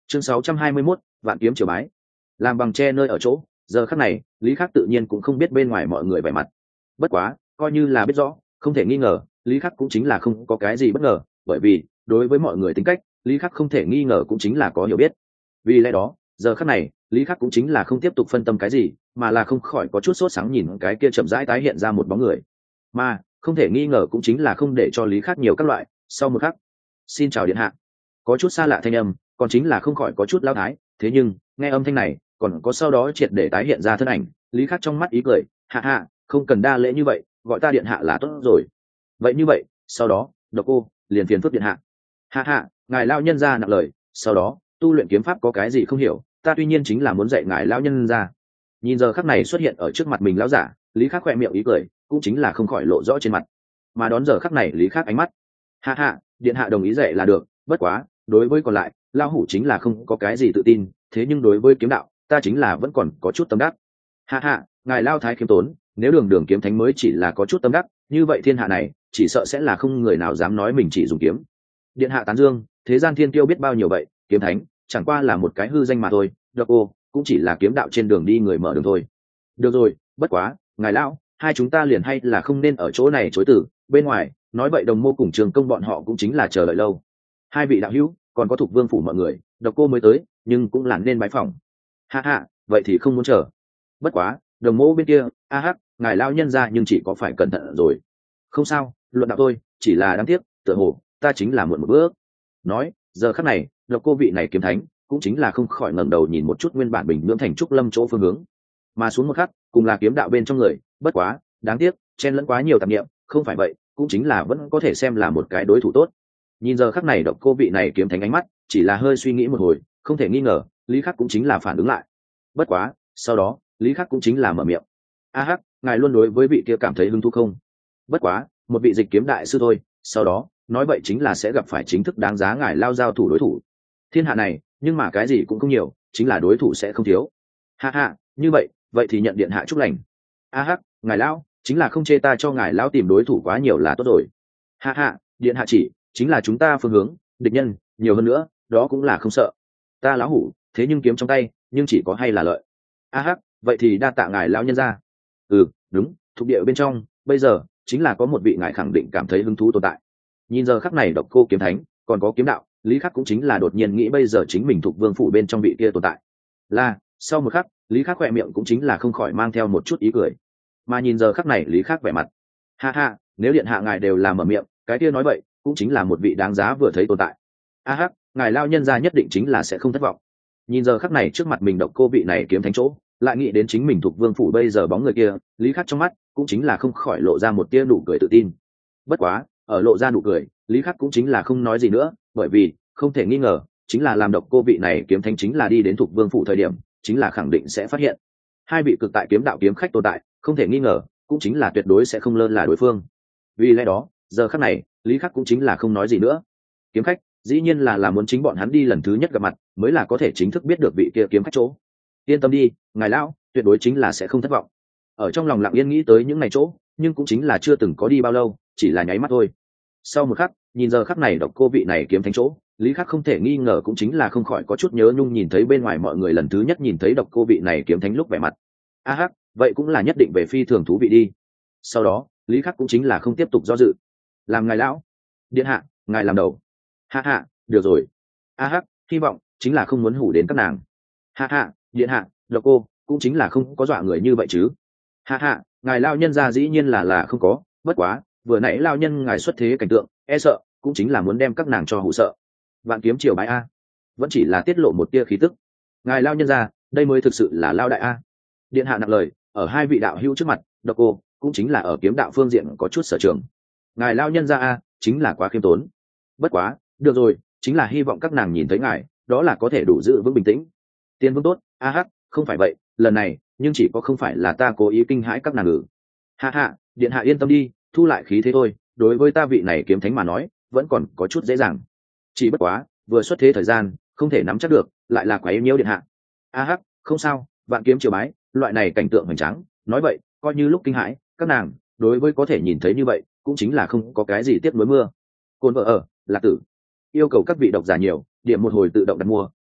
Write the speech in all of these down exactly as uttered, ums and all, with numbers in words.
chương sáu trăm hai mươi mốt, vạn kiếm triều bái. Làm bằng tre nơi ở chỗ, giờ khắc này lý khắc tự nhiên cũng không biết bên ngoài mọi người vẻ mặt. Bất quá coi như là biết rõ, không thể nghi ngờ lý khắc cũng chính là không có cái gì bất ngờ, bởi vì đối với mọi người tính cách lý khắc không thể nghi ngờ cũng chính là có hiểu biết. Vì lẽ đó giờ khắc này lý khắc cũng chính là không tiếp tục phân tâm cái gì, mà là không khỏi có chút sốt sáng nhìn cái kia chậm rãi tái hiện ra một bóng người, mà không thể nghi ngờ cũng chính là không để cho lý khắc nhiều các loại. Sau một khắc, xin chào điện hạ, có chút xa lạ thanh âm, còn chính là không khỏi có chút lao thái. Thế nhưng nghe âm thanh này còn có sau đó triệt để tái hiện ra thân ảnh, lý khắc trong mắt ý cười, hạ hạ, không cần đa lễ như vậy, gọi ta điện hạ là tốt rồi. Vậy như vậy sau đó Độc Cô liền phiền phức điện hạ. Hạ hạ, ngài lao nhân ra nặng lời, sau đó tu luyện kiếm pháp có cái gì không hiểu, ta tuy nhiên chính là muốn dạy ngài lao nhân ra. Nhìn giờ khắc này xuất hiện ở trước mặt mình lão giả, lý khắc khoe miệng ý cười cũng chính là không khỏi lộ rõ trên mặt, mà đón giờ khắc này lý khắc ánh mắt, hạ hạ, điện hạ đồng ý dạy là được, bất quá đối với còn lại lao hủ chính là không có cái gì tự tin, thế nhưng đối với kiếm đạo ta chính là vẫn còn có chút tâm đắc. Hạ hạ, ngài lao thái khiêm tốn, nếu đường đường kiếm thánh mới chỉ là có chút tâm đắc, như vậy thiên hạ này chỉ sợ sẽ là không người nào dám nói mình chỉ dùng kiếm. Điện hạ tán dương, thế gian thiên tiêu biết bao nhiêu vậy, kiếm thánh chẳng qua là một cái hư danh mà thôi, Độc Cô cũng chỉ là kiếm đạo trên đường đi người mở đường thôi. Được rồi, bất quá ngài lão, hai chúng ta liền hay là không nên ở chỗ này chối từ, bên ngoài nói vậy Đồng Mô cùng Trường Công bọn họ cũng chính là chờ đợi lâu. Hai vị đạo hữu, còn có Thục Vương phủ mọi người, Độc Cô mới tới nhưng cũng là nên bái phỏng. Ha ha, vậy thì không muốn chờ. Bất quá Đồng Mô bên kia, a hắc, ngài lao nhân ra nhưng chỉ có phải cẩn thận rồi. Không sao, luận đạo thôi, chỉ là đáng tiếc tựa hồ ta chính là muộn một bước. Nói giờ khắc này Độc Cô vị này kiếm thánh cũng chính là không khỏi ngẩng đầu nhìn một chút nguyên bản bình nhưỡng thành trúc lâm chỗ phương hướng, mà xuống một khắc cùng là kiếm đạo bên trong người, bất quá đáng tiếc chen lẫn quá nhiều tạp niệm, không phải vậy cũng chính là vẫn có thể xem là một cái đối thủ tốt. Nhìn giờ khắc này Độc Cô vị này kiếm thánh ánh mắt, chỉ là hơi suy nghĩ một hồi, không thể nghi ngờ lý khắc cũng chính là phản ứng lại. Bất quá sau đó lý khắc cũng chính là mở miệng, a hắc, ngài luôn đối với vị kia cảm thấy hứng thú không? Bất quá một vị dịch kiếm đại sư thôi, sau đó nói vậy chính là sẽ gặp phải chính thức đáng giá ngài lao giao thủ đối thủ. Thiên hạ này nhưng mà cái gì cũng không nhiều, chính là đối thủ sẽ không thiếu. Ha ha, như vậy vậy thì nhận điện hạ chúc lành. A hắc, ngài lão chính là không chê ta cho ngài lão tìm đối thủ quá nhiều là tốt rồi. Ha ha, điện hạ chỉ chính là chúng ta phương hướng, địch nhân nhiều hơn nữa đó cũng là không sợ. Ta lão hủ thế nhưng kiếm trong tay nhưng chỉ có hay là lợi. A hắc, vậy thì đa tạ ngài lão nhân ra. Ừ đúng, thuộc địa bên trong bây giờ chính là có một vị ngài khẳng định cảm thấy hứng thú tồn tại. Nhìn giờ khắc này Độc Cô kiếm thánh còn có kiếm đạo, lý khắc cũng chính là đột nhiên nghĩ bây giờ chính mình thuộc vương phủ bên trong vị kia tồn tại là. Sau một khắc lý khắc khoe miệng cũng chính là không khỏi mang theo một chút ý cười, mà nhìn giờ khắc này lý khắc vẻ mặt, ha ha, nếu điện hạ ngài đều làm mở miệng, cái kia nói vậy cũng chính là một vị đáng giá vừa thấy tồn tại. A hắc, ngài lao nhân ra nhất định chính là sẽ không thất vọng. Nhìn giờ khắc này trước mặt mình Độc Cô vị này kiếm thánh chỗ, lại nghĩ đến chính mình thuộc vương phủ bây giờ bóng người kia, lý khắc trong mắt cũng chính là không khỏi lộ ra một tia nụ cười tự tin. Bất quá ở lộ ra nụ cười, lý khắc cũng chính là không nói gì nữa, bởi vì không thể nghi ngờ chính là làm Độc Cô vị này kiếm thánh chính là đi đến thuộc vương phủ thời điểm, chính là khẳng định sẽ phát hiện hai vị cực tại kiếm đạo kiếm khách tồn tại, không thể nghi ngờ cũng chính là tuyệt đối sẽ không lơ là đối phương. Vì lẽ đó giờ khắc này lý khắc cũng chính là không nói gì nữa. Kiếm khách dĩ nhiên là là muốn chính bọn hắn đi lần thứ nhất gặp mặt mới là có thể chính thức biết được vị kia kiếm khách chỗ. Yên tâm đi, ngài lão tuyệt đối chính là sẽ không thất vọng. Ở trong lòng lặng yên nghĩ tới những ngày chỗ, nhưng cũng chính là chưa từng có đi bao lâu, chỉ là nháy mắt thôi. Sau một khắc nhìn giờ khắc này Độc Cô vị này kiếm thánh chỗ, lý khắc không thể nghi ngờ cũng chính là không khỏi có chút nhớ nhung nhìn thấy bên ngoài mọi người lần thứ nhất nhìn thấy Độc Cô vị này kiếm thánh lúc vẻ mặt. A hắc, vậy cũng là nhất định về phi thường thú vị đi. Sau đó lý khắc cũng chính là không tiếp tục do dự, làm ngài lão điện hạ ngài làm đầu. Ha ha, được rồi. A hắc, hy vọng chính là không muốn hủ đến các nàng. Ha ha, điện hạ, Độc Cô cũng chính là không có dọa người như vậy chứ. Ha ha, ngài lao nhân ra dĩ nhiên là là không có, bất quá vừa nãy lao nhân ngài xuất thế cảnh tượng, e sợ cũng chính là muốn đem các nàng cho hủ sợ. Vạn kiếm triều bái a, vẫn chỉ là tiết lộ một tia khí tức. Ngài lao nhân ra đây mới thực sự là lao đại a. Điện hạ nặng lời, ở hai vị đạo hữu trước mặt, Độc Cô cũng chính là ở kiếm đạo phương diện có chút sở trường. Ngài lao nhân ra a chính là quá khiêm tốn. Bất quá được rồi, chính là hy vọng các nàng nhìn thấy ngài đó là có thể đủ giữ vững bình tĩnh. Tiên vương tốt. A hắc, không phải vậy, lần này nhưng chỉ có không phải là ta cố ý kinh hãi các nàng ngữ. Ha ha, điện hạ yên tâm đi, thu lại khí thế thôi, đối với ta vị này kiếm thánh mà nói vẫn còn có chút dễ dàng. Chỉ bất quá vừa xuất thế thời gian không thể nắm chắc được, lại là quá yêu nhiêu điện hạ. A hắc, không sao, vạn kiếm triều bái loại này cảnh tượng hoành tráng, nói vậy coi như lúc kinh hãi các nàng đối với có thể nhìn thấy như vậy cũng chính là không có cái gì tiếp nối mưa. Côn vợ ở lạc tử, yêu cầu các vị độc giả nhiều điểm một hồi tự động đặt mua,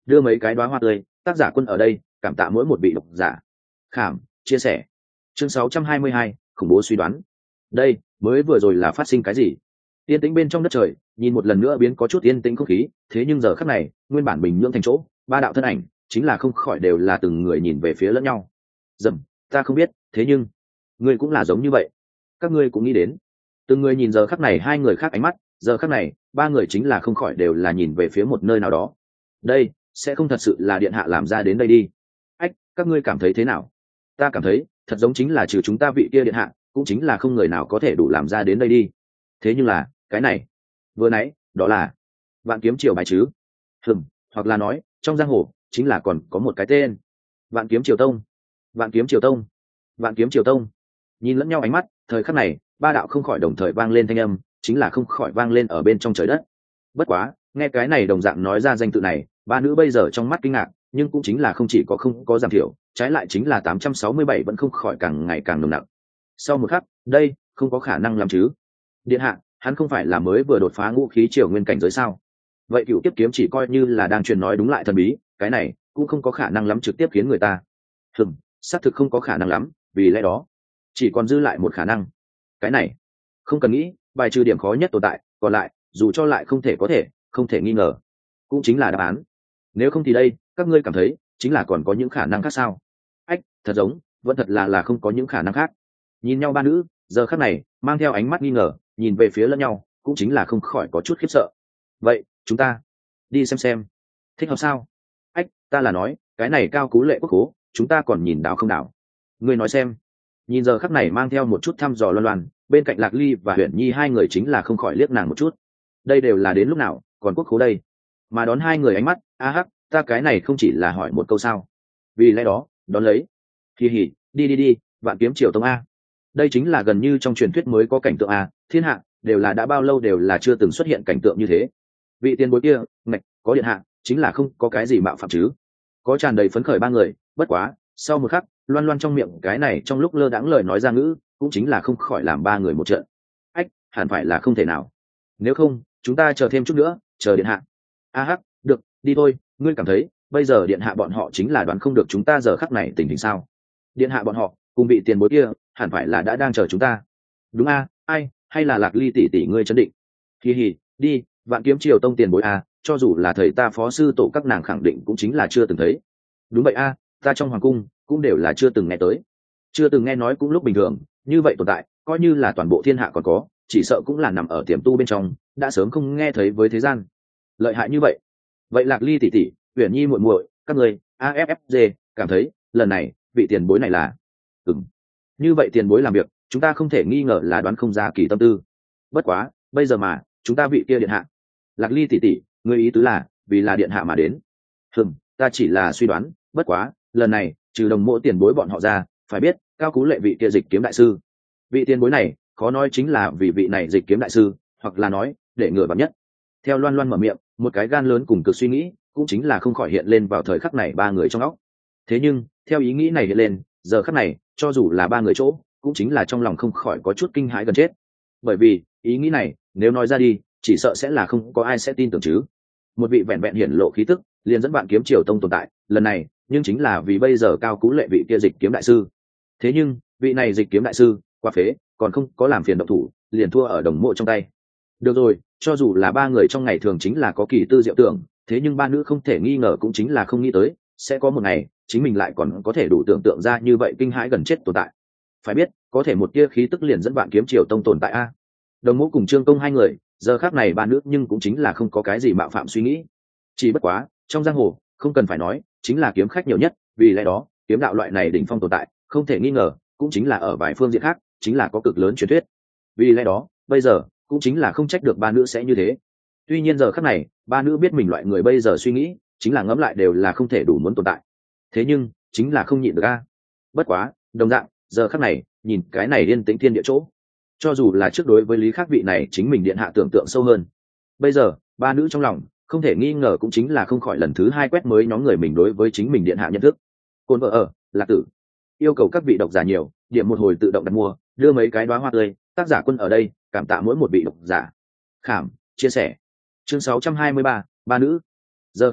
đưa mấy cái đoá hoa tươi, tác giả quân ở đây cảm tạ mỗi một vị độc giả. Khảm chia sẻ. Chương sáu trăm hai mươi hai, khủng bố suy đoán. Đây mới vừa rồi là phát sinh cái gì? Yên tĩnh bên trong đất trời, nhìn một lần nữa biến có chút yên tĩnh không khí, thế nhưng giờ khắc này nguyên bản bình nhưỡng thành chỗ, ba đạo thân ảnh chính là không khỏi đều là từng người nhìn về phía lẫn nhau. Dầm, ta không biết, thế nhưng ngươi cũng là giống như vậy, các ngươi cũng nghĩ đến. Từng người nhìn giờ khắc này hai người khác ánh mắt, giờ khắc này ba người chính là không khỏi đều là nhìn về phía một nơi nào đó. Đây sẽ không thật sự là điện hạ làm ra đến đây đi. Ách, các ngươi cảm thấy thế nào? Ta cảm thấy thật giống chính là trừ chúng ta vị kia điện hạ, cũng chính là không người nào có thể đủ làm ra đến đây đi. Thế nhưng là cái này vừa nãy đó là Vạn Kiếm Triều bài chứ? Hừm, hoặc là nói trong giang hồ chính là còn có một cái tên Vạn Kiếm Triều Tông. Vạn Kiếm Triều Tông. Vạn Kiếm Triều Tông. Nhìn lẫn nhau ánh mắt, thời khắc này ba đạo không khỏi đồng thời vang lên thanh âm, chính là không khỏi vang lên ở bên trong trời đất. Bất quá nghe cái này đồng dạng nói ra danh tự này, ba nữ bây giờ trong mắt kinh ngạc, nhưng cũng chính là không chỉ có không có giảm thiểu, trái lại chính là tám trăm sáu mươi bảy vẫn không khỏi càng ngày càng nồng nặng. Sau một khắc, đây không có khả năng làm chứ? Điện hạ, hắn không phải là mới vừa đột phá ngũ khí triều nguyên cảnh giới sao? Vậy cựu tiếp kiếm chỉ coi như là đang truyền nói đúng lại thần bí, cái này cũng không có khả năng lắm trực tiếp khiến người ta. Hừm, xác thực không có khả năng lắm, vì lẽ đó chỉ còn dư lại một khả năng. Cái này không cần nghĩ, bài trừ điểm khó nhất tồn tại, còn lại dù cho lại không thể có thể, không thể nghi ngờ, cũng chính là đáp án. Nếu không thì đây, các ngươi cảm thấy chính là còn có những khả năng khác sao? Ách, thật giống vẫn thật là là không có những khả năng khác. Nhìn nhau ba nữ giờ khắc này mang theo ánh mắt nghi ngờ, nhìn về phía lẫn nhau, cũng chính là không khỏi có chút khiếp sợ. Vậy chúng ta đi xem xem thích hợp sao? Ách, ta là nói cái này cao cú lệ quốc khố, chúng ta còn nhìn đảo không đảo? Ngươi nói xem. Nhìn giờ khắc này mang theo một chút thăm dò loan loan, bên cạnh Lạc Ly và Huyền Nhi hai người chính là không khỏi liếc nàng một chút. Đây đều là đến lúc nào còn quốc khố đây? Mà đón hai người ánh mắt, a hắc, ta cái này không chỉ là hỏi một câu sao? Vì lẽ đó đón lấy, kỳ hỉ, đi đi đi, Vạn Kiếm Triều Tông a. Đây chính là gần như trong truyền thuyết mới có cảnh tượng a, thiên hạ đều là đã bao lâu đều là chưa từng xuất hiện cảnh tượng như thế. Vị tiền bối kia, ngạch, có điện hạ, chính là không có cái gì mạo phạm chứ? Có tràn đầy phấn khởi ba người, bất quá sau một khắc, loan loan trong miệng cái này trong lúc lơ đãng lời nói ra ngữ, cũng chính là không khỏi làm ba người một trận. Ách, hẳn phải là không thể nào. Nếu không, chúng ta chờ thêm chút nữa, chờ điện hạ. A hắc, được, đi thôi. Ngươi cảm thấy bây giờ điện hạ bọn họ chính là đoán không được chúng ta giờ khắc này tình hình sao? Điện hạ bọn họ cùng vị tiền bối kia hẳn phải là đã đang chờ chúng ta. Đúng a, ai, hay là Lạc Ly tỷ tỷ ngươi chấn định? Hi hi, đi, Vạn Kiếm Triều Tông tiền bối a, cho dù là thầy ta phó sư tổ các nàng khẳng định cũng chính là chưa từng thấy. Đúng vậy a, ta trong hoàng cung cũng đều là chưa từng nghe tới, chưa từng nghe nói cũng lúc bình thường, như vậy tồn tại coi như là toàn bộ thiên hạ còn có, chỉ sợ cũng là nằm ở tiềm tu bên trong, đã sớm không nghe thấy với thế gian. Lợi hại như vậy. Vậy Lạc Ly tỷ tỷ, Uyển Nhi muội muội, các người a ép ép giê cảm thấy lần này vị tiền bối này là ừm như vậy tiền bối làm việc chúng ta không thể nghi ngờ là đoán không ra kỳ tâm tư. Bất quá bây giờ mà chúng ta vị kia điện hạ. Lạc Ly tỷ tỷ, người ý tứ là vì là điện hạ mà đến? Hừm, ta chỉ là suy đoán, bất quá lần này trừ đồng mộ tiền bối bọn họ ra, phải biết cao cú lệ vị kia dịch kiếm đại sư, vị tiền bối này khó nói chính là vì vị này dịch kiếm đại sư, hoặc là nói để ngừa vào nhất. Theo loan loan mở miệng, một cái gan lớn cùng cực suy nghĩ cũng chính là không khỏi hiện lên vào thời khắc này ba người trong óc. Thế nhưng theo ý nghĩ này hiện lên, giờ khắc này cho dù là ba người chỗ cũng chính là trong lòng không khỏi có chút kinh hãi gần chết, bởi vì ý nghĩ này nếu nói ra đi chỉ sợ sẽ là không có ai sẽ tin tưởng chứ. Một vị vẹn vẹn hiển lộ khí tức liền dẫn Vạn Kiếm Triều Tông tồn tại lần này, nhưng chính là vì bây giờ cao cú lệ vị kia dịch kiếm đại sư. Thế nhưng vị này dịch kiếm đại sư qua phế, còn không có làm phiền động thủ liền thua ở đồng mộ trong tay. Được rồi, cho dù là ba người trong ngày thường chính là có kỳ tư diệu tưởng, thế nhưng ba nữ không thể nghi ngờ cũng chính là không nghĩ tới sẽ có một ngày chính mình lại còn có thể đủ tưởng tượng ra như vậy kinh hãi gần chết tồn tại. Phải biết có thể một tia khí tức liền dẫn Vạn Kiếm Triều Tông tồn tại a. Đồng mộ cùng Trương Công hai người giờ khác này ba nữ nhưng cũng chính là không có cái gì mạo phạm suy nghĩ. Chỉ bất quá trong giang hồ không cần phải nói chính là kiếm khách nhiều nhất, vì lẽ đó kiếm đạo loại này đỉnh phong tồn tại không thể nghi ngờ cũng chính là ở vài phương diện khác chính là có cực lớn truyền thuyết. Vì lẽ đó bây giờ cũng chính là không trách được ba nữ sẽ như thế. Tuy nhiên giờ khắc này ba nữ biết mình loại người bây giờ suy nghĩ chính là ngẫm lại đều là không thể đủ muốn tồn tại, thế nhưng chính là không nhịn được a. Bất quá đồng dạng giờ khắc này nhìn cái này yên tĩnh thiên địa chỗ, cho dù là trước đối với lý khắc vị này chính mình điện hạ tưởng tượng sâu hơn, bây giờ ba nữ trong lòng không thể nghi ngờ cũng chính là không khỏi lần thứ hai quét mới nhóm người mình đối với chính mình điện hạ nhận thức. Côn vợ ở Lạc Tử yêu cầu các vị độc giả nhiều điểm một hồi tự động đặt mua, đưa mấy cái đóa hoa tươi, tác giả quân ở đây cảm tạ mỗi một vị độc giả. Khảm chia sẻ. Chương sáu trăm hai mươi ba, ba nữ. Giờ khắc này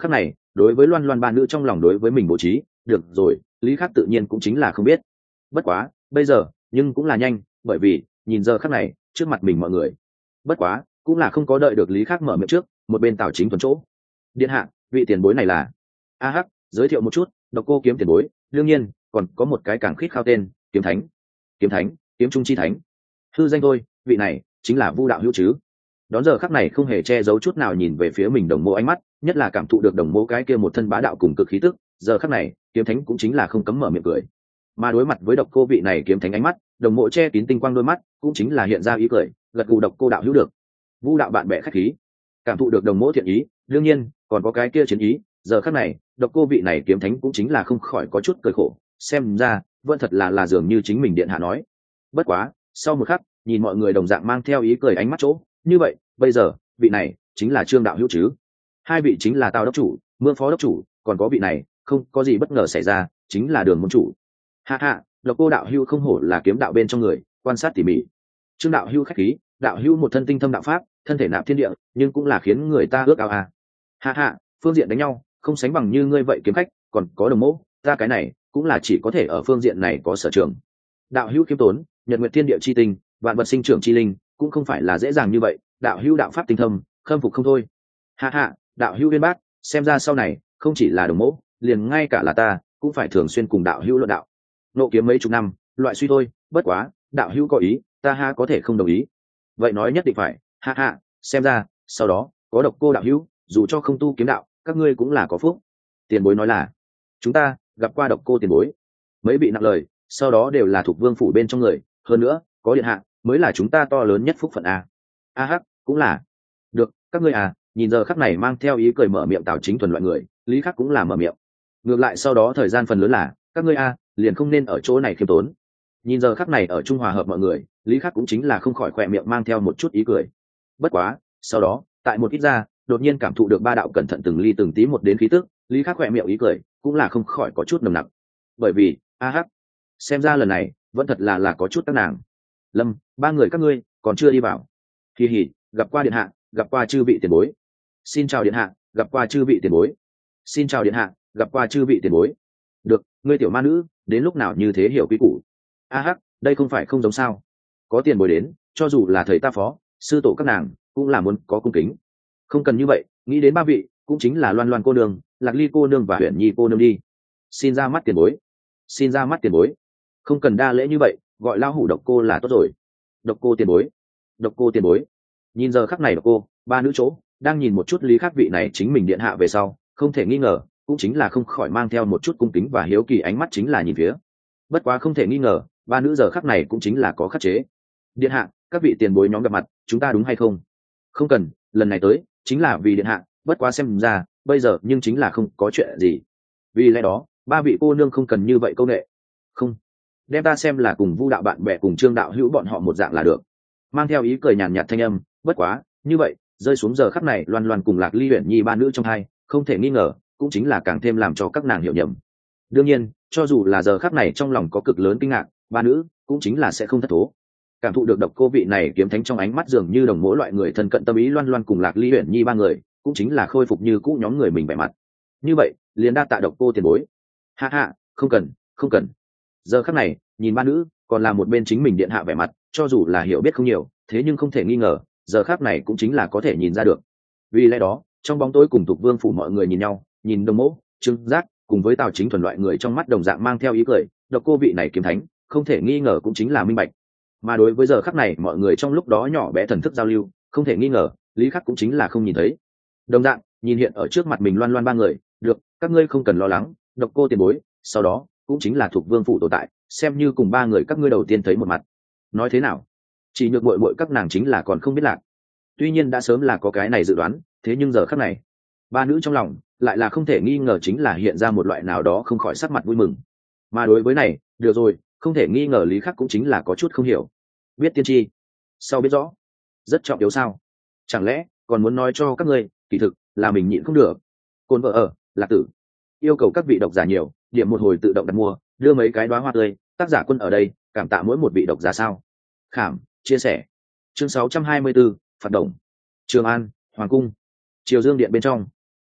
đối với loan loan ba nữ trong lòng đối với mình bố trí được rồi, lý khắc tự nhiên cũng chính là không biết. Bất quá bây giờ nhưng cũng là nhanh, bởi vì nhìn giờ khắc này trước mặt mình mọi người. Bất quá cũng là không có đợi được lý khắc mở miệng trước, một bên Tào Chính Thuần chỗ: điện hạ, vị tiền bối này là a hắc, giới thiệu một chút, Độc Cô Kiếm tiền bối, đương nhiên còn có một cái càng khít khao tên, Kiếm Thánh. Kiếm Thánh, kiếm trung chi thánh, hư danh thôi, vị này chính là Vu đạo hữu chứ? Đón giờ khắc này không hề che giấu chút nào nhìn về phía mình đồng mộ ánh mắt, nhất là cảm thụ được đồng mộ cái kia một thân bá đạo cùng cực khí tức, giờ khắc này Kiếm Thánh cũng chính là không cấm mở miệng cười. Mà đối mặt với Độc Cô vị này Kiếm Thánh ánh mắt, đồng mộ che kín tinh quang đôi mắt cũng chính là hiện ra ý cười, gật gù: Độc Cô đạo hữu được. Vu đạo bạn bè khách khí. Cảm thụ được đồng mộ thiện ý, đương nhiên còn có cái kia chiến ý, giờ khắc này Độc Cô vị này Kiếm Thánh cũng chính là không khỏi có chút cười khổ, xem ra vẫn thật là là dường như chính mình điện hạ nói. Bất quá sau một khắc, nhìn mọi người đồng dạng mang theo ý cười ánh mắt chỗ, như vậy bây giờ vị này chính là Trương đạo hữu chứ? Hai vị chính là Tào đốc chủ, Mưa phó đốc chủ, còn có vị này không có gì bất ngờ xảy ra, chính là Đường môn chủ. Ha ha, Độc Cô đạo hữu không hổ là kiếm đạo bên trong người, quan sát tỉ mỉ. Trương đạo hữu khách khí, đạo hữu một thân tinh thâm đạo pháp, thân thể nạp thiên địa, nhưng cũng là khiến người ta ước ao à. Ha ha, phương diện đánh nhau không sánh bằng như ngươi vậy kiếm khách, còn có đồng mẫu, ta cái này cũng là chỉ có thể ở phương diện này có sở trường. Đạo hữu kiếm tốn, nhật nguyệt thiên địa chi tinh, vạn vật sinh trưởng chi linh, cũng không phải là dễ dàng như vậy, đạo hữu đạo pháp tinh thâm, khâm phục không thôi. Ha ha, đạo hữu uyên bác, xem ra sau này không chỉ là đồng mẫu, liền ngay cả là ta cũng phải thường xuyên cùng đạo hữu luận đạo. Nộ kiếm mấy chục năm, loại suy thôi, bất quá đạo hữu có ý, ta ha có thể không đồng ý. Vậy nói nhất định phải, ha ha, xem ra sau đó có Độc Cô đạo hữu, dù cho không tu kiếm đạo, các ngươi cũng là có phúc. Tiền bối nói là chúng ta gặp qua Độc Cô tiền bối. Mấy vị nặng lời sau đó đều là thuộc vương phủ bên trong người, hơn nữa có điện hạ mới là chúng ta to lớn nhất phúc phận a. A hắc, cũng là được, các ngươi à. Nhìn giờ khắc này mang theo ý cười mở miệng Tào Chính Thuần loại người, lý khắc cũng là mở miệng. Ngược lại sau đó thời gian phần lớn là các ngươi a, liền không nên ở chỗ này khiêm tốn. Nhìn giờ khắc này ở trung hòa hợp mọi người, lý khắc cũng chính là không khỏi khỏe miệng mang theo một chút ý cười. Bất quá sau đó tại một ít ra đột nhiên cảm thụ được ba đạo cẩn thận từng ly từng tí một đến khí tức, lý khắc khỏe miệng ý cười cũng là không khỏi có chút nồng nặc. Bởi vì a hắc, xem ra lần này vẫn thật là là có chút các nàng. Lâm, ba người các ngươi còn chưa đi vào. Kỳ hỉ, gặp qua điện hạ, gặp qua chư vị tiền bối. Xin chào điện hạ, gặp qua chư vị tiền bối. Xin chào điện hạ, gặp qua chư vị tiền bối. Được, ngươi tiểu ma nữ đến lúc nào như thế hiểu quý củ. A hắc, đây không phải không giống sao? Có tiền bối đến, cho dù là thầy ta phó, sư tổ các nàng cũng là muốn có cung kính. Không cần như vậy, nghĩ đến ba vị cũng chính là Loan Loan cô nương, Lạc Ly cô nương và Huyền Nhi cô nương đi. Xin ra mắt tiền bối. Xin ra mắt tiền bối. Không cần đa lễ như vậy, gọi lao hủ Độc Cô là tốt rồi. Độc Cô tiền bối. Độc Cô tiền bối. Nhìn giờ khắc này Độc Cô ba nữ chỗ đang nhìn một chút lý khắc vị này chính mình điện hạ về sau, không thể nghi ngờ cũng chính là không khỏi mang theo một chút cung kính và hiếu kỳ ánh mắt chính là nhìn phía. Bất quá không thể nghi ngờ ba nữ giờ khắc này cũng chính là có khắc chế. Điện hạ, các vị tiền bối nhóm gặp mặt, chúng ta đúng hay không? Không cần, lần này tới chính là vì điện hạ, bất quá xem ra bây giờ nhưng chính là không có chuyện gì. Vì lẽ đó ba vị cô nương không cần như vậy câu nệ. Không, đem ta xem là cùng Vu đạo bạn bè cùng Trương đạo hữu bọn họ một dạng là được. Mang theo ý cười nhàn nhạt thanh âm, bất quá như vậy rơi xuống giờ khắc này Loan Loan cùng Lạc Ly Huyền Nhi ba nữ trong hai, không thể nghi ngờ cũng chính là càng thêm làm cho các nàng hiểu nhầm. Đương nhiên cho dù là giờ khắc này trong lòng có cực lớn kinh ngạc, ba nữ cũng chính là sẽ không thất thố. Cảm thụ được Độc Cô vị này kiếm thánh trong ánh mắt dường như đồng mỗi loại người thân cận tâm ý, Loan Loan cùng Lạc Ly Huyền Nhi ba người cũng chính là khôi phục như cũ nhóm người mình vẻ mặt. Như vậy liền đa tạ Độc Cô tiền bối. Ha ha, không cần không cần. Giờ khắc này nhìn ba nữ còn là một bên chính mình điện hạ vẻ mặt, cho dù là hiểu biết không nhiều, thế nhưng không thể nghi ngờ giờ khắc này cũng chính là có thể nhìn ra được. Vì lẽ đó trong bóng tối cùng Tục Vương phủ mọi người nhìn nhau, nhìn Đồng Mỗ, Trương Giác cùng với Tào Chính Thuần loại người trong mắt đồng dạng mang theo ý cười. Độc Cô vị này kiếm thánh không thể nghi ngờ cũng chính là minh bạch. Mà đối với giờ khắc này mọi người trong lúc đó nhỏ bé thần thức giao lưu, không thể nghi ngờ lý khắc cũng chính là không nhìn thấy. Đồng dạng nhìn hiện ở trước mặt mình Loan Loan ba người, được, các ngươi không cần lo lắng, Độc Cô tiền bối sau đó cũng chính là Thuộc Vương phủ tồn tại, xem như cùng ba người các ngươi đầu tiên thấy một mặt. Nói thế nào, chỉ nhược muội muội các nàng chính là còn không biết lạc. Tuy nhiên đã sớm là có cái này dự đoán, thế nhưng giờ khắc này ba nữ trong lòng lại là không thể nghi ngờ chính là hiện ra một loại nào đó không khỏi sắc mặt vui mừng. Mà đối với này, được rồi, không thể nghi ngờ lý khắc cũng chính là có chút không hiểu. Biết tiên tri sau biết rõ rất trọng yếu sao? Chẳng lẽ còn muốn nói cho các ngươi kỳ thực là mình nhịn không được? Côn vợ ở Lạc Tử yêu cầu các vị độc giả nhiều điểm một hồi tự động đặt mua, đưa mấy cái đóa hoa tươi, tác giả Quân ở đây cảm tạ mỗi một vị độc giả sao khảm chia sẻ. Chương sáu trăm hai mươi tư, phạt đồng. Trường An, hoàng cung, Triều Dương điện bên trong.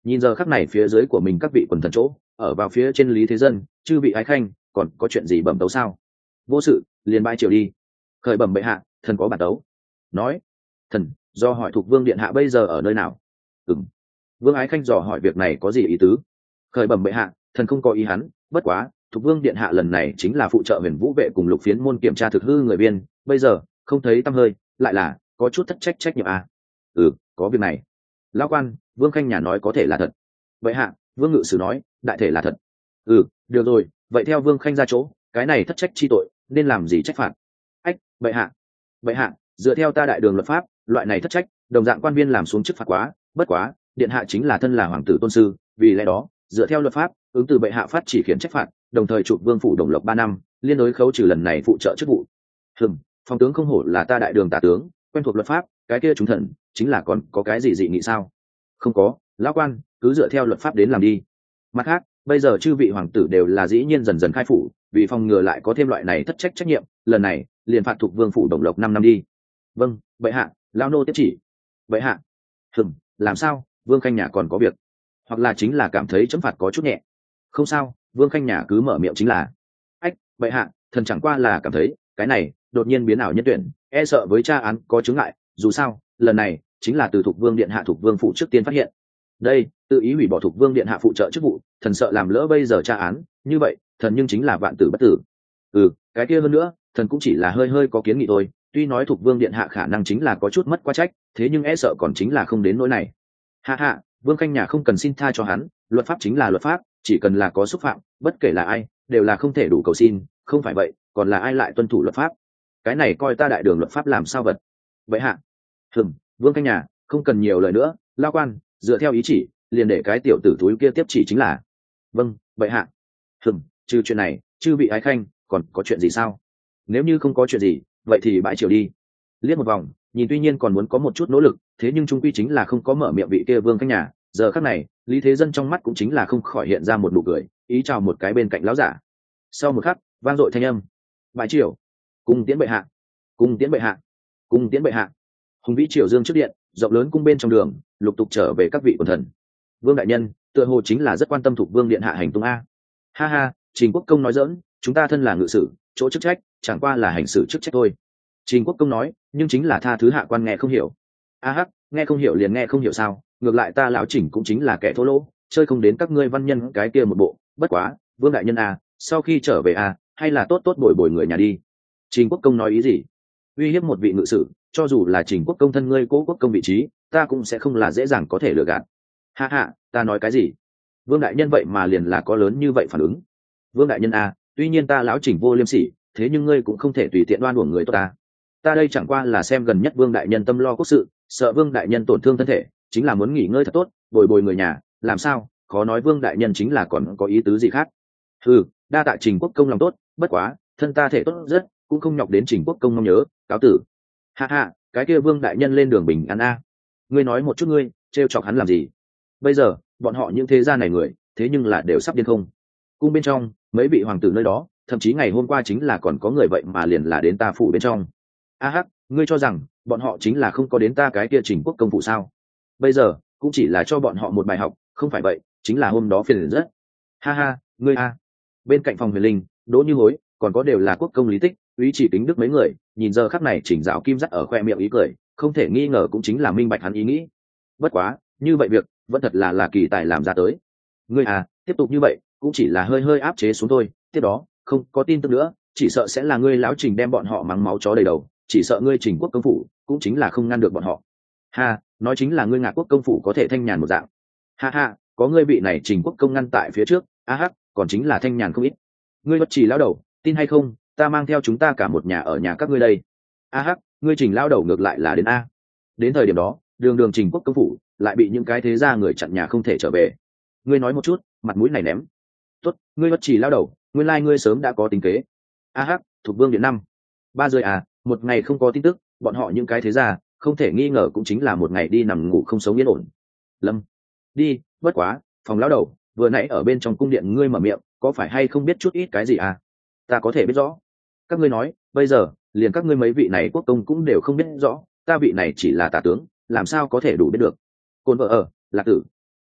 Nhìn giờ khắc này phía dưới của mình các vị quần thần chỗ ở vào phía trên lý thế dân, chư vị ái khanh còn có chuyện gì bẩm tấu sao? Vô sự, liền bãi triều đi. Khởi bẩm bệ hạ, thần có bản tấu. Nói. Thần do hỏi thuộc vương điện hạ bây giờ ở nơi nào? Ừm. Vương ái khanh dò hỏi việc này có gì ý tứ? Khởi bẩm bệ hạ, thần không có ý hắn, bất quá thuộc vương điện hạ lần này chính là phụ trợ huyền vũ vệ cùng lục phiến môn kiểm tra thực hư người viên, bây giờ không thấy tăm hơi, lại là có chút thất trách trách nhiệm à? Ừ, có việc này. Lão quan, Vương khanh nhà nói có thể là thật. Bệ hạ, Vương ngự sử nói đại thể là thật. Ừ, được rồi, vậy theo Vương khanh ra chỗ, cái này thất trách chi tội nên làm gì trách phạt? Ách, bệ hạ. Bệ hạ, dựa theo ta đại đường luật pháp, loại này thất trách đồng dạng quan viên làm xuống chức phạt quá, bất quá điện hạ chính là thân là hoàng tử tôn sư, vì lẽ đó dựa theo luật pháp ứng từ bệ hạ phát chỉ khiển trách phạt, đồng thời chụp vương phủ đồng lộc ba năm, liên đối khấu trừ lần này phụ trợ chức vụ. Hừm, phong tướng không hổ là ta đại đường tả tướng, quen thuộc luật pháp, cái kia chúng thần chính là còn có cái gì dị nghị sao? Không có, lão quan, cứ dựa theo luật pháp đến làm đi. Mặt khác, bây giờ chư vị hoàng tử đều là dĩ nhiên dần dần khai phủ, vì phòng ngừa lại có thêm loại này thất trách trách nhiệm, lần này liền phạt thuộc vương phủ đồng lộc năm năm đi. Vâng, bệ hạ, lão nô tiếp chỉ. Bệ hạ. Hừm, làm sao, Vương khanh nhà còn có việc, hoặc là chính là cảm thấy chấm phạt có chút nhẹ? Không sao, Vương khanh nhà cứ mở miệng chính là. Ách, bệ hạ, thần chẳng qua là cảm thấy cái này đột nhiên biến ảo nhân tuyển, e sợ với tra án có chướng ngại, dù sao lần này chính là từ thuộc vương điện hạ thuộc vương phụ trước tiên phát hiện. Đây tự ý hủy bỏ thuộc vương điện hạ phụ trợ chức vụ, thần sợ làm lỡ bây giờ tra án, như vậy thần nhưng chính là vạn tử bất tử. Ừ, cái kia hơn nữa, thần cũng chỉ là hơi hơi có kiến nghị thôi, tuy nói thuộc vương điện hạ khả năng chính là có chút mất quá trách, thế nhưng e sợ còn chính là không đến nỗi này. Hạ hạ, Vương khanh nhà không cần xin tha cho hắn, luật pháp chính là luật pháp, chỉ cần là có xúc phạm, bất kể là ai đều là không thể đủ cầu xin, không phải vậy còn là ai lại tuân thủ luật pháp? Cái này coi ta đại đường luật pháp làm sao vật? Vậy hạ. Hừm, Vương khanh nhà không cần nhiều lời nữa, lao quan dựa theo ý chỉ liền để cái tiểu tử túi kia tiếp chỉ chính là. Vâng, vậy hạ. Hừm, trừ chuyện này chư vị ái khanh còn có chuyện gì sao? Nếu như không có chuyện gì, vậy thì bãi triều đi. Liếc một vòng, nhìn tuy nhiên còn muốn có một chút nỗ lực, thế nhưng trung quy chính là không có mở miệng vị kia Vương khanh nhà, giờ khắc này lý thế dân trong mắt cũng chính là không khỏi hiện ra một nụ cười, ý chào một cái bên cạnh lão giả. Sau một khắc vang dội thanh âm. Bãi triều. Cung tiễn bệ hạ. Cung tiễn bệ hạ. Cung tiễn bệ hạ. Hùng vĩ triều dương trước điện, rộng lớn cung bên trong đường, lục tục trở về các vị quần thần. Vương đại nhân tựa hồ chính là rất quan tâm thuộc vương điện hạ hành tung a. Ha ha, Trình Quốc công nói dỡn, chúng ta thân là ngự sử, chỗ chức trách chẳng qua là hành xử chức trách thôi. Trình Quốc công nói, nhưng chính là tha thứ hạ quan nghe không hiểu. A hắc, nghe không hiểu liền nghe không hiểu sao? Ngược lại ta lão Trình cũng chính là kẻ thô lỗ, chơi không đến các ngươi văn nhân cái kia một bộ. Bất quá, Vương đại nhân a, sau khi trở về a, hay là tốt tốt bồi bồi người nhà đi. Trình Quốc công nói ý gì? Uy hiếp một vị ngự sử, cho dù là Trình Quốc công thân ngươi cố quốc công vị trí, ta cũng sẽ không là dễ dàng có thể lừa gạt. Ha ha, ta nói cái gì? Vương đại nhân vậy mà liền là có lớn như vậy phản ứng. Vương đại nhân a, tuy nhiên ta lão Trình vô liêm sỉ, thế nhưng ngươi cũng không thể tùy tiện đoan uổng người tốt ta. Ta đây chẳng qua là xem gần nhất Vương đại nhân tâm lo quốc sự, sợ Vương đại nhân tổn thương thân thể, chính là muốn nghỉ ngơi thật tốt, bồi bồi người nhà, làm sao? Khó nói Vương đại nhân chính là còn có ý tứ gì khác. Ừ, đa tạ Trình Quốc công lòng tốt, bất quá thân ta thể tốt rất, cũng không nhọc đến Trình Quốc công mong nhớ, cáo tử. Ha ha, cái kia Vương đại nhân lên đường bình an a. Ngươi nói một chút ngươi trêu chọc hắn làm gì? Bây giờ bọn họ những thế gia này người, thế nhưng là đều sắp điên không. Cung bên trong mấy vị hoàng tử nơi đó, thậm chí ngày hôm qua chính là còn có người vậy mà liền là đến ta phủ bên trong. A hắc, ngươi cho rằng bọn họ chính là không có đến ta cái kia Trình Quốc công phủ sao? Bây giờ cũng chỉ là cho bọn họ một bài học, không phải vậy chính là hôm đó phiền rất. Ha ha, ngươi a. Bên cạnh phòng Huyền Linh, Đỗ Như Hối, còn có đều là quốc công Lý Tích, Úy Chỉ Kính Đức mấy người, nhìn giờ khắc này Chỉnh Dạo Kim dắt ở khoe miệng ý cười, không thể nghi ngờ cũng chính là minh bạch hắn ý nghĩ. Bất quá, như vậy việc vẫn thật là là kỳ tài làm ra tới. Ngươi à, tiếp tục như vậy cũng chỉ là hơi hơi áp chế xuống thôi, tiếp đó không có tin tức nữa, chỉ sợ sẽ là ngươi lão Trình đem bọn họ mắng máu chó đầy đầu, chỉ sợ ngươi Trình quốc công phủ cũng chính là không ngăn được bọn họ. Ha, nói chính là ngươi Ngạc quốc công phủ có thể thanh nhàn một dạng. Ha ha, có ngươi vị này Trình quốc công ngăn tại phía trước, a hắc, còn chính là thanh nhàn không ít. Ngươi bất chỉ lão đầu, tin hay không, ta mang theo chúng ta cả một nhà ở nhà các ngươi đây. A hắc, ngươi Trình lão đầu ngược lại là đến a. Đến thời điểm đó, đường đường Trình quốc công phủ lại bị những cái thế gia người chặn nhà không thể trở về. Ngươi nói một chút, mặt mũi này ném. Tốt, ngươi bất chỉ lão đầu, nguyên lai ngươi sớm đã có tính kế. A hắc, thuộc vương điện năm ba rơi à, một ngày không có tin tức, bọn họ những cái thế gia không thể nghi ngờ cũng chính là một ngày đi nằm ngủ không sống yên ổn. Lâm, đi, bất quá, phòng lão đầu, vừa nãy ở bên trong cung điện ngươi mở miệng, có phải hay không biết chút ít cái gì à? Ta có thể biết rõ. Các ngươi nói, bây giờ liền các ngươi mấy vị này quốc công cũng đều không biết rõ, ta vị này chỉ là tả tướng, làm sao có thể đủ biết được. Côn vợ ở, Lạc Tử.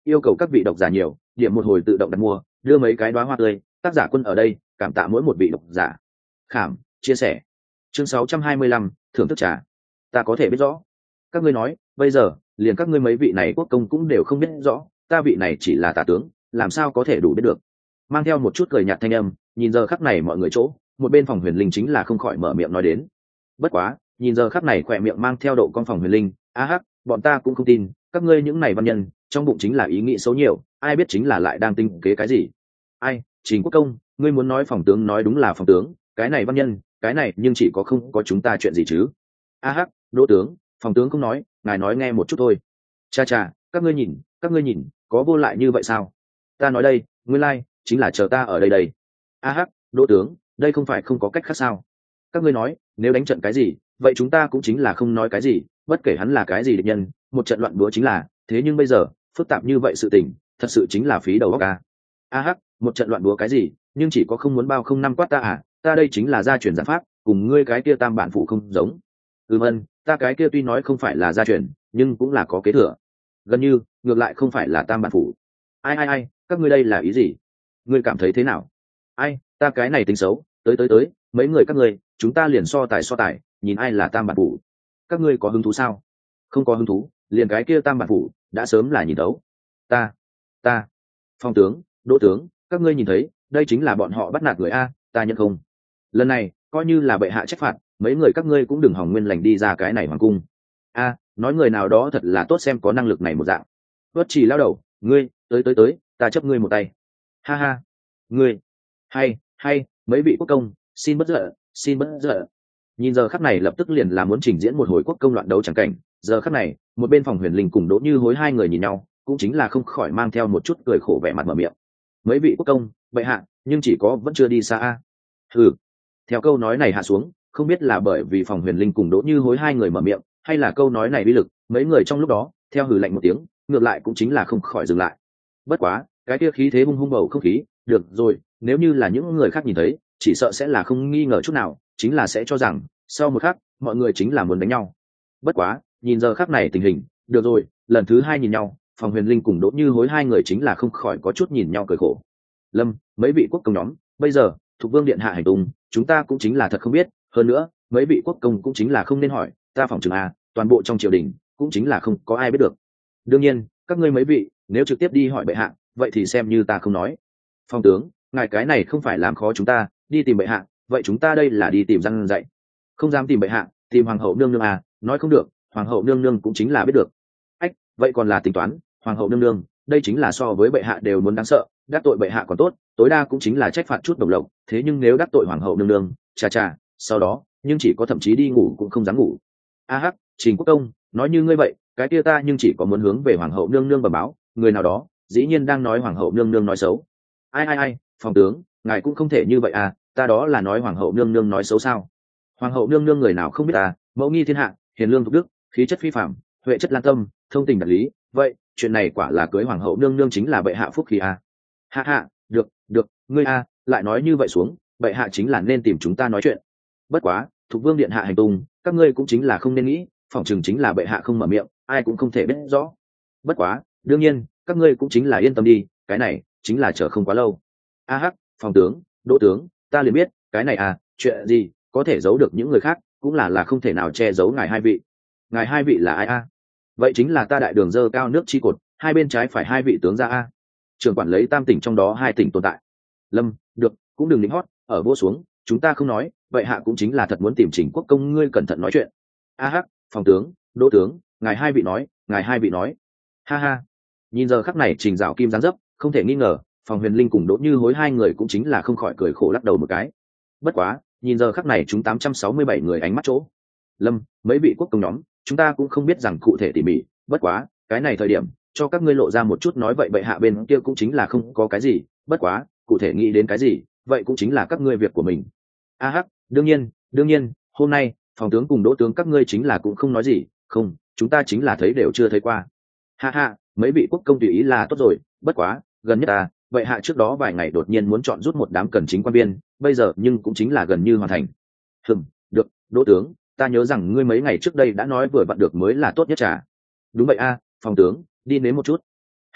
yêu cầu các vị độc giả nhiều, điểm một hồi tự động đặt mua, đưa mấy cái đóa hoa tươi, tác giả Quân ở đây, cảm tạ mỗi một vị độc giả. Khảm, chia sẻ. Chương sáu trăm hai mươi lăm, thưởng thức trà. Ta có thể biết rõ. Các ngươi nói, bây giờ, liền các ngươi mấy vị này quốc công cũng đều không biết rõ, ta vị này chỉ là tả tướng, làm sao có thể đủ biết được. Mang theo một chút cười nhạt thanh âm, nhìn giờ khắc này mọi người chỗ, một bên phòng huyền linh chính là không khỏi mở miệng nói đến. Bất quá, nhìn giờ khắc này khỏe miệng mang theo độ con phòng huyền linh, a hắc, bọn ta cũng không tin, các ngươi những này văn nhân, trong bụng chính là ý nghĩ xấu nhiều, ai biết chính là lại đang tinh kế cái gì. Ai, Trình Quốc công, ngươi muốn nói phòng tướng nói đúng là phòng tướng, cái này văn nhân, cái này nhưng chỉ có không có chúng ta chuyện gì chứ. A hắc, Đỗ tướng, phòng tướng không nói, ngài nói nghe một chút thôi. Cha cha, các ngươi nhìn, các ngươi nhìn, có vô lại như vậy sao? Ta nói đây, nguyên lai, like, chính là chờ ta ở đây đây. A hắc, Đỗ tướng, đây không phải không có cách khác sao? Các ngươi nói, nếu đánh trận cái gì, vậy chúng ta cũng chính là không nói cái gì, bất kể hắn là cái gì địch nhân, một trận loạn búa chính là, thế nhưng bây giờ, phức tạp như vậy sự tình, thật sự chính là phí đầu óc a. A hắc, một trận loạn búa cái gì, nhưng chỉ có không muốn bao không năm quát ta à, ta đây chính là gia truyền giản pháp, cùng ngươi cái kia tam bản phụ không giống. Ừm ân, ta cái kia tuy nói không phải là gia truyền, nhưng cũng là có kế thừa. Gần như, ngược lại không phải là tam bản phụ. Ai ai ai, các ngươi đây là ý gì? Ngươi cảm thấy thế nào? Ai, ta cái này tính xấu, tới tới tới, mấy người các ngươi, chúng ta liền so tài so tài, nhìn ai là tam bản phụ. Các ngươi có hứng thú sao? Không có hứng thú, liền cái kia tam bản phụ, đã sớm là nhìn đấu. Ta, ta, Phong tướng, Đỗ tướng, các ngươi nhìn thấy, đây chính là bọn họ bắt nạt người a, ta nhận không. Lần này, coi như là bệ hạ trách phạt, mấy người các ngươi cũng đừng hỏng nguyên lành đi ra cái này hoàng cung. A, nói người nào đó thật là tốt xem có năng lực này một dạng. Vất chỉ lao đầu, ngươi, tới tới tới, ta chấp ngươi một tay. Ha ha, ngươi, hay, hay, mấy vị quốc công, xin bất giận, xin bất giận. Nhìn giờ khắc này lập tức liền là muốn trình diễn một hồi quốc công loạn đấu chẳng cảnh. Giờ khắc này, một bên phòng huyền linh cùng Đỗ Như Hối hai người nhìn nhau, cũng chính là không khỏi mang theo một chút cười khổ vẻ mặt mở miệng. Mấy vị quốc công, bệ hạ, nhưng chỉ có vẫn chưa đi xa a. Ừ. Theo câu nói này hạ xuống, không biết là bởi vì phòng huyền linh cùng Đỗ Như Hối hai người mở miệng, hay là câu nói này uy lực, mấy người trong lúc đó, theo hừ lạnh một tiếng, ngược lại cũng chính là không khỏi dừng lại. Bất quá, cái kia khí thế hung hung bầu không khí, được rồi, nếu như là những người khác nhìn thấy, chỉ sợ sẽ là không nghi ngờ chút nào, chính là sẽ cho rằng, sau một khắc, mọi người chính là muốn đánh nhau. Bất quá, nhìn giờ khắc này tình hình, được rồi, lần thứ hai nhìn nhau, phòng huyền linh cùng Đỗ Như Hối hai người chính là không khỏi có chút nhìn nhau cười khổ. Lâm, mấy vị quốc công nhóm, bây giờ, Thục Vương điện hạ hành tung, chúng ta cũng chính là thật không biết, hơn nữa, mấy vị quốc công cũng chính là không nên hỏi, ta phỏng chừng à, toàn bộ trong triều đình, cũng chính là không có ai biết được. Đương nhiên, các ngươi mấy vị, nếu trực tiếp đi hỏi bệ hạ, vậy thì xem như ta không nói. Phong tướng, ngài cái này không phải làm khó chúng ta, đi tìm bệ hạ, vậy chúng ta đây là đi tìm răn dạy. Không dám tìm bệ hạ, tìm hoàng hậu nương nương à, nói không được, hoàng hậu nương nương cũng chính là biết được. Ách, vậy còn là tính toán, hoàng hậu nương nương, đây chính là so với bệ hạ đều muốn đáng sợ, đắc tội bệ hạ còn tốt, tối đa cũng chính là trách phạt chút độc lộc, thế nhưng nếu đắc tội hoàng hậu nương nương, chà chà, sau đó, nhưng chỉ có thậm chí đi ngủ cũng không dám ngủ. A hắc, Trình Quốc công, nói như ngươi vậy, cái kia ta nhưng chỉ có muốn hướng về hoàng hậu nương nương bẩm báo, người nào đó, dĩ nhiên đang nói hoàng hậu nương nương nói xấu. Ai ai ai, phòng tướng, ngài cũng không thể như vậy à, ta đó là nói hoàng hậu nương nương nói xấu sao? Hoàng hậu nương nương người nào không biết à, mẫu nghi thiên hạ, hiền lương thục đức, khí chất phi phàm, huệ chất lan tâm, thông tình đạt lý, vậy, chuyện này quả là cưới hoàng hậu nương nương chính là bệ hạ phúc khí à? Hạ hạ, được, được, ngươi a, lại nói như vậy xuống, bệ hạ chính là nên tìm chúng ta nói chuyện. Bất quá, Thục Vương điện hạ hành tung, các ngươi cũng chính là không nên nghĩ, phỏng chừng chính là bệ hạ không mở miệng, ai cũng không thể biết rõ. Bất quá, đương nhiên, các ngươi cũng chính là yên tâm đi, cái này chính là chờ không quá lâu. A hắc, phòng tướng, Đỗ tướng, ta liền biết, cái này à, chuyện gì có thể giấu được những người khác, cũng là là không thể nào che giấu ngài hai vị. Ngài hai vị là ai a? Vậy chính là ta đại đường dơ cao nước chi cột, hai bên trái phải hai vị tướng ra a. Trưởng quản lấy tam tỉnh trong đó hai tỉnh tồn tại. Lâm, được, cũng đừng lính hót, ở vô xuống, chúng ta không nói, vậy hạ cũng chính là thật muốn tìm Trình Quốc công ngươi cẩn thận nói chuyện. A hắc, phòng tướng, Đỗ tướng, ngài hai vị nói, ngài hai vị nói. Ha ha. Nhìn giờ khắc này Trình Dạo Kim giáng dấp, không thể nghi ngờ, phòng huyền linh cùng Đỗ Như Hối hai người cũng chính là không khỏi cười khổ lắc đầu một cái. Bất quá, nhìn giờ khắc này chúng tám trăm sáu mươi bảy người ánh mắt chỗ. Lâm, mấy vị quốc công nhóm, chúng ta cũng không biết rằng cụ thể tỉ mỉ, bất quá, cái này thời điểm, cho các ngươi lộ ra một chút nói vậy bệ hạ bên kia cũng chính là không có cái gì, bất quá, cụ thể nghĩ đến cái gì, vậy cũng chính là các ngươi việc của mình. A hắc, đương nhiên, đương nhiên, hôm nay, phòng tướng cùng Đỗ tướng các ngươi chính là cũng không nói gì, không, chúng ta chính là thấy đều chưa thấy qua. Ha ha, mấy vị quốc công tùy ý là tốt rồi, bất quá, gần nhất ta, vậy hạ trước đó vài ngày đột nhiên muốn chọn rút một đám cần chính quan viên, bây giờ nhưng cũng chính là gần như hoàn thành. Hừm, được, Đỗ tướng, ta nhớ rằng ngươi mấy ngày trước đây đã nói vừa vặn được mới là tốt nhất trà. Đúng vậy a, phòng tướng, đi nếm một chút. Ha ha,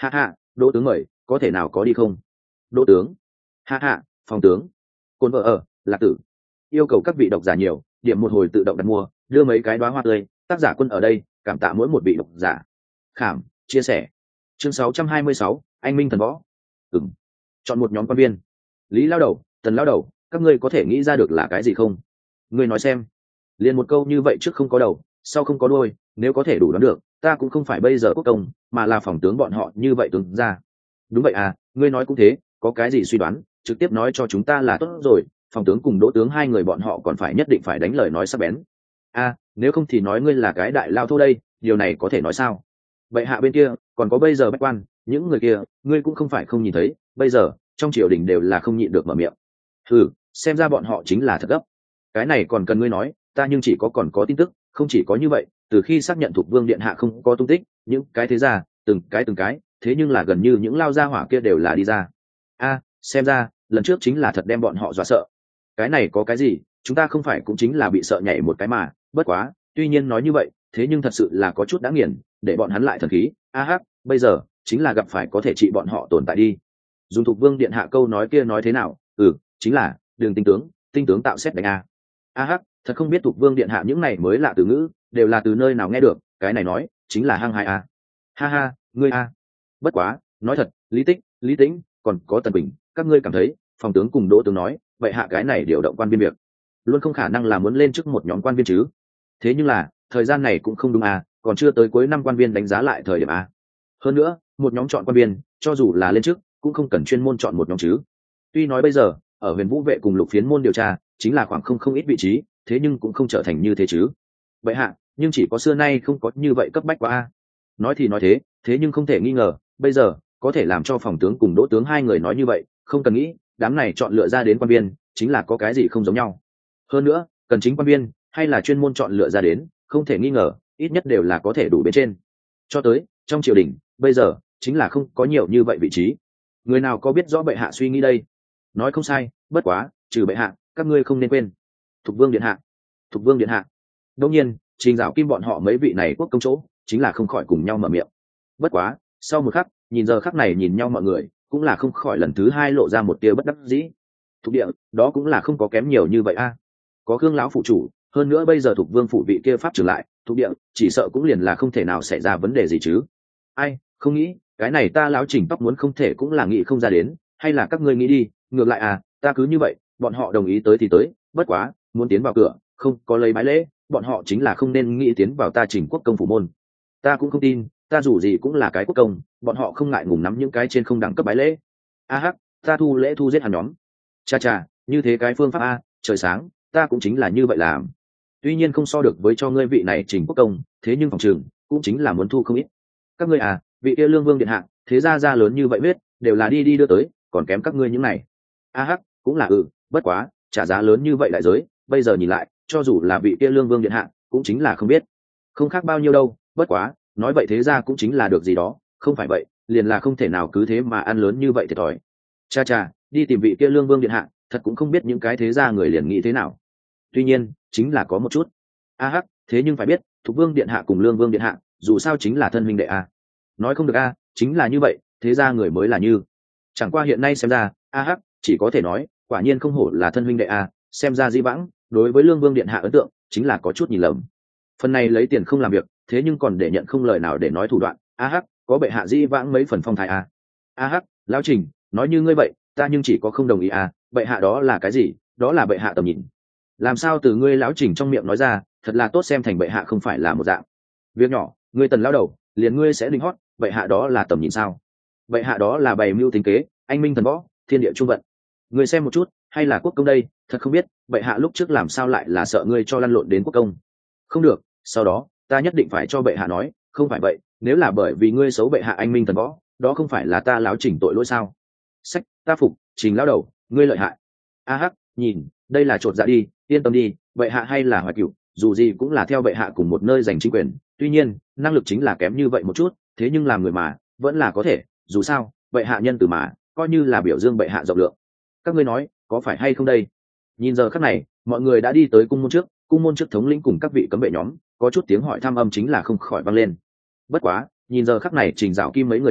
đỗ tướng mời có thể nào có đi không? Đỗ tướng, hạ hạ, phòng tướng, cồn vợ ở, lạc tử, yêu cầu các vị độc giả nhiều, điểm một hồi tự động đặt mua, đưa mấy cái đóa hoa tươi, tác giả Quân ở đây, cảm tạ mỗi một vị độc giả. Khảm, chia sẻ. Chương sáu trăm hai mươi sáu, anh minh thần võ. Ừm. Chọn một nhóm quan viên. Lý lao đầu, Tần lao đầu, các ngươi có thể nghĩ ra được là cái gì không? Ngươi nói xem. Liền một câu như vậy, trước không có đầu, sau không có đuôi, nếu có thể đủ đoán được, ta cũng không phải bây giờ quốc công, mà là phòng tướng bọn họ như vậy tướng ra. Đúng vậy à, ngươi nói cũng thế, có cái gì suy đoán, trực tiếp nói cho chúng ta là tốt rồi, phòng tướng cùng đỗ tướng hai người bọn họ còn phải nhất định phải đánh lời nói sắc bén. A, à, nếu không thì nói ngươi là cái đại lao thô đây, điều này có thể nói sao? Vậy hạ bên kia, còn có bây giờ bách quan, những người kia, ngươi cũng không phải không nhìn thấy, bây giờ, trong triều đình đều là không nhịn được mở miệng. Ừ, xem ra bọn họ chính là thật gấp. Cái này còn cần ngươi nói, ta nhưng chỉ có còn có tin tức, không chỉ có như vậy, từ khi xác nhận thuộc vương điện hạ không có tung tích, những cái thế ra, từng cái từng cái, thế nhưng là gần như những lao gia hỏa kia đều là đi ra. A, à, xem ra, lần trước chính là thật đem bọn họ dọa sợ. Cái này có cái gì, chúng ta không phải cũng chính là bị sợ nhảy một cái mà, bất quá, tuy nhiên nói như vậy, thế nhưng thật sự là có chút đã nghiền, để bọn hắn lại thần khí. A hắc, bây giờ, chính là gặp phải có thể trị bọn họ tồn tại đi. Dùng thuộc vương điện hạ câu nói kia nói thế nào? Ừ, chính là, đường tinh tướng, tinh tướng tạo xét đánh a. A hắc, thật không biết thuộc vương điện hạ những này mới lạ từ ngữ, đều là từ nơi nào nghe được, cái này nói, chính là hăng hai a. Ha ha, ngươi a. Bất quá, nói thật, Lý Tích, Lý Tĩnh, còn có Tần Bình, các ngươi cảm thấy, phòng tướng cùng Đỗ tướng nói, vậy hạ cái này điều động quan viên việc, luôn không khả năng là muốn lên trước một nhóm quan viên chứ? Thế nhưng là, thời gian này cũng không đúng à, còn chưa tới cuối năm quan viên đánh giá lại thời điểm a. Hơn nữa, một nhóm chọn quan viên, cho dù là lên trước, cũng không cần chuyên môn chọn một nhóm chứ. Tuy nói bây giờ, ở Huyền Vũ vệ cùng Lục Phiến môn điều tra, chính là khoảng không không ít vị trí, thế nhưng cũng không trở thành như thế chứ. Vậy hạ, nhưng chỉ có xưa nay không có như vậy cấp bách quá a. Nói thì nói thế, thế nhưng không thể nghi ngờ, bây giờ có thể làm cho phòng tướng cùng Đỗ tướng hai người nói như vậy, không cần nghĩ, đám này chọn lựa ra đến quan viên, chính là có cái gì không giống nhau. Hơn nữa, cần chính quan viên hay là chuyên môn chọn lựa ra đến, không thể nghi ngờ, ít nhất đều là có thể đủ bên trên. Cho tới, trong triều đình, bây giờ chính là không có nhiều như vậy vị trí. Người nào có biết rõ bệ hạ suy nghĩ đây? Nói không sai, bất quá, trừ bệ hạ, các ngươi không nên quên. Thục vương điện hạ, Thục vương điện hạ. Đương nhiên, Trình Dạo Kim bọn họ mấy vị này quốc công chỗ, chính là không khỏi cùng nhau mở miệng. Bất quá, sau một khắc, nhìn giờ khắc này nhìn nhau mọi người, cũng là không khỏi lần thứ hai lộ ra một tia bất đắc dĩ. Thục địa, đó cũng là không có kém nhiều như vậy a. Có Khương lão phụ chủ, hơn nữa bây giờ Thục vương phụ vị kia pháp trưởng lại, Thục địa, chỉ sợ cũng liền là không thể nào xảy ra vấn đề gì chứ. Ai, không nghĩ, cái này ta lão Trình tóc muốn không thể cũng là nghĩ không ra đến, hay là các ngươi nghĩ đi, ngược lại à, ta cứ như vậy, bọn họ đồng ý tới thì tới, bất quá, muốn tiến vào cửa, không có lấy bái lễ, bọn họ chính là không nên nghĩ tiến vào ta Trình quốc công phủ môn. Ta cũng không tin, ta dù gì cũng là cái quốc công, bọn họ không ngại ngùng nắm những cái trên không đẳng cấp bái lễ. A hắc, ta thu lễ thu giết hắn nhóm. Cha cha, như thế cái phương pháp a, trời sáng, ta cũng chính là như vậy làm. Tuy nhiên không so được với cho ngươi vị này Trình quốc công, thế nhưng phòng trường cũng chính là muốn thu không ít. Các ngươi à, vị kia lương vương điện hạ, thế ra ra lớn như vậy biết, đều là đi đi đưa tới, còn kém các ngươi những này. A hắc, cũng là ừ, bất quá, trả giá lớn như vậy đại giới, bây giờ nhìn lại, cho dù là vị kia lương vương điện hạ, cũng chính là không biết, không khác bao nhiêu đâu. Bất quá, nói vậy thế ra cũng chính là được gì đó, không phải vậy, liền là không thể nào cứ thế mà ăn lớn như vậy thiệt thòi. Cha cha, đi tìm vị kia lương vương điện hạ, thật cũng không biết những cái thế ra người liền nghĩ thế nào. Tuy nhiên, chính là có một chút. A hắc, thế nhưng phải biết, Thục vương điện hạ cùng lương vương điện hạ, dù sao chính là thân huynh đệ a. Nói không được a, chính là như vậy, thế ra người mới là như. Chẳng qua hiện nay xem ra, a hắc, chỉ có thể nói, quả nhiên không hổ là thân huynh đệ a, xem ra di vãng, đối với lương vương điện hạ ấn tượng, chính là có chút nhìn lầm. Phần này lấy tiền không làm việc, thế nhưng còn để nhận không lời nào để nói thủ đoạn. A hắc, có bệ hạ di vãng mấy phần phong thái a. A hắc, lão Trình, nói như ngươi vậy, ta nhưng chỉ có không đồng ý a, bệ hạ đó là cái gì, đó là bệ hạ tầm nhìn. Làm sao từ ngươi lão Trình trong miệng nói ra, thật là tốt xem thành bệ hạ không phải là một dạng việc nhỏ, ngươi Tần lão đầu, liền ngươi sẽ đính hót, bệ hạ đó là tầm nhìn sao? Bệ hạ đó là bày mưu tính kế, anh minh thần võ, thiên địa trung vận. Ngươi xem một chút, hay là quốc công đây, thật không biết, bệ hạ lúc trước làm sao lại là sợ ngươi cho lăn lộn đến quốc công. Không được, sau đó, ta nhất định phải cho bệ hạ nói, không phải vậy, nếu là bởi vì ngươi xấu bệ hạ anh minh thần võ, đó không phải là ta lão Trình tội lỗi sao? Sách, ta phục, Trình lão đầu, ngươi lợi hại. A hắc, nhìn, đây là chột dạ đi, yên tâm đi, bệ hạ hay là Hoài Cửu, dù gì cũng là theo bệ hạ cùng một nơi giành chính quyền, tuy nhiên, năng lực chính là kém như vậy một chút, thế nhưng làm người mà, vẫn là có thể, dù sao, bệ hạ nhân từ mà, coi như là biểu dương bệ hạ rộng lượng. Các ngươi nói, có phải hay không đây? Nhìn giờ khắc này, mọi người đã đi tới cung môn trước, cung môn trước thống lĩnh cùng các vị cấm vệ nhóm, có chút tiếng hỏi thăm âm chính là không khỏi vang lên. Bất quá, nhìn giờ khắc này Trình Dạo Kim mấy người này,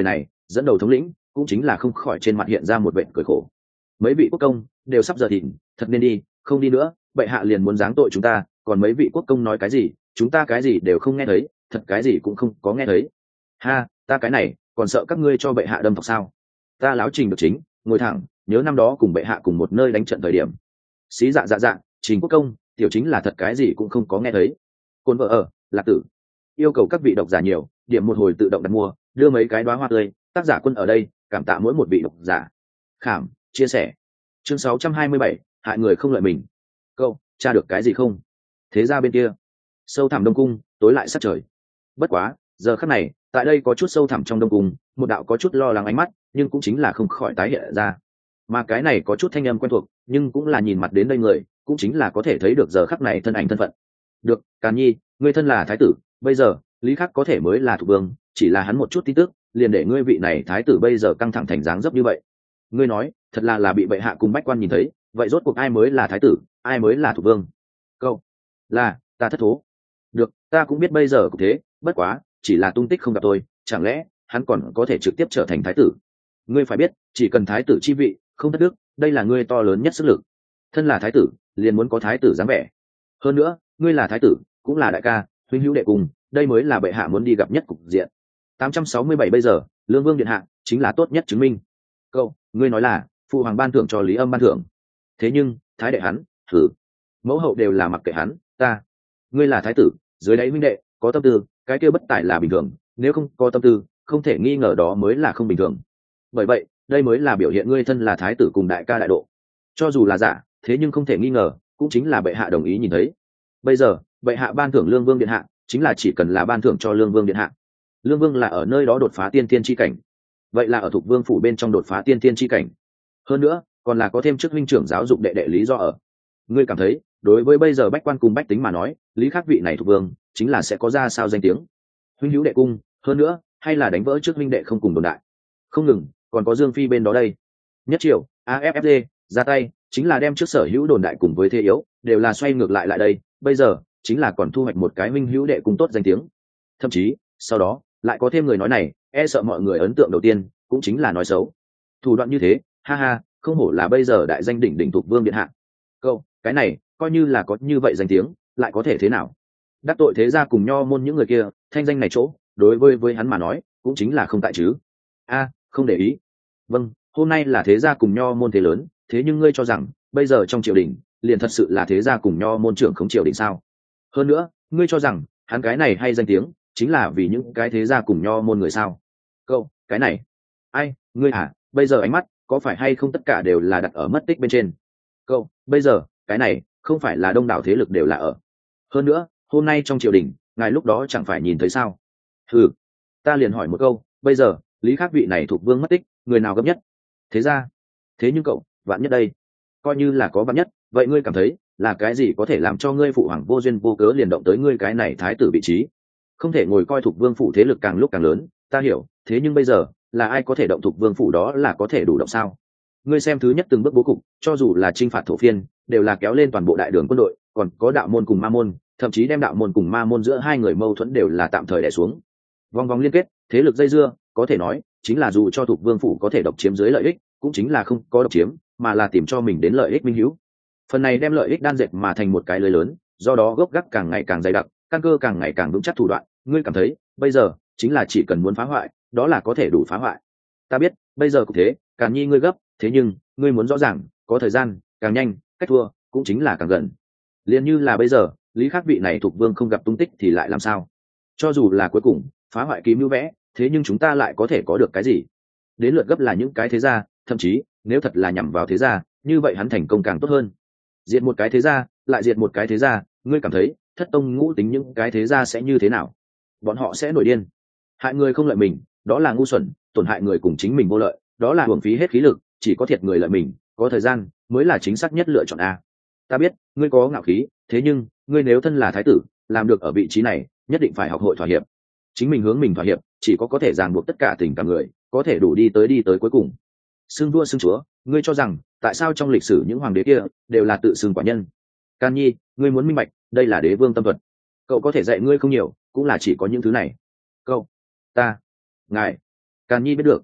dẫn đầu thống lĩnh cũng chính là không khỏi trên mặt hiện ra một vệt cười khổ. Mấy vị quốc công đều sắp giờ thìn, thật nên đi, không đi nữa bệ hạ liền muốn giáng tội chúng ta, còn mấy vị quốc công nói cái gì chúng ta cái gì đều không nghe thấy, thật cái gì cũng không có nghe thấy. Ha, ta cái này còn sợ các ngươi cho bệ hạ đâm thọc sao? Ta láo Trình được chính, ngồi thẳng, nhớ năm đó cùng bệ hạ cùng một nơi đánh trận thời điểm. Xí dạ dạ dạ, Trình quốc công, tiểu chính là thật cái gì cũng không có nghe thấy. Côn vợ ở, Lạc Tử. Yêu cầu các vị độc giả nhiều, điểm một hồi tự động đặt mua, đưa mấy cái đóa hoa tươi, tác giả Quân ở đây, cảm tạ mỗi một vị độc giả. Khảm, chia sẻ. Chương sáu trăm hai mươi bảy, hại người không lợi mình. Câu, tra được cái gì không? Thế ra bên kia, sâu thẳm đông cung, tối lại sát trời. Bất quá, giờ khắc này, tại đây có chút sâu thẳm trong đông cung, một đạo có chút lo lắng ánh mắt, nhưng cũng chính là không khỏi tái hiện ra. Mà cái này có chút thanh âm quen thuộc, nhưng cũng là nhìn mặt đến đây người, cũng chính là có thể thấy được giờ khắc này thân ảnh thân phận. Được, Càn Nhi, ngươi thân là thái tử, bây giờ Lý Khắc có thể mới là thủ vương, chỉ là hắn một chút tin tức, liền để ngươi vị này thái tử bây giờ căng thẳng thành dáng dấp như vậy. Ngươi nói, thật là là bị bệ hạ cùng bách quan nhìn thấy, vậy rốt cuộc ai mới là thái tử, ai mới là thủ vương? Câu là ta thất thố. Được, ta cũng biết bây giờ cũng thế, bất quá chỉ là tung tích không gặp tôi, chẳng lẽ hắn còn có thể trực tiếp trở thành thái tử? Ngươi phải biết, chỉ cần thái tử chi vị không thất đức, đây là ngươi to lớn nhất sức lực. Thân là thái tử liền muốn có thái tử dáng vẻ, hơn nữa ngươi là thái tử cũng là đại ca, huynh hữu đệ cùng, đây mới là bệ hạ muốn đi gặp nhất cục diện. Tám trăm sáu mươi bảy bây giờ Lương Vương điện hạ chính là tốt nhất chứng minh. Câu, ngươi nói là phụ hoàng ban thưởng cho Lý Âm ban thưởng, thế nhưng thái đệ hắn thử mẫu hậu đều là mặc kệ hắn, ta ngươi là thái tử dưới đáy huynh đệ có tâm tư, cái kia bất tài là bình thường, nếu không có tâm tư không thể nghi ngờ đó mới là không bình thường. Bởi vậy đây mới là biểu hiện ngươi thân là thái tử cùng đại ca đại độ, cho dù là giả thế nhưng không thể nghi ngờ cũng chính là bệ hạ đồng ý nhìn thấy. Bây giờ bệ hạ ban thưởng Lương Vương điện hạ chính là chỉ cần là ban thưởng cho Lương Vương điện hạ. Lương Vương là ở nơi đó đột phá tiên tiên chi cảnh, vậy là ở Thục Vương phủ bên trong đột phá tiên tiên chi cảnh, hơn nữa còn là có thêm chức huynh trưởng giáo dục đệ đệ lý do ở. Ngươi cảm thấy đối với bây giờ bách quan cùng bách tính mà nói, Lý Khắc vị này Thục Vương chính là sẽ có ra sao danh tiếng? Huynh hữu đệ cung, hơn nữa hay là đánh vỡ trước huynh đệ không cùng đồn đại. Không ngừng còn có Dương Phi bên đó đây. Nhất Triều a ép ép đê ra tay chính là đem trước sở hữu đồn đại cùng với thế yếu đều là xoay ngược lại lại đây, bây giờ chính là còn thu hoạch một cái huynh hữu đệ cung tốt danh tiếng. Thậm chí sau đó lại có thêm người nói này, e sợ mọi người ấn tượng đầu tiên cũng chính là nói xấu. Thủ đoạn như thế, ha ha, không hổ là bây giờ đại danh đỉnh đỉnh Thục Vương điện hạ. Câu, cái này coi như là có như vậy danh tiếng lại có thể thế nào? Đắc tội thế gia cùng nho môn những người kia, thanh danh này chỗ đối với với hắn mà nói cũng chính là không tại chứ. A, không để ý. Vâng, hôm nay là thế gia cùng nho môn thế lớn, thế nhưng ngươi cho rằng bây giờ trong triều đình liền thật sự là thế gia cùng nho môn trưởng không triều đình sao? Hơn nữa ngươi cho rằng hắn cái này hay danh tiếng chính là vì những cái thế gia cùng nho môn người sao? Câu, cái này ai ngươi à, bây giờ ánh mắt có phải hay không tất cả đều là đặt ở mất tích bên trên? Câu, bây giờ cái này không phải là đông đảo thế lực đều là ở. Hơn nữa hôm nay trong triều đình ngài lúc đó chẳng phải nhìn thấy sao? Ừ, ta liền hỏi một câu, bây giờ Lý Khắc vị này Thục Vương mất tích, người nào gấp nhất? Thế ra. Thế nhưng cậu vạn nhất đây, coi như là có vạn nhất, vậy ngươi cảm thấy là cái gì có thể làm cho ngươi phụ hoàng vô duyên vô cớ liền động tới ngươi cái này thái tử vị trí? Không thể ngồi coi Thục Vương phủ thế lực càng lúc càng lớn, ta hiểu, thế nhưng bây giờ là ai có thể động Thục Vương phủ đó là có thể đủ động sao? Ngươi xem thứ nhất từng bước bố cục, cho dù là chinh phạt thổ phiên đều là kéo lên toàn bộ đại đường quân đội, còn có đạo môn cùng ma môn, thậm chí đem đạo môn cùng ma môn giữa hai người mâu thuẫn đều là tạm thời đè xuống. Vòng vòng liên kết, thế lực dây dưa, có thể nói chính là dù cho Thục Vương phủ có thể độc chiếm dưới lợi ích, cũng chính là không có độc chiếm, mà là tìm cho mình đến lợi ích minh hữu. Phần này đem lợi ích đan dệt mà thành một cái lưới lớn, do đó gốc gác càng ngày càng dày đặc, căn cơ càng ngày càng vững chắc thủ đoạn. Ngươi cảm thấy bây giờ chính là chỉ cần muốn phá hoại, đó là có thể đủ phá hoại. Ta biết bây giờ cũng thế, Càn Nhi ngươi gấp, thế nhưng ngươi muốn rõ ràng, có thời gian càng nhanh, cách thua cũng chính là càng gần. Liên như là bây giờ Lý Khắc vị này Thục Vương không gặp tung tích thì lại làm sao? Cho dù là cuối cùng phá hoại ký mưu vẽ, thế nhưng chúng ta lại có thể có được cái gì? Đến lượt gấp là những cái thế gia, thậm chí nếu thật là nhằm vào thế gia, như vậy hắn thành công càng tốt hơn. Diệt một cái thế gia lại diệt một cái thế gia, ngươi cảm thấy thất tông ngũ tính những cái thế gia sẽ như thế nào? Bọn họ sẽ nổi điên. Hại người không lợi mình, đó là ngu xuẩn, tổn hại người cùng chính mình vô lợi, đó là uổng phí hết khí lực, chỉ có thiệt người lợi mình, có thời gian mới là chính xác nhất lựa chọn a. Ta biết ngươi có ngạo khí, thế nhưng ngươi nếu thân là thái tử, làm được ở vị trí này, nhất định phải học hội thỏa hiệp. Chính mình hướng mình thỏa hiệp, chỉ có có thể ràng buộc tất cả tình cảm người, có thể đủ đi tới đi tới cuối cùng. Xưng vua xưng chúa, ngươi cho rằng tại sao trong lịch sử những hoàng đế kia đều là tự xưng quả nhân? Can Nhi, ngươi muốn minh bạch, đây là đế vương tâm thuật. Cậu có thể dạy ngươi không nhiều, cũng là chỉ có những thứ này. Cậu, ta, ngài, Can Nhi biết được,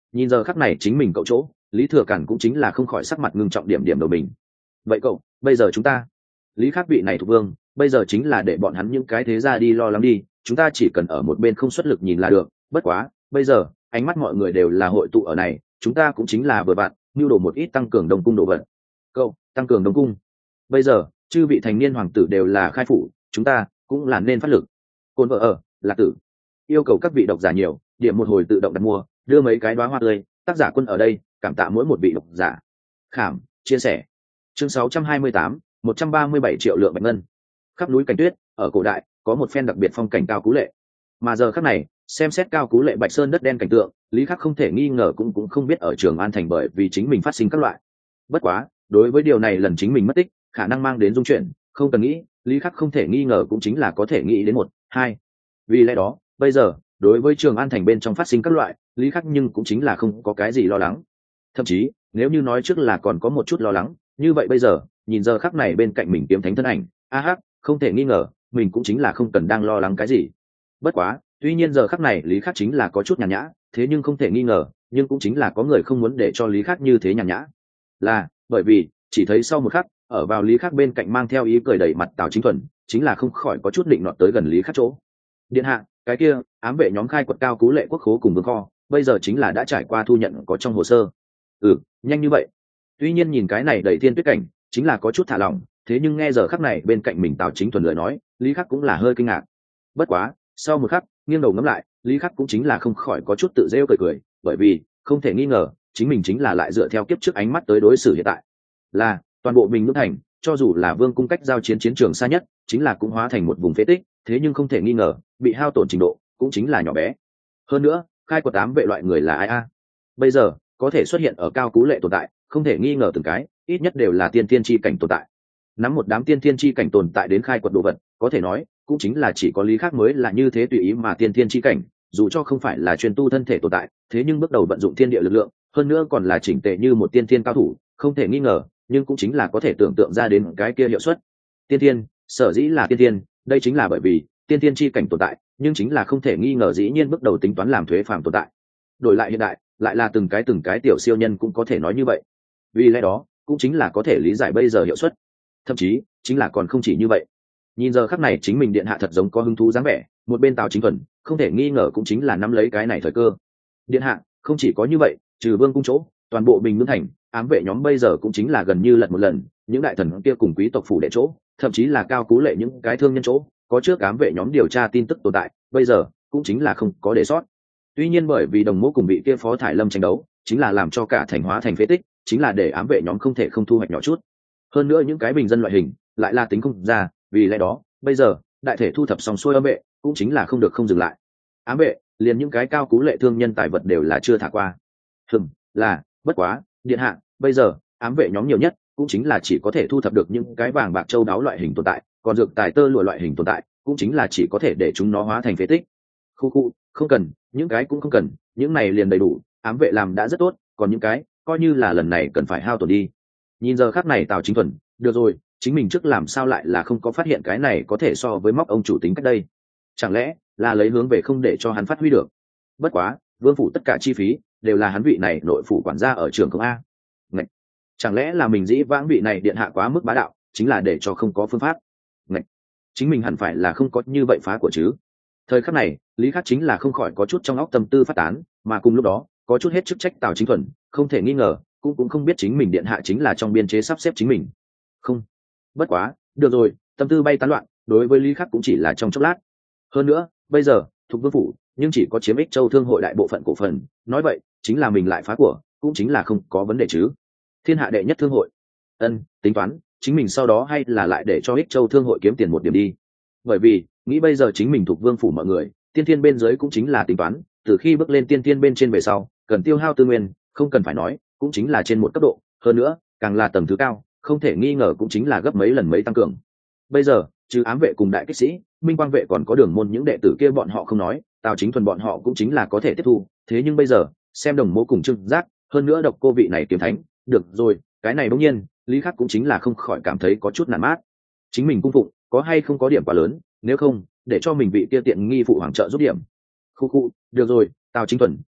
Nhìn giờ khắc này chính mình cậu chỗ, Lý Thừa Cản cũng chính là không khỏi sắc mặt ngưng trọng điểm điểm đầu mình. Vậy cậu, bây giờ chúng ta, Lý Khắc vị này thuộc vương, bây giờ chính là để bọn hắn những cái thế ra đi lo lắng đi, chúng ta chỉ cần ở một bên không xuất lực nhìn là được. Bất quá, bây giờ ánh mắt mọi người đều là hội tụ ở này, chúng ta cũng chính là vừa bạn nưu đồ một ít tăng cường đông cung đồ vật. Cậu, tăng cường đông cung. Bây giờ, chư vị thành niên hoàng tử đều là khai phủ, chúng ta cũng là nên phát lực. Côn vợ ở, Lạc Tử. Yêu cầu các vị độc giả nhiều, điểm một hồi tự động đặt mua, đưa mấy cái đóa hoa tươi, tác giả quân ở đây, cảm tạ mỗi một vị độc giả. Khảm, chia sẻ. Chương sáu trăm hai mươi tám, một trăm ba mươi bảy triệu lượng bạch ngân. Khắp núi cảnh tuyết, ở cổ đại, có một phen đặc biệt phong cảnh cao cú lệ. Mà giờ khắc này, xem xét cao cú lệ bạch sơn đất đen cảnh tượng, Lý Khắc không thể nghi ngờ cũng cũng không biết ở Trường An thành bởi vì chính mình phát sinh các loại. Bất quá, đối với điều này lần chính mình mất tích, khả năng mang đến dung chuyển, không cần nghĩ, Lý Khắc không thể nghi ngờ cũng chính là có thể nghĩ đến một, hai. Vì lẽ đó, bây giờ, đối với Trường An thành bên trong phát sinh các loại, Lý Khắc nhưng cũng chính là không có cái gì lo lắng. Thậm chí, nếu như nói trước là còn có một chút lo lắng, như vậy bây giờ, nhìn giờ khắc này bên cạnh mình kiếm thánh thân ảnh, a hắc, không thể nghi ngờ, mình cũng chính là không cần đang lo lắng cái gì. Bất quá, tuy nhiên giờ khắc này Lý Khắc chính là có chút nhàn nhã, thế nhưng không thể nghi ngờ, nhưng cũng chính là có người không muốn để cho Lý Khắc như thế nhàn nhã. Là, bởi vì, chỉ thấy sau một khắc, ở vào Lý Khắc bên cạnh mang theo ý cười đầy mặt Tào Chính Thuần, chính là không khỏi có chút định nọt tới gần Lý Khắc chỗ. Điện hạ, cái kia, ám vệ nhóm khai quật cao cú lệ quốc khố cùng vương kho, bây giờ chính là đã trải qua thu nhận có trong hồ sơ. Ừ, nhanh như vậy. Tuy nhiên nhìn cái này đầy thiên tuyết cảnh, chính là có chút thả lỏng, thế nhưng nghe giờ khắc này bên cạnh mình Tào Chính Thuần lời nói, Lý Khắc cũng là hơi kinh ngạc. Bất quá, sau một khắc, nghiêng đầu ngắm lại, Lý Khắc cũng chính là không khỏi có chút tự rêu cười cười, bởi vì, không thể nghi ngờ, chính mình chính là lại dựa theo kiếp trước ánh mắt tới đối xử hiện tại. Là, toàn bộ Bình Nhưỡng thành, cho dù là vương cung cách giao chiến chiến trường xa nhất, chính là cũng hóa thành một vùng phế tích, thế nhưng không thể nghi ngờ, bị hao tổn trình độ, cũng chính là nhỏ bé. Hơn nữa, khai quật tám vệ loại người là ai a? Bây giờ, có thể xuất hiện ở cao cú lệ tồn tại, không thể nghi ngờ từng cái, ít nhất đều là tiên thiên chi cảnh tồn tại. Nắm một đám tiên thiên chi cảnh tồn tại đến khai quật đồ vật, có thể nói, cũng chính là chỉ có Lý Khắc mới là như thế tùy ý mà tiên thiên chi cảnh, dù cho không phải là chuyên tu thân thể tồn tại, thế nhưng bước đầu vận dụng thiên địa lực lượng, hơn nữa còn là chỉnh tề như một tiên thiên cao thủ, không thể nghi ngờ, nhưng cũng chính là có thể tưởng tượng ra đến cái kia hiệu suất. Tiên thiên, sở dĩ là tiên thiên, đây chính là bởi vì tiên thiên chi cảnh tồn tại, nhưng chính là không thể nghi ngờ dĩ nhiên bước đầu tính toán làm thuế phàm tồn tại. Đổi lại hiện đại, lại là từng cái từng cái tiểu siêu nhân cũng có thể nói như vậy. Vì lẽ đó, cũng chính là có thể lý giải bây giờ hiệu suất. Thậm chí, chính là còn không chỉ như vậy. Nhìn giờ khắc này chính mình điện hạ thật giống có hứng thú dáng vẻ, một bên Tào Chính Thuần, không thể nghi ngờ cũng chính là nắm lấy cái này thời cơ. Điện hạ, không chỉ có như vậy, trừ vương cung chỗ, toàn bộ Bình Nhưỡng thành, ám vệ nhóm bây giờ cũng chính là gần như lật một lần, những đại thần kia cùng quý tộc phủ đệ chỗ, thậm chí là cao cú lệ những cái thương nhân chỗ, có trước ám vệ nhóm điều tra tin tức tồn tại, bây giờ cũng chính là không có để sót. Tuy nhiên bởi vì đồng mẫu cùng vị kia phó thải lâm tranh đấu, chính là làm cho cả thành hóa thành phế tích, chính là để ám vệ nhóm không thể không thu hoạch nhỏ chút. Hơn nữa những cái bình dân loại hình, lại là tính không ra, vì lẽ đó, bây giờ, đại thể thu thập xong xuôi ám vệ, cũng chính là không được không dừng lại. Ám vệ, liền những cái cao cú lệ thương nhân tài vật đều là chưa thả qua. Hừm, là, bất quá, điện hạ, bây giờ, ám vệ nhóm nhiều nhất, cũng chính là chỉ có thể thu thập được những cái vàng bạc châu đáo loại hình tồn tại, còn dược tài tơ lụa loại hình tồn tại, cũng chính là chỉ có thể để chúng nó hóa thành phế tích. Khu khu, không cần, những cái cũng không cần, những này liền đầy đủ, ám vệ làm đã rất tốt, còn những cái, coi như là lần này cần phải hao tổn đi. Nhìn giờ khắc này Tào Chính Thuần, được rồi, chính mình trước làm sao lại là không có phát hiện cái này có thể so với móc ông chủ tính cách đây. Chẳng lẽ là lấy hướng về không để cho hắn phát huy được? Bất quá, vương phủ tất cả chi phí đều là hắn vị này nội phủ quản gia ở trường công a. Ngạch. Chẳng lẽ là mình dĩ vãng vị này điện hạ quá mức bá đạo, chính là để cho không có phương pháp. Ngạch. Chính mình hẳn phải là không có như vậy phá của chứ. Thời khắc này, Lý Khắc chính là không khỏi có chút trong óc tâm tư phát tán, mà cùng lúc đó, có chút hết chức trách Tào Chính Thuần, không thể nghi ngờ, cũng cũng không biết chính mình điện hạ chính là trong biên chế sắp xếp chính mình. Không. Bất quá, được rồi, tâm tư bay tán loạn, đối với Lý Khắc cũng chỉ là trong chốc lát. Hơn nữa, bây giờ, thuộc vương phủ, nhưng chỉ có chiếm ích châu thương hội đại bộ phận cổ phần, nói vậy, chính là mình lại phá của, cũng chính là không có vấn đề chứ. Thiên hạ đệ nhất thương hội. Ân, tính toán, chính mình sau đó hay là lại để cho ích châu thương hội kiếm tiền một điểm đi. Bởi vì, nghĩ bây giờ chính mình thuộc vương phủ mọi người, tiên thiên bên dưới cũng chính là tính toán, từ khi bước lên tiên thiên bên trên về sau, cần tiêu hao tư nguyên, không cần phải nói, cũng chính là trên một cấp độ, hơn nữa, càng là tầng thứ cao, không thể nghi ngờ cũng chính là gấp mấy lần mấy tăng cường. Bây giờ, trừ ám vệ cùng đại kích sĩ, minh quang vệ còn có đường môn những đệ tử kia bọn họ không nói, Tào Chính Thuần bọn họ cũng chính là có thể tiếp thu, thế nhưng bây giờ, xem đồng mô cùng trưng giác, hơn nữa độc cô vị này kiếm thánh, được rồi, cái này bỗng nhiên, Lý Khắc cũng chính là không khỏi cảm thấy có chút nản mát. Chính mình cung phụng, có hay không có điểm quá lớn, nếu không, để cho mình vị kia tiện nghi phụ hoàng trợ giúp điểm. Khu khu, được rồi, Tào Chính Thuần,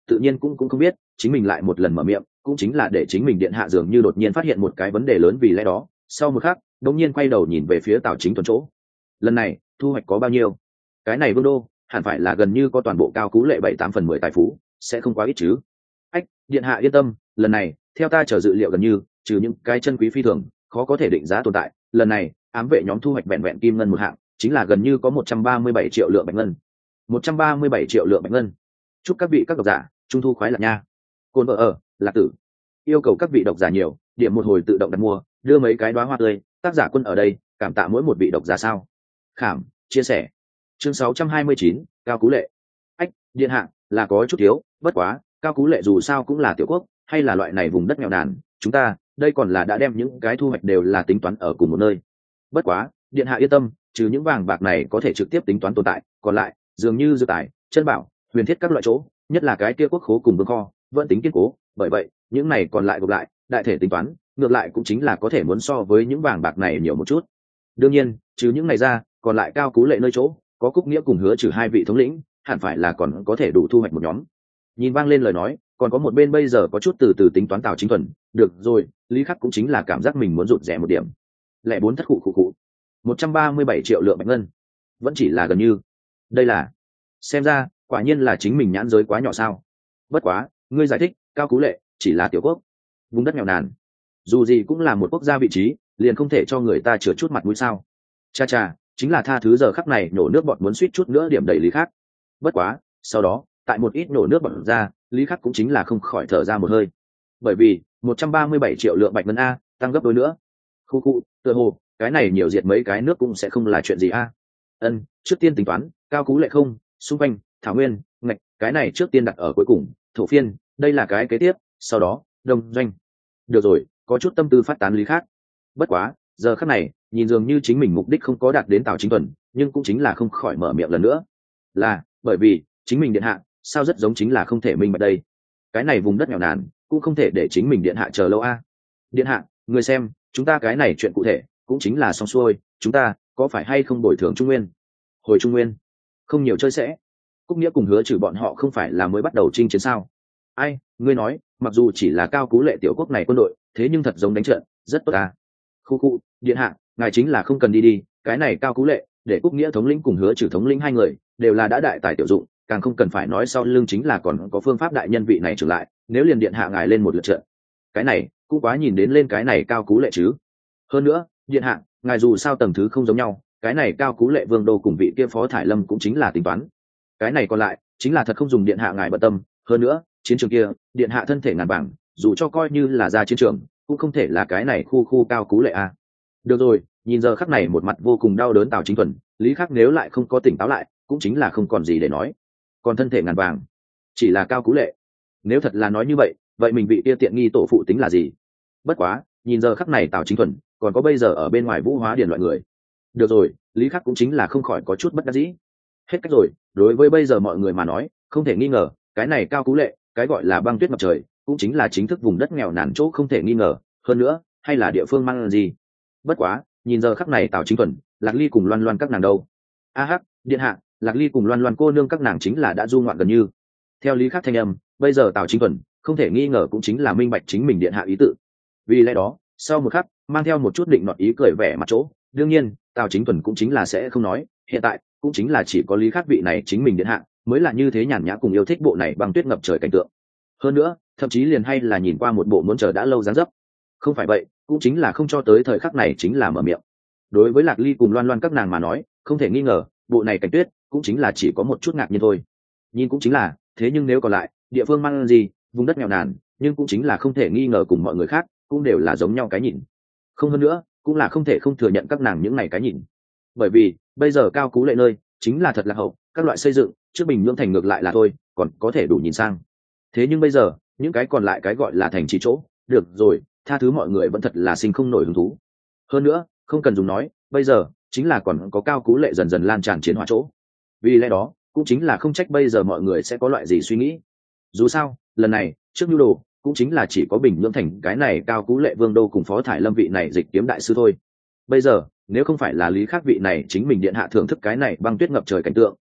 tự nhiên cũng cũng không biết chính mình lại một lần mở miệng cũng chính là để chính mình điện hạ dường như đột nhiên phát hiện một cái vấn đề lớn. Vì lẽ đó sau một khắc đột nhiên quay đầu nhìn về phía Tào Chính Thuần chỗ. Lần này thu hoạch có bao nhiêu? Cái này vương đô hẳn phải là gần như có toàn bộ Cao Cú Lệ bảy tám phần mười tài phú, sẽ không quá ít chứ? Ách, điện hạ yên tâm, lần này theo ta chờ dự liệu gần như trừ những cái chân quý phi thường khó có thể định giá tồn tại, lần này ám vệ nhóm thu hoạch vẹn vẹn kim ngân một hạng chính là gần như có một trăm ba mươi bảy triệu lượng bạch ngân. một trăm ba mươi bảy triệu lượng bạch ngân. Chúc các vị các độc giả trung thu khoái lạc nha. Côn vợ ở lạc tử yêu cầu các vị độc giả nhiều, điểm một hồi tự động đặt mua, đưa mấy cái đóa hoa tươi, tác giả Quân ở đây cảm tạ mỗi một vị độc giả sao. Khảm chia sẻ. Chương sáu trăm hai mươi chín, Cao Cú Lệ. Ách, điện hạ là có chút thiếu, bất quá Cao Cú Lệ dù sao cũng là tiểu quốc, hay là loại này vùng đất nghèo nàn, chúng ta đây còn là đã đem những cái thu hoạch đều là tính toán ở cùng một nơi. Bất quá điện hạ yên tâm, trừ những vàng bạc này có thể trực tiếp tính toán tồn tại, còn lại dường như dư tài, chân bảo, huyền thiết các loại chỗ, nhất là cái kia quốc khố cùng vương kho vẫn tính kiên cố, bởi vậy những này còn lại gộp lại đại thể tính toán ngược lại cũng chính là có thể muốn so với những vàng bạc này nhiều một chút. Đương nhiên trừ những này ra, còn lại Cao Cú Lệ nơi chỗ có Cúc Nghĩa cùng Hứa Trừ hai vị thống lĩnh, hẳn phải là còn có thể đủ thu hoạch một nhóm. Nhìn vang lên lời nói, còn có một bên bây giờ có chút từ từ tính toán Tào Chính Thuần. Được rồi, Lý Khắc cũng chính là cảm giác mình muốn rụt rẻ một điểm. Lẻ bốn thất khụ khụ khụ một trăm ba mươi bảy triệu lượng bạch ngân, vẫn chỉ là gần như. Đây là xem ra quả nhiên là chính mình nhãn giới quá nhỏ sao. Bất quá ngươi giải thích Cao Cú Lệ chỉ là tiểu quốc, vùng đất nghèo nàn, dù gì cũng là một quốc gia vị trí, liền không thể cho người ta chừa chút mặt mũi sao? Cha cha, chính là tha thứ giờ khắc này nổ nước bọt muốn suýt chút nữa điểm đẩy Lý Khắc. Bất quá sau đó tại một ít nổ nước bọt ra, Lý Khắc cũng chính là không khỏi thở ra một hơi, bởi vì một trăm ba mươi bảy triệu lượng bạch ngân a tăng gấp đôi nữa. Khu khu, tựa hồ cái này nhiều diệt mấy cái nước cũng sẽ không là chuyện gì a. Ân, trước tiên tính toán Cao Cú Lệ không, xung quanh thảo nguyên ngạch, cái này trước tiên đặt ở cuối cùng. Thổ phiên đây là cái kế tiếp, sau đó đông doanh. Được rồi, có chút tâm tư phát tán Lý Khắc. Bất quá giờ khắc này nhìn dường như chính mình mục đích không có đạt đến Tào Chính Thuần, nhưng cũng chính là không khỏi mở miệng lần nữa, là bởi vì chính mình điện hạ sao rất giống chính là không thể minh bạch đây. Cái này vùng đất nghèo nàn cũng không thể để chính mình điện hạ chờ lâu a. Điện hạ người xem, chúng ta cái này chuyện cụ thể cũng chính là xong xuôi, chúng ta có phải hay không bồi thường Trung Nguyên? Hồi Trung Nguyên không nhiều chơi sẽ. Cúc Nghĩa cùng Hứa Trừ bọn họ không phải là mới bắt đầu chinh chiến sao? Ai, ngươi nói mặc dù chỉ là Cao Cú Lệ tiểu quốc này quân đội, thế nhưng thật giống đánh trận rất tốt à. Khu khu, điện hạ ngài chính là không cần đi đi, cái này Cao Cú Lệ để Cúc Nghĩa thống lĩnh cùng Hứa Trừ thống lĩnh hai người đều là đã đại tài tiểu dụng, càng không cần phải nói sau lưng chính là còn có phương pháp đại nhân vị này trở lại, nếu liền điện hạ ngài lên một lượt trận, cái này cũng quá nhìn đến lên cái này Cao Cú Lệ chứ. Hơn nữa điện hạ ngài dù sao tầng thứ không giống nhau, cái này Cao Cú Lệ vương đô cùng vị kia Phó Thải Lâm cũng chính là tính toán, cái này còn lại chính là thật không dùng điện hạ ngài bận tâm. Hơn nữa chiến trường kia điện hạ thân thể ngàn vàng, dù cho coi như là ra chiến trường cũng không thể là cái này khu khu Cao Cú Lệ a. Được rồi, nhìn giờ khắc này một mặt vô cùng đau đớn Tào Chính Thuần, Lý Khắc nếu lại không có tỉnh táo lại cũng chính là không còn gì để nói. Còn thân thể ngàn vàng chỉ là Cao Cú Lệ, nếu thật là nói như vậy vậy mình bị kia tiện nghi tổ phụ tính là gì? Bất quá nhìn giờ khắc này Tào Chính Thuần còn có bây giờ ở bên ngoài Vũ Hóa Điền loại người. Được rồi, Lý Khắc cũng chính là không khỏi có chút bất đắc dĩ. Hết cách rồi, đối với bây giờ mọi người mà nói không thể nghi ngờ cái này Cao Cú Lệ cái gọi là băng tuyết ngập trời cũng chính là chính thức vùng đất nghèo nàn chỗ không thể nghi ngờ. Hơn nữa hay là địa phương mang gì. Bất quá nhìn giờ khắc này Tào Chính Thuần, Lạc Ly cùng Loan Loan các nàng đâu? A hắc, điện hạ, Lạc Ly cùng Loan Loan cô nương các nàng chính là đã du ngoạn gần như. Theo Lý Khắc thanh âm, bây giờ Tào Chính Thuần không thể nghi ngờ cũng chính là minh bạch chính mình điện hạ ý tự. Vì lẽ đó sau một khắc mang theo một chút định nọt ý cười vẻ mặt chỗ, đương nhiên Tào Chính Thuần cũng chính là sẽ không nói, hiện tại cũng chính là chỉ có Lý Khắc vị này chính mình điện hạ mới là như thế nhàn nhã cùng yêu thích bộ này băng tuyết ngập trời cảnh tượng. Hơn nữa thậm chí liền hay là nhìn qua một bộ muốn chờ đã lâu dáng dấp. Không phải vậy cũng chính là không cho tới thời khắc này chính là mở miệng. Đối với Lạc Ly cùng Loan Loan các nàng mà nói không thể nghi ngờ bộ này cảnh tuyết cũng chính là chỉ có một chút ngạc nhiên thôi. Nhìn cũng chính là thế, nhưng nếu còn lại địa phương mang gì vùng đất nghèo nàn, nhưng cũng chính là không thể nghi ngờ cùng mọi người khác cũng đều là giống nhau cái nhìn. Không hơn nữa cũng là không thể không thừa nhận các nàng những này cái nhìn, bởi vì bây giờ Cao Cú Lệ nơi chính là thật là hậu, các loại xây dựng trước Bình Nhưỡng thành ngược lại là thôi còn có thể đủ nhìn sang, thế nhưng bây giờ những cái còn lại cái gọi là thành trì chỗ, được rồi tha thứ mọi người vẫn thật là sinh không nổi hứng thú. Hơn nữa không cần dùng nói, bây giờ chính là còn có Cao Cú Lệ dần dần lan tràn chiến hỏa chỗ. Vì lẽ đó cũng chính là không trách bây giờ mọi người sẽ có loại gì suy nghĩ. Dù sao lần này trước nhu đồ cũng chính là chỉ có Bình Nhưỡng thành cái này Cao Cú Lệ vương đô cùng Phó Thải Lâm vị này dịch kiếm đại sư thôi. Bây giờ nếu không phải là Lý Khắc vị này chính mình điện hạ thưởng thức cái này băng tuyết ngập trời cảnh tượng,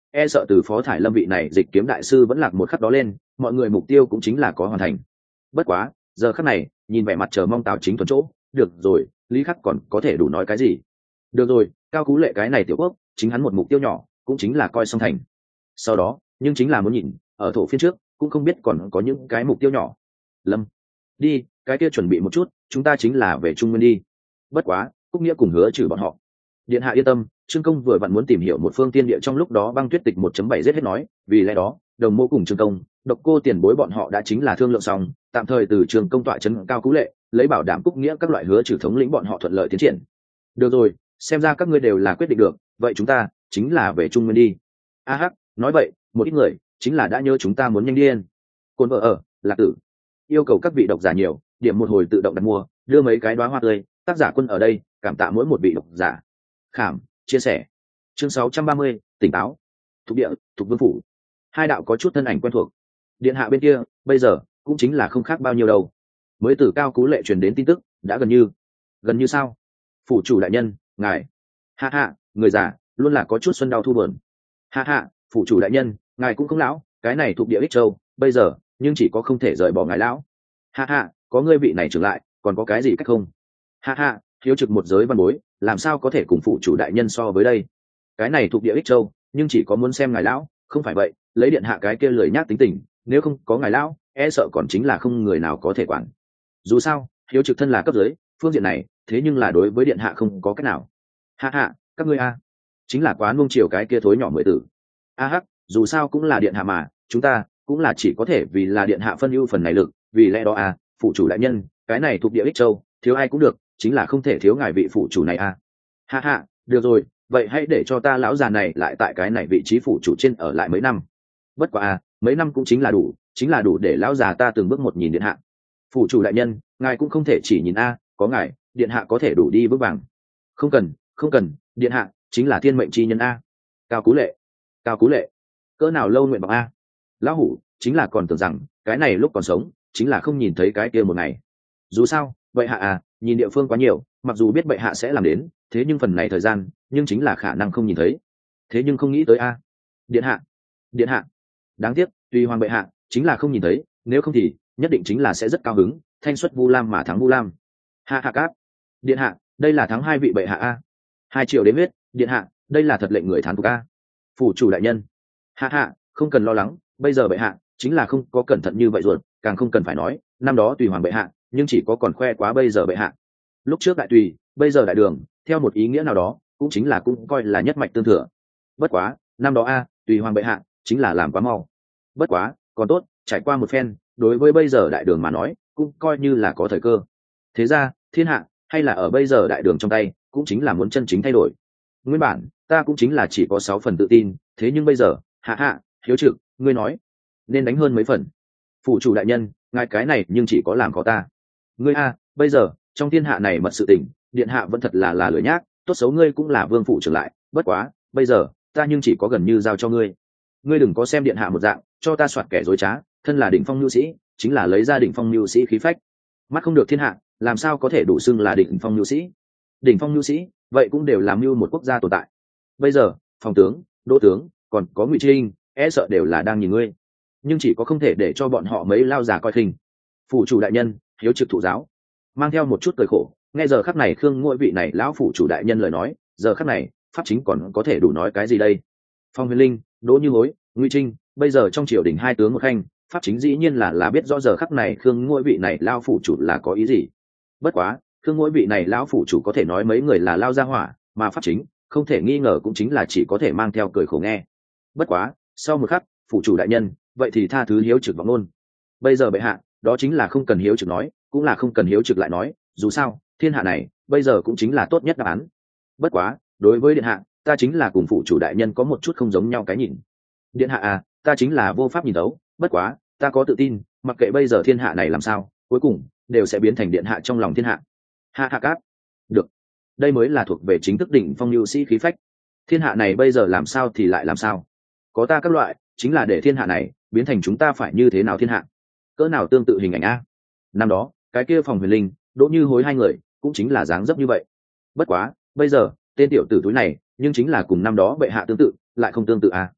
e sợ từ Phó Thải Lâm vị này dịch kiếm đại sư vẫn lạc một khắc đó lên, mọi người mục tiêu cũng chính là có hoàn thành. Bất quá giờ khắc này nhìn vẻ mặt chờ mong Tào Chính Thuần chỗ, được rồi, Lý Khắc còn có thể đủ nói cái gì? Được rồi, Cao Cú Lệ cái này tiểu quốc chính hắn một mục tiêu nhỏ, cũng chính là coi xong thành. Sau đó nhưng chính là muốn nhìn ở thổ phiên trước cũng không biết còn có những cái mục tiêu nhỏ. Lâm, đi, cái kia chuẩn bị một chút, chúng ta chính là về Trung Nguyên đi. Bất quá Cúc Nghĩa cùng Hứa Trừ bọn họ, điện hạ yên tâm, Trương Công vừa vặn muốn tìm hiểu một phương tiên địa trong lúc đó băng tuyết tịch một chấm bảy giết hết nói, vì lẽ đó Đồng Mô cùng Trương Công, Độc Cô tiền bối bọn họ đã chính là thương lượng xong, tạm thời từ Trương Công tọa trấn Cao Cú Lệ, lấy bảo đảm Cúc Nghĩa các loại Hứa Trừ thống lĩnh bọn họ thuận lợi tiến triển. Được rồi, xem ra các ngươi đều là quyết định được, vậy chúng ta chính là về Trung Nguyên đi. A hắc, nói vậy một ít người chính là đã nhớ chúng ta muốn nhanh điên. Côn vợ ở Lạc Tử yêu cầu các vị độc giả nhiều, điểm một hồi tự động đặt mua, đưa mấy cái đóa hoa tươi, tác giả Quân ở đây cảm tạ mỗi một vị độc giả khảm chia sẻ. Chương sáu trăm ba mươi, tỉnh táo. Thuộc địa, thuộc vương phủ. Hai đạo có chút thân ảnh quen thuộc. Điện hạ bên kia bây giờ cũng chính là không khác bao nhiêu đâu. Mới từ Cao Cú Lệ truyền đến tin tức, đã gần như gần như sao? Phủ chủ đại nhân, ngài. Ha ha, người già luôn là có chút xuân đau thu buồn. Ha ha, phủ chủ đại nhân, ngài cũng không lão, cái này thuộc địa Ích Châu bây giờ nhưng chỉ có không thể rời bỏ ngài lão. Ha ha, có ngươi vị này trưởng lại còn có cái gì cách không? Ha ha, thiếu trực một giới văn bối làm sao có thể cùng phủ chủ đại nhân so với đây? Cái này thuộc địa Ích Châu nhưng chỉ có muốn xem ngài lão, không phải vậy lấy điện hạ cái kia lười nhác tính tình, nếu không có ngài lão e sợ còn chính là không người nào có thể quản. Dù sao thiếu trực thân là cấp dưới phương diện này, thế nhưng là đối với điện hạ không có cách nào. Ha ha, các ngươi a chính là quá nuông chiều cái kia thối nhỏ mười tử. A hắc, dù sao cũng là điện hạ mà, chúng ta cũng là chỉ có thể vì là điện hạ phân ưu phần này lực, vì lẽ đó a phụ chủ đại nhân, cái này thuộc địa Ích Châu thiếu ai cũng được, chính là không thể thiếu ngài vị phụ chủ này a. Ha ha, được rồi, vậy hãy để cho ta lão già này lại tại cái này vị trí phụ chủ trên ở lại mấy năm. Bất quá a mấy năm cũng chính là đủ, chính là đủ để lão già ta từng bước một nhìn điện hạ. Phụ chủ đại nhân, ngài cũng không thể chỉ nhìn a, có ngài điện hạ có thể đủ đi bước vàng. Không cần, không cần, điện hạ chính là thiên mệnh chi nhân a. Cao Cú Lệ, Cao Cú Lệ, cỡ nào lâu nguyện bằng a. Lão hủ chính là còn tưởng rằng cái này lúc còn sống chính là không nhìn thấy cái kia một ngày. Dù sao bệ hạ à, nhìn địa phương quá nhiều, mặc dù biết bệ hạ sẽ làm đến, thế nhưng phần này thời gian nhưng chính là khả năng không nhìn thấy. Thế nhưng không nghĩ tới a. Điện hạ, điện hạ, đáng tiếc tùy hoàng bệ hạ chính là không nhìn thấy, nếu không thì nhất định chính là sẽ rất cao hứng, thanh xuất Vu Lam mà thắng Vu Lam. Hạ hạ cáp, điện hạ, đây là thắng hai vị bệ hạ a. Hai triệu đến huyết, điện hạ, đây là thật lệnh người thán phục a. Phủ chủ đại nhân, hạ hạ, không cần lo lắng, bây giờ bệ hạ chính là không có cẩn thận như vậy rồi, càng không cần phải nói năm đó tùy hoàng bệ hạ nhưng chỉ có còn khoe quá bây giờ bệ hạ. Lúc trước đại tùy, bây giờ đại đường, theo một ý nghĩa nào đó cũng chính là cũng coi là nhất mạch tương thừa. Bất quá năm đó a tùy hoàng bệ hạ chính là làm quá mau. Bất quá còn tốt, trải qua một phen, đối với bây giờ đại đường mà nói cũng coi như là có thời cơ. Thế ra thiên hạ hay là ở bây giờ đại đường trong tay, cũng chính là muốn chân chính thay đổi. Nguyên bản ta cũng chính là chỉ có sáu phần tự tin, thế nhưng bây giờ hạ hạ hiếu trực, ngươi nói nên đánh hơn mấy phần. Phủ chủ đại nhân, ngài cái này nhưng chỉ có làm khó ta. Ngươi a bây giờ trong thiên hạ này mật sự tình, điện hạ vẫn thật là là lười nhác, tốt xấu ngươi cũng là vương phủ trưởng lại, bất quá bây giờ ta nhưng chỉ có gần như giao cho ngươi. Ngươi đừng có xem điện hạ một dạng cho ta soạt kẻ dối trá, thân là đỉnh phong nhu sĩ chính là lấy ra đỉnh phong nhu sĩ khí phách, mắt không được thiên hạ làm sao có thể đủ xưng là đỉnh phong nhu sĩ. Đỉnh phong nhu sĩ vậy cũng đều làm mưu một quốc gia tồn tại. Bây giờ phòng tướng, đỗ tướng còn có Ngụy Trinh e sợ đều là đang nhìn ngươi, nhưng chỉ có không thể để cho bọn họ mấy lao già coi khinh. Phủ chủ đại nhân hiếu trực thụ giáo, mang theo một chút cười khổ nghe giờ khắc này khương ngôi vị này lão phủ chủ đại nhân lời nói, giờ khắc này pháp chính còn có thể đủ nói cái gì đây. Phong Huyền Linh, Đỗ Như Hối, Ngụy Trinh bây giờ trong triều đình hai tướng một khanh, pháp chính dĩ nhiên là là biết rõ giờ khắc này khương ngôi vị này lao phủ chủ là có ý gì. Bất quá khương ngôi vị này lão phủ chủ có thể nói mấy người là lao ra hỏa, mà pháp chính không thể nghi ngờ cũng chính là chỉ có thể mang theo cười khổ nghe. Bất quá sau một khắc, phủ chủ đại nhân vậy thì tha thứ hiếu trực vọng luôn. Bây giờ bệ hạ đó chính là không cần hiếu trực nói, cũng là không cần hiếu trực lại nói, dù sao thiên hạ này bây giờ cũng chính là tốt nhất đáp án. Bất quá đối với điện hạ, ta chính là cùng phủ chủ đại nhân có một chút không giống nhau cái nhìn. Điện hạ à, ta chính là vô pháp nhìn thấu, bất quá ta có tự tin, mặc kệ bây giờ thiên hạ này làm sao, cuối cùng đều sẽ biến thành điện hạ trong lòng thiên hạ. Hạ hạ cát, được, đây mới là thuộc về chính thức đỉnh phong lưu sĩ khí phách. Thiên hạ này bây giờ làm sao thì lại làm sao, có ta các loại chính là để thiên hạ này biến thành chúng ta phải như thế nào thiên hạ, cỡ nào tương tự hình ảnh a. Năm đó cái kia Phòng Huyền Linh, Đỗ Như Hối hai người cũng chính là dáng dấp như vậy. Bất quá bây giờ tên tiểu tử túi này nhưng chính là cùng năm đó bệ hạ tương tự, lại không tương tự a.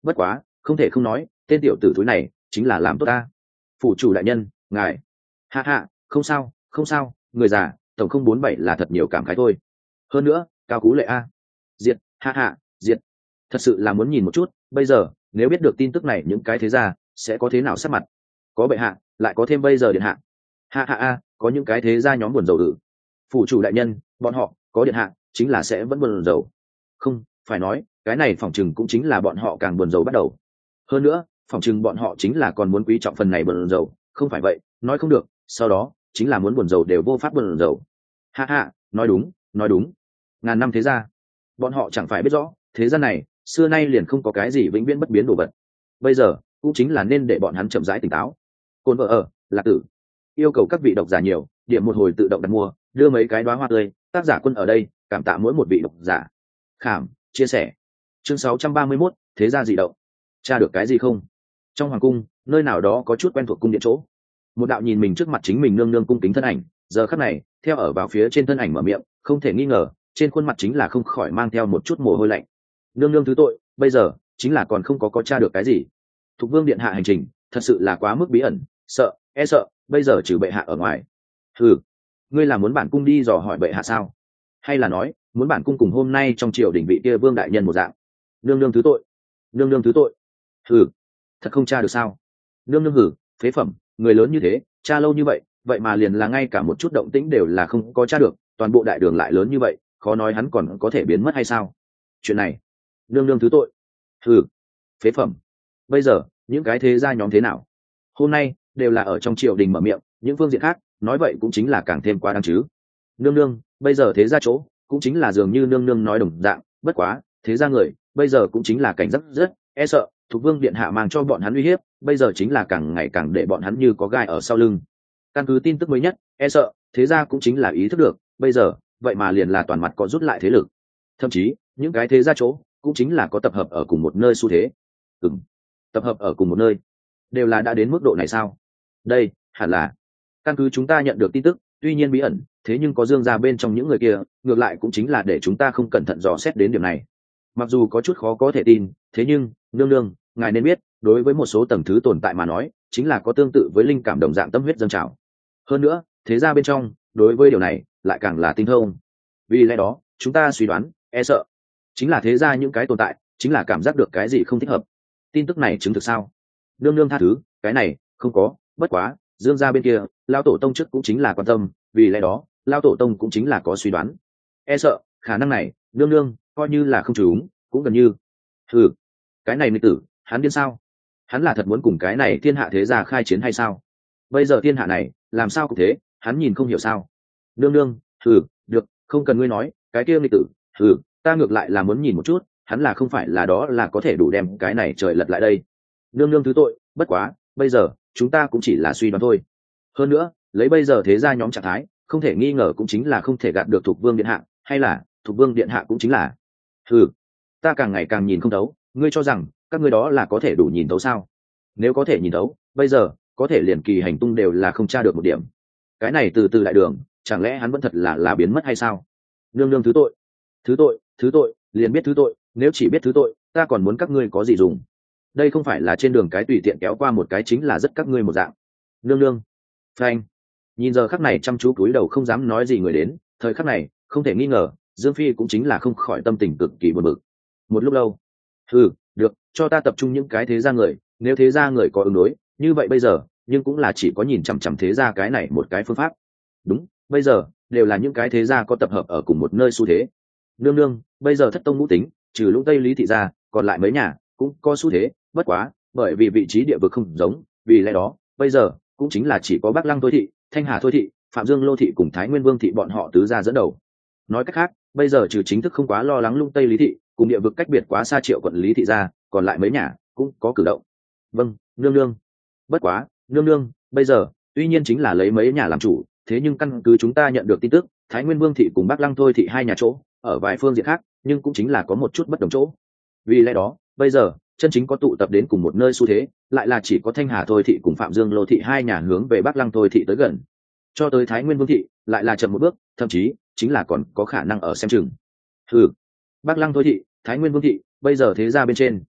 bất quá không thể không nói tên tiểu tử thúi này chính là làm tốt ta. Phủ chủ đại nhân ngài, hạ hạ không sao không sao, người già tổng không bốn bảy là thật nhiều cảm khái thôi. Hơn nữa cao cú lệ a. Diệt, hạ hạ diệt, thật sự là muốn nhìn một chút bây giờ nếu biết được tin tức này những cái thế gia sẽ có thế nào sắc mặt. Có bệ hạ lại có thêm bây giờ điện hạ. Hạ hạ a, có những cái thế gia nhóm buồn rầu ử. Phủ chủ đại nhân bọn họ có điện hạ chính là sẽ vẫn buồn rầu. Không phải nói cái này phỏng chừng cũng chính là bọn họ càng buồn rầu bắt đầu. Hơn nữa phỏng chừng bọn họ chính là còn muốn quý trọng phần này buồn rầu, không phải vậy nói không được sau đó chính là muốn buồn rầu đều vô pháp buồn rầu. Hạ hạ nói đúng nói đúng, ngàn năm thế gia bọn họ chẳng phải biết rõ thế gian này xưa nay liền không có cái gì vĩnh viễn bất biến đồ vật, bây giờ cũng chính là nên để bọn hắn chậm rãi tỉnh táo. Côn vợ ở lạc tử yêu cầu các vị độc giả nhiều điểm một hồi tự động đặt mua đưa mấy cái đoá hoa tươi, tác giả Quân ở đây cảm tạ mỗi một vị độc giả. Khảm chia sẻ chương sáu trăm ba mươi mốt thế gia dị động. Tra được cái gì không? Trong hoàng cung nơi nào đó có chút quen thuộc cung điện chỗ, một đạo nhìn mình trước mặt chính mình nương nương cung kính thân ảnh giờ khắc này theo ở vào phía trên thân ảnh mở miệng, không thể nghi ngờ trên khuôn mặt chính là không khỏi mang theo một chút mồ hôi lạnh. Nương nương thứ tội, bây giờ chính là còn không có có tra được cái gì. Thục vương điện hạ hành trình thật sự là quá mức bí ẩn, sợ e sợ bây giờ trừ bệ hạ ở ngoài. Ừ, ngươi là muốn bản cung đi dò hỏi bệ hạ sao, hay là nói muốn bản cung cùng hôm nay trong triều đình vị kia vương đại nhân một dạng? Nương nương thứ tội, nương nương thứ tội. Ừ, thật không tra được sao? Nương nương hử, phế phẩm, người lớn như thế tra lâu như vậy vậy mà liền là ngay cả một chút động tĩnh đều là không có tra được, toàn bộ đại đường lại lớn như vậy khó nói hắn còn có thể biến mất hay sao? Chuyện này nương nương thứ tội. Ừ, phế phẩm. Bây giờ những cái thế gia nhóm thế nào? Hôm nay đều là ở trong triều đình mở miệng, những phương diện khác nói vậy cũng chính là càng thêm quá đáng chứ. Nương nương bây giờ thế gia chỗ cũng chính là dường như nương nương nói đồng dạng, bất quá thế gia người bây giờ cũng chính là cảnh giác rất e sợ Thục vương điện hạ mang cho bọn hắn uy hiếp bây giờ chính là càng ngày càng để bọn hắn như có gai ở sau lưng. Căn cứ tin tức mới nhất e sợ thế gia cũng chính là ý thức được bây giờ vậy mà liền là toàn mặt có rút lại thế lực, thậm chí những cái thế gia chỗ cũng chính là có tập hợp ở cùng một nơi xu thế. Ừm, tập hợp ở cùng một nơi đều là đã đến mức độ này sao? Đây hẳn là căn cứ chúng ta nhận được tin tức, tuy nhiên bí ẩn thế nhưng có dương ra bên trong những người kia ngược lại cũng chính là để chúng ta không cẩn thận dò xét đến điểm này. Mặc dù có chút khó có thể tin thế nhưng nương nương ngài nên biết đối với một số tầng thứ tồn tại mà nói chính là có tương tự với linh cảm đồng dạng tâm huyết dâng trào. Hơn nữa thế ra bên trong đối với điều này lại càng là tinh thông, vì lẽ đó chúng ta suy đoán e sợ chính là thế ra những cái tồn tại chính là cảm giác được cái gì không thích hợp. Tin tức này chứng thực sao? Nương nương tha thứ, cái này không có, bất quá dương gia bên kia lao tổ tông trước cũng chính là quan tâm, vì lẽ đó lao tổ tông cũng chính là có suy đoán e sợ khả năng này nương nương coi như là không trúng cũng gần như. Ừ, cái này nghịch tử hắn điên sao? Hắn là thật muốn cùng cái này thiên hạ thế gia khai chiến hay sao? Bây giờ thiên hạ này làm sao cũng thế, hắn nhìn không hiểu sao? Nương nương ừ được, không cần ngươi nói cái kia nghịch tử, ừ ta ngược lại là muốn nhìn một chút hắn là không phải là đó là có thể đủ đem cái này trời lật lại đây. Nương nương thứ tội, bất quá bây giờ chúng ta cũng chỉ là suy đoán thôi. Hơn nữa lấy bây giờ thế gia nhóm trạng thái không thể nghi ngờ cũng chính là không thể gạt được Thục vương điện hạ, hay là Thục vương điện hạ cũng chính là. Ừ, ta càng ngày càng nhìn không thấu, ngươi cho rằng các ngươi đó là có thể đủ nhìn thấu sao? Nếu có thể nhìn thấu bây giờ có thể liền kỳ hành tung đều là không tra được một điểm. Cái này từ từ đại đường chẳng lẽ hắn vẫn thật là là biến mất hay sao? Nương nương thứ tội, thứ tội, thứ tội, liền biết thứ tội, nếu chỉ biết thứ tội ta còn muốn các ngươi có gì dùng? Đây không phải là trên đường cái tùy tiện kéo qua một cái chính là rất các ngươi một dạng. Nương nương phanh. Nhìn giờ khắc này chăm chú cúi đầu không dám nói gì người đến, thời khắc này không thể nghi ngờ Dương Phi cũng chính là không khỏi tâm tình cực kỳ buồn bực. Một lúc lâu, ừ được, cho ta tập trung những cái thế gia người, nếu thế gia người có ứng đối như vậy bây giờ nhưng cũng là chỉ có nhìn chằm chằm thế gia cái này một cái phương pháp. Đúng, bây giờ đều là những cái thế gia có tập hợp ở cùng một nơi xu thế. Nương nương bây giờ thất tông ngũ tính trừ Lũng Tây Lý thị gia còn lại mấy nhà cũng có xu thế, bất quá bởi vì vị trí địa vực không giống, vì lẽ đó bây giờ cũng chính là chỉ có Bắc Lăng Thôi thị, Thanh Hà Thôi thị, Phạm Dương Lô thị cùng Thái Nguyên Vương thị bọn họ tứ gia dẫn đầu. Nói cách khác bây giờ trừ chính thức không quá lo lắng Lũng Tây Lý thị cùng địa vực cách biệt quá xa Triệu quận Lý thị gia, còn lại mấy nhà cũng có cử động. Vâng nương nương. Bất quá nương nương bây giờ tuy nhiên chính là lấy mấy nhà làm chủ, thế nhưng căn cứ chúng ta nhận được tin tức Thái Nguyên Vương thị cùng Bắc Lăng Thôi thị hai nhà chỗ ở vài phương diện khác nhưng cũng chính là có một chút bất đồng chỗ. Vì lẽ đó bây giờ chân chính có tụ tập đến cùng một nơi xu thế lại là chỉ có Thanh Hà Thôi thị cùng Phạm Dương Lô thị hai nhà hướng về Bắc Lăng Thôi thị tới gần, cho tới Thái Nguyên Vương thị lại là chậm một bước, thậm chí chính là còn có khả năng ở xem chừng. Ừ, Bắc Lăng Thôi thị, Thái Nguyên Vương thị bây giờ thế gia bên trên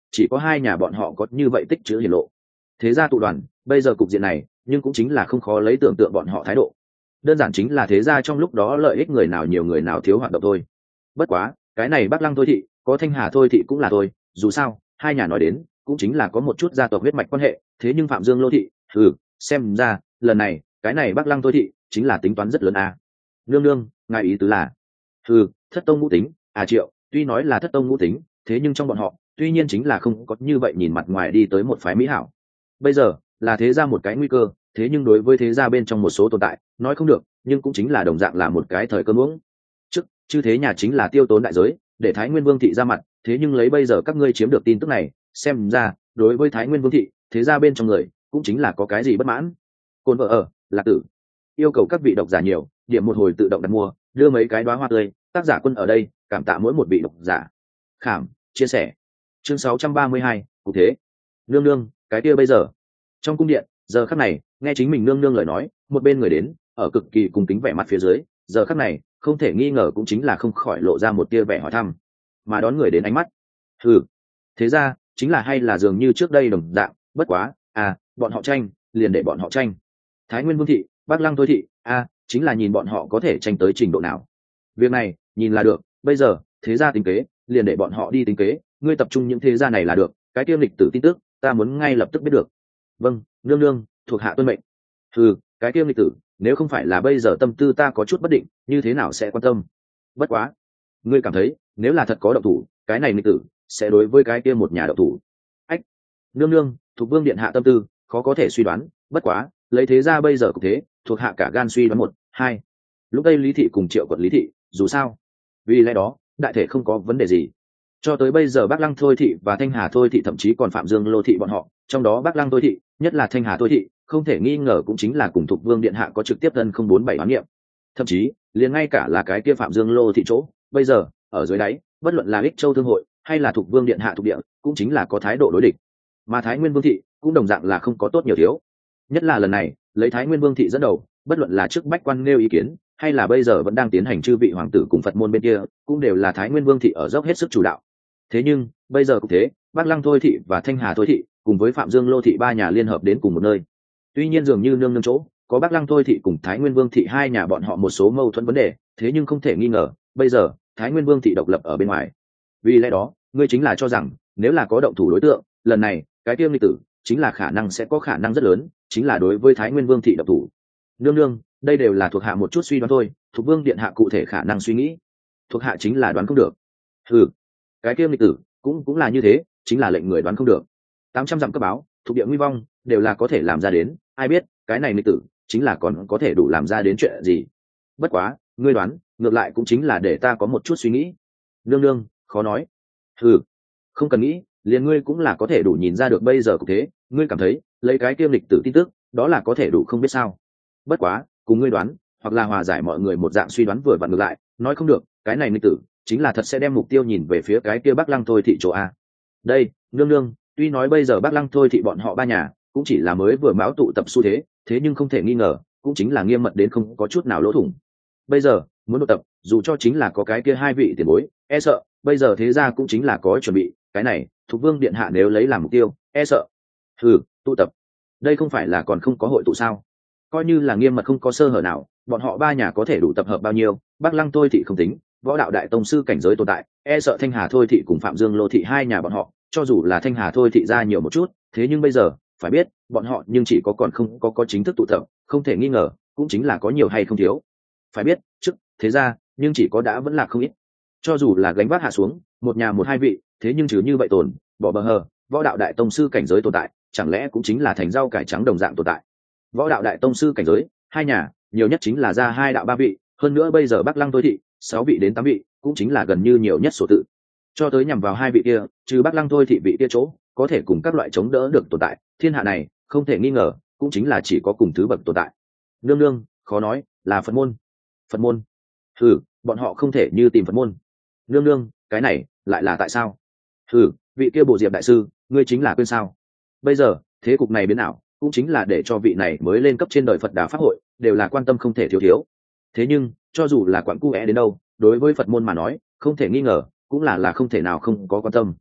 chỉ có hai nhà bọn họ có như vậy tích chữ hiển lộ. Thế gia tụ đoàn bây giờ cục diện này, nhưng cũng chính là không khó lấy tưởng tượng bọn họ thái độ. Đơn giản chính là thế gia trong lúc đó lợi ích người nào nhiều người nào thiếu hoạt động thôi. Bất quá cái này Bắc Lăng thôi thị có Thanh Hà thôi thị cũng là thôi, dù sao hai nhà nói đến cũng chính là có một chút gia tộc huyết mạch quan hệ. Thế nhưng Phạm Dương Lô thị, ừ, xem ra lần này cái này Bắc Lăng thôi thị chính là tính toán rất lớn à. Nương nương, ngài ý tứ là, ừ, thất tông ngũ tính à? Triệu tuy nói là thất tông ngũ tính, thế nhưng trong bọn họ tuy nhiên chính là không có như vậy nhìn mặt ngoài đi tới một phái mỹ hảo. Bây giờ là thế ra một cái nguy cơ, thế nhưng đối với thế gia bên trong một số tồn tại nói không được, nhưng cũng chính là đồng dạng là một cái thời cơ uống trước chư thế nhà chính là tiêu tốn đại giới để Thái Nguyên Vương thị ra mặt. Thế nhưng lấy bây giờ các ngươi chiếm được tin tức này, xem ra đối với Thái Nguyên Vương thị thế gia bên trong người cũng chính là có cái gì bất mãn. Côn vợ ở Lạc Tử yêu cầu các vị độc giả nhiều điểm một hồi tự động đặt mua, đưa mấy cái đóa hoa tươi, tác giả Quân ở đây cảm tạ mỗi một vị độc giả khảm chia sẻ. Chương sáu trăm ba mươi hai, cụ thế. Nương nương, cái kia bây giờ trong cung điện, giờ khắc này nghe chính mình nương nương lời nói, một bên người đến ở cực kỳ cung kính vẻ mặt phía dưới, giờ khắc này không thể nghi ngờ cũng chính là không khỏi lộ ra một tia vẻ hỏi thăm, mà đón người đến ánh mắt, ừ, thế ra chính là hay là dường như trước đây đồng dạng. Bất quá à, bọn họ tranh liền để bọn họ tranh. Thái Nguyên Vương thị, Bắc Lăng thôi thị, a, chính là nhìn bọn họ có thể tranh tới trình độ nào. Việc này nhìn là được, bây giờ thế gia tính kế liền để bọn họ đi tính kế, ngươi tập trung những thế gia này là được. Cái tiêu lịch tử tin tức ta muốn ngay lập tức biết được. Vâng, nương nương, thuộc hạ tuân mệnh. Ừ, cái tiêu lịch tử nếu không phải là bây giờ tâm tư ta có chút bất định, như thế nào sẽ quan tâm. Bất quá ngươi cảm thấy nếu là thật có động thủ, cái này lịch tử sẽ đối với cái kia một nhà động thủ. Ách, nương nương, thuộc vương điện hạ tâm tư khó có thể suy đoán. Bất quá lấy thế ra bây giờ cũng thế, thuộc hạ cả gan suy đoán một hai. Lúc đây Lý thị cùng Triệu quận Lý thị, dù sao vì lẽ đó đại thể không có vấn đề gì. Cho tới bây giờ Bắc Lăng thôi thị và Thanh Hà thôi thị, thậm chí còn Phạm Dương Lô thị bọn họ, trong đó Bắc Lăng thôi thị nhất là Thanh Hà thôi thị, không thể nghi ngờ cũng chính là cùng Thục Vương điện hạ có trực tiếp thân không bốn bảy oán niệm. Thậm chí liền ngay cả là cái kia Phạm Dương Lô thị chỗ bây giờ ở dưới đáy, bất luận là Ích Châu thương hội hay là Thục Vương điện hạ thuộc địa, cũng chính là có thái độ đối địch. Mà Thái Nguyên Vương thị cũng đồng dạng là không có tốt nhiều thiếu. Nhất là lần này lấy Thái Nguyên Vương thị dẫn đầu, bất luận là trước bách quan nêu ý kiến hay là bây giờ vẫn đang tiến hành chư vị hoàng tử cùng Phật môn bên kia, cũng đều là Thái Nguyên Vương thị ở dốc hết sức chủ đạo. Thế nhưng bây giờ cũng thế, Bắc Lăng thôi thị và Thanh Hà thôi thị cùng với Phạm Dương Lô thị ba nhà liên hợp đến cùng một nơi. Tuy nhiên dường như nương nương chỗ có Bắc Lăng thôi thị cùng Thái Nguyên Vương thị hai nhà bọn họ một số mâu thuẫn vấn đề, thế nhưng không thể nghi ngờ bây giờ Thái Nguyên Vương thị độc lập ở bên ngoài. Vì lẽ đó ngươi chính là cho rằng nếu là có động thủ đối tượng, lần này cái tiêm lịch tử chính là khả năng sẽ có khả năng rất lớn chính là đối với Thái Nguyên Vương thị độc thủ. Nương nương, đây đều là thuộc hạ một chút suy đoán thôi, thuộc vương điện hạ cụ thể khả năng suy nghĩ, thuộc hạ chính là đoán không được. Ừ, cái kia lịch tử cũng cũng là như thế, chính là lệnh người đoán không được. Tám trăm dặm cấp báo, thuộc địa nguy vong đều là có thể làm ra đến, ai biết cái này lịch tử chính là còn có thể đủ làm ra đến chuyện gì. Bất quá ngươi đoán ngược lại cũng chính là để ta có một chút suy nghĩ. Nương nương, khó nói. Ừ, không cần nghĩ, liền ngươi cũng là có thể đủ nhìn ra được bây giờ cũng thế. Ngươi cảm thấy lấy cái kia lịch tử tin tức đó là có thể đủ không biết sao. Bất quá cùng ngươi đoán hoặc là hòa giải mọi người một dạng suy đoán vừa vặn ngược lại, nói không được cái này lịch tử chính là thật sẽ đem mục tiêu nhìn về phía cái kia Bắc Lăng thôi thị chỗ a. Đây nương nương, tuy nói bây giờ Bắc Lăng thôi thị bọn họ ba nhà cũng chỉ là mới vừa máu tụ tập xu thế, thế nhưng không thể nghi ngờ cũng chính là nghiêm mật đến không có chút nào lỗ thủng. Bây giờ muốn đột tập, dù cho chính là có cái kia hai vị tiền bối, e sợ bây giờ thế ra cũng chính là có chuẩn bị. Cái này Thục Vương điện hạ nếu lấy làm mục tiêu, e sợ ừ tụ tập, đây không phải là còn không có hội tụ sao? Coi như là nghiêm mật không có sơ hở nào, bọn họ ba nhà có thể đủ tập hợp bao nhiêu? Bắc Lăng thôi thị không tính, võ đạo đại tông sư cảnh giới tồn tại, e sợ Thanh Hà thôi thị cùng Phạm Dương Lô thị hai nhà bọn họ, cho dù là Thanh Hà thôi thị ra nhiều một chút, thế nhưng bây giờ phải biết bọn họ nhưng chỉ có còn không có có chính thức tụ tập, không thể nghi ngờ cũng chính là có nhiều hay không thiếu. Phải biết trước thế ra nhưng chỉ có đã vẫn là không ít, cho dù là gánh vác hạ xuống một nhà một hai vị, thế nhưng chứ như vậy tồn bỏ bờ hờ võ đạo đại tông sư cảnh giới tồn tại, chẳng lẽ cũng chính là thành rau cải trắng đồng dạng tồn tại. Võ đạo đại tông sư cảnh giới hai nhà nhiều nhất chính là ra hai đạo ba vị, hơn nữa bây giờ Bắc Lăng thôi thị sáu vị đến tám vị, cũng chính là gần như nhiều nhất số tự. Cho tới nhằm vào hai vị kia, trừ Bắc Lăng thôi thị vị kia chỗ có thể cùng các loại chống đỡ được tồn tại, thiên hạ này không thể nghi ngờ cũng chính là chỉ có cùng thứ bậc tồn tại. Nương nương, khó nói là Phật môn. Phật môn? Ừ, bọn họ không thể như tìm Phật môn. Nương nương, cái này lại là tại sao? Ừ, vị kia Bồ Diệp đại sư, ngươi chính là quên sao? Bây giờ thế cục này biến ảo, cũng chính là để cho vị này mới lên cấp trên đời Phật Đà pháp hội đều là quan tâm không thể thiếu thiếu. Thế nhưng cho dù là quặn cu é đến đâu, đối với Phật môn mà nói không thể nghi ngờ cũng là là không thể nào không có quan tâm.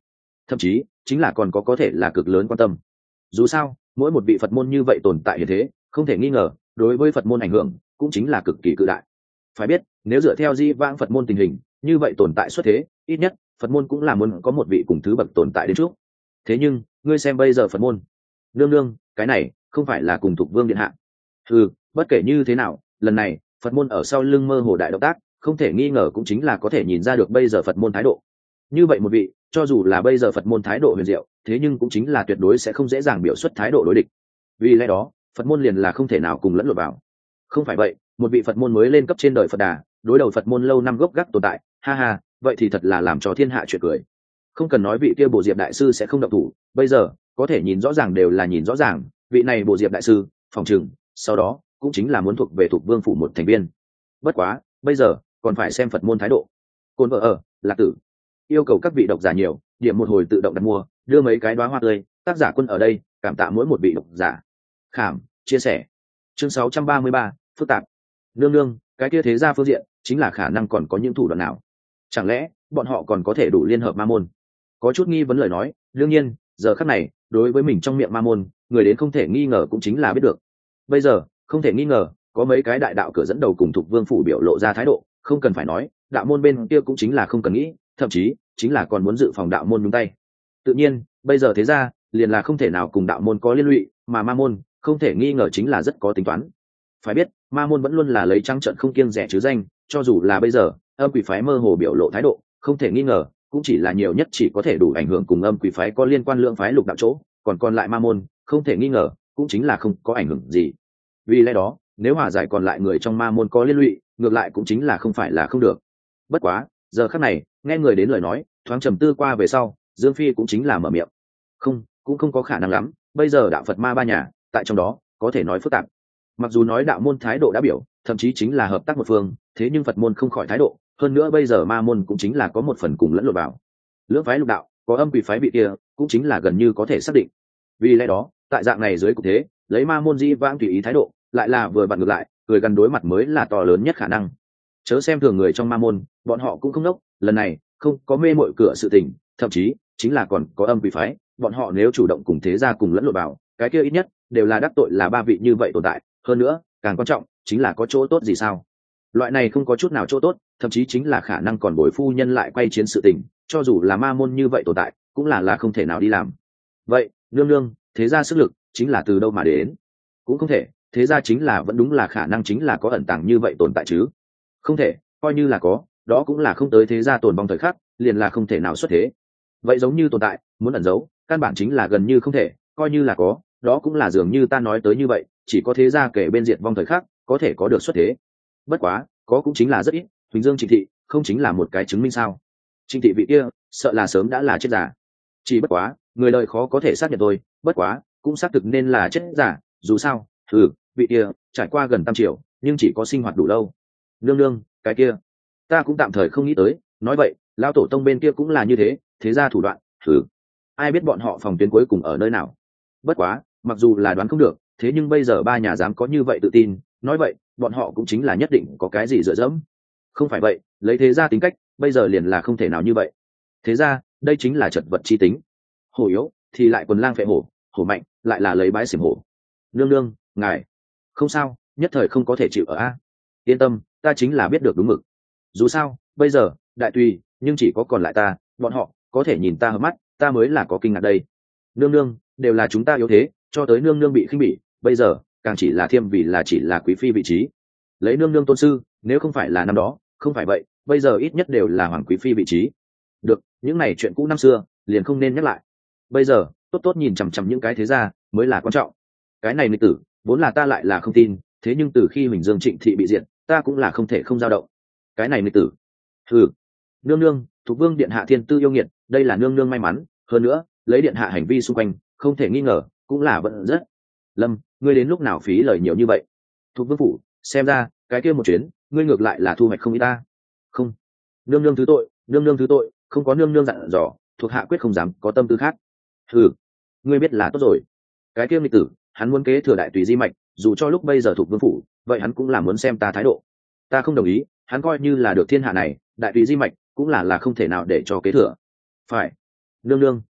thậm chí chính là còn có có thể là cực lớn quan tâm. Dù sao mỗi một vị Phật môn như vậy tồn tại hiện thế, không thể nghi ngờ đối với Phật môn ảnh hưởng cũng chính là cực kỳ cự đại. Phải biết nếu dựa theo di vãng Phật môn tình hình, như vậy tồn tại xuất thế ít nhất Phật môn cũng là muốn có một vị cùng thứ bậc tồn tại đến trước. Thế nhưng ngươi xem bây giờ Phật môn, nương nương cái này không phải là cùng Thục Vương điện hạ. Ừ, bất kể như thế nào lần này Phật môn ở sau lưng mơ hồ đại động tác, không thể nghi ngờ cũng chính là có thể nhìn ra được bây giờ Phật môn thái độ. Như vậy một vị cho dù là bây giờ Phật môn thái độ huyền diệu, thế nhưng cũng chính là tuyệt đối sẽ không dễ dàng biểu xuất thái độ đối địch. Vì lẽ đó Phật môn liền là không thể nào cùng lẫn lộn vào. Không phải vậy một vị Phật môn mới lên cấp trên đời Phật Đà đối đầu Phật môn lâu năm gốc gác tồn tại, ha ha, vậy thì thật là làm cho thiên hạ chuyện cười. Không cần nói vị kia Bồ Diệp đại sư sẽ không động thủ, bây giờ có thể nhìn rõ ràng đều là nhìn rõ ràng, vị này Bồ Diệp đại sư phòng trừng sau đó cũng chính là muốn thuộc về Thục Vương phủ một thành viên. Bất quá bây giờ còn phải xem Phật môn thái độ. Côn vợ ở Lạc Tử yêu cầu các vị độc giả nhiều điểm một hồi tự động đặt mua, đưa mấy cái đóa hoa tươi, tác giả Quân ở đây cảm tạ mỗi một vị độc giả khảm chia sẻ. Chương sáu trăm ba mươi ba, phức tạp. Nương nương cái kia thế gia phương diện chính là khả năng còn có những thủ đoạn nào? Chẳng lẽ bọn họ còn có thể đủ liên hợp ma môn? Có chút nghi vấn lời nói, đương nhiên giờ khắc này đối với mình trong miệng ma môn người đến không thể nghi ngờ cũng chính là biết được. Bây giờ không thể nghi ngờ có mấy cái đại đạo cửa dẫn đầu cùng Thục Vương phủ biểu lộ ra thái độ, không cần phải nói đạo môn bên kia cũng chính là không cần nghĩ, thậm chí chính là còn muốn dự phòng đạo môn nhúng tay. Tự nhiên bây giờ thế ra liền là không thể nào cùng đạo môn có liên lụy, mà ma môn không thể nghi ngờ chính là rất có tính toán. Phải biết ma môn vẫn luôn là lấy trắng trợn không kiêng rẻ chứ danh, cho dù là bây giờ âm quỷ phái mơ hồ biểu lộ thái độ, không thể nghi ngờ cũng chỉ là nhiều nhất chỉ có thể đủ ảnh hưởng cùng âm quỷ phái có liên quan lượng phái lục đạo chỗ, còn còn lại ma môn không thể nghi ngờ cũng chính là không có ảnh hưởng gì. Vì lẽ đó nếu hòa giải còn lại người trong ma môn có liên lụy, ngược lại cũng chính là không phải là không được. Bất quá giờ khắc này nghe người đến lời nói thoáng trầm tư qua về sau, Dương Phi cũng chính là mở miệng. Không, cũng không có khả năng lắm, bây giờ đạo Phật ma ba nhà tại trong đó có thể nói phức tạp. Mặc dù nói đạo môn thái độ đã biểu thậm chí chính là hợp tác một phương, thế nhưng Phật môn không khỏi thái độ, hơn nữa bây giờ ma môn cũng chính là có một phần cùng lẫn lộn vào. Lưỡng phái lục đạo có âm quỷ phái bị kia cũng chính là gần như có thể xác định. Vì lẽ đó tại dạng này dưới cục thế, lấy ma môn di vãng tùy ý thái độ lại là vừa vặn ngược lại, cười gần đối mặt mới là to lớn nhất khả năng. Chớ xem thường người trong ma môn, bọn họ cũng không đốc, lần này không có mê mội cửa sự tình, thậm chí chính là còn có âm quỷ phái, bọn họ nếu chủ động cùng thế gia cùng lẫn lộn vào, cái kia ít nhất đều là đắc tội là ba vị như vậy tồn tại. Hơn nữa càng quan trọng chính là có chỗ tốt gì sao? Loại này không có chút nào chỗ tốt, thậm chí chính là khả năng còn bồi phu nhân lại quay chiến sự tình, cho dù là ma môn như vậy tồn tại cũng là là không thể nào đi làm. Vậy nương nương thế gia sức lực chính là từ đâu mà đến? Cũng không thể thế gia chính là vẫn đúng là khả năng chính là có ẩn tàng như vậy tồn tại chứ? Không thể, coi như là có, đó cũng là không tới thế gia tồn vong thời khắc liền là không thể nào xuất thế. Vậy giống như tồn tại muốn ẩn giấu căn bản chính là gần như không thể, coi như là có, đó cũng là dường như ta nói tới như vậy, chỉ có thế gia kể bên diệt vong thời khắc có thể có được xuất thế. Bất quá có cũng chính là rất ít, Huỳnh Dương Trịnh Thị không chính là một cái chứng minh sao? Trịnh Thị vị kia sợ là sớm đã là chết giả. Chỉ bất quá người đời khó có thể xác nhận thôi, bất quá cũng xác thực nên là chết giả, dù sao ừ vị kia trải qua gần tam triệu nhưng chỉ có sinh hoạt đủ lâu. Nương nương cái kia ta cũng tạm thời không nghĩ tới, nói vậy lão tổ tông bên kia cũng là như thế, thế ra thủ đoạn thử ai biết bọn họ phòng tuyến cuối cùng ở nơi nào. Bất quá mặc dù là đoán không được, thế nhưng bây giờ ba nhà dám có như vậy tự tin, nói vậy bọn họ cũng chính là nhất định có cái gì dựa dẫm. Không phải vậy lấy thế ra tính cách bây giờ liền là không thể nào như vậy. Thế ra đây chính là chật vật chi tính, hổ yếu thì lại quần lang phệ hổ, hổ mạnh lại là lấy bái xiểm hổ. Nương nương ngài không sao, nhất thời không có thể chịu ở a. Yên tâm, ta chính là biết được đúng mực. Dù sao bây giờ đại tùy nhưng chỉ có còn lại ta, bọn họ có thể nhìn ta hợp mắt, ta mới là có kinh ngạc đây. Nương nương đều là chúng ta yếu thế, cho tới nương nương bị khinh bỉ, bây giờ càng chỉ là thiêm vì là chỉ là quý phi vị trí, lấy nương nương tôn sư, nếu không phải là năm đó, không phải vậy bây giờ ít nhất đều là hoàng quý phi vị trí. Được, những này chuyện cũ năm xưa liền không nên nhắc lại, bây giờ tốt tốt nhìn chằm chằm những cái thế gia mới là quan trọng. Cái này nghịch tử vốn là ta lại là không tin, thế nhưng từ khi Huỳnh Dương Trịnh Thị bị diệt, ta cũng là không thể không dao động. Cái này nghịch tử hừ nương nương Thục Vương điện hạ thiên tư yêu nghiệt, đây là nương nương may mắn, hơn nữa lấy điện hạ hành vi xung quanh không thể nghi ngờ cũng là vẫn rất. Lâm, ngươi đến lúc nào phí lời nhiều như vậy? Thục Vương phủ xem ra cái kia một chuyến ngươi ngược lại là thu hoạch không ít ta. Không, nương nương thứ tội, nương nương thứ tội, không có nương nương dặn dò, thuộc hạ quyết không dám có tâm tư khác. Hừ, ngươi biết là tốt rồi. Cái kia nghịch tử hắn muốn kế thừa đại tùy di mạch, dù cho lúc bây giờ Thục Vương phủ vậy hắn cũng là muốn xem ta thái độ. Ta không đồng ý, hắn coi như là được thiên hạ này đại tùy di mạch cũng là là không thể nào để cho kế thừa. Phải nương nương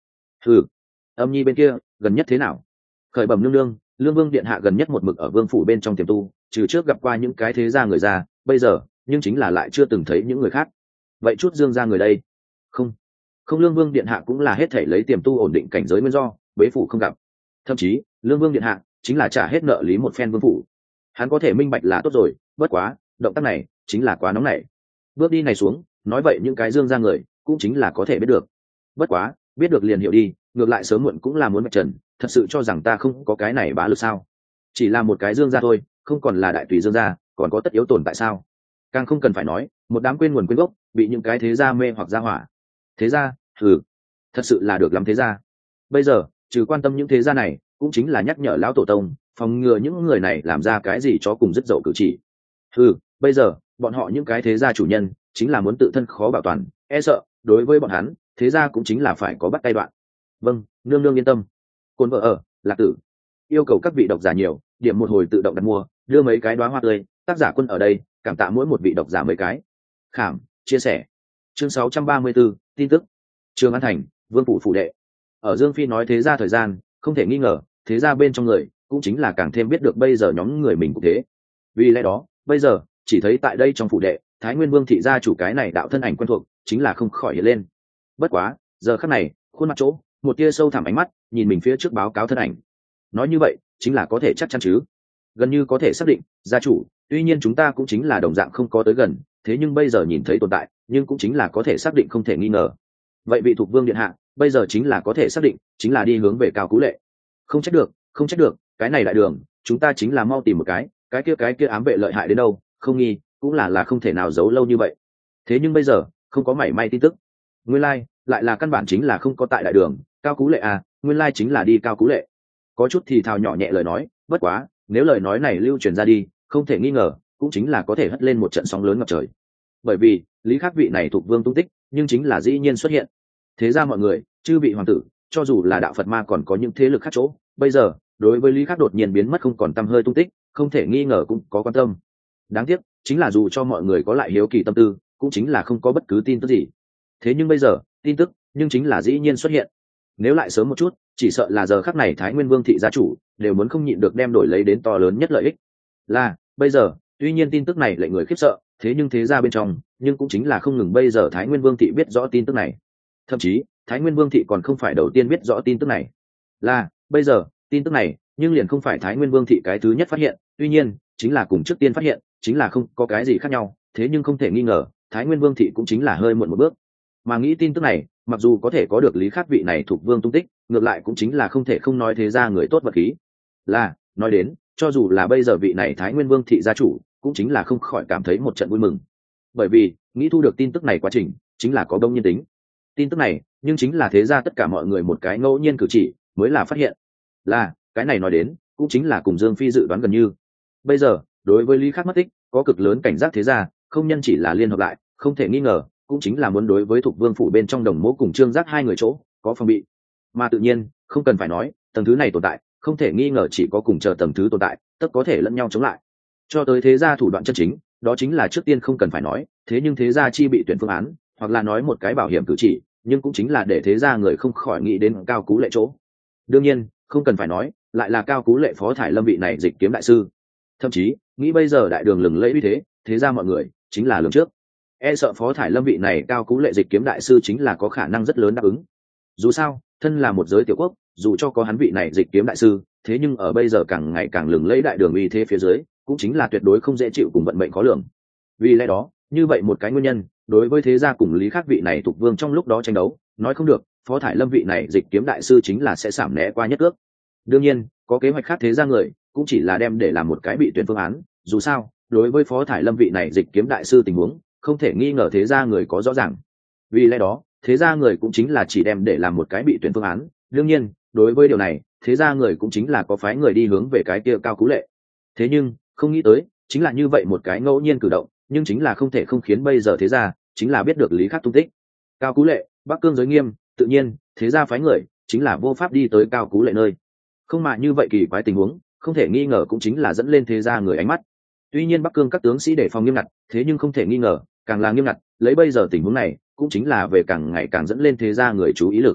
Ừ, âm nhi bên kia gần nhất thế nào? Khởi bẩm nương nương, lương vương điện hạ gần nhất một mực ở vương phủ bên trong tiềm tu, trừ trước gặp qua những cái thế gia người ra bây giờ nhưng chính là lại chưa từng thấy những người khác. Vậy chút dương ra người đây? Không, không, lương vương điện hạ cũng là hết thể lấy tiềm tu ổn định cảnh giới nguyên do bế phủ không gặp. Thậm chí lương vương điện hạ chính là trả hết nợ lý một phen vương phủ. Hắn có thể minh bạch là tốt rồi, bất quá động tác này chính là quá nóng nảy. Bước đi này xuống, nói vậy những cái dương ra người cũng chính là có thể biết được. Bất quá biết được liền hiểu đi, ngược lại sớm muộn cũng là muốn mạch trần. Thật sự cho rằng ta không có cái này bá lực sao? Chỉ là một cái dương ra thôi, không còn là đại tùy dương ra, còn có tất yếu tồn tại sao? Càng không cần phải nói một đám quên nguồn quên gốc, bị những cái thế gia mê hoặc gia hỏa. Thế gia, thử thật sự là được lắm thế gia. Bây giờ trừ quan tâm những thế gia này, cũng chính là nhắc nhở lão tổ tông phòng ngừa những người này làm ra cái gì cho cùng dứt dậu cử chỉ. Ừ, bây giờ bọn họ những cái thế gia chủ nhân chính là muốn tự thân khó bảo toàn, e sợ đối với bọn hắn thế gia cũng chính là phải có bắt tay đoạn. Vâng, nương nương yên tâm. Côn vợ ở Lạc Tử yêu cầu các vị độc giả nhiều điểm một hồi tự động đặt mua, đưa mấy cái đóa hoa tươi, tác giả Quân ở đây cảm tạ mỗi một vị độc giả mấy cái khảm chia sẻ. Chương sáu trăm ba mươi 634, tin tức. Trường An Thành, vương phủ phủ đệ. Ở Dương Phi nói thế gia thời gian, không thể nghi ngờ thế gia bên trong người cũng chính là càng thêm biết được bây giờ nhóm người mình cũng thế. Vì lẽ đó bây giờ chỉ thấy tại đây trong phủ đệ, Thái Nguyên Vương thị gia chủ cái này đạo thân ảnh quen thuộc chính là không khỏi hiện lên. Bất quá giờ khắc này khuôn mặt chỗ một tia sâu thẳm ánh mắt nhìn mình phía trước báo cáo thân ảnh. Nói như vậy chính là có thể chắc chắn chứ? Gần như có thể xác định gia chủ, tuy nhiên chúng ta cũng chính là đồng dạng không có tới gần, thế nhưng bây giờ nhìn thấy tồn tại, nhưng cũng chính là có thể xác định không thể nghi ngờ. Vậy vị thuộc vương điện hạ bây giờ chính là có thể xác định chính là đi hướng về Cao Cú Lệ. Không trách được, không trách được, cái này đại đường chúng ta chính là mau tìm một cái cái kia cái kia ám vệ lợi hại đến đâu, không nghi cũng là là không thể nào giấu lâu như vậy. Thế nhưng bây giờ không có mảy may tin tức. Nguyên lai like, lại là căn bản chính là không có tại đại đường. Cao Cú Lệ à, nguyên lai like chính là đi Cao Cú Lệ. Có chút thì thào nhỏ nhẹ lời nói, bất quá nếu lời nói này lưu truyền ra đi, không thể nghi ngờ cũng chính là có thể hất lên một trận sóng lớn ngập trời. Bởi vì lý khắc vị này thuộc vương tung tích nhưng chính là dĩ nhiên xuất hiện. Thế ra mọi người chư vị hoàng tử, cho dù là đạo Phật ma còn có những thế lực khác chỗ, bây giờ đối với lý khắc đột nhiên biến mất không còn tăm hơi tung tích, không thể nghi ngờ cũng có quan tâm. Đáng tiếc chính là dù cho mọi người có lại hiếu kỳ tâm tư, cũng chính là không có bất cứ tin tức gì. Thế nhưng bây giờ tin tức nhưng chính là dĩ nhiên xuất hiện. Nếu lại sớm một chút, chỉ sợ là giờ khắc này Thái Nguyên Vương thị gia chủ đều muốn không nhịn được đem đổi lấy đến to lớn nhất lợi ích. Là bây giờ tuy nhiên tin tức này lệnh người khiếp sợ, thế nhưng thế ra bên trong nhưng cũng chính là không ngừng bây giờ Thái Nguyên Vương thị biết rõ tin tức này. Thậm chí Thái Nguyên Vương thị còn không phải đầu tiên biết rõ tin tức này. Là bây giờ tin tức này nhưng liền không phải Thái Nguyên Vương thị cái thứ nhất phát hiện, tuy nhiên chính là cùng trước tiên phát hiện, chính là không có cái gì khác nhau, thế nhưng không thể nghi ngờ Thái Nguyên Vương thị cũng chính là hơi muộn một bước. Mà nghĩ tin tức này mặc dù có thể có được lý khắc vị này thuộc vương tung tích, ngược lại cũng chính là không thể không nói thế ra người tốt vật khí. Là nói đến cho dù là bây giờ vị này Thái Nguyên Vương thị gia chủ cũng chính là không khỏi cảm thấy một trận vui mừng, bởi vì nghĩ thu được tin tức này quá trình chính là có đông nhân tính. Tin tức này nhưng chính là thế ra tất cả mọi người một cái ngẫu nhiên cử chỉ mới là phát hiện. Là cái này nói đến cũng chính là cùng Dương Phi dự đoán gần như. Bây giờ đối với lý khắc mất tích có cực lớn cảnh giác thế ra, không nhân chỉ là liên hợp lại, không thể nghi ngờ cũng chính là muốn đối với thuộc vương phủ bên trong đồng mố cùng trương giác hai người chỗ có phòng bị. Mà tự nhiên không cần phải nói, tầng thứ này tồn tại không thể nghi ngờ chỉ có cùng chờ tầng thứ tồn tại tất có thể lẫn nhau chống lại. Cho tới thế gia thủ đoạn chân chính, đó chính là trước tiên không cần phải nói, thế nhưng thế gia chi bị tuyển phương án, hoặc là nói một cái bảo hiểm cử chỉ, nhưng cũng chính là để thế gia người không khỏi nghĩ đến Cao Cú Lệ chỗ. Đương nhiên không cần phải nói, lại là Cao Cú Lệ Phó Thải Lâm vị này dịch kiếm đại sư. Thậm chí nghĩ bây giờ đại đường lừng lẫy uy thế, thế gia mọi người chính là lường trước, e sợ Phó Thải Lâm vị này Cao Cú Lệ dịch kiếm đại sư chính là có khả năng rất lớn đáp ứng. Dù sao thân là một giới tiểu quốc, dù cho có hắn vị này dịch kiếm đại sư, thế nhưng ở bây giờ càng ngày càng lừng lẫy đại đường uy thế phía dưới, cũng chính là tuyệt đối không dễ chịu cùng vận mệnh khó lường. Vì lẽ đó như vậy một cái nguyên nhân, đối với thế gia cùng lý khắc vị này thuộc vương trong lúc đó tranh đấu, nói không được Phó Thải Lâm vị này dịch kiếm đại sư chính là sẽ giảm né qua nhất ước. Đương nhiên có kế hoạch khác thế gia người cũng chỉ là đem để làm một cái bị tuyển phương án, dù sao đối với Phó Thải Lâm vị này dịch kiếm đại sư tình huống không thể nghi ngờ thế gia người có rõ ràng. Vì lẽ đó thế gia người cũng chính là chỉ đem để làm một cái bị tuyển phương án. Đương nhiên đối với điều này thế gia người cũng chính là có phái người đi hướng về cái kia Cao Cú Lệ. Thế nhưng không nghĩ tới chính là như vậy một cái ngẫu nhiên cử động, nhưng chính là không thể không khiến bây giờ thế gia chính là biết được lý khắc tung tích. Cao Cú Lệ, Bắc Cương giới nghiêm, tự nhiên thế gia phái người chính là vô pháp đi tới Cao Cú Lệ nơi. Không mà như vậy kỳ quái tình huống, không thể nghi ngờ cũng chính là dẫn lên thế gia người ánh mắt. Tuy nhiên Bắc Cương các tướng sĩ đề phòng nghiêm ngặt, thế nhưng không thể nghi ngờ càng là nghiêm ngặt, lấy bây giờ tình huống này cũng chính là về càng ngày càng dẫn lên thế gia người chú ý lực.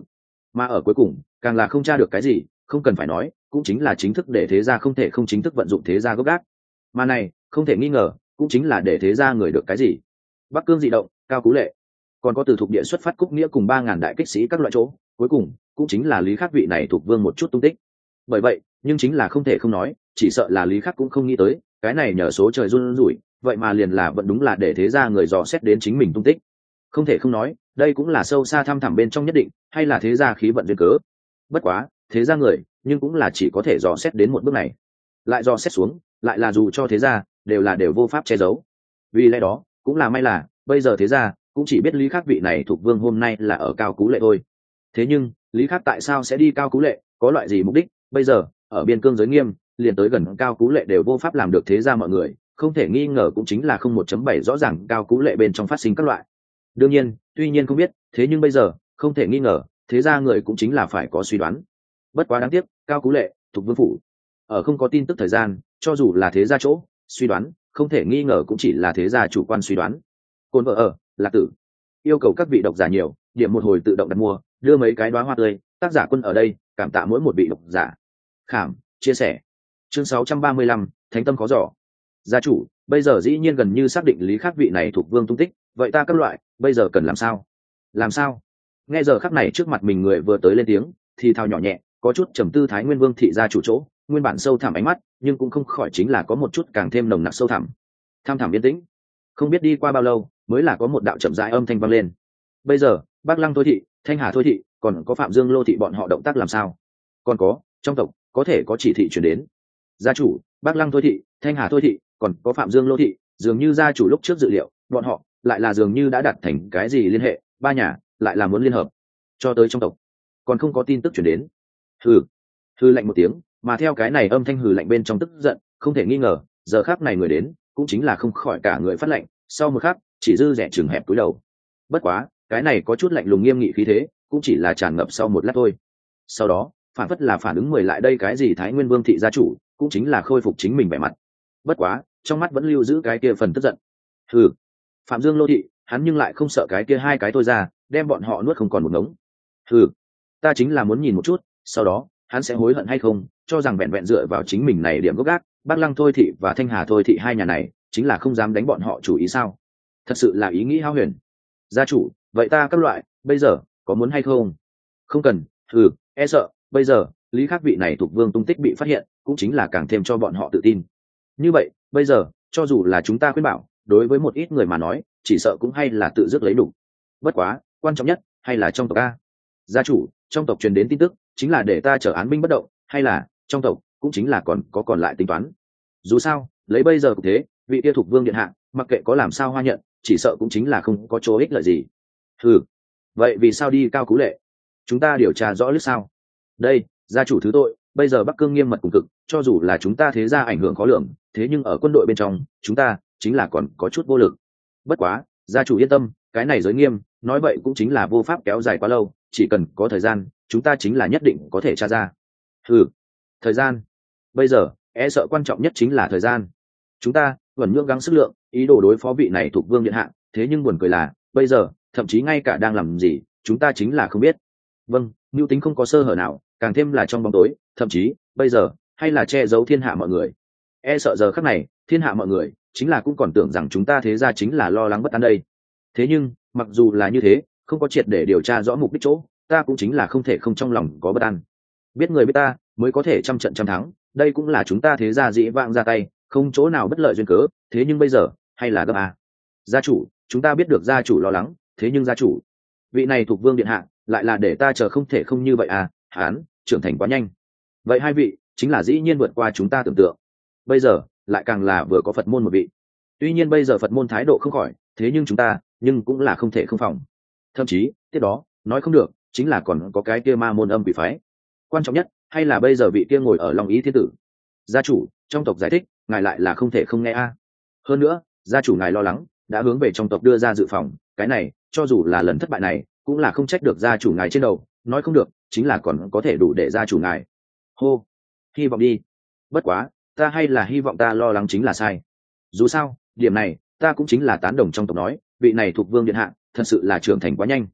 mà ở cuối cùng càng là không tra được cái gì, không cần phải nói cũng chính là chính thức để thế gia không thể không chính thức vận dụng thế gia gốc gác, mà này không thể nghi ngờ cũng chính là để thế gia người được cái gì. Bắc Cương dị động, Cao Cú Lệ, còn có từ thuộc địa xuất phát Cúc Nghĩa cùng ba ngàn đại kích sĩ các loại chỗ, cuối cùng cũng chính là Lý Khắc vị này thuộc vương một chút tung tích. Bởi vậy nhưng chính là không thể không nói, chỉ sợ là Lý Khắc cũng không nghĩ tới cái này nhờ số trời run rủi, vậy mà liền là vẫn đúng là để thế gia người dò xét đến chính mình tung tích. Không thể không nói đây cũng là sâu xa thăm thẳm bên trong nhất định, hay là thế gia khí vận duyên cớ. Bất quá thế gia người nhưng cũng là chỉ có thể dò xét đến một bước này, lại dò xét xuống lại là dù cho thế gia đều là đều vô pháp che giấu. Vì lẽ đó cũng là may là bây giờ thế gia cũng chỉ biết Lý Khắc vị này thuộc vương hôm nay là ở Cao Cú Lệ thôi. Thế nhưng Lý Khắc tại sao sẽ đi Cao Cú Lệ, có loại gì mục đích? Bây giờ ở biên cương giới nghiêm, liền tới gần Cao Cú Lệ đều vô pháp làm được thế gia mọi người, không thể nghi ngờ cũng chính là không một chấm bảy rõ ràng Cao Cú Lệ bên trong phát sinh các loại. Đương nhiên tuy nhiên không biết, thế nhưng bây giờ không thể nghi ngờ thế gia người cũng chính là phải có suy đoán. Bất quá đáng tiếc Cao Cú Lệ thuộc vương phủ ở không có tin tức thời gian, cho dù là thế gia chỗ suy đoán không thể nghi ngờ cũng chỉ là thế gia chủ quan suy đoán. Côn vợ ở Lạc Tử yêu cầu các vị độc giả nhiều điểm một hồi tự động đặt mua, đưa mấy cái đóa hoa tươi, tác giả Quân ở đây cảm tạ mỗi một vị độc giả khảm chia sẻ. Chương sáu trăm ba mươi lăm, Thánh tâm khó dò. Gia chủ bây giờ dĩ nhiên gần như xác định Lý Khắc vị này thuộc vương tung tích, vậy ta các loại bây giờ cần làm sao? Làm sao? Nghe giờ khắc này trước mặt mình người vừa tới lên tiếng thì thào nhỏ nhẹ, có chút trầm tư Thái Nguyên Vương thị gia chủ chỗ, nguyên bản sâu thẳm ánh mắt nhưng cũng không khỏi chính là có một chút càng thêm nồng nặc sâu thẳm. Tham thẳm yên tĩnh, không biết đi qua bao lâu mới là có một đạo chậm rãi âm thanh vang lên. Bây giờ Bắc Lăng Thôi thị, Thanh Hà Thôi thị, còn có Phạm Dương Lô thị bọn họ động tác làm sao? Còn có trong tộc có thể có chỉ thị truyền đến. Gia chủ Bắc Lăng Thôi thị, Thanh Hà Thôi thị, còn có Phạm Dương Lô thị, dường như gia chủ lúc trước dự liệu bọn họ lại là dường như đã đặt thành cái gì liên hệ, ba nhà lại là muốn liên hợp. Cho tới trong tộc còn không có tin tức truyền đến. Hừ hừ lạnh một tiếng, mà theo cái này âm thanh hừ lạnh bên trong tức giận, không thể nghi ngờ giờ khắc này người đến cũng chính là không khỏi cả người phát lạnh, sau một khắc chỉ dư rẻ chừng hẹp cúi đầu. Bất quá cái này có chút lạnh lùng nghiêm nghị khí thế cũng chỉ là tràn ngập sau một lát thôi, sau đó phản phất là phản ứng mười lại đây cái gì Thái Nguyên Vương thị gia chủ cũng chính là khôi phục chính mình vẻ mặt, bất quá trong mắt vẫn lưu giữ cái kia phần tức giận. Hừ Phạm Dương Lô thị hắn nhưng lại không sợ cái kia hai cái tôi ra đem bọn họ nuốt không còn một ngống. Hừ ta chính là muốn nhìn một chút sau đó hắn sẽ hối hận hay không, cho rằng vẹn vẹn dựa vào chính mình này điểm gốc gác, Bắc Lăng Thôi thị và Thanh Hà Thôi thị hai nhà này chính là không dám đánh bọn họ chủ ý sao? Thật sự là ý nghĩ hao huyền. Gia chủ vậy ta các loại bây giờ có muốn hay không? Không cần. Hừ e sợ bây giờ Lý Khắc vị này thuộc vương tung tích bị phát hiện cũng chính là càng thêm cho bọn họ tự tin. Như vậy bây giờ cho dù là chúng ta khuyên bảo, đối với một ít người mà nói chỉ sợ cũng hay là tự dứt lấy đủ. Bất quá quan trọng nhất hay là trong tộc a. Gia chủ trong tộc truyền đến tin tức chính là để ta trở án binh bất động, hay là trong tộc cũng chính là còn có còn lại tính toán. Dù sao lấy bây giờ cũng thế, vị kia thuộc vương điện hạ mặc kệ có làm sao hoa nhận chỉ sợ cũng chính là không có chỗ ích lợi gì. Ừ vậy vì sao đi Cao Cú Lệ? Chúng ta điều tra rõ lướt sao? Đây gia chủ thứ tội, bây giờ Bắc Cương nghiêm mật cùng cực, cho dù là chúng ta thế gia ảnh hưởng khó lường, thế nhưng ở quân đội bên trong chúng ta chính là còn có chút vô lực. Bất quá gia chủ yên tâm, cái này giới nghiêm nói vậy cũng chính là vô pháp kéo dài quá lâu, chỉ cần có thời gian chúng ta chính là nhất định có thể tra ra. Ừ thời gian bây giờ e sợ quan trọng nhất chính là thời gian. Chúng ta vẫn nhưỡng gắng sức lượng ý đồ đối phó vị này thuộc vương điện hạ, thế nhưng buồn cười là bây giờ thậm chí ngay cả đang làm gì chúng ta chính là không biết. Vâng mưu tính không có sơ hở nào, càng thêm là trong bóng tối, thậm chí bây giờ hay là che giấu thiên hạ mọi người. E sợ giờ khắc này thiên hạ mọi người chính là cũng còn tưởng rằng chúng ta thế gia chính là lo lắng bất an đây. Thế nhưng mặc dù là như thế, không có triệt để điều tra rõ mục đích chỗ, ta cũng chính là không thể không trong lòng có bất an. Biết người biết ta mới có thể trăm trận trăm thắng, đây cũng là chúng ta thế gia dĩ vãng ra tay không chỗ nào bất lợi duyên cớ. Thế nhưng bây giờ hay là gấp à. Gia chủ chúng ta biết được gia chủ lo lắng, thế nhưng gia chủ vị này thuộc vương điện hạ lại là để ta chờ không thể không như vậy à, hán trưởng thành quá nhanh. Vậy hai vị chính là dĩ nhiên vượt qua chúng ta tưởng tượng, bây giờ lại càng là vừa có Phật môn một vị. Tuy nhiên bây giờ Phật môn thái độ không khỏi, thế nhưng chúng ta nhưng cũng là không thể không phòng. Thậm chí tiếp đó nói không được chính là còn có cái kia ma môn âm quỷ phái. Quan trọng nhất hay là bây giờ vị kia ngồi ở Long Ý thiên tử gia chủ trong tộc giải thích, ngài lại là không thể không nghe a. Hơn nữa gia chủ ngài lo lắng đã hướng về trong tộc đưa ra dự phòng, cái này cho dù là lần thất bại này cũng là không trách được gia chủ ngài trên đầu, nói không được chính là còn có thể đủ để gia chủ ngài hô hy vọng đi. Bất quá ta hay là hy vọng ta lo lắng chính là sai. Dù sao điểm này ta cũng chính là tán đồng trong tộc nói, vị này thuộc vương điện hạ thật sự là trưởng thành quá nhanh.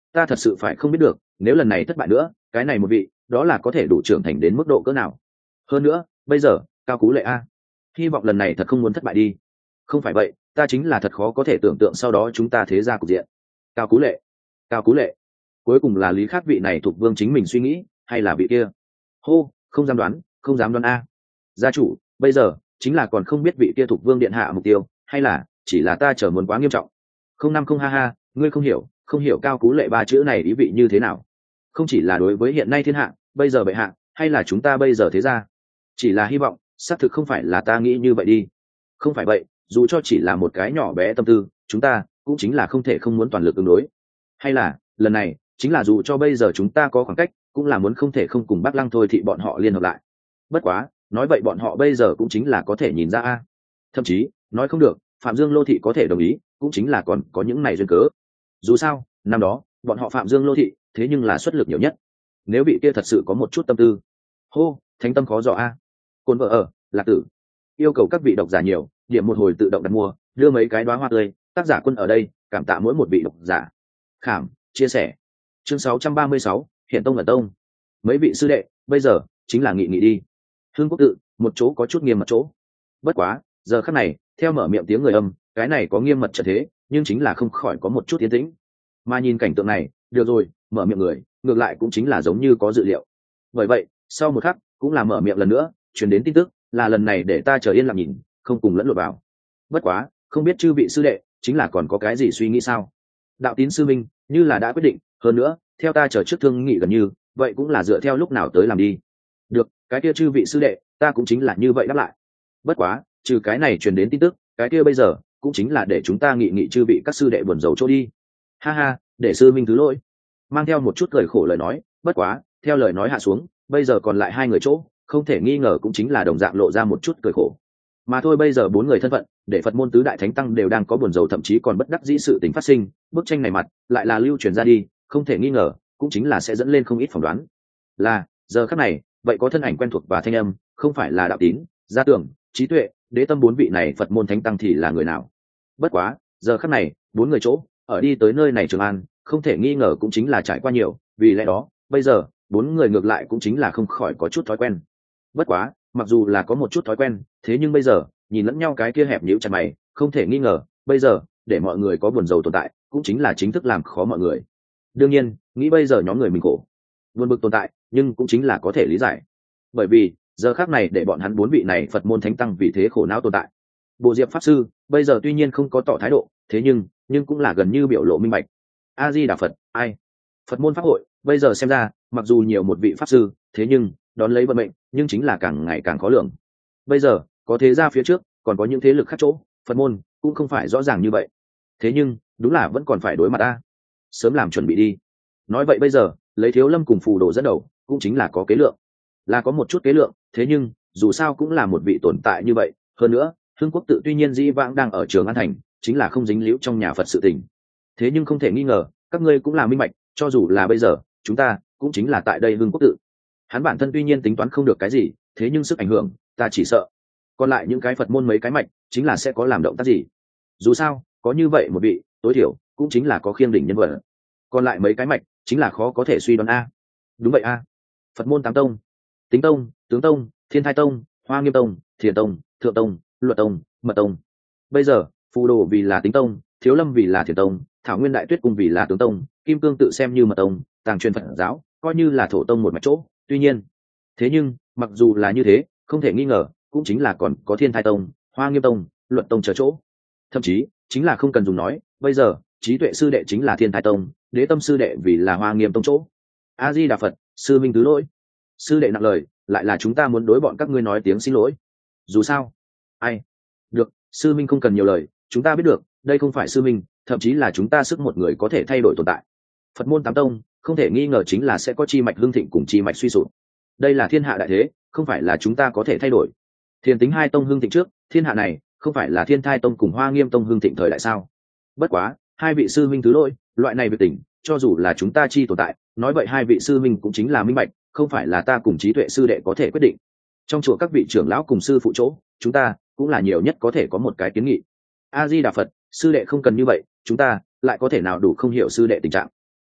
ta thật sự phải không biết được nếu lần này thất bại nữa cái này một vị đó là có thể đủ trưởng thành đến mức độ cỡ nào. Hơn nữa bây giờ Cao Cú Lệ a, hy vọng lần này thật không muốn thất bại đi, không phải vậy ta chính là thật khó có thể tưởng tượng sau đó chúng ta thế ra cục diện. Cao Cú Lệ, Cao Cú Lệ, cuối cùng là Lý Khắc vị này thuộc vương chính mình suy nghĩ hay là vị kia? Hô, không dám đoán, không dám đoán a. Gia chủ, bây giờ chính là còn không biết vị kia thuộc vương điện hạ mục tiêu hay là chỉ là ta chờ muốn quá nghiêm trọng. Không năm không ha ha, ngươi không hiểu, không hiểu Cao Cú Lệ ba chữ này ý vị như thế nào. Không chỉ là đối với hiện nay thiên hạ, bây giờ bệ hạ, hay là chúng ta bây giờ thế ra. Chỉ là hy vọng, xác thực không phải là ta nghĩ như vậy đi. Không phải vậy, dù cho chỉ là một cái nhỏ bé tâm tư, chúng ta cũng chính là không thể không muốn toàn lực ứng đối. Hay là, lần này, chính là dù cho bây giờ chúng ta có khoảng cách, cũng là muốn không thể không cùng Bắc Lăng thôi thì bọn họ liên hợp lại. Bất quá, nói vậy bọn họ bây giờ cũng chính là có thể nhìn ra a. Thậm chí, nói không được, Phạm Dương Lô Thị có thể đồng ý, cũng chính là còn có những này duyên cớ. Dù sao, năm đó, bọn họ Phạm Dương Lô Thị, thế nhưng là xuất lực nhiều nhất. Nếu bị kia thật sự có một chút tâm tư, hô, thánh tâm khó dò a. Côn vợ ở, Lạc Tử, yêu cầu các vị độc giả nhiều, điểm một hồi tự động đặt mua, đưa mấy cái đóa hoa tươi, tác giả Quân ở đây, cảm tạ mỗi một vị độc giả. Khảm, chia sẻ. Chương sáu trăm ba mươi sáu, Hiện Tông ẩn Tông. Mấy vị sư đệ, bây giờ chính là nghị nghị đi. Hương Quốc tự, một chỗ có chút nghiêm mật chỗ. Bất quá, giờ khắc này, theo mở miệng tiếng người âm, cái này có nghiêm mật trận thế, nhưng chính là không khỏi có một chút yên tĩnh. Mà nhìn cảnh tượng này, được rồi, mở miệng người, ngược lại cũng chính là giống như có dự liệu. Bởi vậy, sau một khắc, cũng là mở miệng lần nữa, truyền đến tin tức, là lần này để ta chờ yên lặng nhìn, không cùng lẫn lộn vào. Bất quá, không biết chư vị sư đệ, chính là còn có cái gì suy nghĩ sao? Đạo Tín sư minh, như là đã quyết định, hơn nữa, theo ta chờ trước thương nghị gần như, vậy cũng là dựa theo lúc nào tới làm đi. Được, cái kia chư vị sư đệ, ta cũng chính là như vậy đáp lại. Bất quá, trừ cái này truyền đến tin tức, cái kia bây giờ cũng chính là để chúng ta nghị nghị chư vị các sư đệ buồn rầu chỗ đi. Ha ha, để sư minh thứ lỗi. Mang theo một chút cười khổ lời nói, bất quá, theo lời nói hạ xuống, bây giờ còn lại hai người chỗ, không thể nghi ngờ cũng chính là đồng dạng lộ ra một chút cười khổ. Mà thôi bây giờ bốn người thân phận, để Phật môn tứ đại thánh tăng đều đang có buồn rầu thậm chí còn bất đắc dĩ sự tình phát sinh, bức tranh này mặt lại là lưu truyền ra đi, không thể nghi ngờ, cũng chính là sẽ dẫn lên không ít phỏng đoán. Là, giờ khắc này, vậy có thân ảnh quen thuộc và thanh âm, không phải là Đạo Tín, Gia Tưởng, Trí Tuệ, Đế Tâm bốn vị này Phật môn thánh tăng thì là người nào? Bất quá, giờ khắc này, bốn người chỗ, ở đi tới nơi này Trường An, không thể nghi ngờ cũng chính là trải qua nhiều, vì lẽ đó, bây giờ, bốn người ngược lại cũng chính là không khỏi có chút thói quen. Bất quá, mặc dù là có một chút thói quen, thế nhưng bây giờ, nhìn lẫn nhau cái kia hẹp nhíu chặt mày, không thể nghi ngờ, bây giờ, để mọi người có buồn rầu tồn tại, cũng chính là chính thức làm khó mọi người. Đương nhiên, nghĩ bây giờ nhóm người mình khổ, buồn bực tồn tại, nhưng cũng chính là có thể lý giải. Bởi vì, giờ khác này để bọn hắn bốn vị này Phật môn thánh tăng vì thế khổ não tồn tại. Bộ Diệp pháp sư, bây giờ tuy nhiên không có tỏ thái độ, thế nhưng, nhưng cũng là gần như biểu lộ minh bạch. A Di Đà Phật, ai? Phật môn pháp hội, bây giờ xem ra, mặc dù nhiều một vị pháp sư, thế nhưng, đón lấy vận mệnh, nhưng chính là càng ngày càng khó lường. Bây giờ, có thế ra phía trước, còn có những thế lực khác chỗ, Phật môn cũng không phải rõ ràng như vậy. Thế nhưng, đúng là vẫn còn phải đối mặt a. Sớm làm chuẩn bị đi. Nói vậy bây giờ, lấy Thiếu Lâm cùng Phù Đồ dẫn đầu, cũng chính là có kế lượng. Là có một chút kế lượng, thế nhưng, dù sao cũng là một vị tồn tại như vậy, hơn nữa, Hương Quốc tự tuy nhiên dĩ vãng đang ở Trường An thành, chính là không dính líu trong nhà Phật sự tình. Thế nhưng không thể nghi ngờ, các ngươi cũng là minh bạch, cho dù là bây giờ, chúng ta cũng chính là tại đây Hương Quốc tự. Hắn bản thân tuy nhiên tính toán không được cái gì, thế nhưng sức ảnh hưởng, ta chỉ sợ. Còn lại những cái Phật môn mấy cái mạch, chính là sẽ có làm động tác gì. Dù sao, có như vậy một vị, tối thiểu, cũng chính là có khiêng đỉnh nhân vật. Còn lại mấy cái mạch, chính là khó có thể suy đoán a. Đúng vậy a. Phật môn tám tông: Tính tông, Tướng tông, Thiên Thai tông, Hoa Nghiêm tông, Thiền tông, Thượng tông, Luật tông, Mật tông. Bây giờ, Phù Đồ vì là Tính tông, Thiếu Lâm vì là Thiền tông, Thảo Nguyên Đại Tuyết cung vì là Tướng tông, Kim Cương tự xem như Mật tông, Tàng truyền Phật giáo coi như là Thổ tông một mạch chỗ. Tuy nhiên, thế nhưng, mặc dù là như thế, không thể nghi ngờ, cũng chính là còn có Thiên Thai tông, Hoa Nghiêm tông, Luật tông chờ chỗ. Thậm chí, chính là không cần dùng nói, bây giờ, Trí Tuệ sư đệ chính là Thiên Thai tông, Đế Tâm sư đệ vì là Hoa Nghiêm tông chỗ. A Di Đà Phật, sư minh thứ lỗi. Sư đệ nặng lời, lại là chúng ta muốn đối bọn các ngươi nói tiếng xin lỗi. Dù sao, ai? Được, sư minh không cần nhiều lời, chúng ta biết được, đây không phải sư minh, thậm chí là chúng ta sức một người có thể thay đổi tồn tại. Phật môn tám tông, không thể nghi ngờ chính là sẽ có chi mạch hưng thịnh cùng chi mạch suy sụp. Đây là thiên hạ đại thế, không phải là chúng ta có thể thay đổi. Thiền Tính hai tông hưng thịnh trước, thiên hạ này không phải là Thiên Thai tông cùng Hoa Nghiêm tông hưng thịnh thời đại sao? Bất quá, hai vị sư minh thứ lỗi, loại này việc tỉnh, cho dù là chúng ta chi tồn tại, nói vậy hai vị sư minh cũng chính là minh bạch, không phải là ta cùng Trí Tuệ sư đệ có thể quyết định. Trong chùa các vị trưởng lão cùng sư phụ chỗ, chúng ta cũng là nhiều nhất có thể có một cái kiến nghị. A Di Đà Phật, sư đệ không cần như vậy, chúng ta lại có thể nào đủ không hiểu sư đệ tình trạng.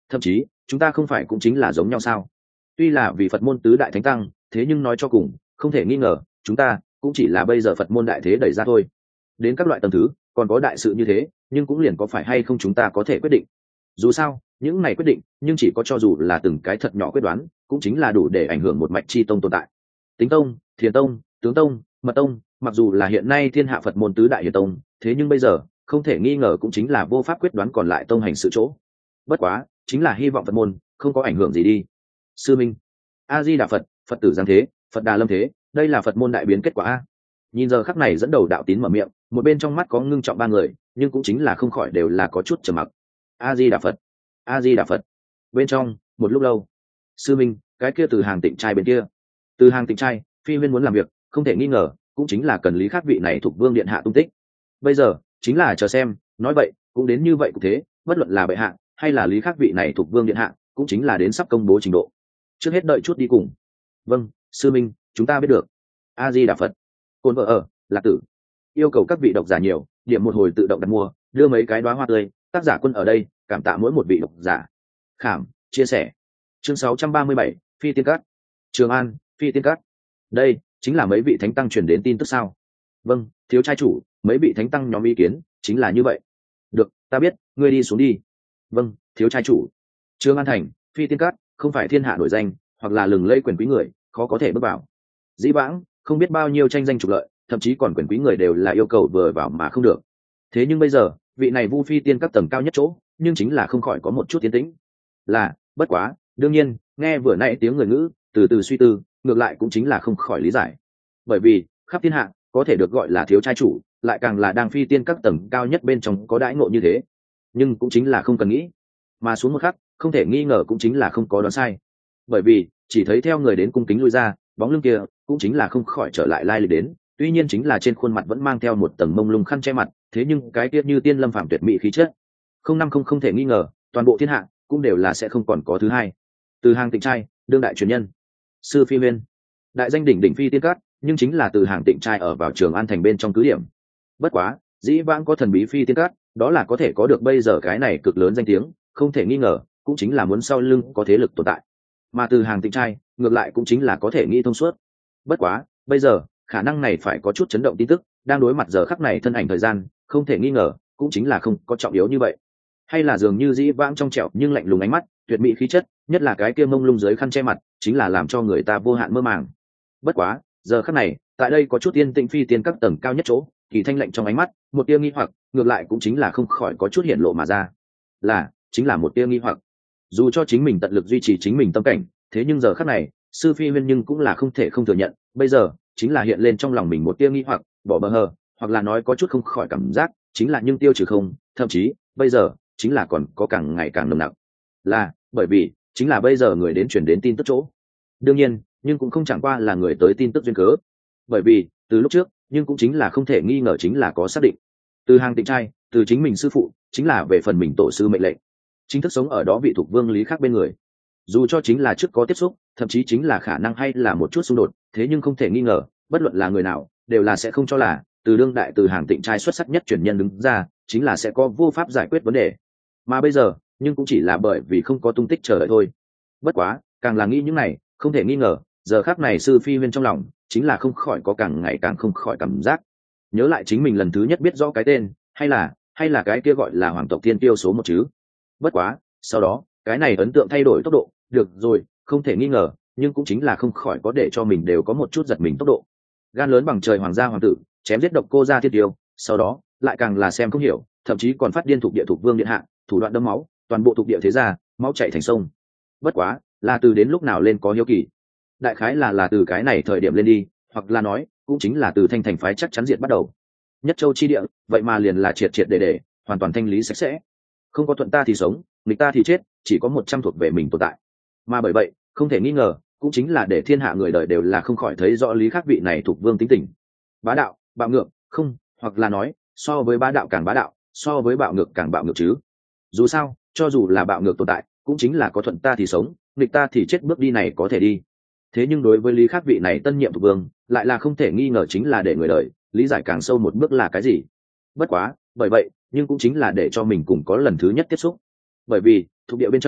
thậm chí chúng ta không phải cũng chính là giống nhau sao? Tuy là vì Phật môn tứ đại thánh tăng, thế nhưng nói cho cùng không thể nghi ngờ chúng ta cũng chỉ là bây giờ Phật môn đại thế đẩy ra thôi. Đến các loại tầng thứ còn có đại sự như thế, nhưng cũng liền có phải hay không chúng ta có thể quyết định. Dù sao những này quyết định nhưng chỉ có cho dù là từng cái thật nhỏ quyết đoán cũng chính là đủ để ảnh hưởng một mạch chi tông tồn tại. Tính tông, thiền tông, tướng tông, mật tông, mặc dù là hiện nay thiên hạ Phật môn tứ đại hiền tông, thế nhưng bây giờ không thể nghi ngờ cũng chính là vô pháp quyết đoán còn lại tông hành sự chỗ. Bất quá chính là hy vọng Phật môn không có ảnh hưởng gì đi. Sư minh, A Di Đà Phật, Phật tử giáng thế, Phật đà lâm thế, đây là Phật môn đại biến kết quả a. Nhìn giờ khắc này dẫn đầu đạo tín mở miệng, một bên trong mắt có ngưng trọng ba người, nhưng cũng chính là không khỏi đều là có chút trầm mặc. A Di Đà Phật, A Di Đà Phật. Bên trong một lúc lâu, sư minh, cái kia từ hàng tịnh trai bên kia, từ hàng tịnh trai phi huyên muốn làm việc, không thể nghi ngờ cũng chính là cần lý khắc vị này thuộc vương điện hạ tung tích. Bây giờ chính là chờ xem, nói vậy cũng đến như vậy cũng thế, bất luận là bệ hạ hay là lý khắc vị này thuộc vương điện hạ cũng chính là đến sắp công bố trình độ. Trước hết đợi chút đi cùng. Vâng sư minh, chúng ta biết được. A Di Đà Phật. Côn vợ ở Lạc Tử yêu cầu các vị độc giả nhiều, điểm một hồi tự động đặt mua, đưa mấy cái đóa hoa tươi, tác giả quân ở đây cảm tạ mỗi một vị độc giả. Khảm chia sẻ. Chương sáu trăm ba mươi bảy, Phi Tiên Cát. Trường An, Phi Tiên Cát. Đây chính là mấy vị thánh tăng truyền đến tin tức sao? Vâng thiếu trai chủ, mấy vị thánh tăng nhóm ý kiến chính là như vậy. Được, ta biết, ngươi đi xuống đi. Vâng thiếu trai chủ. Trường An thành, Phi Tiên Cát không phải thiên hạ nổi danh hoặc là lừng lẫy quyền quý người khó có thể bước vào. Dĩ vãng không biết bao nhiêu tranh danh trục lợi, thậm chí còn quyền quý người đều là yêu cầu vừa vào mà không được. Thế nhưng bây giờ vị này Vu Phi Tiên các tầng cao nhất chỗ, nhưng chính là không khỏi có một chút tiến tĩnh. Là bất quá đương nhiên nghe vừa nãy tiếng người ngữ, từ từ suy tư, ngược lại cũng chính là không khỏi lý giải. Bởi vì khắp thiên hạ có thể được gọi là thiếu trai chủ, lại càng là đang Phi Tiên các tầng cao nhất bên trong có đãi ngộ như thế. Nhưng cũng chính là không cần nghĩ, mà xuống một khắc không thể nghi ngờ cũng chính là không có đoán sai. Bởi vì chỉ thấy theo người đến cung kính lui ra, bóng lưng kia cũng chính là không khỏi trở lại lai lịch đến, tuy nhiên chính là trên khuôn mặt vẫn mang theo một tầng mông lung khăn che mặt, thế nhưng cái tiết như tiên lâm phàm tuyệt mỹ khí chất không năm không không thể nghi ngờ toàn bộ thiên hạ cũng đều là sẽ không còn có thứ hai. Từ hàng tịnh trai đương đại truyền nhân sư phi huyên, đại danh đỉnh đỉnh Phi Tiên Cát, nhưng chính là từ hàng tịnh trai ở vào Trường An thành bên trong cứ điểm. Bất quá dĩ vãng có thần bí Phi Tiên Cát, đó là có thể có được bây giờ cái này cực lớn danh tiếng, không thể nghi ngờ cũng chính là muốn sau lưng có thế lực tồn tại. Mà từ hàng tịnh trai ngược lại cũng chính là có thể nghĩ thông suốt. Bất quá bây giờ khả năng này phải có chút chấn động tin tức đang đối mặt giờ khắc này thân ảnh thời gian, không thể nghi ngờ cũng chính là không có trọng yếu như vậy. Hay là dường như dĩ vãng trong trẻo nhưng lạnh lùng ánh mắt, tuyệt mỹ khí chất, nhất là cái kia mông lung dưới khăn che mặt, chính là làm cho người ta vô hạn mơ màng. Bất quá giờ khắc này tại đây có chút yên tĩnh Phi Tiên các tầng cao nhất chỗ, kỳ thanh lạnh trong ánh mắt một tia nghi hoặc, ngược lại cũng chính là không khỏi có chút hiện lộ mà ra, là chính là một tia nghi hoặc. Dù cho chính mình tận lực duy trì chính mình tâm cảnh, thế nhưng giờ khắc này sư phi huyên nhưng cũng là không thể không thừa nhận, bây giờ chính là hiện lên trong lòng mình một tia nghi hoặc, bỏ bờ hờ, hoặc là nói có chút không khỏi cảm giác chính là nhưng tiêu trừ không, thậm chí bây giờ chính là còn có càng ngày càng nồng nặc. Là bởi vì chính là bây giờ người đến truyền đến tin tức chỗ. Đương nhiên nhưng cũng không chẳng qua là người tới tin tức duyên cớ, bởi vì từ lúc trước nhưng cũng chính là không thể nghi ngờ chính là có xác định từ hàng tịnh trai, từ chính mình sư phụ, chính là về phần mình tổ sư mệnh lệnh chính thức sống ở đó vị thuộc vương lý khác bên người. Dù cho chính là trước có tiếp xúc, thậm chí chính là khả năng hay là một chút xung đột, thế nhưng không thể nghi ngờ bất luận là người nào đều là sẽ không cho là từ đương đại từ hàng tịnh trai xuất sắc nhất truyền nhân đứng ra chính là sẽ có vô pháp giải quyết vấn đề. Mà bây giờ nhưng cũng chỉ là bởi vì không có tung tích chờ đợi thôi. Bất quá càng là nghĩ những này, không thể nghi ngờ giờ khác này sư phi huyên trong lòng chính là không khỏi có càng ngày càng không khỏi cảm giác nhớ lại chính mình lần thứ nhất biết rõ cái tên, hay là hay là cái kia gọi là hoàng tộc thiên tiêu số một chứ. Bất quá sau đó cái này ấn tượng thay đổi tốc độ, được rồi không thể nghi ngờ nhưng cũng chính là không khỏi có để cho mình đều có một chút giật mình tốc độ. Gan lớn bằng trời hoàng gia hoàng tử chém giết độc cô gia thiên tiêu, sau đó lại càng là xem không hiểu, thậm chí còn phát điên thuộc địa thuộc vương điện hạ, thủ đoạn đẫm máu toàn bộ thuộc địa thế gia máu chảy thành sông. Bất quá là từ đến lúc nào lên có hiếu kỳ, đại khái là là từ cái này thời điểm lên đi, hoặc là nói cũng chính là từ thanh thành phái chắc chắn diệt bắt đầu. Nhất châu chi địa vậy mà liền là triệt triệt để để hoàn toàn thanh lý sạch sẽ, không có thuận ta thì sống, nghịch ta thì chết, chỉ có một trăm thuộc về mình tồn tại. Mà bởi vậy không thể nghi ngờ cũng chính là để thiên hạ người đời đều là không khỏi thấy rõ lý khắc vị này thuộc vương tính tình bá đạo bạo ngược, không hoặc là nói so với bá đạo càng bá đạo, so với bạo ngược càng bạo ngược chứ. Dù sao cho dù là bạo ngược tồn tại cũng chính là có thuận ta thì sống, nghịch ta thì chết bước đi này có thể đi. Thế nhưng đối với lý khắc vị này tân nhiệm thuộc vương lại là không thể nghi ngờ chính là để người đời lý giải càng sâu một bước là cái gì. Bất quá bởi vậy nhưng cũng chính là để cho mình cùng có lần thứ nhất tiếp xúc, bởi vì thuộc địa bên trong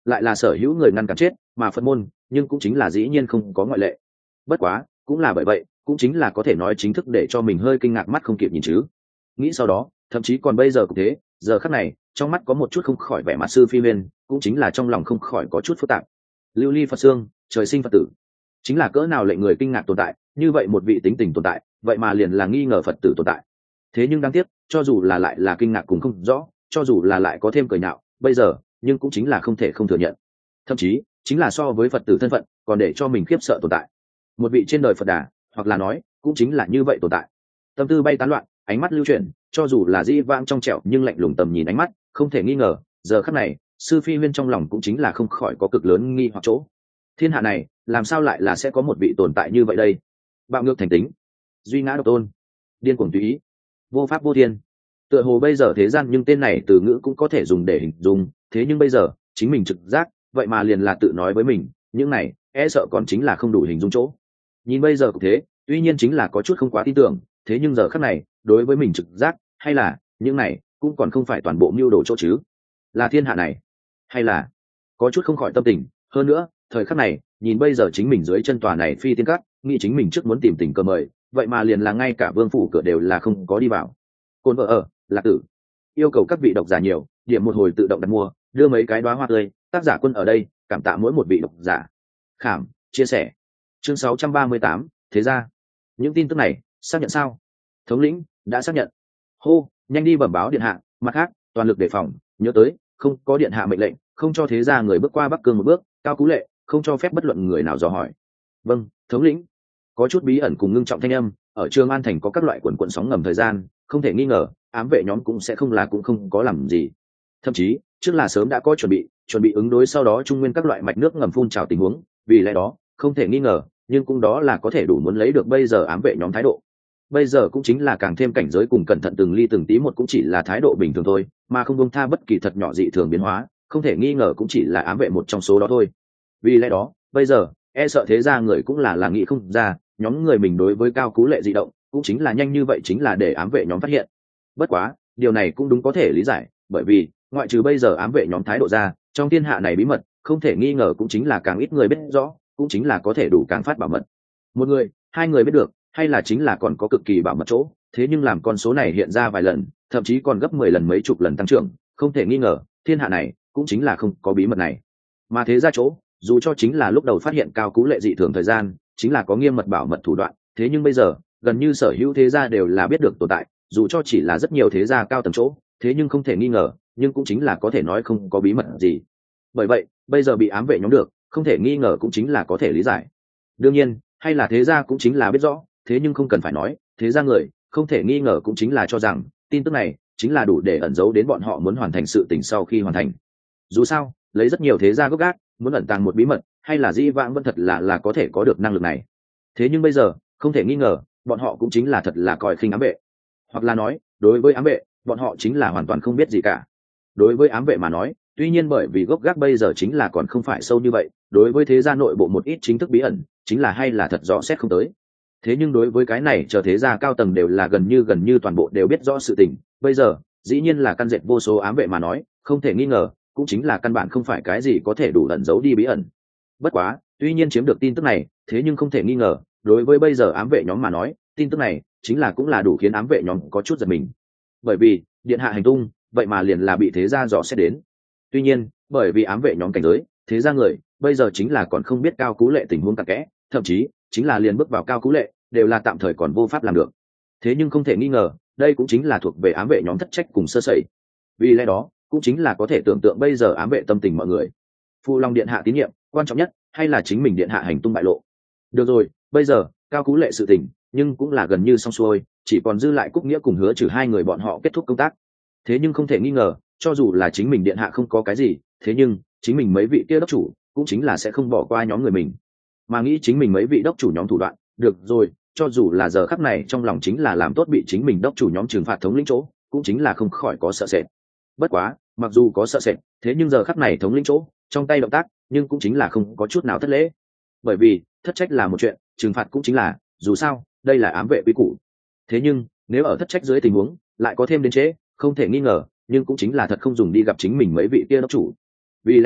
lại là sở hữu người ngăn cản chết, mà Phật môn nhưng cũng chính là dĩ nhiên không có ngoại lệ. Bất quá cũng là bởi vậy, cũng chính là có thể nói chính thức để cho mình hơi kinh ngạc mắt không kịp nhìn chứ. Nghĩ sau đó thậm chí còn bây giờ cũng thế, giờ khắc này trong mắt có một chút không khỏi vẻ mặt sư phi huyền, cũng chính là trong lòng không khỏi có chút phức tạp. Lưu ly Phật xương, trời sinh Phật tử, chính là cỡ nào lệnh người kinh ngạc tồn tại, như vậy một vị tính tình tồn tại, vậy mà liền là nghi ngờ Phật tử tồn tại. Thế nhưng đáng tiếc, cho dù là lại là kinh ngạc cùng không rõ, cho dù là lại có thêm cười nhạo, bây giờ nhưng cũng chính là không thể không thừa nhận, thậm chí chính là so với Phật tử thân phận còn để cho mình khiếp sợ tồn tại, một vị trên đời Phật đà, hoặc là nói cũng chính là như vậy tồn tại. Tâm tư bay tán loạn, ánh mắt lưu chuyển, cho dù là di vang trong trẻo nhưng lạnh lùng tầm nhìn ánh mắt, không thể nghi ngờ giờ khắc này sư phi huyên trong lòng cũng chính là không khỏi có cực lớn nghi hoặc chỗ. Thiên hạ này làm sao lại là sẽ có một vị tồn tại như vậy đây? Bạo ngược thành tính, duy ngã độc tôn, điên cuồng tùy ý, vô pháp vô thiên, tựa hồ bây giờ thế gian nhưng tên này từ ngữ cũng có thể dùng để hình dung. Thế nhưng bây giờ chính mình trực giác vậy mà liền là tự nói với mình, những này e sợ còn chính là không đủ hình dung chỗ. Nhìn bây giờ cũng thế, tuy nhiên chính là có chút không quá tin tưởng, thế nhưng giờ khắc này đối với mình trực giác, hay là những này cũng còn không phải toàn bộ mưu đồ chỗ chứ, là thiên hạ này, hay là có chút không khỏi tâm tình. Hơn nữa thời khắc này nhìn bây giờ chính mình dưới chân tòa này phi tiên cát, nghĩ chính mình trước muốn tìm tình cơ mời, vậy mà liền là ngay cả vương phủ cửa đều là không có đi vào. Côn vợ ở lạc tử yêu cầu các vị độc giả nhiều điểm một hồi tự động đặt mua, đưa mấy cái đóa hoa tươi, tác giả Quân ở đây cảm tạ mỗi một vị độc giả khảm chia sẻ. Chương sáu trăm ba mươi tám, thế ra những tin tức này xác nhận sao? Thống lĩnh đã xác nhận. Hô, nhanh đi bẩm báo điện hạ. Mặt khác toàn lực đề phòng, nhớ tới không có điện hạ mệnh lệnh không cho thế ra người bước qua Bắc Cương một bước. Cao Cú Lệ không cho phép bất luận người nào dò hỏi. Vâng thống lĩnh. Có chút bí ẩn cùng ngưng trọng thanh âm ở Trường An thành có các loại quần quận sóng ngầm thời gian, không thể nghi ngờ ám vệ nhóm cũng sẽ không là cũng không có làm gì, thậm chí trước là sớm đã có chuẩn bị chuẩn bị ứng đối sau đó trung nguyên các loại mạch nước ngầm phun trào tình huống. Vì lẽ đó không thể nghi ngờ, nhưng cũng đó là có thể đủ muốn lấy được bây giờ ám vệ nhóm thái độ. Bây giờ cũng chính là càng thêm cảnh giới cùng cẩn thận từng ly từng tí một, cũng chỉ là thái độ bình thường thôi, mà không buông tha bất kỳ thật nhỏ dị thường biến hóa, không thể nghi ngờ cũng chỉ là ám vệ một trong số đó thôi. Vì lẽ đó bây giờ e sợ thế ra người cũng là là nghĩ không ra, nhóm người mình đối với Cao Cú Lệ dị động cũng chính là nhanh như vậy chính là để ám vệ nhóm phát hiện. Bất quá điều này cũng đúng có thể lý giải, bởi vì ngoại trừ bây giờ ám vệ nhóm thái độ ra, trong thiên hạ này bí mật không thể nghi ngờ cũng chính là càng ít người biết rõ, cũng chính là có thể đủ càng phát bảo mật. Một người hai người biết được, hay là chính là còn có cực kỳ bảo mật chỗ, thế nhưng làm con số này hiện ra vài lần, thậm chí còn gấp mười lần mấy chục lần tăng trưởng, không thể nghi ngờ thiên hạ này cũng chính là không có bí mật này. Mà thế ra chỗ, dù cho chính là lúc đầu phát hiện Cao Cú Lệ dị thường thời gian chính là có nghiêm mật bảo mật thủ đoạn, thế nhưng bây giờ gần như sở hữu thế gia đều là biết được tồn tại, dù cho chỉ là rất nhiều thế gia cao tầng chỗ, thế nhưng không thể nghi ngờ, nhưng cũng chính là có thể nói không có bí mật gì. Bởi vậy bây giờ bị ám vệ nhóm được, không thể nghi ngờ cũng chính là có thể lý giải. Đương nhiên hay là thế gia cũng chính là biết rõ, thế nhưng không cần phải nói, thế gia người không thể nghi ngờ cũng chính là cho rằng tin tức này chính là đủ để ẩn giấu đến bọn họ muốn hoàn thành sự tình sau khi hoàn thành. Dù sao lấy rất nhiều thế gia gốc gác muốn ẩn tàng một bí mật, hay là dĩ vãng vẫn thật là là có thể có được năng lực này. Thế nhưng bây giờ không thể nghi ngờ bọn họ cũng chính là thật là coi khinh ám vệ, hoặc là nói đối với ám vệ bọn họ chính là hoàn toàn không biết gì cả. Đối với ám vệ mà nói, tuy nhiên bởi vì gốc gác bây giờ chính là còn không phải sâu như vậy, đối với thế gia nội bộ một ít chính thức bí ẩn chính là hay là thật rõ xét không tới. Thế nhưng đối với cái này chờ thế gia cao tầng đều là gần như gần như toàn bộ đều biết rõ sự tình, bây giờ dĩ nhiên là căn dệt vô số ám vệ mà nói, không thể nghi ngờ cũng chính là căn bản không phải cái gì có thể đủ ẩn giấu đi bí ẩn. Bất quá tuy nhiên chiếm được tin tức này, thế nhưng không thể nghi ngờ đối với bây giờ ám vệ nhóm mà nói, tin tức này chính là cũng là đủ khiến ám vệ nhóm có chút giật mình. Bởi vì điện hạ hành tung vậy mà liền là bị thế gia dò xét đến. Tuy nhiên bởi vì ám vệ nhóm cảnh giới, thế gia người bây giờ chính là còn không biết Cao Cú Lệ tình huống cặn kẽ, thậm chí chính là liền bước vào Cao Cú Lệ đều là tạm thời còn vô pháp làm được. Thế nhưng không thể nghi ngờ đây cũng chính là thuộc về ám vệ nhóm thất trách cùng sơ sẩy. Vì lẽ đó cũng chính là có thể tưởng tượng bây giờ ám vệ tâm tình mọi người. Phu Long điện hạ tín nhiệm quan trọng nhất, hay là chính mình điện hạ hành tung bại lộ? Được rồi, bây giờ Cao Cú Lệ sự tình nhưng cũng là gần như xong xuôi, chỉ còn dư lại Cúc Nghĩa cùng Hứa Trừ hai người bọn họ kết thúc công tác. Thế nhưng không thể nghi ngờ, cho dù là chính mình điện hạ không có cái gì, thế nhưng chính mình mấy vị kia đốc chủ cũng chính là sẽ không bỏ qua nhóm người mình, mà nghĩ chính mình mấy vị đốc chủ nhóm thủ đoạn. Được rồi, cho dù là giờ khắc này trong lòng chính là làm tốt bị chính mình đốc chủ nhóm trừng phạt thống lĩnh chỗ, cũng chính là không khỏi có sợ sệt. Bất quá mặc dù có sợ sệt, thế nhưng giờ khắc này thống lĩnh chỗ trong tay động tác nhưng cũng chính là không có chút nào thất lễ. Bởi vì thất trách là một chuyện, trừng phạt cũng chính là, dù sao đây là ám vệ quý củ. Thế nhưng nếu ở thất trách dưới tình huống lại có thêm đến chế, không thể nghi ngờ nhưng cũng chính là thật không dùng đi gặp chính mình mấy vị kia đốc chủ. Vì lẽ đó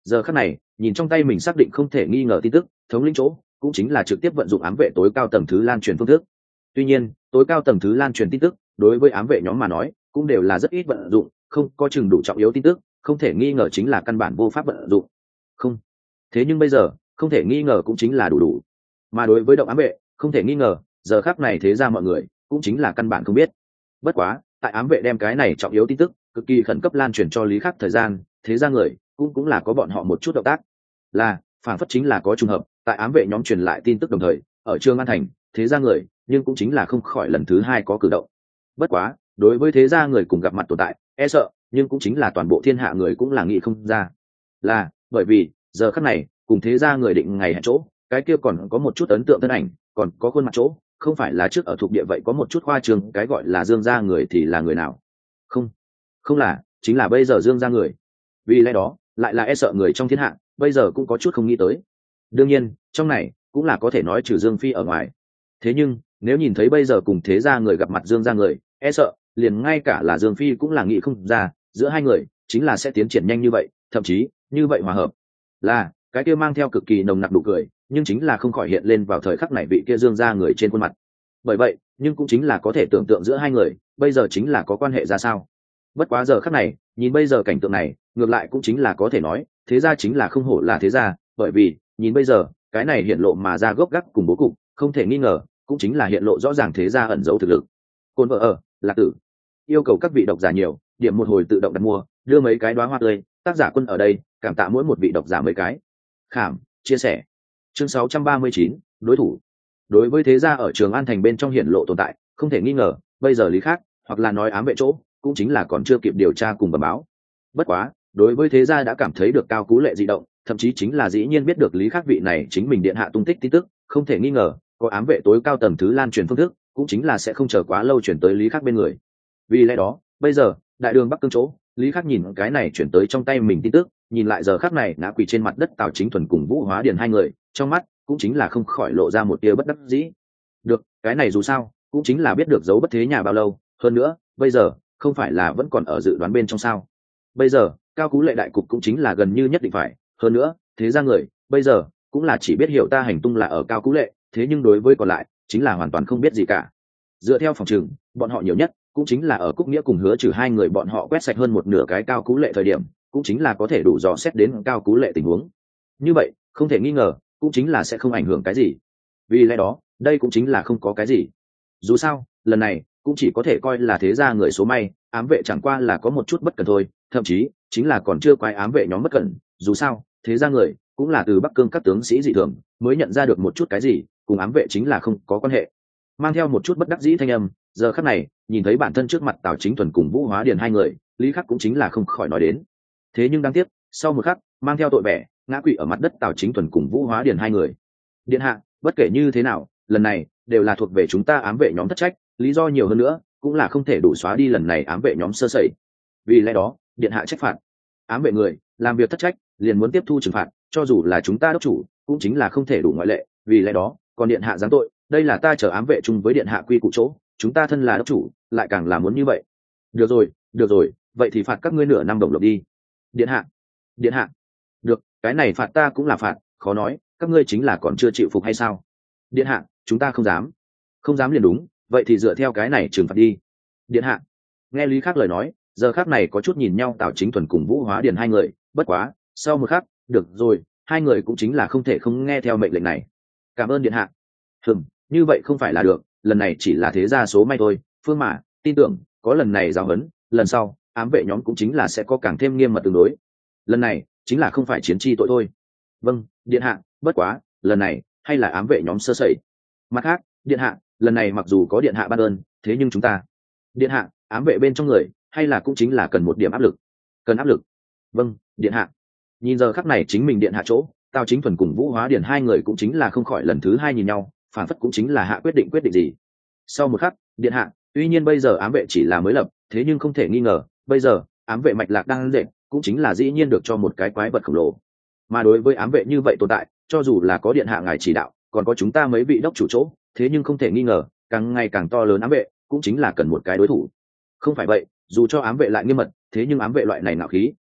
giờ khắc này nhìn trong tay mình xác định không thể nghi ngờ tin tức thống lĩnh chỗ cũng chính là trực tiếp vận dụng ám vệ tối cao tầng thứ lan truyền phương thức. Tuy nhiên tối cao tầng thứ lan truyền tin tức đối với ám vệ nhóm mà nói cũng đều là rất ít vận dụng, không có chừng đủ trọng yếu tin tức không thể nghi ngờ chính là căn bản vô pháp vận dụng. Không, thế nhưng bây giờ không thể nghi ngờ cũng chính là đủ đủ, mà đối với động ám vệ không thể nghi ngờ giờ khắc này thế ra mọi người cũng chính là căn bản không biết. Bất quá tại ám vệ đem cái này trọng yếu tin tức cực kỳ khẩn cấp lan truyền cho lý khắc thời gian, thế ra người cũng cũng là có bọn họ một chút động tác, là phản phất chính là có trùng hợp tại ám vệ nhóm truyền lại tin tức đồng thời ở Trương An Thành thế ra người nhưng cũng chính là không khỏi lần thứ hai có cử động. Bất quá đối với thế gia người cùng gặp mặt tồn tại e sợ nhưng cũng chính là toàn bộ thiên hạ người cũng là nghĩ không ra, là bởi vì giờ khắc này cùng thế gia người định ngày hẹn chỗ cái kia còn có một chút ấn tượng thân ảnh, còn có khuôn mặt chỗ không phải là trước ở thuộc địa vậy có một chút khoa trương cái gọi là Dương gia người thì là người nào? Không, không là chính là bây giờ Dương gia người. Vì lẽ đó lại là e sợ người trong thiên hạ bây giờ cũng có chút không nghĩ tới. Đương nhiên trong này cũng là có thể nói trừ Dương Phi ở ngoài. Thế nhưng nếu nhìn thấy bây giờ cùng thế gia người gặp mặt Dương gia người e sợ liền ngay cả là Dương Phi cũng là nghĩ không ra giữa hai người chính là sẽ tiến triển nhanh như vậy, thậm chí như vậy hòa hợp. Là cái kia mang theo cực kỳ nồng nặc nụ cười nhưng chính là không khỏi hiện lên vào thời khắc này vị kia Dương gia người trên khuôn mặt. Bởi vậy nhưng cũng chính là có thể tưởng tượng giữa hai người bây giờ chính là có quan hệ ra sao. Bất quá giờ khắc này nhìn bây giờ cảnh tượng này ngược lại cũng chính là có thể nói thế gia chính là không hổ là thế gia, bởi vì nhìn bây giờ cái này hiện lộ mà ra gốc gác cùng bố cục không thể nghi ngờ cũng chính là hiện lộ rõ ràng thế gia ẩn giấu thực lực. Côn vợ ở Lạc Tử yêu cầu các vị độc giả nhiều điểm một hồi tự động đặt mua đưa mấy cái đóa hoa tươi, tác giả Quân ở đây cảm tạ mỗi một vị độc giả mấy cái khảm chia sẻ. Chương sáu trăm ba mươi chín đối thủ. Đối với thế gia ở Trường An Thành bên trong hiện lộ tồn tại không thể nghi ngờ bây giờ lý khác hoặc là nói ám vệ chỗ cũng chính là còn chưa kịp điều tra cùng bẩm báo. Bất quá đối với thế gia đã cảm thấy được Cao Cú Lệ dị động, thậm chí chính là dĩ nhiên biết được lý khác vị này chính mình điện hạ tung tích tin tức, không thể nghi ngờ có ám vệ tối cao tầng thứ lan truyền phương thức cũng chính là sẽ không chờ quá lâu chuyển tới lý khác bên người. Vì lẽ đó bây giờ đại đường Bắc Cương chỗ lý khắc nhìn cái này chuyển tới trong tay mình tin tức, nhìn lại giờ khắc này ngã quỳ trên mặt đất Tào Chính Thuần cùng Vũ Hóa Điền hai người, trong mắt cũng chính là không khỏi lộ ra một tia bất đắc dĩ. Được, cái này dù sao cũng chính là biết được dấu bất thế nhà bao lâu, hơn nữa bây giờ không phải là vẫn còn ở dự đoán bên trong sao? Bây giờ Cao Cú Lệ đại cục cũng chính là gần như nhất định phải, hơn nữa thế ra người bây giờ cũng là chỉ biết hiểu ta hành tung là ở Cao Cú Lệ, thế nhưng đối với còn lại chính là hoàn toàn không biết gì cả. Dựa theo phòng trường bọn họ nhiều nhất cũng chính là ở Cúc Nghĩa cùng Hứa Trừ hai người bọn họ quét sạch hơn một nửa cái Cao Cú Lệ thời điểm cũng chính là có thể đủ dò xét đến Cao Cú Lệ tình huống. Như vậy không thể nghi ngờ cũng chính là sẽ không ảnh hưởng cái gì. Vì lẽ đó đây cũng chính là không có cái gì. Dù sao lần này cũng chỉ có thể coi là thế gia người số may, ám vệ chẳng qua là có một chút bất cẩn thôi, thậm chí chính là còn chưa quay ám vệ nhóm bất cẩn. Dù sao thế gia người cũng là từ Bắc Cương các tướng sĩ dị thường mới nhận ra được một chút cái gì, cùng ám vệ chính là không có quan hệ. Mang theo một chút bất đắc dĩ thanh âm, giờ khắc này nhìn thấy bản thân trước mặt Tào Chính Thuần cùng Vũ Hóa Điền hai người, lý khắc cũng chính là không khỏi nói đến. Thế nhưng đáng tiếc sau một khắc mang theo tội vẻ ngã quỵ ở mặt đất Tào Chính Thuần cùng Vũ Hóa Điền hai người. Điện hạ, bất kể như thế nào lần này đều là thuộc về chúng ta ám vệ nhóm thất trách, lý do nhiều hơn nữa cũng là không thể đủ xóa đi lần này ám vệ nhóm sơ sẩy. Vì lẽ đó điện hạ trách phạt ám vệ người làm việc thất trách liền muốn tiếp thu trừng phạt, cho dù là chúng ta đốc chủ cũng chính là không thể đủ ngoại lệ. Vì lẽ đó còn điện hạ giáng tội, đây là ta chờ ám vệ chung với điện hạ quy củ chỗ, chúng ta thân là đốc chủ lại càng là muốn như vậy. Được rồi được rồi, vậy thì phạt các ngươi nửa năm đồng lộc đi. Điện hạ điện hạ được, cái này phạt ta cũng là phạt, khó nói các ngươi chính là còn chưa chịu phục hay sao? Điện hạ chúng ta không dám. Không dám liền đúng, vậy thì dựa theo cái này trừng phạt đi. Điện hạ. Nghe lý khắc lời nói, giờ khắc này có chút nhìn nhau Tào Chính Thuần cùng Vũ Hóa Điền hai người, bất quá sau một khắc được rồi, hai người cũng chính là không thể không nghe theo mệnh lệnh này. Cảm ơn điện hạ. Hừm, như vậy không phải là được, lần này chỉ là thế gia số may thôi, Phương mà tin tưởng có lần này giáo huấn, lần sau ám vệ nhóm cũng chính là sẽ có càng thêm nghiêm mật tương đối. Lần này chính là không phải chiến chi tội thôi. Vâng điện hạ, bất quá lần này hay là ám vệ nhóm sơ sẩy. Mặt khác điện hạ, lần này mặc dù có điện hạ ban ơn, thế nhưng chúng ta điện hạ ám vệ bên trong người hay là cũng chính là cần một điểm áp lực. Cần áp lực. Vâng điện hạ. Nhìn giờ khắc này chính mình điện hạ chỗ, Tào Chính Thuần cùng Vũ Hóa Điền hai người cũng chính là không khỏi lần thứ hai nhìn nhau, phản phất cũng chính là hạ quyết định quyết định gì. Sau một khắc điện hạ, tuy nhiên bây giờ ám vệ chỉ là mới lập, thế nhưng không thể nghi ngờ bây giờ ám vệ mạch lạc đang dệt cũng chính là dĩ nhiên được cho một cái quái vật khổng lồ. Mà đối với ám vệ như vậy tồn tại, cho dù là có điện hạ ngài chỉ đạo, còn có chúng ta mấy vị đốc chủ chỗ, thế nhưng không thể nghi ngờ càng ngày càng to lớn ám vệ cũng chính là cần một cái đối thủ. Không phải vậy, dù cho ám vệ lại nghiêm mật, thế nhưng ám vệ loại này nạo khí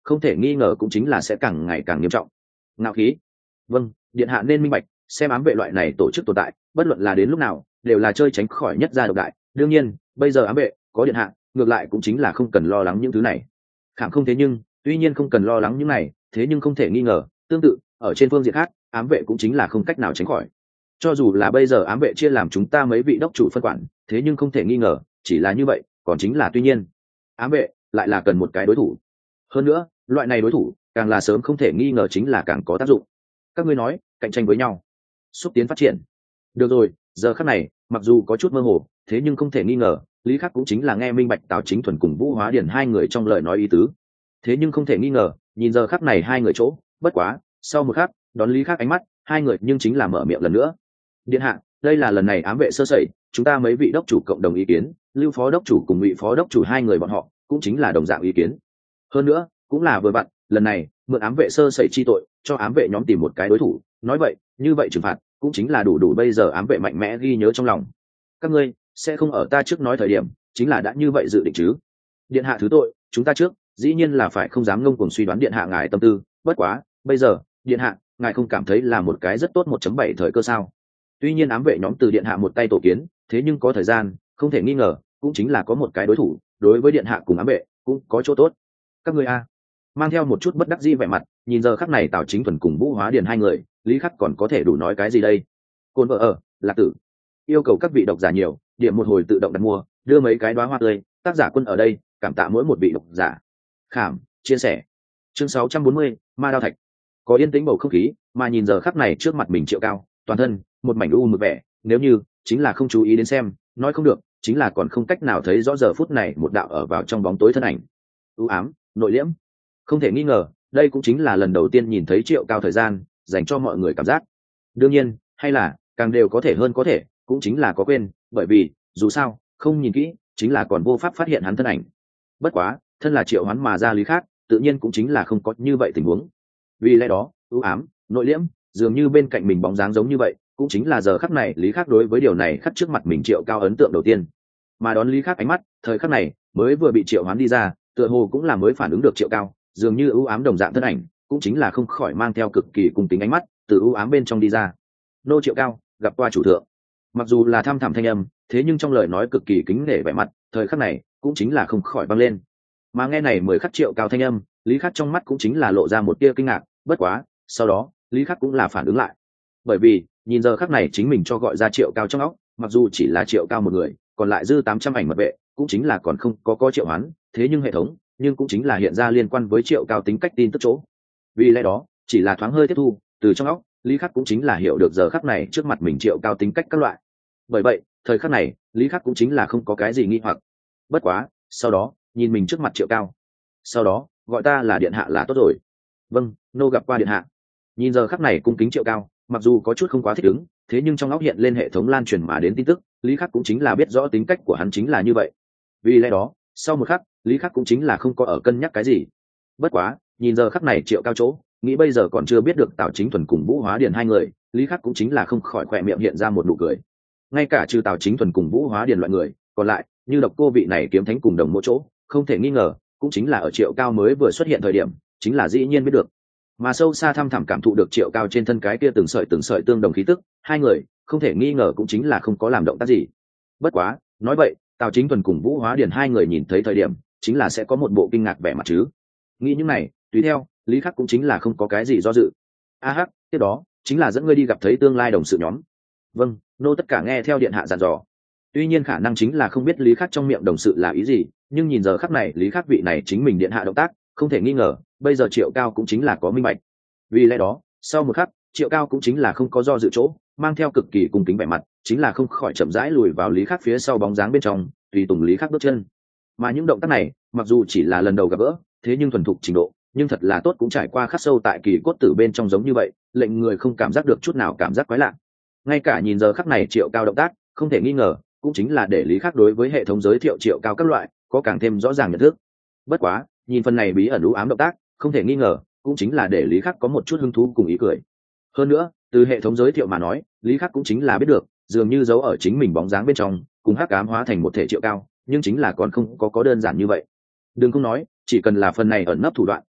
không thể nghi ngờ cũng chính là sẽ càng ngày càng nghiêm trọng. Ngạo khí. Vâng, điện hạ nên minh bạch, xem ám vệ loại này tổ chức tồn tại, bất luận là đến lúc nào đều là chơi tránh khỏi nhất gia độc đại. Đương nhiên bây giờ ám vệ có điện hạ, ngược lại cũng chính là không cần lo lắng những thứ này. Khảm không thế nhưng tuy nhiên không cần lo lắng những này, thế nhưng không thể nghi ngờ tương tự ở trên phương diện khác, ám vệ cũng chính là không cách nào tránh khỏi. Cho dù là bây giờ ám vệ chia làm chúng ta mấy vị đốc chủ phân quản, thế nhưng không thể nghi ngờ chỉ là như vậy, còn chính là tuy nhiên ám vệ lại là cần một cái đối thủ. Hơn nữa loại này đối thủ càng là sớm không thể nghi ngờ chính là càng có tác dụng. Các ngươi nói cạnh tranh với nhau, xúc tiến phát triển. Được rồi, giờ khắc này mặc dù có chút mơ hồ, thế nhưng không thể nghi ngờ Lý Khắc cũng chính là nghe minh bạch Tào Chính Thuần cùng Vũ Hóa Điền hai người trong lời nói ý tứ. Thế nhưng không thể nghi ngờ nhìn giờ khắc này hai người chỗ, bất quá sau một khắc đón Lý Khắc ánh mắt, hai người nhưng chính là mở miệng lần nữa. Điện hạ, đây là lần này ám vệ sơ sẩy, chúng ta mấy vị đốc chủ cộng đồng ý kiến, Lưu phó đốc chủ cùng Ngụy phó đốc chủ hai người bọn họ cũng chính là đồng dạng ý kiến. Hơn nữa cũng là vừa vặn lần này mượn ám vệ sơ sẩy chi tội cho ám vệ nhóm tìm một cái đối thủ, nói vậy như vậy trừng phạt cũng chính là đủ đủ bây giờ ám vệ mạnh mẽ ghi nhớ trong lòng. Các ngươi sẽ không ở ta trước nói thời điểm chính là đã như vậy dự định chứ? Điện hạ thứ tội, chúng ta trước dĩ nhiên là phải không dám ngông cuồng suy đoán điện hạ ngài tâm tư, bất quá bây giờ điện hạ ngài không cảm thấy là một cái rất tốt một chấm bảy thời cơ sao? Tuy nhiên ám vệ nhóm từ điện hạ một tay tổ kiến, thế nhưng có thời gian không thể nghi ngờ cũng chính là có một cái đối thủ, đối với điện hạ cùng ám vệ cũng có chỗ tốt. Các ngươi a mang theo một chút bất đắc dĩ vẻ mặt nhìn giờ khắc này Tào Chính Thuần cùng Vũ Hóa Điền hai người, Lý Khắc còn có thể đủ nói cái gì đây? Côn vợ ở Lạc Tử yêu cầu các vị độc giả nhiều điểm một hồi tự động đặt mua, đưa mấy cái đóa hoa tươi, tác giả Quân ở đây cảm tạ mỗi một vị độc giả. Khảm chia sẻ. Chương sáu trăm bốn mươi, Ma Đao Thạch. Có yên tĩnh bầu không khí, mà nhìn giờ khắc này trước mặt mình Triệu Cao, toàn thân một mảnh u mực vẻ, nếu như chính là không chú ý đến xem, nói không được chính là còn không cách nào thấy rõ giờ phút này một đạo ở vào trong bóng tối thân ảnh u ám nội liễm. Không thể nghi ngờ đây cũng chính là lần đầu tiên nhìn thấy Triệu Cao thời gian dành cho mọi người cảm giác. Đương nhiên hay là càng đều có thể hơn có thể cũng chính là có quên, bởi vì dù sao không nhìn kỹ chính là còn vô pháp phát hiện hắn thân ảnh. Bất quá thân là triệu hoán mà ra Lý Khắc tự nhiên cũng chính là không có như vậy tình huống. Vì lẽ đó u ám nội liễm dường như bên cạnh mình bóng dáng giống như vậy, cũng chính là giờ khắc này Lý Khắc đối với điều này khắc trước mặt mình Triệu Cao ấn tượng đầu tiên. Mà đón Lý Khắc ánh mắt thời khắc này mới vừa bị triệu hoán đi ra, tựa hồ cũng là mới phản ứng được Triệu Cao dường như u ám đồng dạng thân ảnh, cũng chính là không khỏi mang theo cực kỳ cung kính ánh mắt từ u ám bên trong đi ra. Nô Triệu Cao gặp qua chủ thượng. Mặc dù là thăm thẳm thanh âm, thế nhưng trong lời nói cực kỳ kính nể vẻ mặt thời khắc này cũng chính là không khỏi vang lên. Mà nghe này mười khắc Triệu Cao thanh âm, Lý Khắc trong mắt cũng chính là lộ ra một tia kinh ngạc, bất quá sau đó Lý Khắc cũng là phản ứng lại, bởi vì nhìn giờ khắc này chính mình cho gọi ra Triệu Cao trong óc, mặc dù chỉ là Triệu Cao một người, còn lại dư tám trăm ảnh mật vệ cũng chính là còn không có có triệu hoán, thế nhưng hệ thống nhưng cũng chính là hiện ra liên quan với Triệu Cao tính cách tin tức chỗ. Vì lẽ đó chỉ là thoáng hơi tiếp thu từ trong óc, Lý Khắc cũng chính là hiểu được giờ khắc này trước mặt mình Triệu Cao tính cách các loại. Bởi vậy thời khắc này Lý Khắc cũng chính là không có cái gì nghi hoặc. Bất quá sau đó nhìn mình trước mặt Triệu Cao, sau đó gọi ta là điện hạ là tốt rồi. Vâng, nô gặp qua điện hạ. Nhìn giờ khắc này cung kính Triệu Cao, mặc dù có chút không quá thích ứng, thế nhưng trong óc hiện lên hệ thống lan truyền mà đến tin tức, Lý Khắc cũng chính là biết rõ tính cách của hắn chính là như vậy. Vì lẽ đó sau một khắc Lý Khắc cũng chính là không có ở cân nhắc cái gì. Bất quá nhìn giờ khắc này Triệu Cao chỗ, nghĩ bây giờ còn chưa biết được Tào Chính Thuần cùng Vũ Hóa Điền hai người, Lý Khắc cũng chính là không khỏi khỏe miệng hiện ra một nụ cười. Ngay cả trừ Tào Chính Thuần cùng Vũ Hóa Điền loại người còn lại, như Độc Cô vị này kiếm thánh cùng đồng mỗi chỗ, không thể nghi ngờ cũng chính là ở Triệu Cao mới vừa xuất hiện thời điểm chính là dĩ nhiên biết được. Mà sâu xa thăm thẳm cảm thụ được Triệu Cao trên thân cái kia từng sợi từng sợi tương đồng khí tức, hai người không thể nghi ngờ cũng chính là không có làm động tác gì. Bất quá nói vậy Tào Chính Thuần cùng Vũ Hóa Điền hai người nhìn thấy thời điểm chính là sẽ có một bộ kinh ngạc vẻ mặt chứ. Nghĩ những này tùy theo Lý Khắc cũng chính là không có cái gì do dự. A hắc, tiếp đó chính là dẫn ngươi đi gặp thấy tương lai đồng sự nhóm. Vâng, nô tất cả nghe theo điện hạ dặn dò. Tuy nhiên khả năng chính là không biết Lý Khắc trong miệng đồng sự là ý gì, nhưng nhìn giờ khắc này Lý Khắc vị này chính mình điện hạ động tác, không thể nghi ngờ bây giờ Triệu Cao cũng chính là có minh bạch. Vì lẽ đó sau một khắc Triệu Cao cũng chính là không có do dự chỗ, mang theo cực kỳ cung kính vẻ mặt chính là không khỏi chậm rãi lùi vào Lý Khắc phía sau bóng dáng bên trong, tùy tùng Lý Khắc bước chân. Mà những động tác này mặc dù chỉ là lần đầu gặp gỡ, thế nhưng thuần thục trình độ nhưng thật là tốt, cũng trải qua khắc sâu tại kỳ cốt tử bên trong giống như vậy, lệnh người không cảm giác được chút nào cảm giác quái lạ. Ngay cả nhìn giờ khắc này Triệu Cao động tác, không thể nghi ngờ cũng chính là để Lý Khắc đối với hệ thống giới thiệu Triệu Cao các loại có càng thêm rõ ràng nhận thức. Bất quá nhìn phần này bí ẩn u ám động tác, không thể nghi ngờ cũng chính là để Lý Khắc có một chút hứng thú cùng ý cười. Hơn nữa từ hệ thống giới thiệu mà nói, Lý Khắc cũng chính là biết được dường như giấu ở chính mình bóng dáng bên trong cùng hắc ám hóa thành một thể Triệu Cao, nhưng chính là còn không có có đơn giản như vậy. Đừng không nói chỉ cần là phần này ẩn nấp thủ đoạn,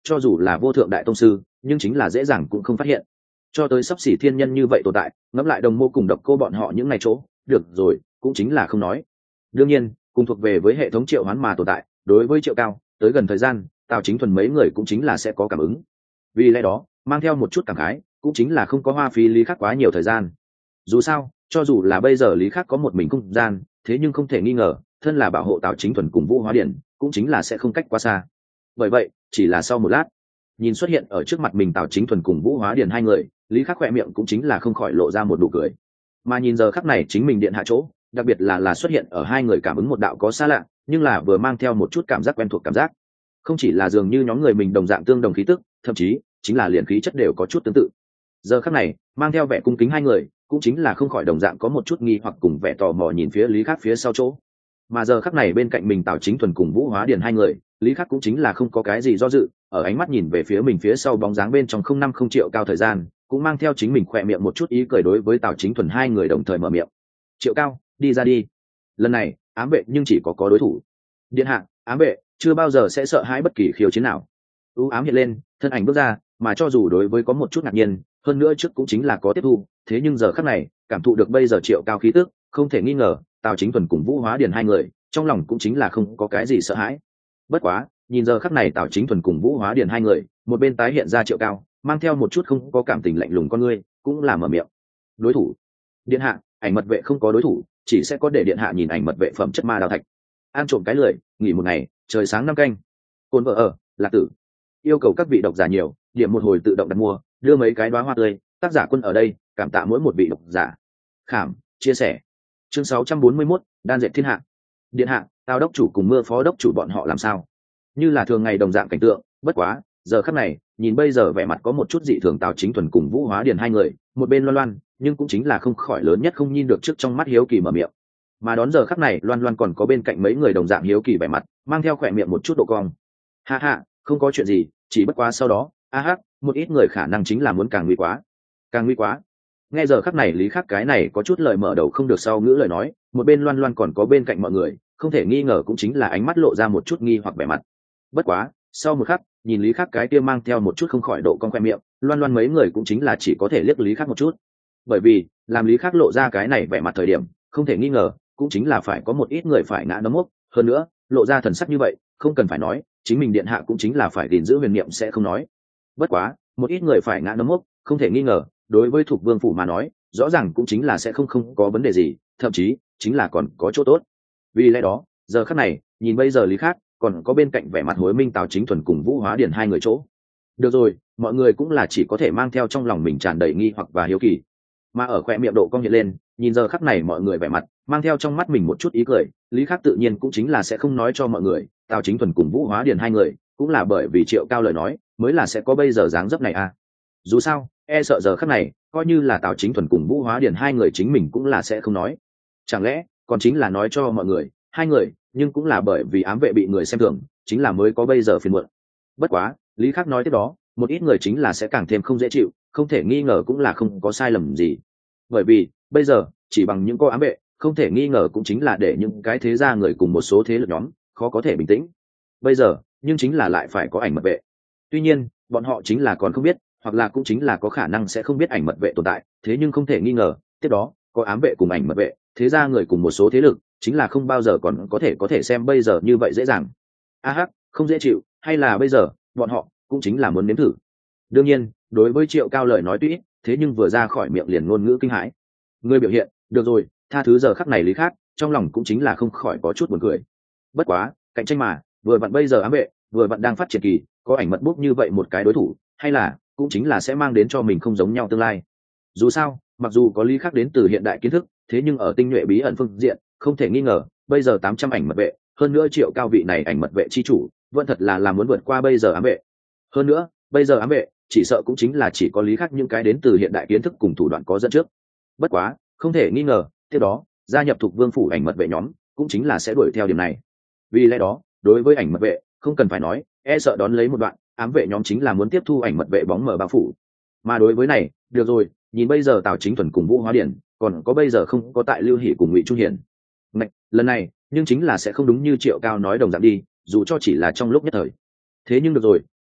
cho dù là vô thượng đại tông sư nhưng chính là dễ dàng cũng không phát hiện. Cho tới sắp xỉ thiên nhân như vậy tồn tại, ngẫm lại đồng mô cùng độc cô bọn họ những ngày chỗ được rồi cũng chính là không nói. Đương nhiên cùng thuộc về với hệ thống triệu hoán mà tồn tại, đối với Triệu Cao tới gần thời gian, Tào Chính Thuần mấy người cũng chính là sẽ có cảm ứng. Vì lẽ đó mang theo một chút cảm khái, cũng chính là không có hoa phí Lý Khắc quá nhiều thời gian. Dù sao cho dù là bây giờ Lý Khắc có một mình không gian, thế nhưng không thể nghi ngờ thân là bảo hộ Tào Chính Thuần cùng Vũ Hóa Điển cũng chính là sẽ không cách quá xa. Bởi vậy chỉ là sau một lát, nhìn xuất hiện ở trước mặt mình Tào Chính Thuần cùng Vũ Hóa Điển hai người, Lý Khắc khỏe miệng cũng chính là không khỏi lộ ra một nụ cười. Mà nhìn giờ khắc này chính mình điện hạ chỗ, đặc biệt là là xuất hiện ở hai người cảm ứng một đạo có xa lạ, nhưng là vừa mang theo một chút cảm giác quen thuộc cảm giác. Không chỉ là dường như nhóm người mình đồng dạng tương đồng khí tức, thậm chí chính là liền khí chất đều có chút tương tự. Giờ khắc này mang theo vẻ cung kính hai người, cũng chính là không khỏi đồng dạng có một chút nghi hoặc cùng vẻ tò mò nhìn phía Lý Khắc phía sau chỗ. Mà giờ khắc này bên cạnh mình Tào Chính Thuần cùng Vũ Hóa Điển hai người, Lý Khắc cũng chính là không có cái gì do dự, ở ánh mắt nhìn về phía mình phía sau bóng dáng bên trong không năm không Triệu Cao thời gian, cũng mang theo chính mình khỏe miệng một chút ý cười đối với Tào Chính Thuần hai người đồng thời mở miệng. Triệu Cao, đi ra đi. Lần này ám vệ nhưng chỉ có có đối thủ. Điện hạ, ám vệ chưa bao giờ sẽ sợ hãi bất kỳ khiêu chiến nào. U ám hiện lên, thân ảnh bước ra, mà cho dù đối với có một chút ngạc nhiên, hơn nữa trước cũng chính là có tiếp thu, thế nhưng giờ khắc này cảm thụ được bây giờ Triệu Cao khí tức, không thể nghi ngờ Tào Chính Thuần cùng Vũ Hóa Điển hai người trong lòng cũng chính là không có cái gì sợ hãi. Bất quá nhìn giờ khắc này Tào Chính Thuần cùng Vũ Hóa Điển hai người, một bên tái hiện ra Triệu Cao mang theo một chút không có cảm tình lạnh lùng con ngươi, cũng là mở miệng. Đối thủ? Điện hạ, ảnh mật vệ không có đối thủ, chỉ sẽ có để điện hạ nhìn ảnh mật vệ phẩm chất ma đào thạch. Ăn trộm cái lười, nghỉ một ngày, trời sáng năm canh. Côn vợ ở, Lạc Tử. Yêu cầu các vị độc giả nhiều, điểm một hồi tự động đặt mua, đưa mấy cái đóa hoa tươi, tác giả Quân ở đây, cảm tạ mỗi một vị độc giả. Khảm, chia sẻ. Chương sáu trăm bốn mươi mốt, đan dệt thiên hạ. Điện hạ, Tào đốc chủ cùng Mưa phó đốc chủ bọn họ làm sao? Như là thường ngày đồng dạng cảnh tượng, bất quá, giờ khắc này, nhìn bây giờ vẻ mặt có một chút dị thường Tào Chính Thuần cùng Vũ Hóa Điển hai người, một bên Loan Loan, nhưng cũng chính là không khỏi lớn nhất không nhìn được trước trong mắt hiếu kỳ mở miệng. Mà đón giờ khắc này, Loan Loan còn có bên cạnh mấy người đồng dạng hiếu kỳ vẻ mặt, mang theo khỏe miệng một chút độ cong. Ha ha, không có chuyện gì, chỉ bất quá sau đó, a hắc, một ít người khả năng chính là muốn càng nguy quá. Càng nguy quá. Nghe giờ khắc này Lý Khắc cái này có chút lời mở đầu không được sau ngữ lời nói, một bên Loan Loan còn có bên cạnh mọi người, không thể nghi ngờ cũng chính là ánh mắt lộ ra một chút nghi hoặc vẻ mặt. Bất quá, sau một khắc, nhìn Lý Khắc cái kia mang theo một chút không khỏi độ cong khoe miệng, Loan Loan mấy người cũng chính là chỉ có thể liếc Lý Khắc một chút. Bởi vì, làm Lý Khắc lộ ra cái này vẻ mặt thời điểm, không thể nghi ngờ, cũng chính là phải có một ít người phải ngã nấm mốc, hơn nữa, lộ ra thần sắc như vậy, không cần phải nói, chính mình điện hạ cũng chính là phải gìn giữ huyền niệm sẽ không nói. Bất quá, một ít người phải ngã nấm mốc, không thể nghi ngờ, đối với Thục Vương phủ mà nói, rõ ràng cũng chính là sẽ không không có vấn đề gì, thậm chí chính là còn có chỗ tốt. Vì lẽ đó, giờ khắc này, nhìn bây giờ Lý Khắc, còn có bên cạnh vẻ mặt hối minh Tào Chính Thuần cùng Vũ Hóa Điển hai người chỗ. Được rồi, mọi người cũng là chỉ có thể mang theo trong lòng mình tràn đầy nghi hoặc và hiếu kỳ. Mà ở khóe miệng độ cong hiện lên, nhìn giờ khắc này mọi người vẻ mặt, mang theo trong mắt mình một chút ý cười, Lý Khắc tự nhiên cũng chính là sẽ không nói cho mọi người, Tào Chính Thuần cùng Vũ Hóa Điển hai người, cũng là bởi vì Triệu Cao lời nói, mới là sẽ có bây giờ dáng dấp này à. Dù sao, e sợ giờ khắc này, coi như là Tào Chính Thuần cùng Vũ Hóa Điển hai người chính mình cũng là sẽ không nói. Chẳng lẽ, còn chính là nói cho mọi người, hai người, nhưng cũng là bởi vì ám vệ bị người xem thường, chính là mới có bây giờ phiền muộn. Bất quá, Lý Khắc nói tiếp đó, một ít người chính là sẽ càng thêm không dễ chịu, không thể nghi ngờ cũng là không có sai lầm gì. Bởi vì, bây giờ, chỉ bằng những cô ám vệ, không thể nghi ngờ cũng chính là để những cái thế gia người cùng một số thế lực nhóm, khó có thể bình tĩnh. Bây giờ, nhưng chính là lại phải có ảnh mật vệ. Tuy nhiên, bọn họ chính là còn không biết, hoặc là cũng chính là có khả năng sẽ không biết ảnh mật vệ tồn tại, thế nhưng không thể nghi ngờ, tiếp đó, có ám vệ cùng ảnh mật vệ, thế gia người cùng một số thế lực, chính là không bao giờ còn có thể có thể xem bây giờ như vậy dễ dàng. A hắc, không dễ chịu, hay là bây giờ, bọn họ cũng chính là muốn nếm thử. Đương nhiên, đối với Triệu Cao lời nói tuy ít, thế nhưng vừa ra khỏi miệng liền ngôn ngữ kinh hãi. Người biểu hiện, được rồi, tha thứ giờ khắc này Lý Khắc, trong lòng cũng chính là không khỏi có chút buồn cười. Bất quá, cạnh tranh mà, vừa vặn bây giờ ám vệ, vừa vặn đang phát triển kỳ, có ảnh mật bút như vậy một cái đối thủ, hay là cũng chính là sẽ mang đến cho mình không giống nhau tương lai. Dù sao, mặc dù có Lý Khắc đến từ hiện đại kiến thức, thế nhưng ở tinh nhuệ bí ẩn phương diện, không thể nghi ngờ, bây giờ tám trăm ảnh mật vệ, hơn nữa Triệu Cao vị này ảnh mật vệ chi chủ, vẫn thật là làm muốn vượt qua bây giờ ám vệ. Hơn nữa, bây giờ ám vệ, chỉ sợ cũng chính là chỉ có Lý Khắc những cái đến từ hiện đại kiến thức cùng thủ đoạn có dẫn trước. Bất quá, không thể nghi ngờ, tiếp đó, gia nhập Thục Vương phủ ảnh mật vệ nhóm, cũng chính là sẽ đuổi theo điểm này. Vì lẽ đó, đối với ảnh mật vệ, không cần phải nói, e sợ đón lấy một đoạn, ám vệ nhóm chính là muốn tiếp thu ảnh mật vệ bóng mờ bao phủ. Mà đối với này, được rồi, nhìn bây giờ Tào Chính Thuần cùng Vũ Hóa Điển, còn có bây giờ không có tại Lưu Hỷ cùng Ngụy Trung Hiển. Này, lần này, nhưng chính là sẽ không đúng như Triệu Cao nói đồng dạng đi, dù cho chỉ là trong lúc nhất thời. Thế nhưng được rồi,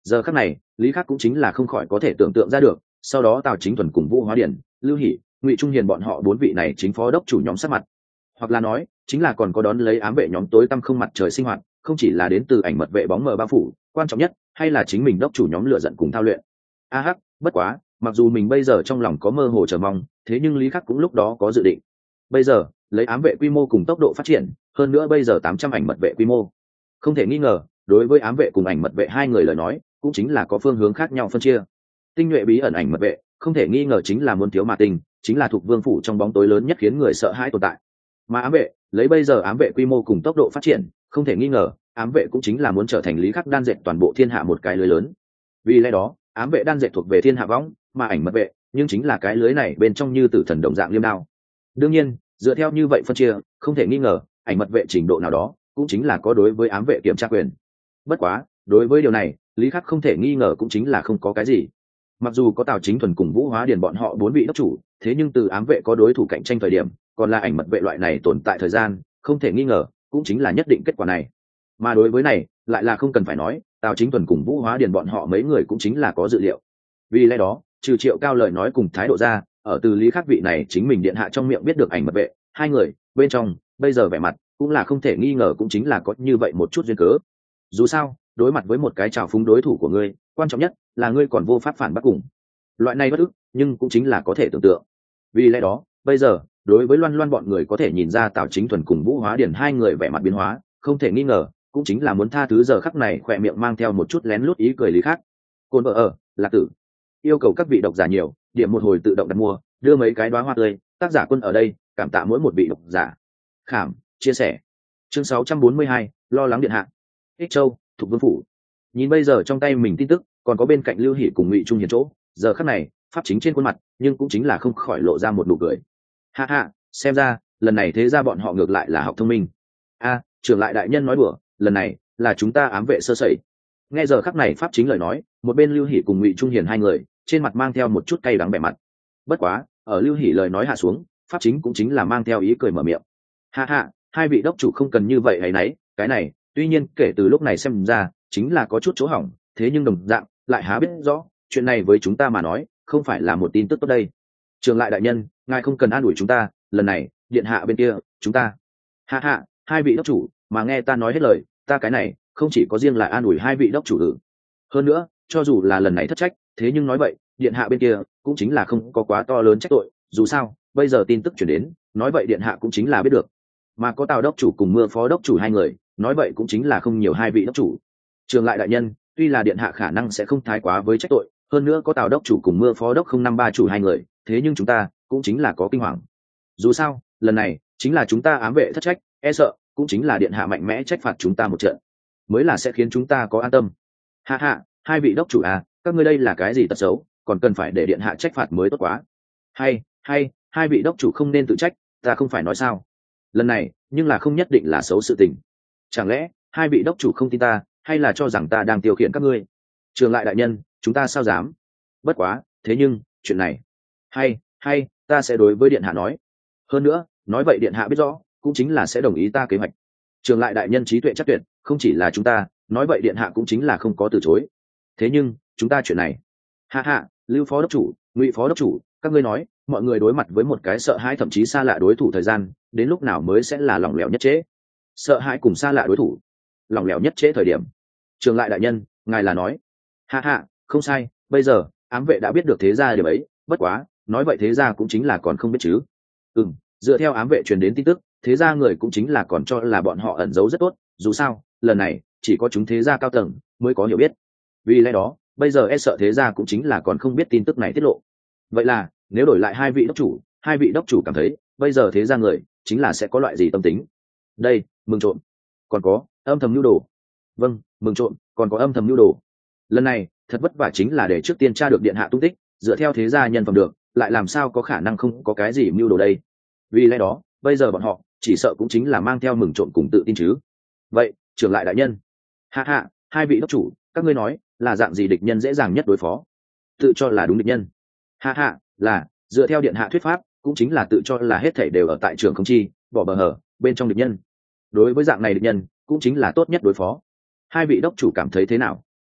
giờ khắc này lý khắc cũng chính là không khỏi có thể tưởng tượng ra được sau đó tào chính thuần cùng vũ hóa điển lưu hỷ ngụy trung hiền bọn họ bốn vị này chính phó đốc chủ nhóm sắc mặt, hoặc là nói chính là còn có đón lấy ám vệ nhóm tối tăm không mặt trời sinh hoạt, không chỉ là đến từ ảnh mật vệ bóng mờ bao phủ, quan trọng nhất hay là chính mình đốc chủ nhóm lựa giận cùng thao luyện. A hắc, bất quá mặc dù mình bây giờ trong lòng có mơ hồ chờ mong, thế nhưng lý khắc cũng lúc đó có dự định. Bây giờ lấy ám vệ quy mô cùng tốc độ phát triển, hơn nữa bây giờ tám trăm ảnh mật vệ quy mô, không thể nghi ngờ đối với ám vệ cùng ảnh mật vệ hai người lời nói cũng chính là có phương hướng khác nhau phân chia. Tinh nhuệ bí ẩn ảnh mật vệ không thể nghi ngờ chính là muốn thiếu mà tình, chính là thuộc vương phủ trong bóng tối lớn nhất khiến người sợ hãi tồn tại. Mà ám vệ lấy bây giờ ám vệ quy mô cùng tốc độ phát triển, không thể nghi ngờ ám vệ cũng chính là muốn trở thành lý khắc đan dệt toàn bộ thiên hạ một cái lưới lớn. Vì lẽ đó ám vệ đan dệt thuộc về thiên hạ võng, mà ảnh mật vệ nhưng chính là cái lưới này bên trong như tử thần đồng dạng liêm đao. Đương nhiên dựa theo như vậy phân chia, không thể nghi ngờ ảnh mật vệ trình độ nào đó cũng chính là có đối với ám vệ kiểm tra quyền. Bất quá đối với điều này lý khắc không thể nghi ngờ cũng chính là không có cái gì. Mặc dù có tào chính thuần cùng vũ hóa điền bọn họ bốn vị đốc chủ, thế nhưng từ ám vệ có đối thủ cạnh tranh thời điểm, còn là ảnh mật vệ loại này tồn tại thời gian, không thể nghi ngờ cũng chính là nhất định kết quả này. Mà đối với này lại là không cần phải nói, tào chính thuần cùng vũ hóa điền bọn họ mấy người cũng chính là có dự liệu. Vì lẽ đó trừ Triệu Cao lời nói cùng thái độ ra, ở từ lý khắc vị này chính mình điện hạ trong miệng biết được ảnh mật vệ hai người bên trong bây giờ vẻ mặt cũng là không thể nghi ngờ cũng chính là có như vậy một chút duyên cớ. Dù sao đối mặt với một cái trào phúng đối thủ của ngươi, quan trọng nhất là ngươi còn vô pháp phản bác cùng. Loại này bất ức nhưng cũng chính là có thể tưởng tượng. Vì lẽ đó bây giờ đối với loan loan bọn người có thể nhìn ra tào chính thuần cùng vũ hóa điển hai người vẻ mặt biến hóa, không thể nghi ngờ cũng chính là muốn tha thứ giờ khắc này khỏe miệng mang theo một chút lén lút ý cười lý khác. Côn vợ ở Lạc Tử yêu cầu các vị độc giả nhiều điểm một hồi tự động đặt mua, đưa mấy cái đóa hoa tươi, tác giả Quân ở đây cảm tạ mỗi một vị độc giả khảm chia sẻ. Chương sáu trăm bốn mươi hai, lo lắng điện hạ. Ích Châu thuộc vương phủ. Nhìn bây giờ trong tay mình tin tức, còn có bên cạnh Lưu Hỷ cùng Ngụy Trung Hiền chỗ, giờ khắc này pháp chính trên khuôn mặt nhưng cũng chính là không khỏi lộ ra một nụ cười. Ha ha, xem ra lần này thế ra bọn họ ngược lại là học thông minh. A trưởng lại đại nhân nói đùa, lần này là chúng ta ám vệ sơ sẩy. Nghe giờ khắc này pháp chính lời nói, một bên Lưu Hỷ cùng Ngụy Trung Hiền hai người trên mặt mang theo một chút cay đắng bẻ mặt. Bất quá ở Lưu Hỷ lời nói hạ xuống, pháp chính cũng chính là mang theo ý cười mở miệng. Ha ha, hai vị đốc chủ không cần như vậy hay nấy, cái này tuy nhiên kể từ lúc này xem ra chính là có chút chỗ hỏng, thế nhưng đồng dạng lại há biết rõ chuyện này với chúng ta mà nói không phải là một tin tức tốt đây. Trường lại đại nhân, ngài không cần an ủi chúng ta, lần này điện hạ bên kia chúng ta. Ha ha, hai vị đốc chủ mà nghe ta nói hết lời, ta cái này không chỉ có riêng là an ủi hai vị đốc chủ ử. Hơn nữa cho dù là lần này thất trách, thế nhưng nói vậy điện hạ bên kia cũng chính là không có quá to lớn trách tội, dù sao bây giờ tin tức chuyển đến, nói vậy điện hạ cũng chính là biết được. Mà có tào đốc chủ cùng mưa phó đốc chủ hai người, nói vậy cũng chính là không nhiều hai vị đốc chủ. Trường lại đại nhân, tuy là điện hạ khả năng sẽ không thái quá với trách tội, hơn nữa có tào đốc chủ cùng mưa phó đốc không năm ba chủ hai người, thế nhưng chúng ta cũng chính là có kinh hoàng. Dù sao lần này chính là chúng ta ám vệ thất trách, e sợ cũng chính là điện hạ mạnh mẽ trách phạt chúng ta một trận, mới là sẽ khiến chúng ta có an tâm. Ha ha, hai vị đốc chủ à, các ngươi đây là cái gì tật xấu, còn cần phải để điện hạ trách phạt mới tốt quá. Hay hay hai vị đốc chủ không nên tự trách, ta không phải nói sao, lần này nhưng là không nhất định là xấu sự tình. Chẳng lẽ hai vị đốc chủ không tin ta, hay là cho rằng ta đang tiêu khiển các ngươi? Trường lại đại nhân, chúng ta sao dám. Bất quá thế nhưng chuyện này hay hay ta sẽ đối với điện hạ nói. Hơn nữa nói vậy điện hạ biết rõ cũng chính là sẽ đồng ý ta kế hoạch. Trường lại đại nhân trí tuệ chắc tuyệt, không chỉ là chúng ta, nói vậy điện hạ cũng chính là không có từ chối. Thế nhưng chúng ta chuyện này. Ha ha, Lưu phó đốc chủ, Ngụy phó đốc chủ, các ngươi nói mọi người đối mặt với một cái sợ hãi thậm chí xa lạ đối thủ thời gian đến lúc nào mới sẽ là lỏng lẻo nhất trễ? Sợ hãi cùng xa lạ đối thủ lỏng lẻo nhất trễ thời điểm. Trường lại đại nhân, ngài là nói. Ha ha, không sai, bây giờ ám vệ đã biết được thế gia điều ấy, bất quá nói vậy thế gia cũng chính là còn không biết chứ. Ừm, dựa theo ám vệ truyền đến tin tức, thế gia người cũng chính là còn cho là bọn họ ẩn giấu rất tốt, dù sao lần này chỉ có chúng thế gia cao tầng mới có hiểu biết. Vì lẽ đó bây giờ e sợ thế gia cũng chính là còn không biết tin tức này tiết lộ. Vậy là nếu đổi lại hai vị đốc chủ, hai vị đốc chủ cảm thấy bây giờ thế gia người chính là sẽ có loại gì tâm tính? Đây mừng trộm, còn có âm thầm nhu đồ. Vâng, mừng trộm, còn có âm thầm nhu đồ. Lần này thật vất vả chính là để trước tiên tra được điện hạ tung tích, dựa theo thế gia nhân phẩm được, lại làm sao có khả năng không có cái gì mưu đồ đây. Vì lẽ đó bây giờ bọn họ chỉ sợ cũng chính là mang theo mừng trộm cùng tự tin chứ. Vậy trưởng lại đại nhân. Ha ha, hai vị đốc chủ, các ngươi nói là dạng gì địch nhân dễ dàng nhất đối phó? Tự cho là đúng địch nhân. Ha ha, là dựa theo điện hạ thuyết pháp, cũng chính là tự cho là hết thảy đều ở tại trường không chi bỏ bờ hở bên trong địch nhân. Đối với dạng này địch nhân cũng chính là tốt nhất đối phó. Hai vị đốc chủ cảm thấy thế nào?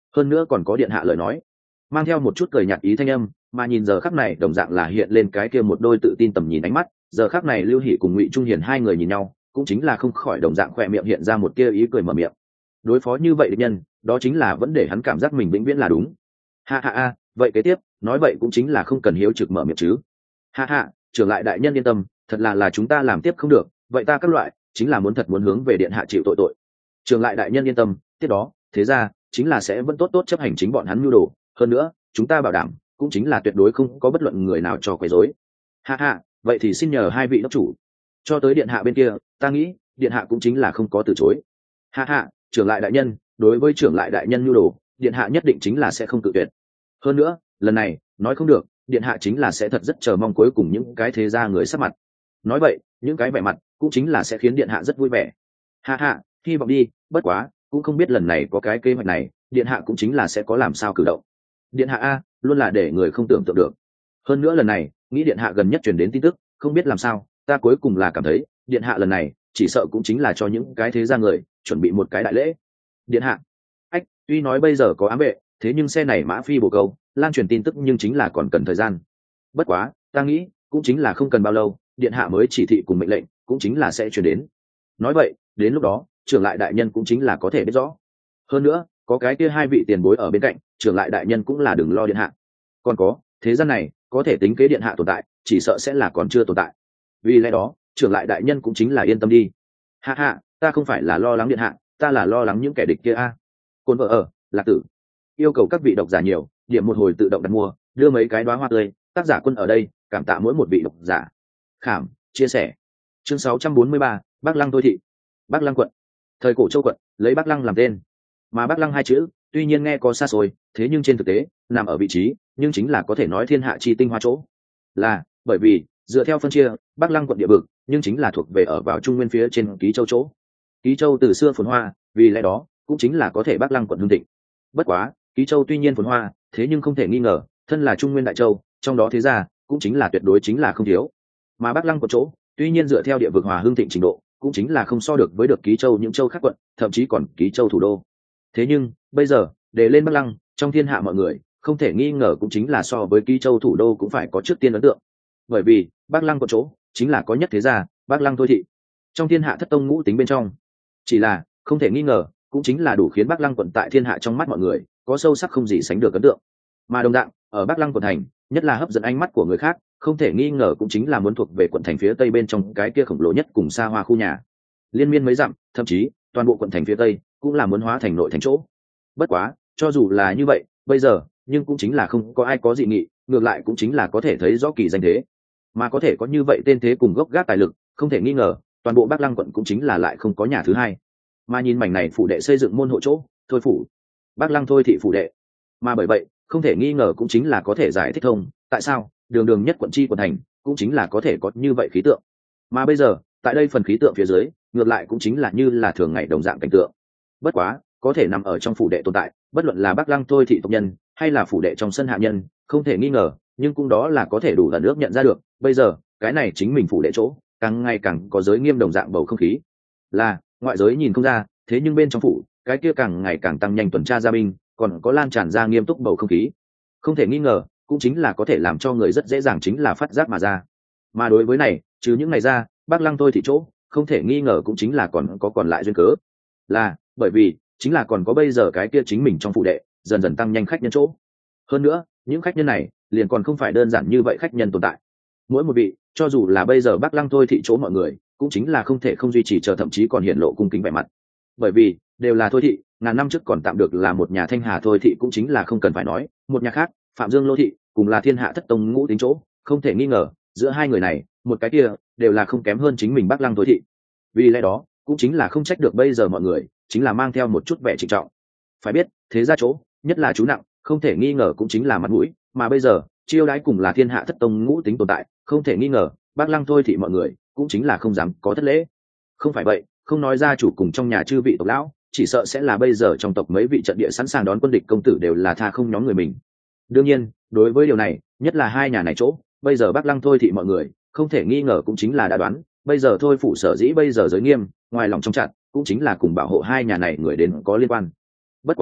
hơn nữa còn có điện hạ lời nói, mang theo một chút cười nhạt ý thanh âm, mà nhìn giờ khắc này đồng dạng là hiện lên cái kia một đôi tự tin tầm nhìn ánh mắt. Giờ khắc này Lưu Hỷ cùng Ngụy Trung Hiền hai người nhìn nhau, cũng chính là không khỏi đồng dạng khỏe miệng hiện ra một kia ý cười mở miệng. Đối phó như vậy địch nhân, đó chính là vẫn để hắn cảm giác mình vĩnh viễn là đúng. Ha ha ha, vậy kế tiếp nói vậy cũng chính là không cần hiếu trực mở miệng chứ. Ha ha, trưởng lại đại nhân yên tâm, thật là là chúng ta làm tiếp không được, vậy ta các loại chính là muốn thật muốn hướng về điện hạ chịu tội tội. Trưởng lại đại nhân yên tâm, tiếp đó thế ra chính là sẽ vẫn tốt tốt chấp hành chính bọn hắn nhu đồ, hơn nữa chúng ta bảo đảm cũng chính là tuyệt đối không có bất luận người nào cho quấy rối. Ha ha, vậy thì xin nhờ hai vị đốc chủ. Cho tới điện hạ bên kia, ta nghĩ điện hạ cũng chính là không có từ chối. Ha ha, trưởng lại đại nhân, đối với trưởng lại đại nhân nhu đồ, điện hạ nhất định chính là sẽ không cự tuyệt. Hơn nữa lần này nói không được, điện hạ chính là sẽ thật rất chờ mong cuối cùng những cái thế gia người sắp mặt. Nói vậy những cái vẻ mặt cũng chính là sẽ khiến điện hạ rất vui vẻ. Ha ha, hy vọng đi, bất quá cũng không biết lần này có cái kế hoạch này điện hạ cũng chính là sẽ có làm sao cử động. Điện hạ a luôn là để người không tưởng tượng được. Hơn nữa lần này nghĩ điện hạ gần nhất truyền đến tin tức, không biết làm sao ta cuối cùng là cảm thấy điện hạ lần này chỉ sợ cũng chính là cho những cái thế gia người chuẩn bị một cái đại lễ. Điện hạ ách, tuy nói bây giờ có ám vệ, thế nhưng xe này mã phi bồ câu lan truyền tin tức nhưng chính là còn cần thời gian. Bất quá ta nghĩ cũng chính là không cần bao lâu điện hạ mới chỉ thị cùng mệnh lệnh cũng chính là sẽ truyền đến. Nói vậy đến lúc đó trưởng lại đại nhân cũng chính là có thể biết rõ. Hơn nữa có cái kia hai vị tiền bối ở bên cạnh, trưởng lại đại nhân cũng là đừng lo điện hạ. Còn có thế gian này có thể tính kế điện hạ tồn tại chỉ sợ sẽ là còn chưa tồn tại, vì lẽ đó trưởng lại đại nhân cũng chính là yên tâm đi. Ha ha, ta không phải là lo lắng điện hạ, ta là lo lắng những kẻ địch kia a. Côn vợ ở Lạc Tử yêu cầu các vị độc giả nhiều điểm một hồi tự động đặt mua, đưa mấy cái đóa hoa tươi, tác giả Quân ở đây cảm tạ mỗi một vị độc giả khảm chia sẻ. Chương sáu trăm bốn mươi ba, Bắc Lăng Thôi Thị. Bắc Lăng quận, thời cổ Châu quận lấy Bắc Lăng làm tên, mà Bắc Lăng hai chữ tuy nhiên nghe có xa xôi, thế nhưng trên thực tế nằm ở vị trí nhưng chính là có thể nói thiên hạ chi tinh hoa chỗ. Là bởi vì dựa theo phân chia, Bắc Lăng quận địa vực nhưng chính là thuộc về ở vào trung nguyên phía trên Ký Châu chỗ. Ký Châu từ xưa phồn hoa, vì lẽ đó cũng chính là có thể Bắc Lăng quận hưng thịnh. Bất quá Ký Châu tuy nhiên phồn hoa, thế nhưng không thể nghi ngờ thân là trung nguyên đại châu, trong đó thế ra cũng chính là tuyệt đối chính là không thiếu. Mà Bắc Lăng quận chỗ tuy nhiên dựa theo địa vực hòa hưng thịnh trình độ cũng chính là không so được với được Ký Châu những châu khác quận, thậm chí còn Ký Châu thủ đô. Thế nhưng bây giờ để lên Bắc Lăng, trong thiên hạ mọi người không thể nghi ngờ cũng chính là so với Ký Châu thủ đô cũng phải có trước tiên ấn tượng. Bởi vì Bắc Lăng quận chỗ chính là có nhất thế gia Bắc Lăng Thôi Thị, trong thiên hạ thất tông ngũ tính bên trong. Chỉ là không thể nghi ngờ cũng chính là đủ khiến Bắc Lăng quận tại thiên hạ trong mắt mọi người có sâu sắc không gì sánh được ấn tượng. Mà đồng dạng ở Bắc Lăng quận thành nhất là hấp dẫn ánh mắt của người khác, không thể nghi ngờ cũng chính là muốn thuộc về quận thành phía tây bên trong cái kia khổng lồ nhất cùng xa hoa khu nhà liên miên mấy dặm, thậm chí toàn bộ quận thành phía tây cũng là muốn hóa thành nội thành chỗ. Bất quá cho dù là như vậy bây giờ nhưng cũng chính là không có ai có dị nghị, ngược lại cũng chính là có thể thấy rõ kỳ danh thế, mà có thể có như vậy tên thế cùng gốc gác tài lực, không thể nghi ngờ toàn bộ Bắc Lăng quận cũng chính là lại không có nhà thứ hai. Mà nhìn mảnh này phủ đệ xây dựng môn hộ chỗ, Thôi phủ, Bắc Lăng Thôi Thị phủ đệ, mà bởi vậy không thể nghi ngờ cũng chính là có thể giải thích thông tại sao đường đường nhất quận chi quận thành cũng chính là có thể có như vậy khí tượng. Mà bây giờ tại đây phần khí tượng phía dưới ngược lại cũng chính là như là thường ngày đồng dạng cảnh tượng. Bất quá có thể nằm ở trong phủ đệ tồn tại, bất luận là Bắc Lăng Thôi Thị tộc nhân hay là phủ đệ trong sân hạ nhân, không thể nghi ngờ nhưng cũng đó là có thể đủ lần nước nhận ra được bây giờ cái này chính mình phủ đệ chỗ càng ngày càng có giới nghiêm đồng dạng bầu không khí. Là ngoại giới nhìn không ra, thế nhưng bên trong phủ cái kia càng ngày càng tăng nhanh tuần tra gia binh, còn có lan tràn ra nghiêm túc bầu không khí, không thể nghi ngờ cũng chính là có thể làm cho người rất dễ dàng chính là phát giác mà ra. Mà đối với này trừ những ngày ra, Bắc Lăng Thôi Thị chỗ không thể nghi ngờ cũng chính là còn có còn lại duyên cớ, là bởi vì chính là còn có bây giờ cái kia chính mình trong phủ đệ dần dần tăng nhanh khách nhân chỗ. Hơn nữa những khách nhân này liền còn không phải đơn giản như vậy khách nhân tồn tại, mỗi một vị cho dù là bây giờ Bắc Lăng Thôi Thị chỗ mọi người cũng chính là không thể không duy trì chờ thậm chí còn hiện lộ cung kính vẻ mặt, bởi vì đều là Thôi Thị, ngàn năm trước còn tạm được là một nhà Thanh Hà Thôi Thị cũng chính là không cần phải nói, một nhà khác Phạm Dương Lô Thị cùng là thiên hạ thất tông ngũ tính chỗ, không thể nghi ngờ giữa hai người này một cái kia đều là không kém hơn chính mình Bắc Lăng Thôi Thị. Vì lẽ đó cũng chính là không trách được bây giờ mọi người chính là mang theo một chút vẻ trịnh trọng. Phải biết thế ra chỗ nhất là chú nặng, không thể nghi ngờ cũng chính là mặt mũi, mà bây giờ chiêu đãi cùng là thiên hạ thất tông ngũ tính tồn tại, không thể nghi ngờ Bắc Lăng Thôi Thị mọi người cũng chính là không dám có thất lễ. Không phải vậy không nói gia chủ cùng trong nhà chư vị tộc lão, chỉ sợ sẽ là bây giờ trong tộc mấy vị trận địa sẵn sàng đón quân địch công tử đều là tha không nhóm người mình. Đương nhiên đối với điều này nhất là hai nhà này chỗ bây giờ Bắc Lăng Thôi Thị mọi người không thể nghi ngờ cũng chính là đã đoán bây giờ Thôi phủ sở dĩ bây giờ giới nghiêm ngoài lòng trong chặt cũng chính là cùng bảo hộ hai nhà này người đến có liên quan. Bất quá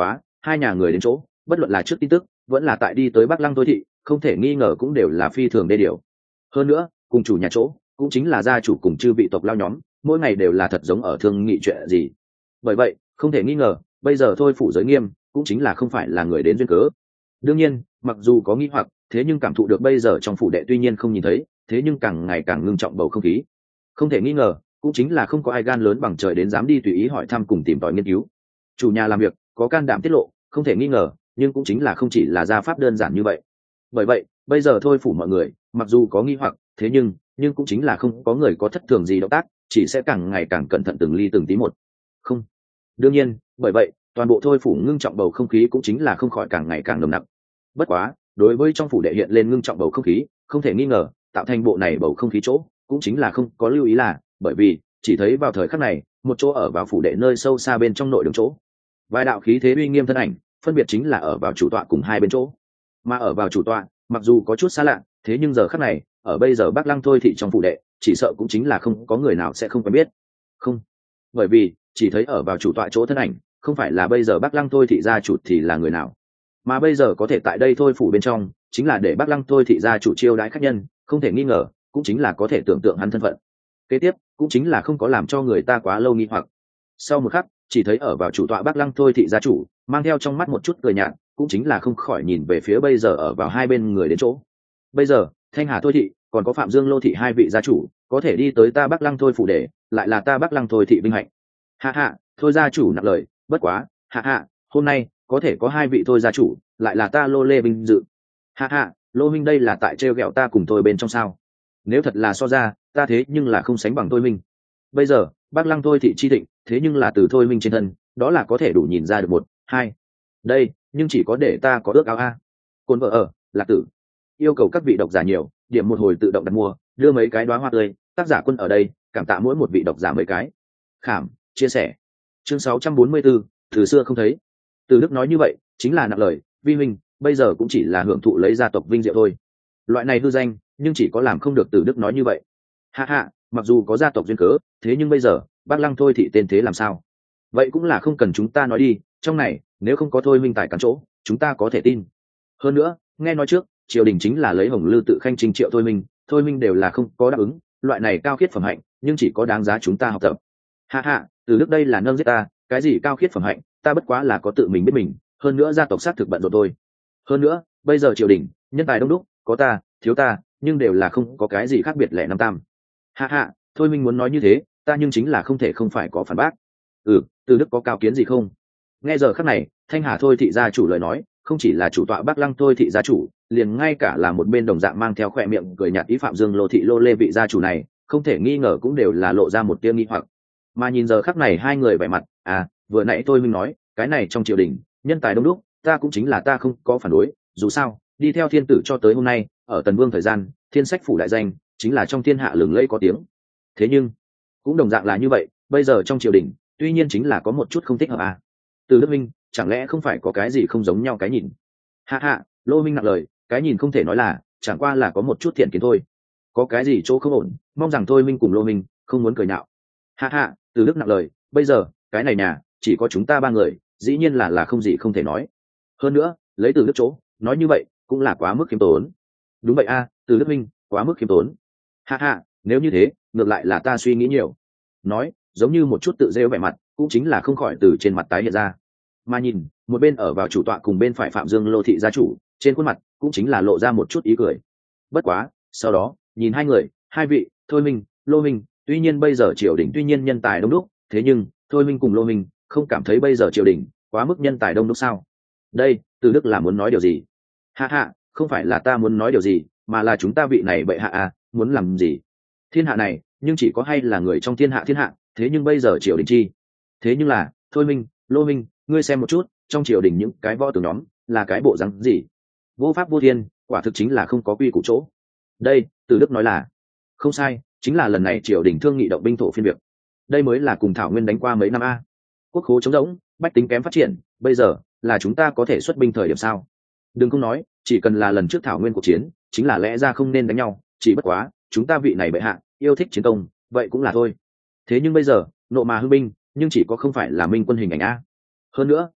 hai nhà người đến chỗ, bất luận là trước tin tức vẫn là tại đi tới Bắc Lăng Thôi thị, không thể nghi ngờ cũng đều là phi thường đê điều. Hơn nữa cùng chủ nhà chỗ cũng chính là gia chủ cùng chư vị tộc lao nhóm, mỗi ngày đều là thật giống ở thương nghị chuyện gì. Bởi vậy không thể nghi ngờ bây giờ Thôi phủ giới nghiêm cũng chính là không phải là người đến duyên cớ. Đương nhiên mặc dù có nghi hoặc, thế nhưng cảm thụ được bây giờ trong phủ đệ tuy nhiên không nhìn thấy, thế nhưng càng ngày càng ngưng trọng bầu không khí. Không thể nghi ngờ cũng chính là không có ai gan lớn bằng trời đến dám đi tùy ý hỏi thăm cùng tìm tòi nghiên cứu. Chủ nhà làm việc có can đảm tiết lộ, không thể nghi ngờ, nhưng cũng chính là không chỉ là gia pháp đơn giản như vậy. Bởi vậy bây giờ Thôi phủ mọi người mặc dù có nghi hoặc, thế nhưng nhưng cũng chính là không có người có thất thường gì động tác, chỉ sẽ càng ngày càng cẩn thận từng ly từng tí một. Không, đương nhiên bởi vậy toàn bộ Thôi phủ ngưng trọng bầu không khí cũng chính là không khỏi càng ngày càng nồng nặc. Bất quá đối với trong phủ đệ hiện lên ngưng trọng bầu không khí, không thể nghi ngờ tạo thành bộ này bầu không khí chỗ cũng chính là không có lưu ý, là bởi vì chỉ thấy vào thời khắc này một chỗ ở vào phủ đệ nơi sâu xa bên trong nội đường chỗ, vài đạo khí thế uy nghiêm thân ảnh phân biệt chính là ở vào chủ tọa cùng hai bên chỗ. Mà ở vào chủ tọa mặc dù có chút xa lạ, thế nhưng giờ khắc này ở bây giờ Bắc Lăng Thôi thị trong phủ đệ chỉ sợ cũng chính là không có người nào sẽ không quen biết. Không, bởi vì chỉ thấy ở vào chủ tọa chỗ thân ảnh không phải là bây giờ Bắc Lăng Thôi thị gia chủ thì là người nào, mà bây giờ có thể tại đây Thôi phủ bên trong chính là để Bắc Lăng Thôi thị gia chủ chiêu đãi khách nhân, không thể nghi ngờ cũng chính là có thể tưởng tượng hắn thân phận. Kế tiếp cũng chính là không có làm cho người ta quá lâu nghi hoặc. Sau một khắc chỉ thấy ở vào chủ tọa Bắc Lăng Thôi thị gia chủ mang theo trong mắt một chút cười nhạt, cũng chính là không khỏi nhìn về phía bây giờ ở vào hai bên người đến chỗ. Bây giờ Thanh Hà Thôi thị còn có Phạm Dương Lô thị hai vị gia chủ có thể đi tới ta Bắc Lăng Thôi phủ để lại là ta Bắc Lăng Thôi thị vinh hạnh. Hạ hạ, Thôi gia chủ nặng lời, bất quá hạ hạ, hôm nay có thể có hai vị Thôi gia chủ lại là ta Lô Lê vinh dự. Hạ hạ, Lô minh đây là tại trêu ghẹo ta cùng Thôi bên trong sao? Nếu thật là so ra, ta thế nhưng là không sánh bằng Thôi minh. Bây giờ Bắc Lăng Thôi thị chi thịnh, thế nhưng là từ Thôi minh trên thân, đó là có thể đủ nhìn ra được một hai. Đây nhưng chỉ có để ta có ước ao a. Côn vợ ở Lạc Tử yêu cầu các vị độc giả nhiều điểm một hồi tự động đặt mua, đưa mấy cái đóa hoa tươi, tác giả Quân ở đây cảm tạ mỗi một vị độc giả mấy cái khảm chia sẻ. Chương sáu trăm bốn mươi bốn, từ xưa không thấy. Từ Đức nói như vậy chính là nặng lời, vi huynh bây giờ cũng chỉ là hưởng thụ lấy gia tộc vinh diệu thôi, loại này hư danh nhưng chỉ có làm không được. Từ Đức nói như vậy. Hạ hạ, mặc dù có gia tộc duyên cớ, thế nhưng bây giờ Bắc Lăng Thôi thị tên thế làm sao, vậy cũng là không cần chúng ta nói đi, trong này nếu không có Thôi minh tài cản chỗ chúng ta có thể tin. Hơn nữa nghe nói trước triều đình chính là lấy Hồng Lư tự khanh trình triệu Thôi minh, Thôi minh đều là không có đáp ứng, loại này cao khiết phẩm hạnh nhưng chỉ có đáng giá chúng ta học tập. Hạ hạ, Từ Đức đây là nâng giết ta, cái gì cao khiết phẩm hạnh, ta bất quá là có tự mình biết mình, hơn nữa gia tộc xác thực bận rộn thôi. Hơn nữa bây giờ triều đình nhân tài đông đúc, có ta thiếu ta nhưng đều là không có cái gì khác biệt lẻ năm tam. Hạ hạ, Thôi minh muốn nói như thế, ta nhưng chính là không thể không phải có phản bác. Ừ, Từ Đức có cao kiến gì không? Nghe giờ khắc này Thanh Hà Thôi thị gia chủ lời nói, không chỉ là chủ tọa Bắc Lăng Thôi thị gia chủ, liền ngay cả là một bên đồng dạng mang theo khỏe miệng cười nhạt ý Phạm Dương Lô thị Lô Lê vị gia chủ này, không thể nghi ngờ cũng đều là lộ ra một tia nghi hoặc. Mà nhìn giờ khắc này hai người vẻ mặt, à vừa nãy Thôi minh nói cái này trong triều đình nhân tài đông đúc, ta cũng chính là ta không có phản đối, dù sao đi theo thiên tử cho tới hôm nay, ở Tần Vương thời gian thiên sách phủ đại danh chính là trong thiên hạ lừng lẫy có tiếng. Thế nhưng cũng đồng dạng là như vậy, bây giờ trong triều đình tuy nhiên chính là có một chút không thích hợp à. Từ Đức minh chẳng lẽ không phải có cái gì không giống nhau cái nhìn? Hạ hạ, Lô minh nặng lời, cái nhìn không thể nói là, chẳng qua là có một chút thiện kiến thôi, có cái gì chỗ không ổn mong rằng Thôi minh cùng Lô minh không muốn cười nhạo. Hạ hạ, Từ Đức nặng lời, bây giờ cái này nhà chỉ có chúng ta ba người, dĩ nhiên là là không gì không thể nói. Hơn nữa lấy Từ Đức chỗ nói như vậy cũng là quá mức khiêm tốn. Đúng vậy a, à, Từ Đức minh quá mức khiêm tốn. Hạ hạ, nếu như thế ngược lại là ta suy nghĩ nhiều. Nói giống như một chút tự rêu vẻ mặt, cũng chính là không khỏi từ trên mặt tái hiện ra. Mà nhìn một bên ở vào chủ tọa cùng bên phải Phạm Dương Lô thị gia chủ, trên khuôn mặt cũng chính là lộ ra một chút ý cười. Bất quá sau đó nhìn hai người hai vị Thôi minh Lô minh, tuy nhiên bây giờ triều đình tuy nhiên nhân tài đông đúc, thế nhưng Thôi minh cùng Lô minh không cảm thấy bây giờ triều đình quá mức nhân tài đông đúc sao? Đây Từ Đức là muốn nói điều gì? Hạ hạ, không phải là ta muốn nói điều gì, mà là chúng ta vị này bệ hạ à, muốn làm gì? Thiên hạ này nhưng chỉ có hay là người trong thiên hạ thiên hạ, thế nhưng bây giờ triều đình chi? Thế nhưng là Thôi minh Lô minh, ngươi xem một chút trong triều đình những cái võ tướng nhóm là cái bộ rắn gì? Vô pháp vô thiên, quả thực chính là không có quy củ chỗ. Đây Từ Đức nói là không sai, chính là lần này triều đình thương nghị động binh thổ phiên việc, đây mới là cùng Thảo Nguyên đánh qua mấy năm a. Quốc khố trống rỗng, bách tính kém phát triển, bây giờ là chúng ta có thể xuất binh thời điểm sao? Đừng không nói, chỉ cần là lần trước Thảo Nguyên cuộc chiến chính là lẽ ra không nên đánh nhau, chỉ bất quá chúng ta vị này bệ hạ yêu thích chiến công, vậy cũng là thôi. Thế nhưng bây giờ nộ mà hưng binh, nhưng chỉ có không phải là minh quân hình ảnh a. Hơn nữa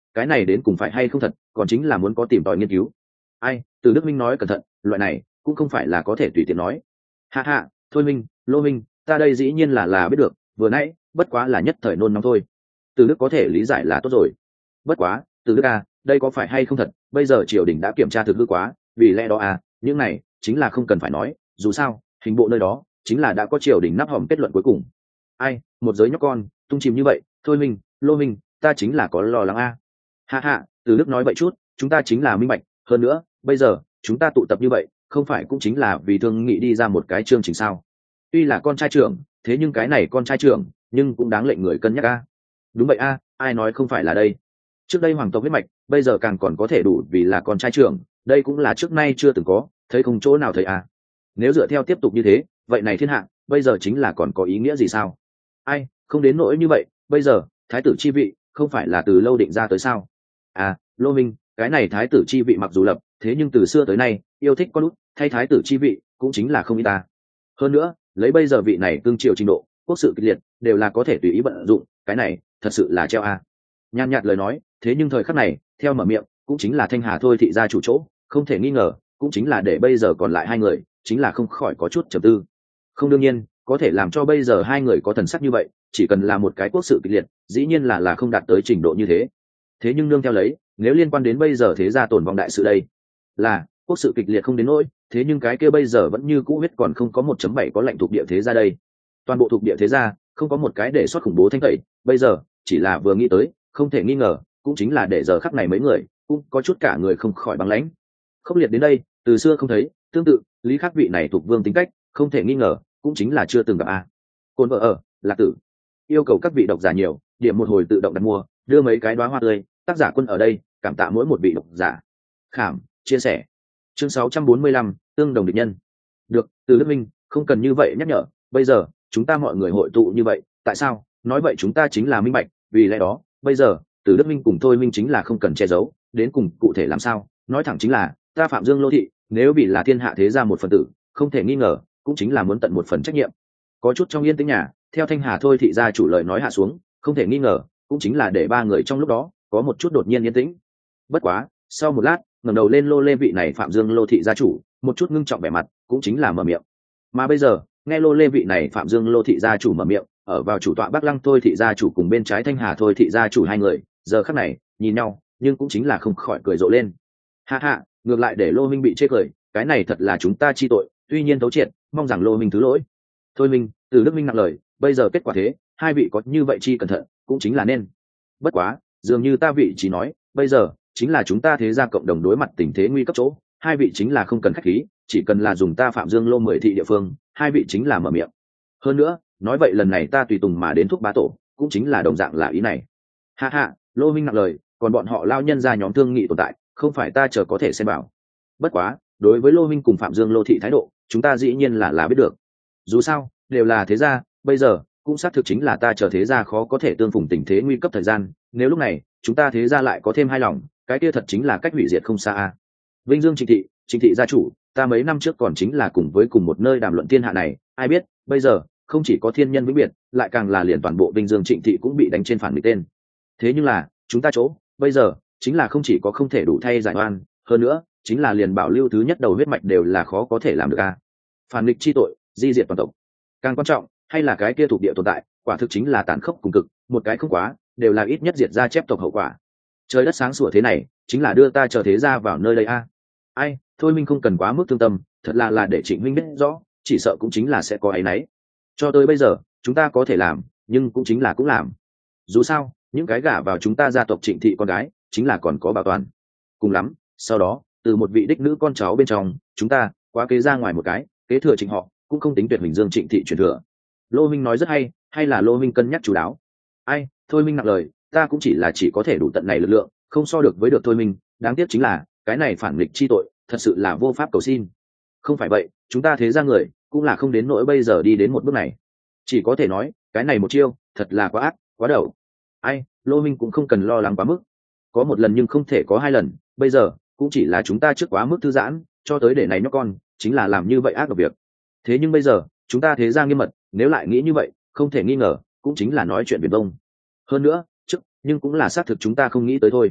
cái này đến cùng phải hay không thật còn chính là muốn có tìm tòi nghiên cứu. Ai, từ Đức Minh nói cẩn thận, loại này cũng không phải là có thể tùy tiện nói. Hạ hạ, thôi Minh, Lô Minh, ta đây dĩ nhiên là là biết được, vừa nãy bất quá là nhất thời nôn nóng thôi. Từ Đức có thể lý giải là tốt rồi. Bất quá, Từ Đức à, đây có phải hay không thật, bây giờ triều đình đã kiểm tra thực hư quá, vì lẽ đó à, những này chính là không cần phải nói, dù sao hình bộ nơi đó chính là đã có triều đình nắp hòm kết luận cuối cùng. Ai, một giới nhóc con tung chìm như vậy, thôi Minh, Lô Minh, ta chính là có lo lắng a. À. Hạ hạ, Từ Đức nói vậy chút, chúng ta chính là minh bạch, hơn nữa bây giờ chúng ta tụ tập như vậy không phải cũng chính là vì thương nghị đi ra một cái chương trình sao? Tuy là con trai trưởng, thế nhưng cái này con trai trưởng nhưng cũng đáng lệnh người cân nhắc a. Đúng vậy a, ai nói không phải là đây. Trước đây hoàng tộc huyết mạch bây giờ càng còn có thể đủ vì là con trai trưởng, đây cũng là trước nay chưa từng có, thấy không chỗ nào thấy a. Nếu dựa theo tiếp tục như thế, vậy này thiên hạ bây giờ chính là còn có ý nghĩa gì sao? Ai, không đến nỗi như vậy, bây giờ thái tử chi vị không phải là từ lâu định ra tới sao? À, Lô Minh, cái này thái tử chi vị mặc dù lập, thế nhưng từ xưa tới nay yêu thích con út thay thái tử chi vị cũng chính là không y ta. Hơn nữa lấy bây giờ vị này cương triều trình độ, quốc sự kịch liệt đều là có thể tùy ý vận dụng, cái này thật sự là treo a. Nhàn nhạt lời nói, thế nhưng thời khắc này theo mở miệng cũng chính là Thanh Hà thôi thị gia chủ chỗ, không thể nghi ngờ cũng chính là để bây giờ còn lại hai người chính là không khỏi có chút trầm tư. Không, đương nhiên có thể làm cho bây giờ hai người có thần sắc như vậy, chỉ cần là một cái quốc sự kịch liệt dĩ nhiên là là không đạt tới trình độ như thế. Thế nhưng nương theo lấy, nếu liên quan đến bây giờ thế gia tồn vong đại sự đây, là quốc sự kịch liệt không đến nỗi, thế nhưng cái kia bây giờ vẫn như cũ huyết còn không có một chấm bảy có lệnh thuộc địa thế gia đây. Toàn bộ thuộc địa thế gia không có một cái để xuất khủng bố thanh tẩy, bây giờ chỉ là vừa nghĩ tới, không thể nghi ngờ cũng chính là để giờ khắc này mấy người cũng có chút cả người không khỏi băng lãnh. Khốc liệt đến đây, từ xưa không thấy, tương tự lý khắc vị này thuộc vương tính cách, không thể nghi ngờ cũng chính là chưa từng gặp a. Côn vợ ở Lạc Tử yêu cầu các vị độc giả nhiều, điểm một hồi tự động đặt mua, đưa mấy cái đóa hoa tươi, tác giả Quân ở đây cảm tạ mỗi một vị độc giả khảm chia sẻ. Chương sáu trăm bốn mươi lăm, tương đồng địch nhân. Được, Từ Đức Minh, không cần như vậy nhắc nhở, bây giờ chúng ta mọi người hội tụ như vậy, tại sao nói vậy chúng ta chính là minh bạch, vì lẽ đó bây giờ Từ Đức Minh cùng Thôi Minh chính là không cần che giấu, đến cùng cụ thể làm sao, nói thẳng chính là ta Phạm Dương Lô thị nếu bị là thiên hạ thế gia một phần tử, không thể nghi ngờ cũng chính là muốn tận một phần trách nhiệm. Có chút trong yên tĩnh nhà, theo Thanh Hà thôi thị gia chủ lời nói hạ xuống, không thể nghi ngờ cũng chính là để ba người trong lúc đó có một chút đột nhiên yên tĩnh. Bất quá sau một lát, ngẩng đầu lên Lô Lê vị này Phạm Dương Lô thị gia chủ một chút ngưng trọng vẻ mặt, cũng chính là mở miệng. Mà bây giờ nghe Lô Lê vị này Phạm Dương Lô thị gia chủ mở miệng, ở vào chủ tọa Bắc Lăng thôi thị gia chủ cùng bên trái Thanh Hà thôi thị gia chủ hai người giờ khắc này nhìn nhau, nhưng cũng chính là không khỏi cười rộ lên. Ha ha, ngược lại để Lô Minh bị chê cười, cái này thật là chúng ta chi tội, tuy nhiên thấu triệt, mong rằng Lô Minh thứ lỗi. Thôi Minh, Từ Đức Minh nặng lời, bây giờ kết quả thế, hai vị có như vậy chi cẩn thận cũng chính là nên. Bất quá dường như ta vị chỉ nói, bây giờ chính là chúng ta thế gia cộng đồng đối mặt tình thế nguy cấp chỗ, hai vị chính là không cần khách khí, chỉ cần là dùng ta Phạm Dương Lô mười thị địa phương, hai vị chính là mở miệng. Hơn nữa nói vậy lần này ta tùy tùng mà đến thúc bá tổ, cũng chính là đồng dạng là ý này. Ha ha, Lô Minh nặng lời, còn bọn họ lao nhân ra nhóm thương nghị tồn tại, không phải ta chờ có thể xem bảo. Bất quá đối với Lô Minh cùng Phạm Dương Lô thị thái độ, chúng ta dĩ nhiên là là biết được. Dù sao đều là thế gia, bây giờ cũng xác thực chính là ta chờ thế gia khó có thể tương phùng tình thế nguy cấp thời gian, nếu lúc này chúng ta thế gia lại có thêm hai lòng, cái kia thật chính là cách hủy diệt không xa a. Vinh Dương Trịnh thị, Trịnh thị gia chủ, ta mấy năm trước còn chính là cùng với cùng một nơi đàm luận thiên hạ này, ai biết bây giờ không chỉ có thiên nhân vĩnh biệt, lại càng là liền toàn bộ Vinh Dương Trịnh thị cũng bị đánh trên phản nghịch tên. Thế nhưng là chúng ta chỗ bây giờ chính là không chỉ có không thể đủ thay giải oan, hơn nữa chính là liền bảo lưu thứ nhất đầu huyết mạch đều là khó có thể làm được a. Phản nghịch chi tội, di diệt toàn tộc. Càng quan trọng hay là cái kia thuộc địa tồn tại, quả thực chính là tàn khốc cùng cực, một cái không quá đều là ít nhất diệt ra chép tộc hậu quả. Trời đất sáng sủa thế này chính là đưa ta chờ thế ra vào nơi đây a. Ai, Thôi Minh không cần quá mức thương tâm, thật là là để Trịnh Minh biết rõ, chỉ sợ cũng chính là sẽ có áy náy. Cho tới bây giờ chúng ta có thể làm, nhưng cũng chính là cũng làm. Dù sao những cái gả vào chúng ta gia tộc Trịnh thị con gái chính là còn có bảo toàn. Cùng lắm sau đó từ một vị đích nữ con cháu bên trong chúng ta quá kế ra ngoài một cái kế thừa Trịnh họ, cũng không tính tuyệt Bình Dương Trịnh thị truyền thừa. Lô Minh nói rất hay, hay là Lô Minh cân nhắc chú đáo. Ai, Thôi Minh nặng lời, ta cũng chỉ là chỉ có thể đủ tận này lực lượng, không so được với được Thôi Minh, đáng tiếc chính là cái này phản nghịch chi tội thật sự là vô pháp cầu xin. Không phải vậy chúng ta thế ra người cũng là không đến nỗi bây giờ đi đến một bước này, chỉ có thể nói cái này một chiêu thật là quá ác quá đầu. Ai, Lô Minh cũng không cần lo lắng quá mức, có một lần nhưng không thể có hai lần, bây giờ cũng chỉ là chúng ta trước quá mức thư giãn, cho tới để này nhóc con chính là làm như vậy ác độc việc. Thế nhưng bây giờ chúng ta thế ra nghiêm mật, nếu lại nghĩ như vậy không thể nghi ngờ cũng chính là nói chuyện viển vông. Hơn nữa trước nhưng cũng là xác thực chúng ta không nghĩ tới thôi,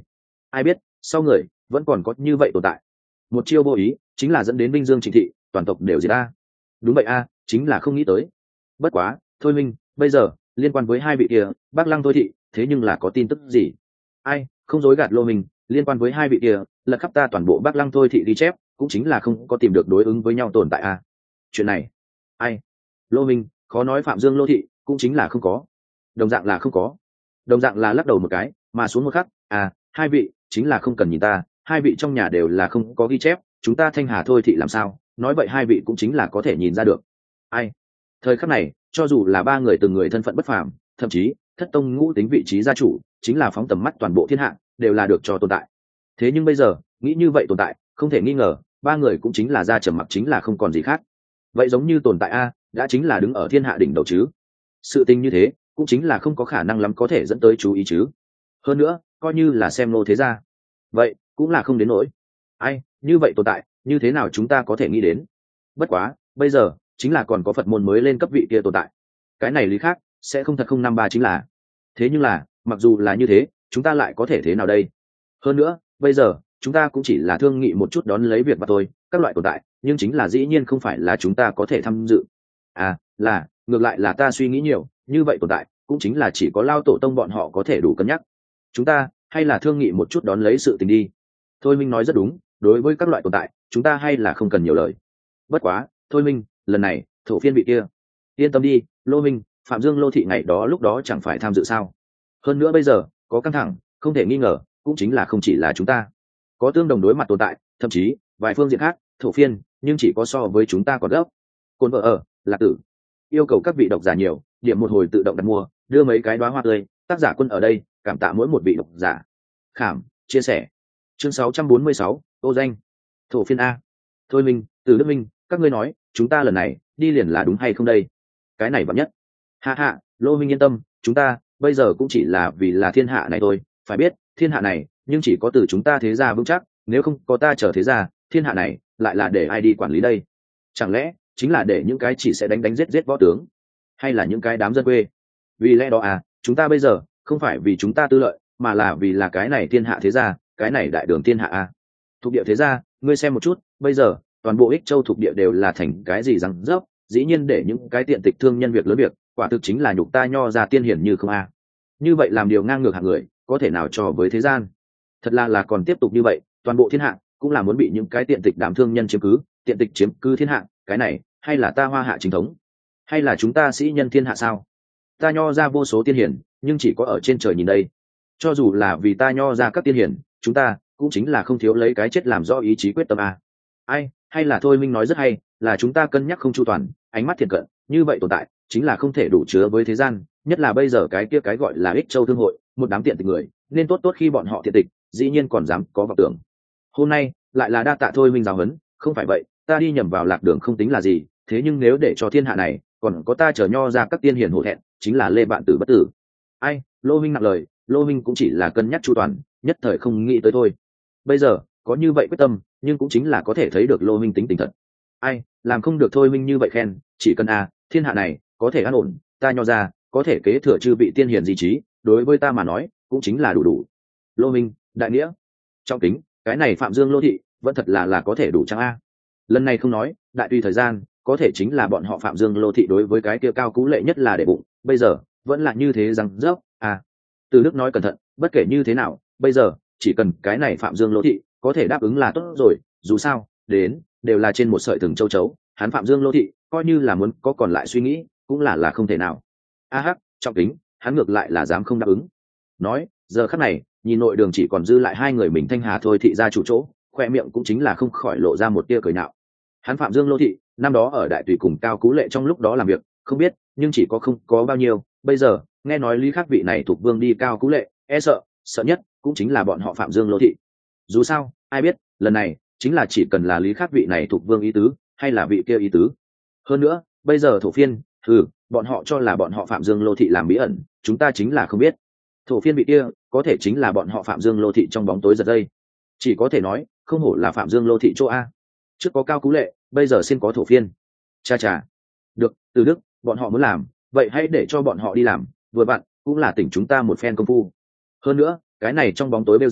ai biết sau người vẫn còn có như vậy tồn tại. Một chiêu vô ý chính là dẫn đến Vinh Dương Trịnh thị toàn tộc đều diệt a. Đúng vậy a, chính là không nghĩ tới. Bất quá thôi minh, bây giờ liên quan với hai vị kia Bắc Lăng Thôi thị, thế nhưng là có tin tức gì? Ai không dối gạt Lô Minh, liên quan với hai vị kia lật khắp ta toàn bộ Bắc Lăng Thôi thị ghi chép, cũng chính là không có tìm được đối ứng với nhau tồn tại a. Chuyện này ai? Lô Minh khó nói Phạm Dương Lô thị cũng chính là không có, đồng dạng là không có, đồng dạng là lắc đầu một cái mà xuống một khắc. À hai vị chính là không cần nhìn ta, hai vị trong nhà đều là không có ghi chép, chúng ta Thanh Hà Thôi thị làm sao nói vậy hai vị cũng chính là có thể nhìn ra được. Ai thời khắc này cho dù là ba người từng người thân phận bất phàm, thậm chí thất tông ngũ tính vị trí gia chủ, chính là phóng tầm mắt toàn bộ thiên hạ đều là được cho tồn tại. Thế nhưng bây giờ nghĩ như vậy tồn tại không thể nghi ngờ ba người cũng chính là ra trầm mặc, chính là không còn gì khác. Vậy giống như tồn tại a đã chính là đứng ở thiên hạ đỉnh đầu chứ, sự tình như thế cũng chính là không có khả năng lắm có thể dẫn tới chú ý chứ. Hơn nữa coi như là xem nô thế gia, vậy cũng là không đến nỗi. Ai như vậy tồn tại như thế nào chúng ta có thể nghĩ đến. Bất quá bây giờ chính là còn có Phật môn mới lên cấp vị kia tồn tại, cái này lý khác sẽ không thật không năm ba chính là. Thế nhưng là mặc dù là như thế chúng ta lại có thể thế nào đây. Hơn nữa bây giờ chúng ta cũng chỉ là thương nghị một chút đón lấy việc mà thôi, các loại tồn tại nhưng chính là dĩ nhiên không phải là chúng ta có thể tham dự. À là ngược lại là ta suy nghĩ nhiều, như vậy tồn tại cũng chính là chỉ có Lao tổ tông bọn họ có thể đủ cân nhắc, chúng ta hay là thương nghị một chút đón lấy sự tình đi. Thôi Minh nói rất đúng, đối với các loại tồn tại chúng ta hay là không cần nhiều lời. Bất quá Thôi Minh lần này thổ phiên vị kia yên tâm đi, Lô Minh Phạm Dương Lô thị ngày đó lúc đó chẳng phải tham dự sao. Hơn nữa bây giờ có căng thẳng không thể nghi ngờ cũng chính là không chỉ là chúng ta có tương đồng đối mặt tồn tại, thậm chí vài phương diện khác thổ phiên nhưng chỉ có so với chúng ta còn gấp. Côn vợ ở Lạc Tử yêu cầu các vị độc giả nhiều điểm một hồi tự động đặt mua, đưa mấy cái đoá hoa tươi, tác giả Quân ở đây cảm tạ mỗi một vị độc giả khảm chia sẻ. Chương sáu trăm bốn mươi sáu, ô danh thổ phiên a. Thôi Minh Từ Đức Minh, các ngươi nói chúng ta lần này đi liền là đúng hay không đây? Cái này vẫn nhất hạ hạ. Lô Minh yên tâm, chúng ta bây giờ cũng chỉ là vì là thiên hạ này thôi, phải biết thiên hạ này nhưng chỉ có từ chúng ta thế gia vững chắc, nếu không có ta trở thế gia, thiên hạ này lại là để ai đi quản lý đây? Chẳng lẽ chính là để những cái chỉ sẽ đánh đánh giết giết võ tướng, hay là những cái đám dân quê? Vì lẽ đó à chúng ta bây giờ không phải vì chúng ta tư lợi, mà là vì là cái này thiên hạ thế gia, cái này đại đường thiên hạ a. Thuộc địa thế gia ngươi xem một chút, bây giờ toàn bộ Ích Châu thuộc địa đều là thành cái gì răng rớp, dĩ nhiên để những cái tiện tịch thương nhân việc lớn việc, quả thực chính là nhục ta Nho ra tiên hiển như không a. Như vậy làm điều ngang ngược hạng người có thể nào cho với thế gian. Thật là là còn tiếp tục như vậy toàn bộ thiên hạ cũng là muốn bị những cái tiện tịch đảm thương nhân chiếm cứ, tiện tịch chiếm cứ thiên hạ, cái này hay là ta Hoa hạ chính thống, hay là chúng ta sĩ nhân thiên hạ sao? Ta Nho ra vô số tiên hiển nhưng chỉ có ở trên trời nhìn đây, cho dù là vì ta Nho ra các tiên hiển, chúng ta cũng chính là không thiếu lấy cái chết làm rõ ý chí quyết tâm a. Ai hay là Thôi Minh nói rất hay, là chúng ta cân nhắc không chu toàn, ánh mắt thiện cận như vậy tồn tại chính là không thể đủ chứa với thế gian, nhất là bây giờ cái kia cái gọi là Ích Châu thương hội, một đám tiện tịch người, nên tốt tốt khi bọn họ tiện tịch dĩ nhiên còn dám có vọng tưởng. Hôm nay lại là đa tạ Thôi Minh giáo huấn, không phải vậy ta đi nhầm vào lạc đường không tính là gì, thế nhưng nếu để cho thiên hạ này còn có ta chờ Nho ra các tiên hiền hổ thẹn, chính là lê bạn tử bất tử. Ai Lô Minh nặng lời, Lô Minh cũng chỉ là cân nhắc chu toàn, nhất thời không nghĩ tới thôi. Bây giờ có như vậy quyết tâm, nhưng cũng chính là có thể thấy được Lô Minh tính tình thật. Ai làm không được Thôi Minh như vậy khen, chỉ cần a thiên hạ này có thể an ổn, ta Nho ra có thể kế thừa chư vị tiên hiền di trí, đối với ta mà nói cũng chính là đủ đủ. Lô Minh đại nghĩa trọng kính, cái này Phạm Dương Lô thị vẫn thật là là có thể đủ chăng a. Lần này không nói đại tùy thời gian, có thể chính là bọn họ Phạm Dương Lô thị đối với cái kia cao cú lệ nhất là để bụng, bây giờ vẫn là như thế rằng dốc à. Từ Đức nói cẩn thận, bất kể như thế nào bây giờ chỉ cần cái này Phạm Dương Lô thị có thể đáp ứng là tốt rồi, dù sao đến đều là trên một sợi thừng châu chấu, hắn Phạm Dương Lô thị coi như là muốn có còn lại suy nghĩ cũng là là không thể nào. A hắc trọng kính, hắn ngược lại là dám không đáp ứng. Nói giờ khắc này nhìn nội đường chỉ còn dư lại hai người mình Thanh Hà Thôi thị ra chủ chỗ, khoe miệng cũng chính là không khỏi lộ ra một tia cười nhạo. Hắn Phạm Dương Lô thị năm đó ở đại tùy cùng cao cú lệ trong lúc đó làm việc không biết, nhưng chỉ có không có bao nhiêu, bây giờ nghe nói lý khắc vị này thuộc vương đi cao cú lệ, e sợ sợ nhất cũng chính là bọn họ Phạm Dương Lô thị. Dù sao ai biết lần này chính là chỉ cần là lý khắc vị này thuộc vương ý tứ, hay là vị kia ý tứ. Hơn nữa bây giờ thổ phiên ừ bọn họ cho là bọn họ Phạm Dương Lô thị làm bí ẩn, chúng ta chính là không biết. Thổ phiên vị kia có thể chính là bọn họ Phạm Dương Lô thị trong bóng tối giật dây, chỉ có thể nói không hổ là Phạm Dương Lô thị chỗ a. Trước có cao cú lệ, bây giờ xin có thổ phiên. Cha cha được Từ Đức, bọn họ muốn làm vậy hãy để cho bọn họ đi làm, vừa bạn cũng là tỉnh chúng ta một phen công phu. Hơn nữa cái này trong bóng tối bêu danh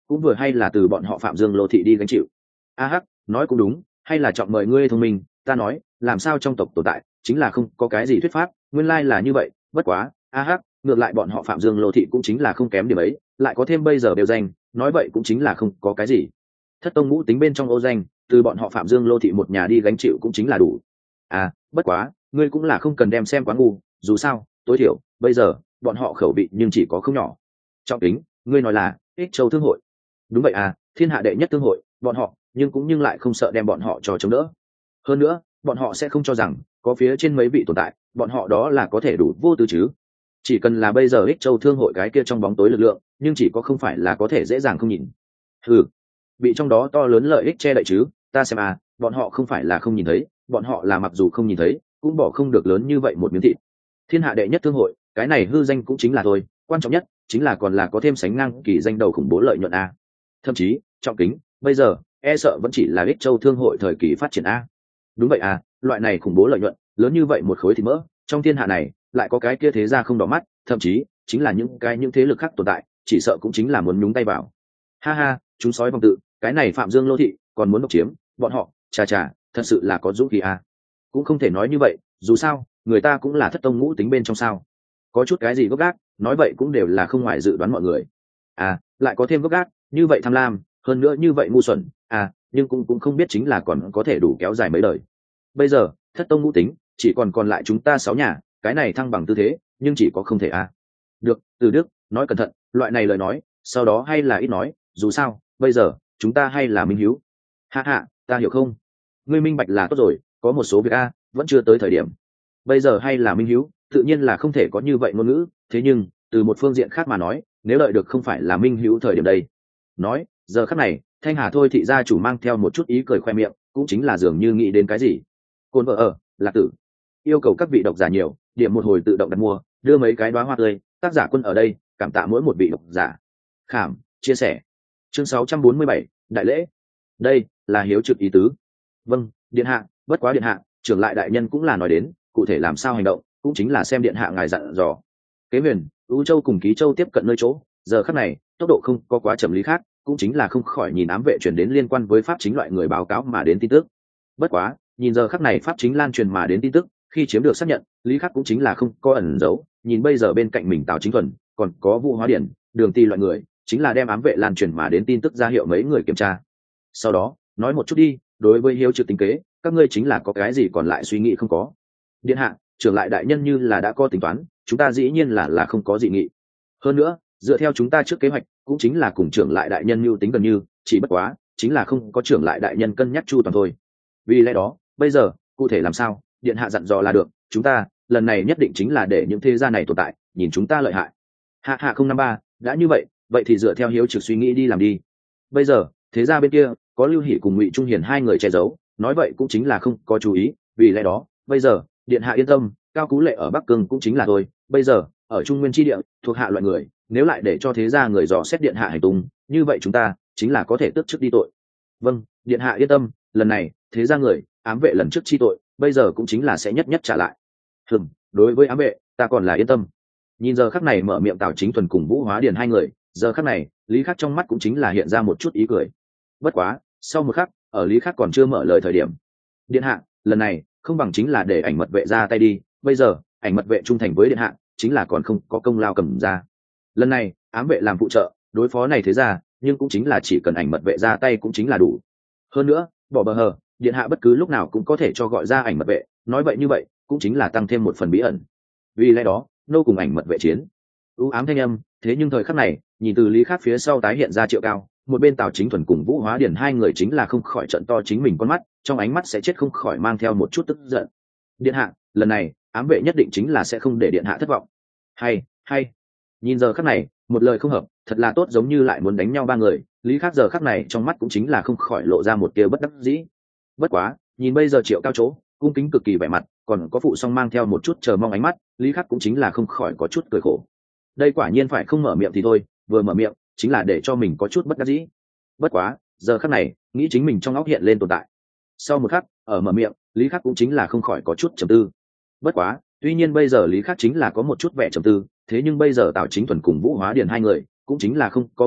cũng vừa hay là từ bọn họ Phạm Dương Lô thị đi gánh chịu. A hắc, nói cũng đúng, hay là chọn mời ngươi thông minh, ta nói làm sao trong tộc tồn tại chính là không có cái gì thuyết pháp, nguyên lai là như vậy. Bất quá A hắc, ngược lại bọn họ Phạm Dương Lô thị cũng chính là không kém điểm ấy, lại có thêm bây giờ đều danh, nói vậy cũng chính là không có cái gì. Thất tông ngũ tính bên trong ô danh, từ bọn họ Phạm Dương Lô thị một nhà đi gánh chịu cũng chính là đủ. À bất quá ngươi cũng là không cần đem xem quá ngu, dù sao tối thiểu bây giờ bọn họ khẩu vị nhưng chỉ có không nhỏ. Trọng tính, ngươi nói là Ích Châu thương hội. Đúng vậy à, thiên hạ đệ nhất thương hội, bọn họ nhưng cũng nhưng lại không sợ đem bọn họ cho chống đỡ. Hơn nữa bọn họ sẽ không cho rằng có phía trên mấy vị tồn tại, bọn họ đó là có thể đủ vô tư chứ. Chỉ cần là bây giờ Ích Châu thương hội cái kia trong bóng tối lực lượng, nhưng chỉ có không phải là có thể dễ dàng không nhìn. Ừ, bị trong đó to lớn lợi ích che đậy chứ, ta xem à, bọn họ không phải là không nhìn thấy, bọn họ là mặc dù không nhìn thấy cũng bỏ không được lớn như vậy một miếng thịt. Thiên hạ đệ nhất thương hội, cái này hư danh cũng chính là thôi, quan trọng nhất chính là còn là có thêm sánh ngang kỳ danh đầu khủng bố lợi nhuận a. Thậm chí trọng kính bây giờ e sợ vẫn chỉ là Ích Châu thương hội thời kỳ phát triển a. Đúng vậy à, loại này khủng bố lợi nhuận lớn như vậy một khối thịt mỡ, trong thiên hạ này lại có cái kia thế ra không đỏ mắt, thậm chí chính là những cái những thế lực khác tồn tại, chỉ sợ cũng chính là muốn nhúng tay vào. Ha ha, chúng sói vòng tự, cái này Phạm Dương Lô thị còn muốn độc chiếm bọn họ, chà chà, thật sự là có dũng khí à. Cũng không thể nói như vậy, dù sao người ta cũng là thất tông ngũ tính bên trong sao, có chút cái gì gốc gác, nói vậy cũng đều là không ngoài dự đoán mọi người. À lại có thêm gốc gác như vậy, tham lam hơn nữa như vậy ngu xuẩn à, nhưng cũng cũng không biết chính là còn có thể đủ kéo dài mấy đời. Bây giờ thất tông ngũ tính chỉ còn còn lại chúng ta sáu nhà, cái này thăng bằng tư thế nhưng chỉ có không thể à. Được, Từ Đức nói cẩn thận, loại này lời nói sau đó hay là ít nói, dù sao bây giờ chúng ta hay là minh hiếu. Hạ hạ, ta hiểu không, ngươi minh bạch là tốt rồi, có một số việc a vẫn chưa tới thời điểm. Bây giờ hay là minh hiếu tự nhiên là không thể có như vậy ngôn ngữ, thế nhưng từ một phương diện khác mà nói, nếu đợi được không phải là minh hiếu thời điểm đây. Nói giờ khắc này Thanh Hà thôi thị gia chủ mang theo một chút ý cười khoe miệng, cũng chính là dường như nghĩ đến cái gì. Côn vợ ở Lạc Tử yêu cầu các vị độc giả nhiều điểm một hồi tự động đặt mua, đưa mấy cái đóa hoa tươi, tác giả Quân ở đây cảm tạ mỗi một vị độc giả khảm chia sẻ. Chương sáu trăm bốn mươi bảy, đại lễ. Đây là hiếu trực ý tứ. Vâng điện hạ, bất quá điện hạ trưởng lại đại nhân cũng là nói đến cụ thể làm sao hành động, cũng chính là xem điện hạ ngài dặn dò. Kế Huyền, U Châu cùng Ký Châu tiếp cận nơi chỗ, giờ khắc này tốc độ không có quá chậm, lý khác cũng chính là không khỏi nhìn ám vệ truyền đến liên quan với pháp chính loại người báo cáo mà đến tin tức. Bất quá nhìn giờ khắc này pháp chính lan truyền mà đến tin tức, khi chiếm được xác nhận, lý khắc cũng chính là không có ẩn giấu, nhìn bây giờ bên cạnh mình Tào Chính Thuần còn có Vũ Hóa Điển, Đường Ti loại người, chính là đem ám vệ lan truyền mà đến tin tức ra hiệu mấy người kiểm tra. Sau đó nói một chút đi, đối với hiếu trực tính kế các ngươi chính là có cái gì còn lại suy nghĩ không có? Điện hạ, trưởng lại đại nhân như là đã có tính toán, chúng ta dĩ nhiên là là không có dị nghị. Hơn nữa dựa theo chúng ta trước kế hoạch, cũng chính là cùng trưởng lại đại nhân mưu tính gần như, chỉ bất quá chính là không có trưởng lại đại nhân cân nhắc chu toàn thôi. Vì lẽ đó bây giờ cụ thể làm sao, điện hạ dặn dò là được, chúng ta lần này nhất định chính là để những thế gia này tồn tại nhìn chúng ta lợi hại. Hạ hạ không năm ba, đã như vậy vậy thì dựa theo hiếu trực suy nghĩ đi làm đi. Bây giờ thế gia bên kia có Lưu Hỷ cùng Ngụy Trung Hiền hai người che giấu, nói vậy cũng chính là không có chú ý, vì lẽ đó bây giờ điện hạ yên tâm, Cao Cú Lệ ở Bắc Cương cũng chính là thôi, bây giờ ở Trung Nguyên chi địa thuộc hạ loại người, nếu lại để cho thế gia người dò xét điện hạ hành tung, như vậy chúng ta chính là có thể tước chức đi tội. Vâng điện hạ yên tâm, lần này thế gia người ám vệ lần trước chi tội, bây giờ cũng chính là sẽ nhất nhất trả lại. Hừm, đối với ám vệ ta còn là yên tâm. Nhìn giờ khắc này mở miệng Tào Chính Thuần cùng Vũ Hóa Điền hai người, giờ khắc này Lý Khắc trong mắt cũng chính là hiện ra một chút ý cười. Bất quá sau một khắc, ở Lý Khắc còn chưa mở lời thời điểm, điện hạ lần này không bằng chính là để ảnh mật vệ ra tay đi, bây giờ ảnh mật vệ trung thành với điện hạ, chính là còn không có công lao cầm ra. Lần này ám vệ làm phụ trợ đối phó này thế ra, nhưng cũng chính là chỉ cần ảnh mật vệ ra tay cũng chính là đủ. Hơn nữa bỏ bờ hờ, điện hạ bất cứ lúc nào cũng có thể cho gọi ra ảnh mật vệ, nói vậy như vậy cũng chính là tăng thêm một phần bí ẩn. Vì lẽ đó nô cùng ảnh mật vệ chiến. U ám thanh âm, thế nhưng thời khắc này nhìn từ Lý Khắc phía sau tái hiện ra Triệu Cao, một bên Tào Chính Thuần cùng Vũ Hóa Điền hai người chính là không khỏi trận to chính mình con mắt, trong ánh mắt sẽ chết không khỏi mang theo một chút tức giận. Điện hạ lần này ám vệ nhất định chính là sẽ không để điện hạ thất vọng. Hay hay nhìn giờ khắc này một lời không hợp, thật là tốt giống như lại muốn đánh nhau ba người. Lý Khắc giờ khắc này trong mắt cũng chính là không khỏi lộ ra một tia bất đắc dĩ. Bất quá nhìn bây giờ Triệu Cao chỗ cung kính cực kỳ vẻ mặt, còn có phụ song mang theo một chút chờ mong ánh mắt, Lý Khắc cũng chính là không khỏi có chút cười khổ. Đây quả nhiên phải không mở miệng thì thôi, vừa mở miệng chính là để cho mình có chút bất đắc dĩ. Bất quá giờ khắc này nghĩ chính mình trong óc hiện lên tồn tại. Sau một khắc ở mở miệng, Lý Khắc cũng chính là không khỏi có chút trầm tư. Bất quá tuy nhiên bây giờ Lý Khắc chính là có một chút vẻ trầm tư, thế nhưng bây giờ Tào Chính Thuần cùng Vũ Hóa Điền hai người cũng chính là không có mở miệng,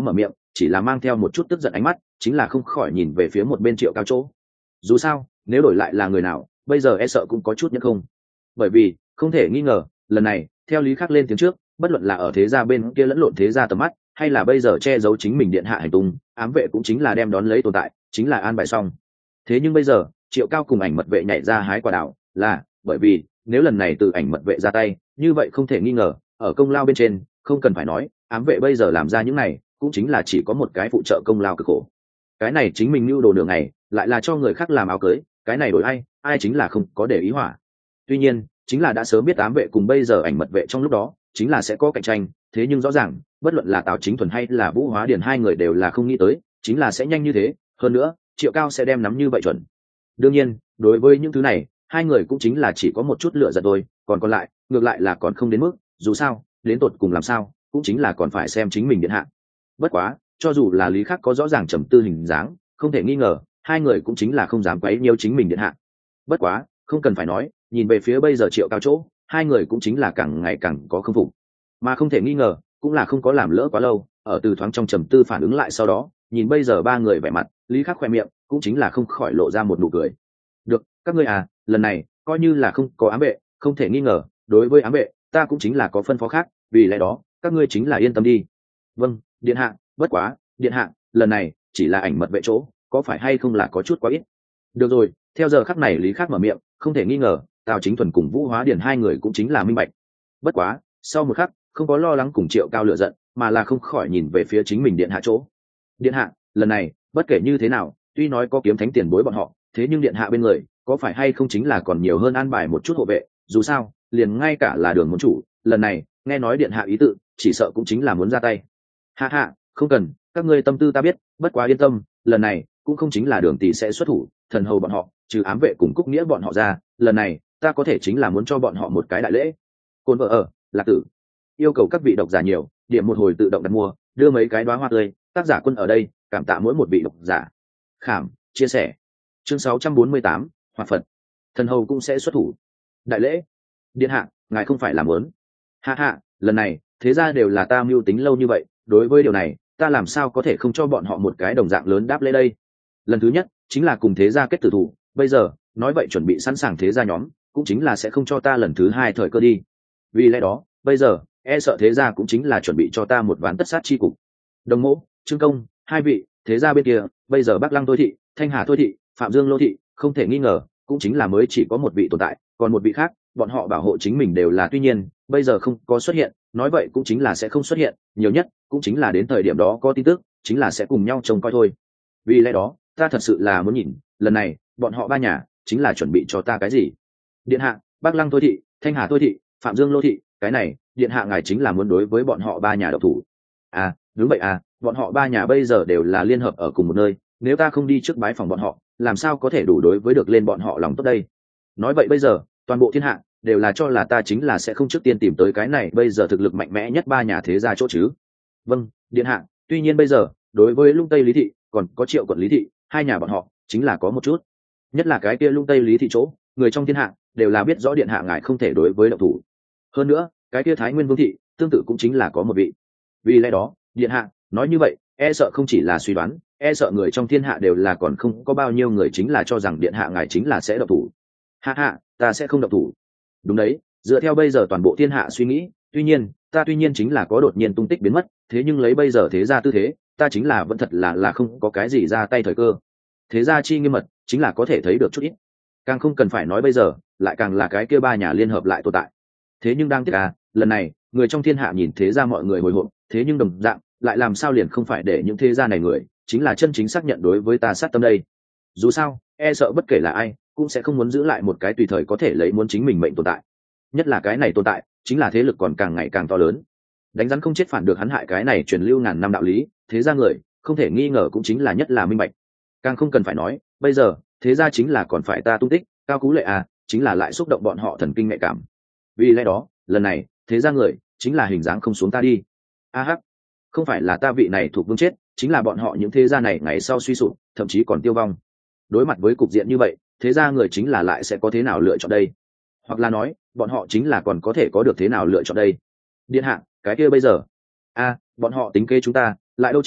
chỉ là mang theo một chút tức giận ánh mắt, chính là không khỏi nhìn về phía một bên Triệu Cao chỗ. Dù sao nếu đổi lại là người nào bây giờ e sợ cũng có chút nhất không, bởi vì không thể nghi ngờ lần này theo Lý Khắc lên tiếng trước, bất luận là ở thế gia bên kia lẫn lộn thế gia tầm mắt, hay là bây giờ che giấu chính mình điện hạ hành tung, ám vệ cũng chính là đem đón lấy tồn tại, chính là an bài xong. Thế nhưng bây giờ Triệu Cao cùng ảnh mật vệ nhảy ra hái quả đảo, là bởi vì nếu lần này từ ảnh mật vệ ra tay, như vậy không thể nghi ngờ ở công lao bên trên không cần phải nói, ám vệ bây giờ làm ra những này cũng chính là chỉ có một cái phụ trợ công lao cực khổ. Cái này chính mình mưu đồ đường này lại là cho người khác làm áo cưới, cái này đổi ai ai chính là không có để ý hỏa. Tuy nhiên chính là đã sớm biết ám vệ cùng bây giờ ảnh mật vệ trong lúc đó chính là sẽ có cạnh tranh, thế nhưng rõ ràng bất luận là Tào Chính Thuần hay là Vũ Hóa Điền hai người đều là không nghĩ tới chính là sẽ nhanh như thế, hơn nữa Triệu Cao sẽ đem nắm như vậy chuẩn. Đương nhiên đối với những thứ này hai người cũng chính là chỉ có một chút lựa giận thôi, còn còn lại ngược lại là còn không đến mức, dù sao đến tột cùng làm sao cũng chính là còn phải xem chính mình điện hạ. Bất quá cho dù là Lý Khắc có rõ ràng trầm tư hình dáng, không thể nghi ngờ hai người cũng chính là không dám quấy nhiễu chính mình điện hạ. Bất quá không cần phải nói, nhìn về phía bây giờ Triệu Cao chỗ, hai người cũng chính là càng ngày càng có khâm phục, mà không thể nghi ngờ cũng là không có làm lỡ quá lâu. Ở từ thoáng trong trầm tư phản ứng lại sau đó, nhìn bây giờ ba người vẻ mặt, Lý Khắc khoe miệng cũng chính là không khỏi lộ ra một nụ cười. Được, các ngươi à, lần này coi như là không có ám vệ, không thể nghi ngờ đối với ám vệ ta cũng chính là có phân phó khác, vì lẽ đó các ngươi chính là yên tâm đi. Vâng điện hạ, bất quá điện hạ lần này chỉ là ảnh mật vệ chỗ, có phải hay không là có chút quá ít. Được rồi, theo giờ khắc này Lý Khắc mở miệng, không thể nghi ngờ Tào Chính Thuần cùng Vũ Hóa Điền hai người cũng chính là minh bạch. Bất quá sau một khắc không có lo lắng cùng Triệu Cao lựa giận, mà là không khỏi nhìn về phía chính mình điện hạ chỗ. Điện hạ lần này bất kể như thế nào, tuy nói có kiếm thánh tiền bối bọn họ, thế nhưng điện hạ bên người có phải hay không chính là còn nhiều hơn an bài một chút hộ vệ, dù sao liền ngay cả là Đường môn chủ lần này nghe nói điện hạ ý tự, chỉ sợ cũng chính là muốn ra tay. Hạ hạ không cần, các ngươi tâm tư ta biết, bất quá yên tâm, lần này cũng không chính là Đường tỷ sẽ xuất thủ, thần hầu bọn họ trừ ám vệ cùng Cúc Nghĩa bọn họ ra, lần này ta có thể chính là muốn cho bọn họ một cái đại lễ. Côn vợ ở Lạc Tử yêu cầu các vị độc giả nhiều điểm một hồi tự động đặt mua, đưa mấy cái đóa hoa tươi, tác giả Quân ở đây cảm tạ mỗi một vị độc giả. Khảm chia sẻ. Chương sáu trăm bốn mươi tám, Hoạt Phật. Thần hầu cũng sẽ xuất thủ. Đại lễ. Điện hạ ngài không phải làm muốn. Hạ hạ lần này thế ra đều là ta mưu tính lâu như vậy, đối với điều này ta làm sao có thể không cho bọn họ một cái đồng dạng lớn đáp lễ đây. Lần thứ nhất chính là cùng thế gia kết tử thủ, bây giờ nói vậy chuẩn bị sẵn sàng thế gia nhóm cũng chính là sẽ không cho ta lần thứ hai thời cơ đi. Vì lẽ đó bây giờ e sợ thế gia cũng chính là chuẩn bị cho ta một ván tất sát chi cục. Đồng Mỗ, Trương Công hai vị thế gia bên kia bây giờ Bắc Lăng Thôi thị, Thanh Hà Thôi thị, Phạm Dương Lô thị không thể nghi ngờ cũng chính là mới chỉ có một vị tồn tại, còn một vị khác bọn họ bảo hộ chính mình đều là, tuy nhiên bây giờ không có xuất hiện, nói vậy cũng chính là sẽ không xuất hiện, nhiều nhất cũng chính là đến thời điểm đó có tin tức chính là sẽ cùng nhau trông coi thôi. Vì lẽ đó ta thật sự là muốn nhìn lần này bọn họ ba nhà chính là chuẩn bị cho ta cái gì. Điện hạ Bắc Lăng Thôi thị, Thanh Hà Thôi thị, Phạm Dương Lô thị, cái này điện hạ ngài chính là muốn đối với bọn họ ba nhà độc thủ. À đúng vậy à, bọn họ ba nhà bây giờ đều là liên hợp ở cùng một nơi, nếu ta không đi trước bái phòng bọn họ làm sao có thể đủ đối với được lên bọn họ lòng tốt đây. Nói vậy bây giờ toàn bộ thiên hạ đều là cho là ta chính là sẽ không trước tiên tìm tới cái này bây giờ thực lực mạnh mẽ nhất ba nhà thế gia chỗ chứ. Vâng điện hạ, tuy nhiên bây giờ đối với Lung Tây Lý thị còn có Triệu quận Lý thị hai nhà bọn họ chính là có một chút, nhất là cái kia Lung Tây Lý thị chỗ, người trong thiên hạ đều là biết rõ điện hạ ngài không thể đối với động thủ. Hơn nữa cái kia Thái Nguyên Vương thị tương tự cũng chính là có một vị. Vì lẽ đó điện hạ nói như vậy e sợ không chỉ là suy đoán, e sợ người trong thiên hạ đều là còn không có bao nhiêu người chính là cho rằng điện hạ ngài chính là sẽ động thủ. Hạ hạ ta sẽ không động thủ. Đúng đấy, dựa theo bây giờ toàn bộ thiên hạ suy nghĩ, tuy nhiên ta tuy nhiên chính là có đột nhiên tung tích biến mất, thế nhưng lấy bây giờ thế gia tư thế, ta chính là vẫn thật là là không có cái gì ra tay thời cơ. Thế gia chi nghiêm mật chính là có thể thấy được chút ít, càng không cần phải nói bây giờ lại càng là cái kia ba nhà liên hợp lại tồn tại. Thế nhưng đang tiếc à, lần này người trong thiên hạ nhìn thế gia mọi người hồi hộp, thế nhưng đồng dạng lại làm sao liền không phải để những thế gia này người chính là chân chính xác nhận đối với ta sát tâm đây. Dù sao e sợ bất kể là ai cũng sẽ không muốn giữ lại một cái tùy thời có thể lấy muốn chính mình mệnh tồn tại, nhất là cái này tồn tại chính là thế lực còn càng ngày càng to lớn, đánh rắn không chết phản được hắn hại, cái này truyền lưu ngàn năm đạo lý thế gia người không thể nghi ngờ cũng chính là nhất là minh bạch. Càng không cần phải nói bây giờ thế gia chính là còn phải ta tung tích, Cao Cú Lệ à chính là lại xúc động bọn họ thần kinh nhạy cảm. Vì lẽ đó lần này thế gia người chính là hình dáng không xuống ta đi. A hắc, không phải là ta vị này thuộc vương chết, chính là bọn họ những thế gia này ngày sau suy sụp, thậm chí còn tiêu vong. Đối mặt với cục diện như vậy, thế gia người chính là lại sẽ có thế nào lựa chọn đây? Hoặc là nói bọn họ chính là còn có thể có được thế nào lựa chọn đây? Điện hạ cái kia bây giờ a à, bọn họ tính kế chúng ta lại đâu chỉ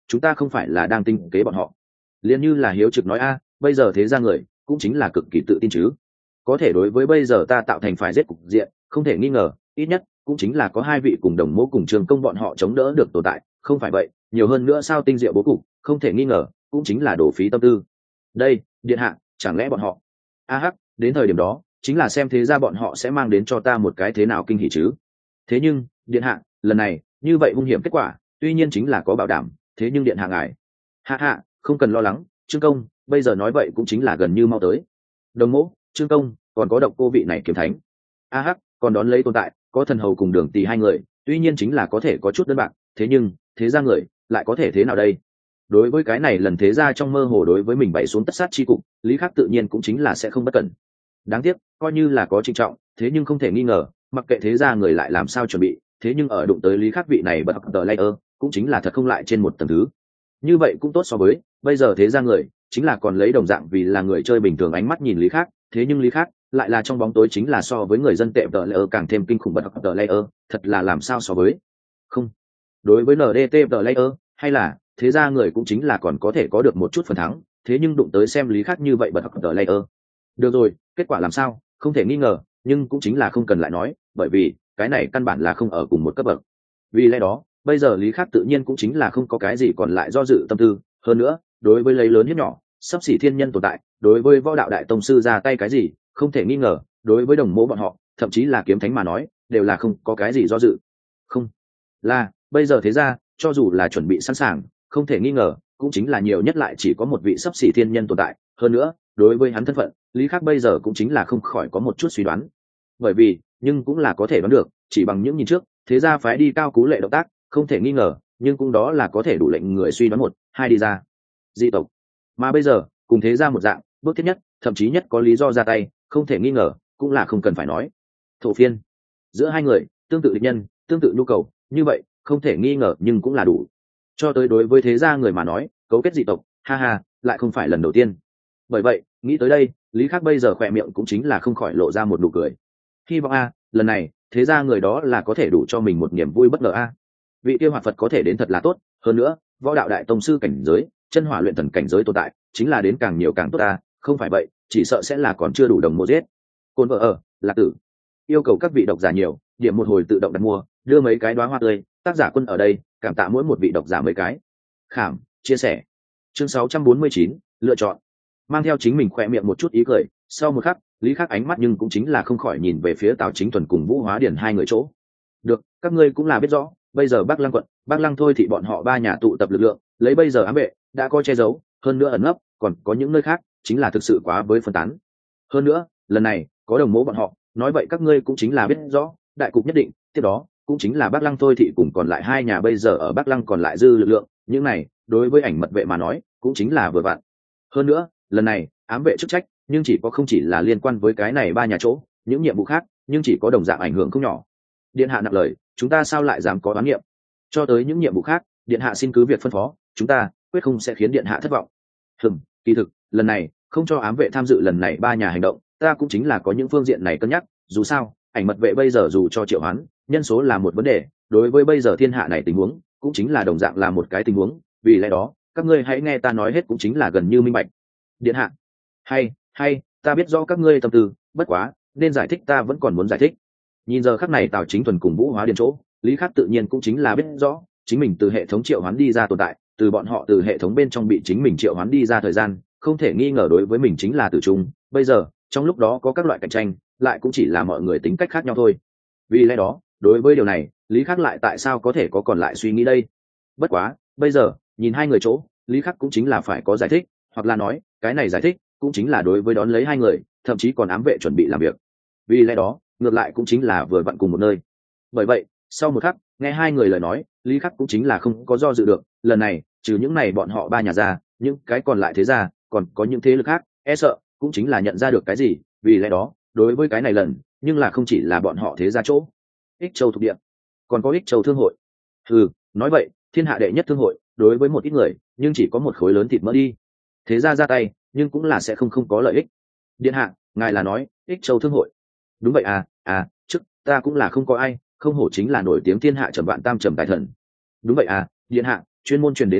chúng ta không phải là đang tinh kế bọn họ. Liên như là Hiếu Trực nói a, bây giờ thế ra người cũng chính là cực kỳ tự tin chứ, có thể đối với bây giờ ta tạo thành phải giết cục diện, không thể nghi ngờ ít nhất cũng chính là có hai vị cùng đồng mô cùng trường công bọn họ chống đỡ được tồn tại, không phải vậy nhiều hơn nữa sao tinh diệu bố cục, không thể nghi ngờ cũng chính là đổ phí tâm tư. Đây điện hạ, chẳng lẽ bọn họ a hắc đến thời điểm đó chính là xem thế ra bọn họ sẽ mang đến cho ta một cái thế nào kinh hỉ chứ. Thế nhưng điện hạ, lần này như vậy hung hiểm kết quả tuy nhiên chính là có bảo đảm, thế nhưng điện hạ ngài hạ hạ không cần lo lắng, trương công bây giờ nói vậy cũng chính là gần như mau tới. Đồng mẫu, trương công còn có độc cô vị này kiếm thánh a hắc còn đón lấy tồn tại, có thần hầu cùng đường tỳ hai người tuy nhiên chính là có thể có chút đơn bạc, thế nhưng thế ra người lại có thể thế nào đây. Đối với cái này lần thế ra trong mơ hồ đối với mình bày xuống tất sát chi cục, lý khắc tự nhiên cũng chính là sẽ không bất cẩn. Đáng tiếc coi như là có trinh trọng, thế nhưng không thể nghi ngờ mặc kệ thế ra người lại làm sao chuẩn bị, thế nhưng ở đụng tới lý khắc vị này bật tờ layer cũng chính là thật không lại trên một tầng thứ. Như vậy cũng tốt so với bây giờ thế ra người chính là còn lấy đồng dạng vì là người chơi bình thường ánh mắt nhìn lý khắc, thế nhưng lý khắc lại là trong bóng tối chính là so với người dân tệ tờ layer càng thêm kinh khủng bật tờ layer, thật là làm sao so với không. Đối với en đê tê tờ layer hay là thế ra người cũng chính là còn có thể có được một chút phần thắng, thế nhưng đụng tới xem lý khắc như vậy bật tờ layer, được rồi kết quả làm sao không thể nghi ngờ, nhưng cũng chính là không cần lại nói, bởi vì cái này căn bản là không ở cùng một cấp bậc. Vì lẽ đó bây giờ lý khắc tự nhiên cũng chính là không có cái gì còn lại do dự tâm tư, hơn nữa đối với lấy lớn hiếp nhỏ sắp xỉ thiên nhân tồn tại, đối với võ đạo đại tông sư ra tay cái gì không thể nghi ngờ, đối với đồng mẫu bọn họ thậm chí là kiếm thánh mà nói đều là không có cái gì do dự. Không là bây giờ thế ra cho dù là chuẩn bị sẵn sàng, không thể nghi ngờ cũng chính là nhiều nhất lại chỉ có một vị sắp xỉ thiên nhân tồn tại, hơn nữa đối với hắn thân phận lý khắc bây giờ cũng chính là không khỏi có một chút suy đoán, bởi vì nhưng cũng là có thể đoán được chỉ bằng những nhìn trước thế ra phái đi cao cú lệ động tác, không thể nghi ngờ nhưng cũng đó là có thể đủ lệnh người suy đoán một hai đi ra dị tộc, mà bây giờ cùng thế ra một dạng bước thiết nhất thậm chí nhất có lý do ra tay, không thể nghi ngờ cũng là không cần phải nói thổ phiên. Giữa hai người tương tự địch nhân tương tự nhu cầu như vậy không thể nghi ngờ nhưng cũng là đủ cho tới đối với thế gia người mà nói cấu kết dị tộc ha ha lại không phải lần đầu tiên. Bởi vậy nghĩ tới đây lý khắc bây giờ khỏe miệng cũng chính là không khỏi lộ ra một nụ cười, hy vọng a lần này thế gia người đó là có thể đủ cho mình một niềm vui bất ngờ a. Vị tiêu hoạt phật có thể đến thật là tốt, hơn nữa võ đạo đại tông sư cảnh giới chân hỏa luyện thần cảnh giới tồn tại chính là đến càng nhiều càng tốt a, không phải vậy chỉ sợ sẽ là còn chưa đủ đồng mua giết. Côn vợ ở lạc tử yêu cầu các vị độc giả nhiều điểm một hồi tự động đặt mua, đưa mấy cái đóa hoa tươi, tác giả Quân ở đây cảm tạ mỗi một vị độc giả mấy cái khảm chia sẻ. Chương sáu trăm bốn mươi chín lựa chọn, mang theo chính mình khỏe miệng một chút ý cười, sau một khắc lý khắc ánh mắt nhưng cũng chính là không khỏi nhìn về phía Tào Chính Thuần cùng Vũ Hóa Điển hai người chỗ. Được, các ngươi cũng là biết rõ bây giờ Bắc Lăng quận Bắc Lăng thôi thì bọn họ ba nhà tụ tập lực lượng lấy bây giờ ám vệ đã có che giấu, hơn nữa ẩn nấp còn có những nơi khác chính là thực sự quá với phân tán. Hơn nữa lần này có đồng mẫu bọn họ nói vậy các ngươi cũng chính là biết rõ đại cục nhất định, tiếp đó cũng chính là Bắc Lăng thôi thị cùng còn lại hai nhà bây giờ ở Bắc Lăng còn lại dư lực lượng, những này đối với ảnh mật vệ mà nói cũng chính là vừa vặn. Hơn nữa lần này ám vệ chức trách nhưng chỉ có không chỉ là liên quan với cái này ba nhà chỗ, những nhiệm vụ khác nhưng chỉ có đồng dạng ảnh hưởng không nhỏ. Điện hạ nặng lời, chúng ta sao lại dám có đoán nghiệm, cho tới những nhiệm vụ khác điện hạ xin cứ việc phân phó, chúng ta quyết không sẽ khiến điện hạ thất vọng. Hừm, kỳ thực lần này không cho ám vệ tham dự lần này ba nhà hành động, ta cũng chính là có những phương diện này cân nhắc, dù sao ảnh mật vệ bây giờ dù cho triệu hoán nhân số là một vấn đề, đối với bây giờ thiên hạ này tình huống cũng chính là đồng dạng là một cái tình huống, vì lẽ đó các ngươi hãy nghe ta nói hết cũng chính là gần như minh bạch. Điện hạ hay hay ta biết rõ các ngươi tâm tư, bất quá nên giải thích ta vẫn còn muốn giải thích. Nhìn giờ khắc này Tào Chính Thuần cùng Vũ Hóa Điền chỗ, lý khắc tự nhiên cũng chính là biết rõ chính mình từ hệ thống triệu hoán đi ra tồn tại, từ bọn họ từ hệ thống bên trong bị chính mình triệu hoán đi ra thời gian không thể nghi ngờ đối với mình chính là tử trung, bây giờ trong lúc đó có các loại cạnh tranh lại cũng chỉ là mọi người tính cách khác nhau thôi. Vì lẽ đó đối với điều này lý khắc lại tại sao có thể có còn lại suy nghĩ đây. Bất quá bây giờ nhìn hai người chỗ, lý khắc cũng chính là phải có giải thích, hoặc là nói cái này giải thích cũng chính là đối với đón lấy hai người thậm chí còn ám vệ chuẩn bị làm việc. Vì lẽ đó ngược lại cũng chính là vừa vặn cùng một nơi. Bởi vậy sau một khắc nghe hai người lời nói, lý khắc cũng chính là không có do dự được, lần này trừ những này bọn họ ba nhà ra, những cái còn lại thế ra còn có những thế lực khác e sợ cũng chính là nhận ra được cái gì. Vì lẽ đó đối với cái này lần nhưng là không chỉ là bọn họ thế ra chỗ Ích Châu thuộc địa, còn có Ích Châu thương hội. Ừ, nói vậy thiên hạ đệ nhất thương hội đối với một ít người nhưng chỉ có một khối lớn thịt mỡ đi, thế ra ra tay nhưng cũng là sẽ không không có lợi ích. Điện hạ ngài là nói Ích Châu thương hội? Đúng vậy à à trước ta cũng là không có ai, không hổ chính là nổi tiếng thiên hạ trầm vạn tam trầm tài thần. Đúng vậy à điện hạ, chuyên môn truyền đến tin tức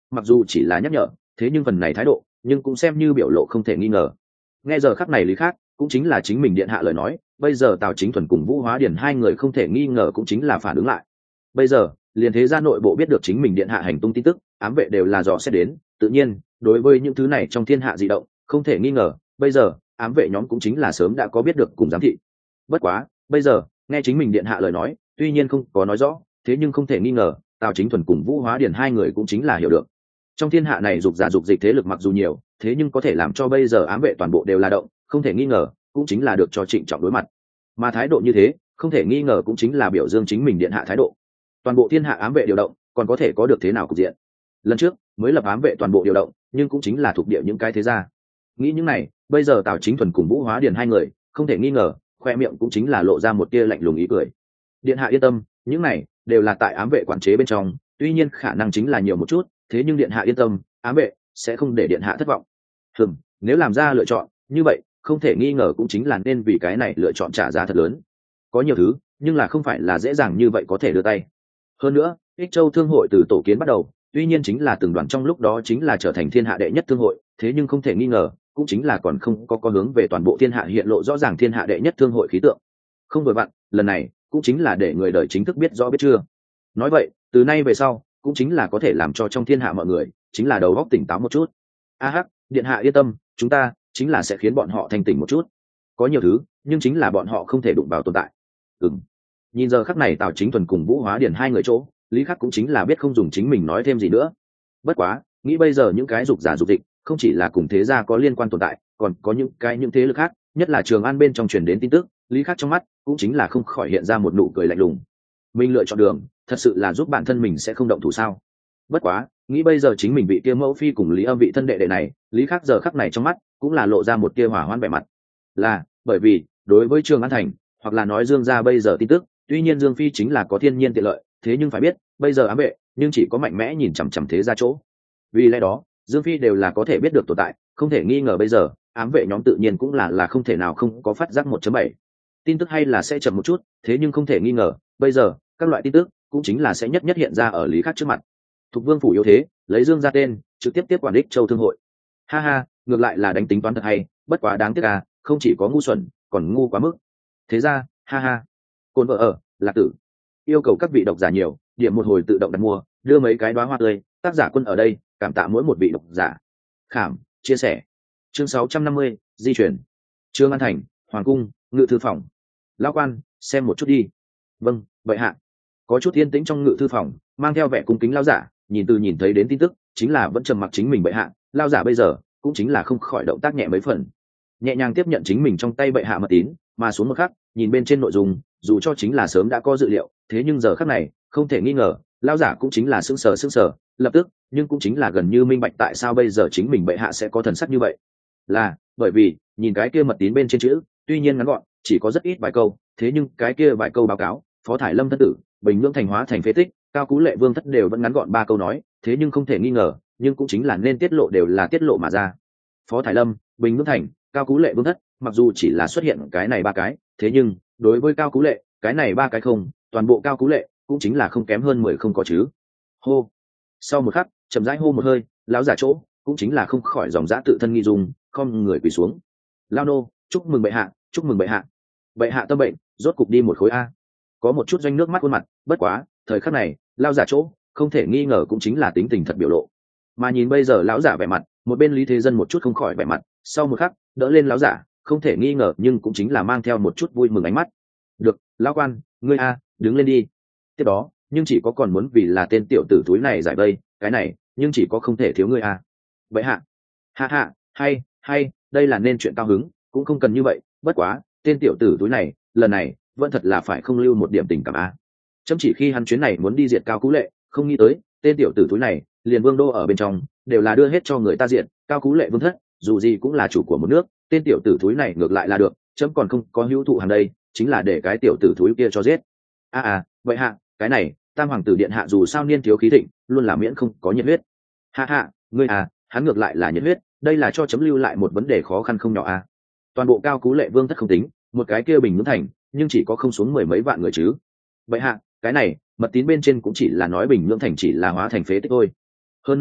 mặc dù chỉ là nhắc nhở, thế nhưng phần này thái độ nhưng cũng xem như biểu lộ không thể nghi ngờ. Nghe giờ khắc này lý khác cũng chính là chính mình điện hạ lời nói, bây giờ Tào Chính Thuần cùng Vũ Hóa Điển hai người không thể nghi ngờ cũng chính là phản ứng lại. Bây giờ liền thế gia nội bộ biết được chính mình điện hạ hành tung tin tức, ám vệ đều là dò xét đến, tự nhiên đối với những thứ này trong thiên hạ dị động không thể nghi ngờ, bây giờ ám vệ nhóm cũng chính là sớm đã có biết được cùng giám thị. Bất quá bây giờ nghe chính mình điện hạ lời nói, tuy nhiên không có nói rõ, thế nhưng không thể nghi ngờ Tào Chính Thuần cùng Vũ Hóa Điển hai người cũng chính là hiểu được. Trong thiên hạ này dục giả dục dịch thế lực mặc dù nhiều, thế nhưng có thể làm cho bây giờ ám vệ toàn bộ đều là động, không thể nghi ngờ cũng chính là được cho trịnh trọng đối mặt. Mà thái độ như thế không thể nghi ngờ cũng chính là biểu dương chính mình điện hạ thái độ. Toàn bộ thiên hạ ám vệ điều động còn có thể có được thế nào cục diện. Lần trước mới lập ám vệ toàn bộ điều động, nhưng cũng chính là thuộc địa những cái thế gia. Nghĩ những này, bây giờ Tào Chính Thuần cùng Vũ Hóa Điển hai người không thể nghi ngờ khoe miệng cũng chính là lộ ra một tia lạnh lùng ý cười. Điện hạ yên tâm, những này đều là tại ám vệ quản chế bên trong, tuy nhiên khả năng chính là nhiều một chút, thế nhưng điện hạ yên tâm, ám vệ sẽ không để điện hạ thất vọng. Hừm, nếu làm ra lựa chọn như vậy, không thể nghi ngờ cũng chính là nên vì cái này lựa chọn trả giá thật lớn. Có nhiều thứ nhưng là không phải là dễ dàng như vậy có thể đưa tay. Hơn nữa Ích Châu thương hội từ tổ kiến bắt đầu, tuy nhiên chính là từng đoàn trong lúc đó chính là trở thành thiên hạ đệ nhất thương hội, thế nhưng không thể nghi ngờ cũng chính là còn không có có hướng về toàn bộ thiên hạ hiện lộ rõ ràng thiên hạ đệ nhất thương hội khí tượng. Không vừa vặn lần này cũng chính là để người đời chính thức biết rõ biết chưa. Nói vậy từ nay về sau cũng chính là có thể làm cho trong thiên hạ mọi người chính là đầu óc tỉnh táo một chút. A hắc, điện hạ yên tâm, chúng ta chính là sẽ khiến bọn họ thanh tỉnh một chút. Có nhiều thứ nhưng chính là bọn họ không thể đụng vào tồn tại. Ừm. Nhìn giờ khắc này Tào Chính Thuần cùng Vũ Hóa Điển hai người chỗ, lý khắc cũng chính là biết không dùng chính mình nói thêm gì nữa. Bất quá nghĩ bây giờ những cái dục giả dục dịch không chỉ là cùng thế gia có liên quan tồn tại, còn có những cái những thế lực khác, nhất là Trường An bên trong truyền đến tin tức, lý khắc trong mắt cũng chính là không khỏi hiện ra một nụ cười lạnh lùng. Mình lựa chọn đường thật sự là giúp bản thân mình sẽ không động thủ sao? Bất quá nghĩ bây giờ chính mình bị kia mẫu phi cùng Lý Âm vị thân đệ đệ này, lý khắc giờ khắc này trong mắt cũng là lộ ra một tia hỏa hoãn vẻ mặt. Là bởi vì đối với Trường An thành, hoặc là nói Dương gia bây giờ tin tức, tuy nhiên Dương phi chính là có thiên nhiên tiện lợi, thế nhưng phải biết bây giờ ám vệ nhưng chỉ có mạnh mẽ nhìn chằm chằm thế gia chỗ. Vì lẽ đó Dương phi đều là có thể biết được tồn tại, không thể nghi ngờ bây giờ ám vệ nhóm tự nhiên cũng là là không thể nào không có phát giác một chấm bảy. Tin tức hay là sẽ chậm một chút, thế nhưng không thể nghi ngờ bây giờ các loại tin tức cũng chính là sẽ nhất nhất hiện ra ở lý khắc trước mặt. Thục Vương phủ yếu thế, lấy Dương ra tên trực tiếp tiếp quản Ích Châu thương hội. Ha ha, ngược lại là đánh tính toán thật hay, bất quá đáng tiếc à, không chỉ có ngu xuẩn còn ngu quá mức. Thế ra ha ha. Côn vợ ở Lạc Tử yêu cầu các vị độc giả nhiều, điểm một hồi tự động đặt mua, đưa mấy cái đóa hoa tươi, tác giả Quân ở đây cảm tạ mỗi một vị độc giả. Khảm chia sẻ. Chương sáu trăm năm mươi, di chuyển. Trương An Thành, Hoàng cung, Ngự thư phòng. Lão quan, xem một chút đi. Vâng, vậy hạ. Có chút yên tĩnh trong ngự thư phòng, mang theo vẻ cung kính lão giả, nhìn từ nhìn thấy đến tin tức, chính là vẫn trầm mặc chính mình bệ hạ. Lão giả bây giờ cũng chính là không khỏi động tác nhẹ mấy phần, nhẹ nhàng tiếp nhận chính mình trong tay bệ hạ mật tín, mà xuống một khắc nhìn bên trên nội dung, dù cho chính là sớm đã có dự liệu, thế nhưng giờ khắc này không thể nghi ngờ lão giả cũng chính là sững sờ sững sờ lập tức, nhưng cũng chính là gần như minh bạch tại sao bây giờ chính mình bệ hạ sẽ có thần sắc như vậy. Là bởi vì nhìn cái kia mật tín bên trên chữ tuy nhiên ngắn gọn, chỉ có rất ít vài câu, thế nhưng cái kia vài câu báo cáo Phó Thải Lâm thân tử, Bình Nhưỡng thành hóa thành phế tích, Cao Cú Lệ Vương thất đều vẫn ngắn gọn ba câu nói, thế nhưng không thể nghi ngờ, nhưng cũng chính là nên tiết lộ đều là tiết lộ mà ra. Phó Thải Lâm, Bình Nhưỡng thành, Cao Cú Lệ Vương thất, mặc dù chỉ là xuất hiện cái này ba cái, thế nhưng đối với Cao Cú Lệ, cái này ba cái không, toàn bộ Cao Cú Lệ cũng chính là không kém hơn mười không có chứ. Hô. Sau một khắc, chậm rãi hô một hơi, lão giả chỗ cũng chính là không khỏi dòng dã tự thân nghi dung, không người quỳ xuống. Lao nô, chúc mừng bệ hạ, chúc mừng bệ hạ. Bệ hạ tâm bệnh, rốt cục đi một khối a. Có một chút doanh nước mắt khuôn mặt, bất quá, thời khắc này, lão giả chỗ không thể nghi ngờ cũng chính là tính tình thật biểu lộ. Mà nhìn bây giờ lão giả vẻ mặt, một bên Lý Thế Dân một chút không khỏi vẻ mặt, sau một khắc, đỡ lên lão giả, không thể nghi ngờ nhưng cũng chính là mang theo một chút vui mừng ánh mắt. Được, lão quan, ngươi a, đứng lên đi. Tiếp đó, nhưng chỉ có còn muốn vì là tên tiểu tử túi này giải vây, cái này, nhưng chỉ có không thể thiếu ngươi a. Vậy hạ, hạ hạ, hay, hay, đây là nên chuyện cao hứng, cũng không cần như vậy, bất quá, tên tiểu tử túi này, lần này, vẫn thật là phải không lưu một điểm tình cảm a. Chấm chỉ khi hắn chuyến này muốn đi diệt Cao Cú Lệ, không nghĩ tới, tên tiểu tử túi này, liền vương đô ở bên trong, đều là đưa hết cho người ta diệt, Cao Cú Lệ vương thất, dù gì cũng là chủ của một nước, tên tiểu tử túi này ngược lại là được, chấm còn không có hữu thụ hàng đây, chính là để cái tiểu tử túi kia cho giết. A à, vậy hạ, cái này, Tam hoàng tử điện hạ dù sao niên thiếu khí thịnh, luôn là miễn không có nhiệt huyết. Hạ hạ, ngươi à, hắn ngược lại là nhiệt huyết, đây là cho chấm lưu lại một vấn đề khó khăn không nhỏ à. Toàn bộ Cao Cú Lệ vương thất không tính, một cái kia Bình Nhưỡng thành, nhưng chỉ có không xuống mười mấy vạn người chứ. Vậy hạ, cái này, mật tín bên trên cũng chỉ là nói Bình Nhưỡng thành chỉ là hóa thành phế tích thôi. Hơn nữa,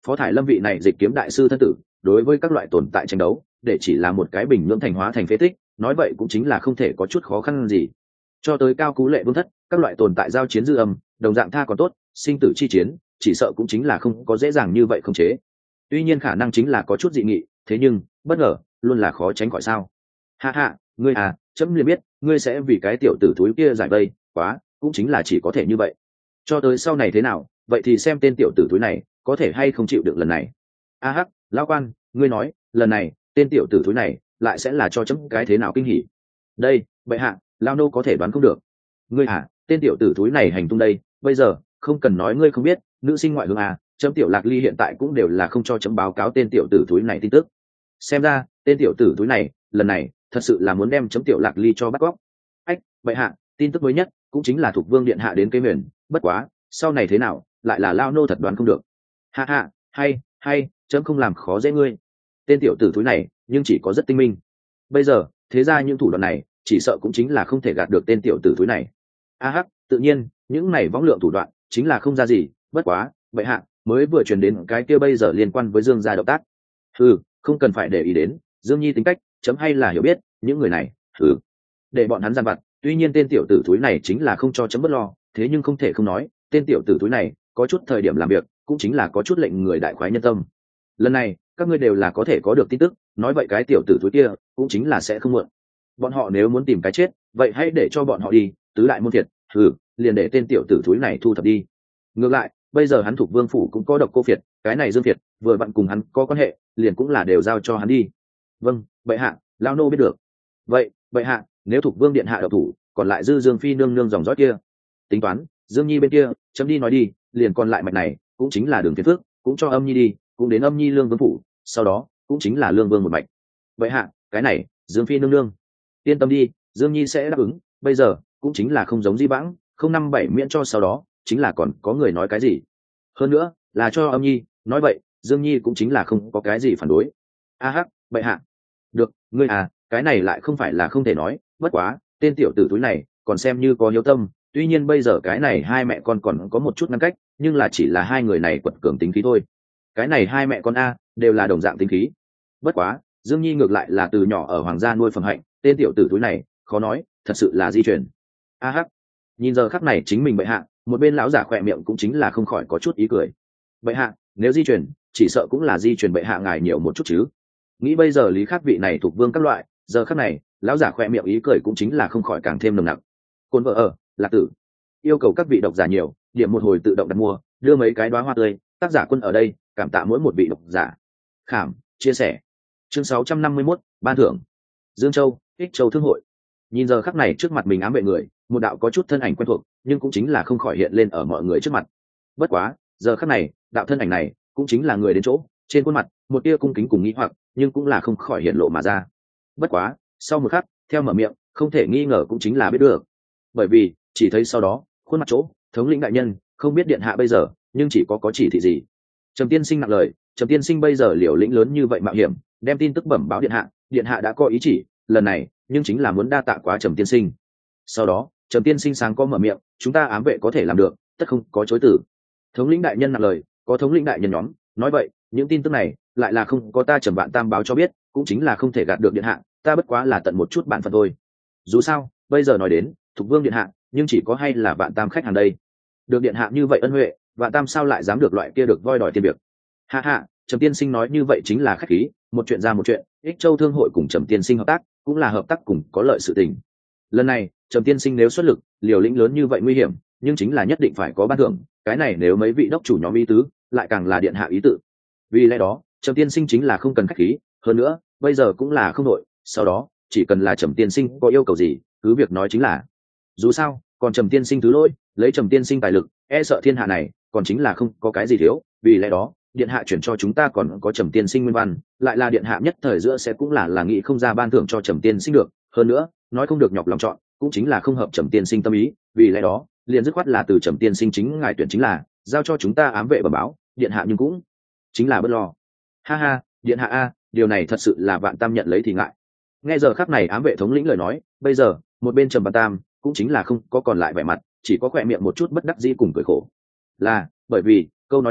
Phó Thải Lâm vị này dịch kiếm đại sư thân tử đối với các loại tồn tại tranh đấu để chỉ là một cái bình nhưỡng thành hóa thành phế tích, nói vậy cũng chính là không thể có chút khó khăn gì. Cho tới Cao Cú Lệ Vương thất, các loại tồn tại giao chiến dư âm đồng dạng tha còn tốt, sinh tử chi chiến chỉ sợ cũng chính là không có dễ dàng như vậy không chế. Tuy nhiên khả năng chính là có chút dị nghị, thế nhưng bất ngờ luôn là khó tránh khỏi sao. Ha ha, ngươi à, chấm liền biết ngươi sẽ vì cái tiểu tử thúi kia giải vây, quá cũng chính là chỉ có thể như vậy. Cho tới sau này thế nào, vậy thì xem tên tiểu tử thúi này có thể hay không chịu được lần này. A hắc, lão quan, ngươi nói lần này tên tiểu tử thúi này lại sẽ là cho chấm cái thế nào kinh hỉ. Đây bệ hạ, lao nô có thể đoán không được. Ngươi à, tên tiểu tử thúi này hành tung đây, bây giờ không cần nói ngươi không biết, nữ sinh ngoại hương à, chấm Tiểu Lạc Ly hiện tại cũng đều là không cho chấm báo cáo tên tiểu tử thúi này tin tức. Xem ra tên tiểu tử thúi này lần này thật sự là muốn đem chấm Tiểu Lạc Ly cho bắt cóc. Ách, bệ hạ, tin tức mới nhất cũng chính là Thục Vương điện hạ đến cây huyền, bất quá sau này thế nào lại là lao nô thật đoán không được. Ha ha, hay hay, chấm không làm khó dễ ngươi. Tên tiểu tử thúi này nhưng chỉ có rất tinh minh. Bây giờ thế ra những thủ đoạn này chỉ sợ cũng chính là không thể gạt được tên tiểu tử thúi này. A hắc, tự nhiên những này võng lượng thủ đoạn chính là không ra gì, bất quá bệ hạ mới vừa truyền đến cái kia bây giờ liên quan với Dương gia động tác. Ừ, không cần phải để ý đến Dương Nhi tính cách, chấm hay là hiểu biết những người này. Ừ, để bọn hắn gian vặt. Tuy nhiên tên tiểu tử thúi này chính là không cho chấm bất lo, thế nhưng không thể không nói tên tiểu tử thúi này có chút thời điểm làm việc cũng chính là có chút lệnh người đại khoái nhân tâm. Lần này các ngươi đều là có thể có được tin tức, nói vậy cái tiểu tử thúi kia cũng chính là sẽ không muộn. Bọn họ nếu muốn tìm cái chết, vậy hãy để cho bọn họ đi, tứ đại môn thiệt. Ừ, liền để tên tiểu tử thúi này thu thập đi. Ngược lại bây giờ hắn Thục Vương phủ cũng có độc cô Việt, cái này Dương Việt vừa vặn cùng hắn có quan hệ, liền cũng là đều giao cho hắn đi. Vâng bệ hạ, lao nô biết được. Vậy bệ hạ, nếu Thục Vương điện hạ độc thủ, còn lại dư Dương phi nương nương dòng dõi kia tính toán Dương Nhi bên kia chấm đi nói đi, liền còn lại mạch này cũng chính là Đường Phiến Phước, cũng cho Âm Nhi đi, cũng đến Âm Nhi Lương Vương phủ, sau đó cũng chính là Lương Vương một mạch. Vậy hạ, cái này Dương phi nương nương yên tâm đi, Dương Nhi sẽ đáp ứng. Bây giờ cũng chính là không giống Di Vãng, không năm bảy miễn cho sau đó chính là còn có người nói cái gì. Hơn nữa là cho Âm Nhi, nói vậy Dương Nhi cũng chính là không có cái gì phản đối. A hắc, bệ hạ. Được, ngươi à, cái này lại không phải là không thể nói, bất quá tên tiểu tử túi này còn xem như có hiếu tâm. Tuy nhiên bây giờ cái này hai mẹ con còn có một chút ngăn cách, nhưng là chỉ là hai người này quật cường tính khí thôi. Cái này hai mẹ con a đều là đồng dạng tính khí. Bất quá Dương Nhi ngược lại là từ nhỏ ở hoàng gia nuôi phẩm hạnh, tên tiểu tử túi này khó nói thật sự là di truyền. A hắc, nhìn giờ khắc này chính mình bệ hạ, một bên lão giả khỏe miệng cũng chính là không khỏi có chút ý cười. Bệ hạ, nếu di truyền chỉ sợ cũng là di truyền bệ hạ ngài nhiều một chút chứ. Nghĩ bây giờ Lý Khắc vị này thuộc vương các loại, giờ khắc này lão giả khỏe miệng ý cười cũng chính là không khỏi càng thêm nồng nặc. Côn vợ ở Lạc Tử yêu cầu các vị độc giả nhiều, điểm một hồi tự động đặt mua, đưa mấy cái đóa hoa tươi, tác giả Quân ở đây cảm tạ mỗi một vị độc giả khảm chia sẻ. Chương sáu trăm năm mươi mốt, ban thưởng. Dương Châu, Ích Châu thương hội. Nhìn giờ khắc này trước mặt mình ám vệ người, một đạo có chút thân ảnh quen thuộc, nhưng cũng chính là không khỏi hiện lên ở mọi người trước mặt. Bất quá giờ khắc này đạo thân ảnh này cũng chính là người đến chỗ, trên khuôn mặt một tia cung kính cùng nghĩ hoặc, nhưng cũng là không khỏi hiện lộ mà ra. Bất quá sau một khắc theo mở miệng không thể nghi ngờ cũng chính là biết được, bởi vì chỉ thấy sau đó khuôn mặt chỗ thống lĩnh đại nhân, không biết điện hạ bây giờ nhưng chỉ có có chỉ thị gì. Trầm tiên sinh nặng lời, Trầm tiên sinh bây giờ liều lĩnh lớn như vậy mạo hiểm đem tin tức bẩm báo điện hạ, điện hạ đã có ý chỉ lần này nhưng chính là muốn đa tạ quá Trầm tiên sinh. Sau đó Trầm tiên sinh sáng có mở miệng, chúng ta ám vệ có thể làm được, tất không có chối từ. Thống lĩnh đại nhân nặng lời, có thống lĩnh đại nhân nhóm nói vậy những tin tức này lại là không có ta Trầm Vạn Tam báo cho biết, cũng chính là không thể gạt được điện hạ, ta bất quá là tận một chút bản phận thôi. Dù sao bây giờ nói đến Thục Vương điện hạ, nhưng chỉ có hay là Vạn Tam khách hàng đây. Được điện hạ như vậy ân huệ, Vạn Tam sao lại dám được loại kia được voi đòi tiền việc. Hạ hạ, Trầm tiên sinh nói như vậy chính là khách khí, một chuyện ra một chuyện, Ích Châu thương hội cùng Trầm tiên sinh hợp tác cũng là hợp tác cùng có lợi sự tình. Lần này Trầm tiên sinh nếu xuất lực liều lĩnh lớn như vậy nguy hiểm, nhưng chính là nhất định phải có ban thưởng, cái này nếu mấy vị đốc chủ nhóm ý tứ lại càng là điện hạ ý tự. Vì lẽ đó Trầm tiên sinh chính là không cần khách khí, hơn nữa bây giờ cũng là không đội, sau đó chỉ cần là Trầm tiên sinh có yêu cầu gì cứ việc nói chính là. Dù sao còn Trầm tiên sinh thứ lỗi, lấy Trầm tiên sinh tài lực e sợ thiên hạ này còn chính là không có cái gì thiếu. Vì lẽ đó điện hạ chuyển cho chúng ta còn có Trầm tiên sinh nguyên văn, lại là điện hạ nhất thời giữa sẽ cũng là là nghĩ không ra ban thưởng cho Trầm tiên sinh được, hơn nữa nói không được nhọc lòng chọn cũng chính là không hợp Trầm tiên sinh tâm ý. Vì lẽ đó liền dứt khoát là từ Trầm tiên sinh chính ngài tuyển chính là giao cho chúng ta ám vệ bẩm báo điện hạ, nhưng cũng chính là bất lo. Ha ha, điện hạ a, điều này thật sự là Vạn Tam nhận lấy thì ngại. Nghe giờ khắc này ám vệ thống lĩnh lời nói, bây giờ một bên Trầm Vạn Tam cũng chính là không có còn lại vẻ mặt, chỉ có khỏe miệng một chút bất đắc dĩ cùng cười khổ. Là bởi vì câu nói này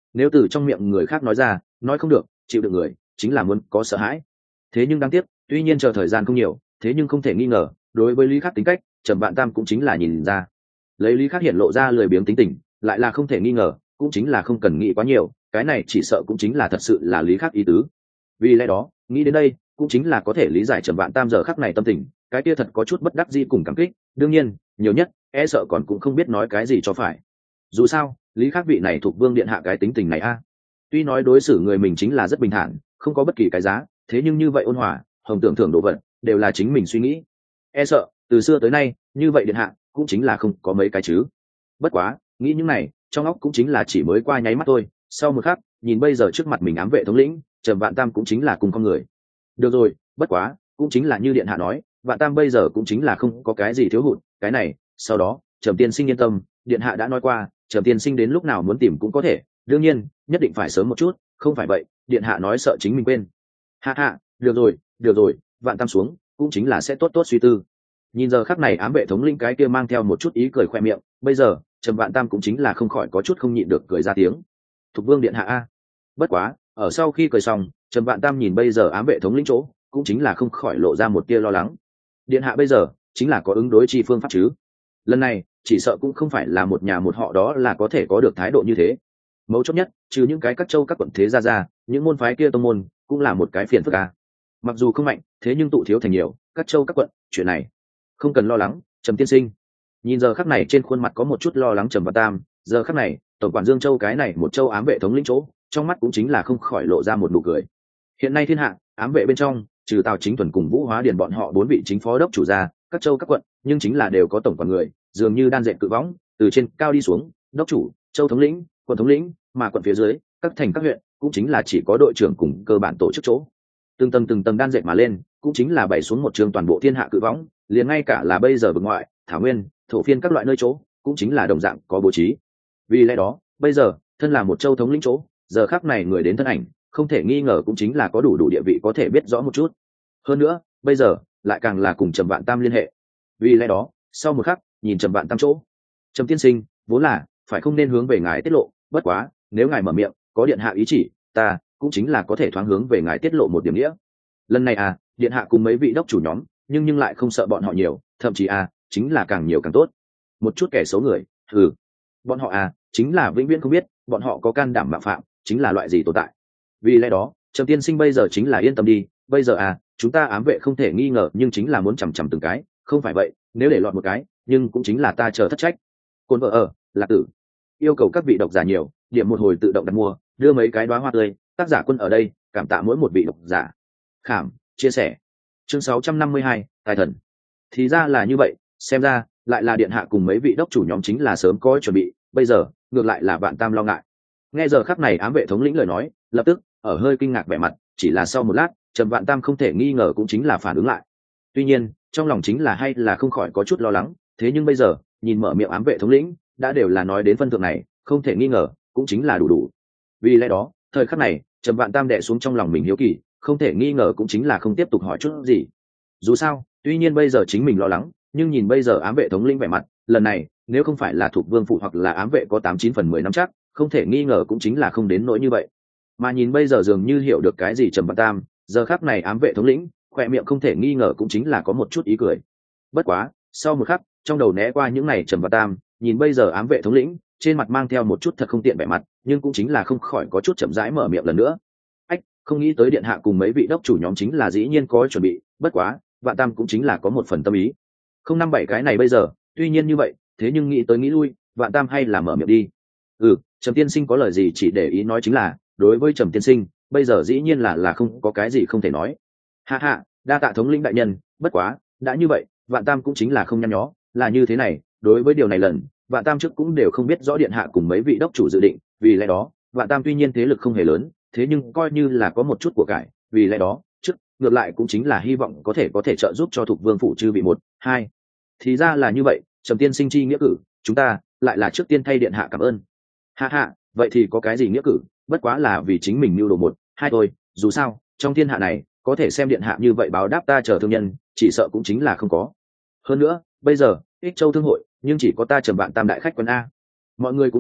nếu từ trong miệng người khác nói ra, nói không được, chịu được người chính là muốn có sợ hãi. Thế nhưng đáng tiếc, tuy nhiên chờ thời gian không nhiều, thế nhưng không thể nghi ngờ, đối với Lý Khắc tính cách, Trầm Vạn Tam cũng chính là nhìn ra. Lấy Lý Khắc hiện lộ ra lười biếng tính tình, lại là không thể nghi ngờ, cũng chính là không cần nghĩ quá nhiều, cái này chỉ sợ cũng chính là thật sự là Lý Khắc ý tứ. Vì lẽ đó, nghĩ đến đây, cũng chính là có thể lý giải Trầm Vạn Tam giờ khắc này tâm tình, cái kia thật có chút bất đắc dĩ cùng cảm kích, đương nhiên, nhiều nhất, e sợ còn cũng không biết nói cái gì cho phải. Dù sao, Lý Khắc vị này thuộc vương điện hạ cái tính tình này a, tuy nói đối xử người mình chính là rất bình thản, không có bất kỳ cái giá, thế nhưng như vậy ôn hòa, hồng tưởng thưởng đồ vật, đều là chính mình suy nghĩ. E sợ, từ xưa tới nay, như vậy điện hạ, cũng chính là không có mấy cái chứ. Bất quá, nghĩ những này, trong óc cũng chính là chỉ mới qua nháy mắt thôi, sau một khắc, nhìn bây giờ trước mặt mình ám vệ thống lĩnh, Trầm Vạn Tam cũng chính là cùng con người. Được rồi, bất quá, cũng chính là như điện hạ nói, Vạn Tam bây giờ cũng chính là không có cái gì thiếu hụt, cái này, sau đó, Trầm tiên sinh yên tâm, điện hạ đã nói qua, Trầm tiên sinh đến lúc nào muốn tìm cũng có thể, đương nhiên, nhất định phải sớm một chút, không phải vậy, điện hạ nói sợ chính mình quên. Ha ha, được rồi, được rồi, Vạn Tam xuống, cũng chính là sẽ tốt tốt suy tư. Nhìn giờ khắc này ám vệ thống lĩnh cái kia mang theo một chút ý cười khoe miệng, bây giờ, Trầm Vạn Tam cũng chính là không khỏi có chút không nhịn được cười ra tiếng. Thục vương điện hạ a. Bất quá, ở sau khi cười xong, Trầm Vạn Tam nhìn bây giờ ám vệ thống lĩnh chỗ, cũng chính là không khỏi lộ ra một tia lo lắng. Điện hạ bây giờ, chính là có ứng đối chi phương pháp chứ. Lần này, chỉ sợ cũng không phải là một nhà một họ đó là có thể có được thái độ như thế. Mấu chốt nhất, trừ những cái các châu các quận thế ra ra, những môn phái kia tông môn, cũng là một cái phiền phức a. Mặc dù không mạnh, thế nhưng tụ thiếu thành nhiều, các châu các quận, chuyện này không cần lo lắng. Trầm tiên sinh nhìn giờ khắc này trên khuôn mặt có một chút lo lắng Trầm Vạn Tam, giờ khắc này tổng quản Dương Châu cái này một châu ám vệ thống lĩnh chỗ, trong mắt cũng chính là không khỏi lộ ra một nụ cười. Hiện nay thiên hạ ám vệ bên trong, trừ Tào Chính Thuần cùng Vũ Hóa Điền bọn họ bốn vị chính phó đốc chủ ra, các châu các quận, nhưng chính là đều có tổng quản người, dường như đan dệt cự võng, từ trên cao đi xuống, đốc chủ, châu thống lĩnh, quận thống lĩnh, mà quận phía dưới, các thành các huyện, cũng chính là chỉ có đội trưởng cùng cơ bản tổ chức chỗ. Từng tầng từng tầng đan dệt mà lên, cũng chính là bày xuống một trường toàn bộ thiên hạ cự võng, liền ngay cả là bây giờ vực ngoại, thảo nguyên, thổ phiên các loại nơi chỗ, cũng chính là đồng dạng có bố trí. Vì lẽ đó, bây giờ, thân là một châu thống lĩnh chỗ, giờ khắc này người đến thân ảnh, không thể nghi ngờ cũng chính là có đủ đủ địa vị có thể biết rõ một chút. Hơn nữa, bây giờ, lại càng là cùng Trầm Vạn Tam liên hệ. Vì lẽ đó, sau một khắc, nhìn Trầm Vạn Tam chỗ, Trầm tiên sinh, vốn là phải không nên hướng về ngài tiết lộ, bất quá, nếu ngài mở miệng, có điện hạ ý chỉ, ta cũng chính là có thể thoáng hướng về ngài tiết lộ một điểm nghĩa. Lần này à, điện hạ cùng mấy vị đốc chủ nhóm, nhưng nhưng lại không sợ bọn họ nhiều, thậm chí à, chính là càng nhiều càng tốt. Một chút kẻ xấu người, ừ, bọn họ à, chính là vĩnh viễn không biết, bọn họ có can đảm mạo phạm, chính là loại gì tồn tại. Vì lẽ đó, Trầm tiên sinh bây giờ chính là yên tâm đi, bây giờ à, chúng ta ám vệ không thể nghi ngờ, nhưng chính là muốn chằm chằm từng cái, không phải vậy, nếu để lọt một cái, nhưng cũng chính là ta chờ thất trách. Côn vợ ở, Lạc Tử yêu cầu các vị độc giả nhiều, điểm một hồi tự động đặt mua, đưa mấy cái đóa hoa tươi, tác giả Quân ở đây, cảm tạ mỗi một vị độc giả. Khảm, chia sẻ. Chương sáu trăm năm mươi hai, Tài thần. Thì ra là như vậy, xem ra, lại là điện hạ cùng mấy vị đốc chủ nhóm chính là sớm có chuẩn bị, bây giờ, ngược lại là Vạn Tam lo ngại. Nghe giờ khắc này ám vệ thống lĩnh lời nói, lập tức, ở hơi kinh ngạc vẻ mặt, chỉ là sau một lát, Trầm Vạn Tam không thể nghi ngờ cũng chính là phản ứng lại. Tuy nhiên, trong lòng chính là hay là không khỏi có chút lo lắng, thế nhưng bây giờ, nhìn mở miệng ám vệ thống lĩnh, đã đều là nói đến phân thượng này, không thể nghi ngờ, cũng chính là đủ đủ. Vì lẽ đó, thời khắc này, Trầm Vạn Tam đè xuống trong lòng mình hiếu kỳ, không thể nghi ngờ cũng chính là không tiếp tục hỏi chút gì. Dù sao, tuy nhiên bây giờ chính mình lo lắng, nhưng nhìn bây giờ ám vệ thống lĩnh vẻ mặt, lần này, nếu không phải là thuộc vương phụ hoặc là ám vệ có tám chín phần mười năm chắc, không thể nghi ngờ cũng chính là không đến nỗi như vậy. Mà nhìn bây giờ dường như hiểu được cái gì Trầm Vạn Tam, giờ khắc này ám vệ thống lĩnh, khỏe miệng không thể nghi ngờ cũng chính là có một chút ý cười. Bất quá, sau một khắc, trong đầu né qua những này Trầm Vạn Tam, nhìn bây giờ ám vệ thống lĩnh, trên mặt mang theo một chút thật không tiện vẻ mặt, nhưng cũng chính là không khỏi có chút chậm rãi mở miệng lần nữa. Ách, không nghĩ tới điện hạ cùng mấy vị đốc chủ nhóm chính là dĩ nhiên có chuẩn bị, bất quá, Vạn Tam cũng chính là có một phần tâm ý. Không năm bảy cái này bây giờ, tuy nhiên như vậy, thế nhưng nghĩ tới nghĩ lui, Vạn Tam hay là mở miệng đi. Ừ, Trầm tiên sinh có lời gì chỉ để ý nói chính là, đối với Trầm tiên sinh, bây giờ dĩ nhiên là là không có cái gì không thể nói. Ha ha, đa tạ thống lĩnh đại nhân, bất quá, đã như vậy, Vạn Tam cũng chính là không nhăn nhó, là như thế này, đối với điều này lần, Vạn Tam trước cũng đều không biết rõ điện hạ cùng mấy vị đốc chủ dự định, vì lẽ đó, Vạn Tam tuy nhiên thế lực không hề lớn, thế nhưng coi như là có một chút của cải, vì lẽ đó, trước ngược lại cũng chính là hy vọng có thể có thể trợ giúp cho Thục Vương phủ chư vị một, hai. Thì ra là như vậy, Trầm tiên sinh chi nghĩa cử, chúng ta lại là trước tiên thay điện hạ cảm ơn. Ha ha, vậy thì có cái gì nghĩa cử, bất quá là vì chính mình mưu đồ một, hai thôi, dù sao, trong thiên hạ này, có thể xem điện hạ như vậy báo đáp ta chờ thương nhân, chỉ sợ cũng chính là không có. Hơn nữa, bây giờ, Ích Châu thương hội, nhưng chỉ có ta Trầm Vạn Tam đại khách quân a. Mọi người cũng nói,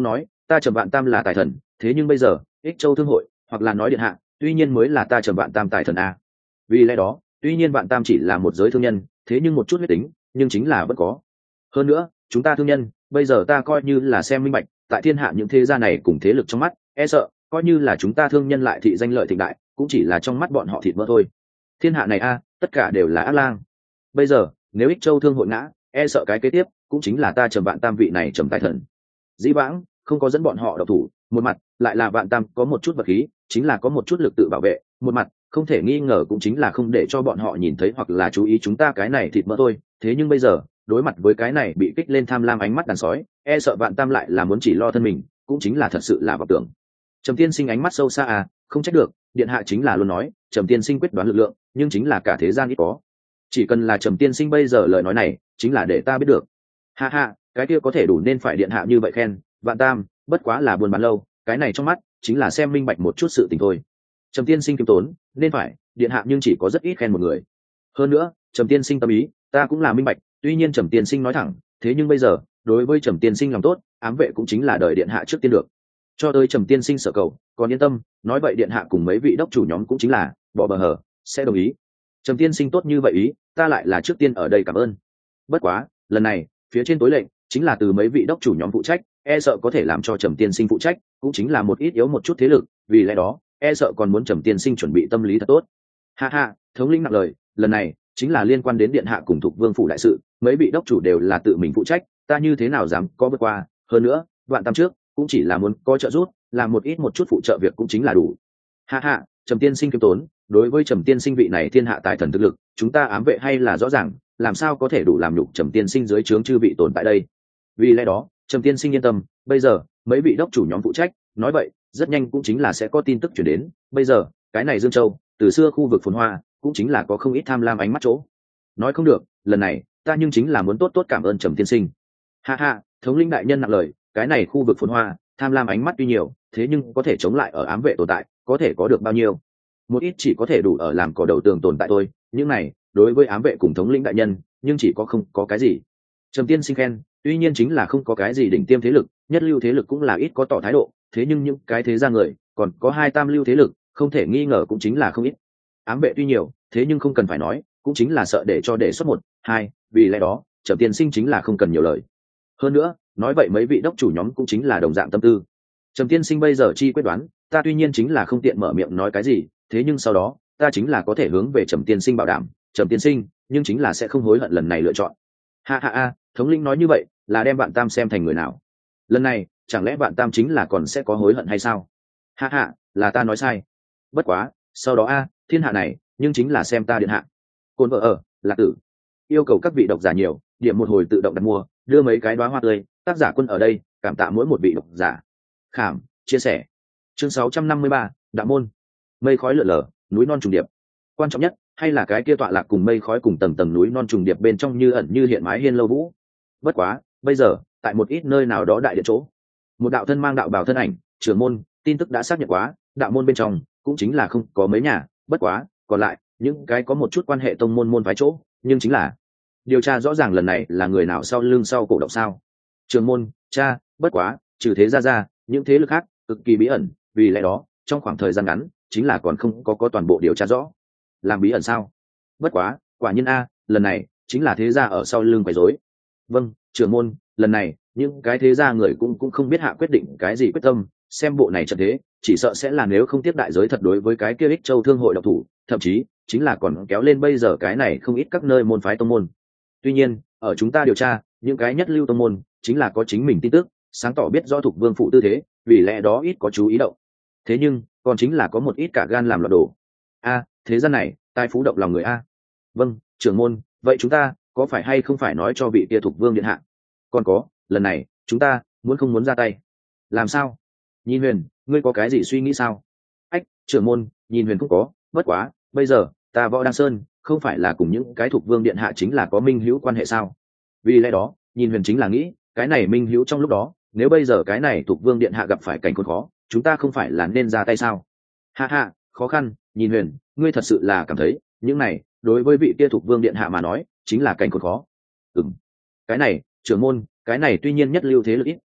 ta Trầm Vạn Tam là tài thần, thế nhưng bây giờ ích châu thương hội hoặc là nói điện hạ tuy nhiên mới là ta Trầm Vạn Tam tài thần a. Vì lẽ đó tuy nhiên Vạn Tam chỉ là một giới thương nhân, thế nhưng một chút huyết tính nhưng chính là vẫn có. Hơn nữa chúng ta thương nhân bây giờ ta coi như là xem minh bạch, tại thiên hạ những thế gia này cùng thế lực trong mắt e sợ coi như là chúng ta thương nhân lại thị danh lợi thịnh đại cũng chỉ là trong mắt bọn họ thịt mỡ thôi. Thiên hạ này a tất cả đều là ác lang. Bây giờ nếu ích châu thương hội ngã, e sợ cái kế tiếp cũng chính là ta Trầm Vạn Tam vị này Trầm tài thần. Dĩ vãng không có dẫn bọn họ độc thủ, một mặt lại là Vạn Tam có một chút vật khí, chính là có một chút lực tự bảo vệ, một mặt không thể nghi ngờ cũng chính là không để cho bọn họ nhìn thấy hoặc là chú ý chúng ta cái này thịt mỡ thôi. Thế nhưng bây giờ đối mặt với cái này bị kích lên tham lam ánh mắt đàn sói, e sợ Vạn Tam lại là muốn chỉ lo thân mình, cũng chính là thật sự là vọng tưởng. Trầm Tiên Sinh ánh mắt sâu xa à, không trách được, điện hạ chính là luôn nói Trầm Tiên Sinh quyết đoán lực lượng, nhưng chính là cả thế gian ít có. Chỉ cần là Trầm Tiên Sinh bây giờ lời nói này chính là để ta biết được. Ha ha, cái kia có thể đủ nên phải điện hạ như vậy khen. Vạn Tam bất quá là buồn bán lâu, cái này trong mắt chính là xem minh bạch một chút sự tình thôi. Trầm Tiên Sinh kiêm tốn nên phải điện hạ nhưng chỉ có rất ít khen một người. Hơn nữa Trầm Tiên Sinh tâm ý ta cũng là minh bạch, tuy nhiên Trầm Tiên Sinh nói thẳng, thế nhưng bây giờ đối với Trầm Tiên Sinh lòng tốt, ám vệ cũng chính là đợi điện hạ trước tiên được. Cho tới Trầm Tiên Sinh sở cầu còn yên tâm, nói vậy điện hạ cùng mấy vị đốc chủ nhóm cũng chính là bỏ bờ hở sẽ đồng ý. Trầm Tiên Sinh tốt như vậy ý, ta lại là trước tiên ở đây cảm ơn. Bất quá lần này phía trên tối lệnh chính là từ mấy vị đốc chủ nhóm phụ trách, e sợ có thể làm cho Trầm Tiên Sinh phụ trách cũng chính là một ít yếu một chút thế lực, vì lẽ đó e sợ còn muốn Trầm Tiên Sinh chuẩn bị tâm lý thật tốt. Ha ha, thống lĩnh nặng lời, lần này chính là liên quan đến điện hạ cùng Thục Vương phủ đại sự, mấy vị đốc chủ đều là tự mình phụ trách, ta như thế nào dám có vượt qua. Hơn nữa Vạn Tam trước cũng chỉ là muốn có trợ giúp, làm một ít một chút phụ trợ việc cũng chính là đủ. Ha ha, Trầm Tiên Sinh kiêm tốn, đối với Trầm Tiên Sinh vị này thiên hạ tài thần thực lực, chúng ta ám vệ hay là rõ ràng, làm sao có thể đủ làm nhục Trầm Tiên Sinh dưới trướng chư vị tồn tại đây. Vì lẽ đó Trầm Tiên Sinh yên tâm, bây giờ mấy vị đốc chủ nhóm phụ trách, nói vậy rất nhanh cũng chính là sẽ có tin tức chuyển đến. Bây giờ cái này Dương Châu từ xưa khu vực phồn hoa cũng chính là có không ít tham lam ánh mắt chỗ. Nói không được, lần này ta nhưng chính là muốn tốt tốt cảm ơn Trầm Tiên Sinh. Ha ha, thống lĩnh đại nhân nặng lời, cái này khu vực phồn hoa tham lam ánh mắt tuy nhiều, thế nhưng có thể chống lại ở ám vệ tồn tại có thể có được bao nhiêu? Một ít chỉ có thể đủ ở làm cỏ đầu tường tồn tại thôi, những này đối với ám vệ cùng thống lĩnh đại nhân nhưng chỉ có không có cái gì. Trầm Tiên Sinh khen, tuy nhiên chính là không có cái gì đỉnh tiêm thế lực, nhất lưu thế lực cũng là ít có tỏ thái độ, thế nhưng những cái thế gia người còn có hai tam lưu thế lực không thể nghi ngờ cũng chính là không ít. Ám vệ tuy nhiều, thế nhưng không cần phải nói cũng chính là sợ để cho đề xuất một hai, vì lẽ đó Trầm Tiên Sinh chính là không cần nhiều lời. Hơn nữa nói vậy mấy vị đốc chủ nhóm cũng chính là đồng dạng tâm tư. Trầm Tiên Sinh bây giờ chi quyết đoán, ta tuy nhiên chính là không tiện mở miệng nói cái gì, thế nhưng sau đó ta chính là có thể hướng về Trầm Tiên Sinh bảo đảm, Trầm Tiên Sinh nhưng chính là sẽ không hối hận lần này lựa chọn. Ha ha ha, thống lĩnh nói như vậy là đem Vạn Tam xem thành người nào? Lần này chẳng lẽ Vạn Tam chính là còn sẽ có hối hận hay sao? Ha ha, là ta nói sai. Bất quá sau đó a, thiên hạ này nhưng chính là xem ta điện hạ. Côn vợ ở Lạc Tử yêu cầu các vị độc giả nhiều, điểm một hồi tự động đặt mua, đưa mấy cái đóa hoa tươi, tác giả Quân ở đây cảm tạ mỗi một vị độc giả. Khảm chia sẻ. Chương sáu trăm năm mươi ba, Đạo môn. Mây khói lượn lờ, núi non trùng điệp. Quan trọng nhất hay là cái kia tọa lạc cùng mây khói cùng tầng tầng núi non trùng điệp bên trong như ẩn như hiện mái hiên lâu vũ. Bất quá bây giờ tại một ít nơi nào đó đại điện chỗ, một đạo thân mang đạo bào thân ảnh trưởng môn tin tức đã xác nhận quá, đạo môn bên trong cũng chính là không có mấy nhà, bất quá còn lại những cái có một chút quan hệ tông môn môn phái chỗ, nhưng chính là điều tra rõ ràng lần này là người nào sau lưng sau cổ động sao. Trưởng môn cha, bất quá trừ thế ra ra những thế lực khác cực kỳ bí ẩn, vì lẽ đó trong khoảng thời gian ngắn chính là còn không có có toàn bộ điều tra rõ. Làm bí ẩn sao? Bất quá quả nhiên a, lần này chính là thế gia ở sau lưng quấy rối. Vâng trưởng môn, lần này những cái thế gia người cũng cũng không biết hạ quyết định cái gì quyết tâm, xem bộ này trận thế chỉ sợ sẽ là nếu không tiếp đại giới thật đối với cái kia ích châu thương hội độc thủ, thậm chí chính là còn kéo lên bây giờ cái này không ít các nơi môn phái tông môn. Tuy nhiên ở chúng ta điều tra những cái nhất lưu tông môn chính là có chính mình tin tức sáng tỏ biết rõ Thục Vương phụ tư thế, vì lẽ đó ít có chú ý động. Thế nhưng còn chính là có một ít cả gan làm loạn đồ. A, thế gian này tài phú động lòng người a. Vâng trưởng môn, vậy chúng ta có phải hay không phải nói cho vị kia Thục Vương điện hạ? Còn có lần này chúng ta muốn không muốn ra tay? Làm sao? Nhìn Huyền, ngươi có cái gì suy nghĩ sao? Ách, trưởng môn, Nhìn Huyền cũng có, bất quá bây giờ ta Võ Đăng Sơn không phải là cùng những cái Thục Vương điện hạ chính là có minh hữu quan hệ sao? Vì lẽ đó Nhìn Huyền chính là nghĩ cái này minh hữu trong lúc đó, nếu bây giờ cái này Thục Vương điện hạ gặp phải cảnh khốn khó, chúng ta không phải là nên ra tay sao? Ha ha, khó khăn. Nhìn Huyền, ngươi thật sự là cảm thấy những này đối với vị kia Thục Vương điện hạ mà nói chính là cảnh khốn khó? Ừm, cái này trưởng môn, cái này tuy nhiên nhất lưu thế lực ít,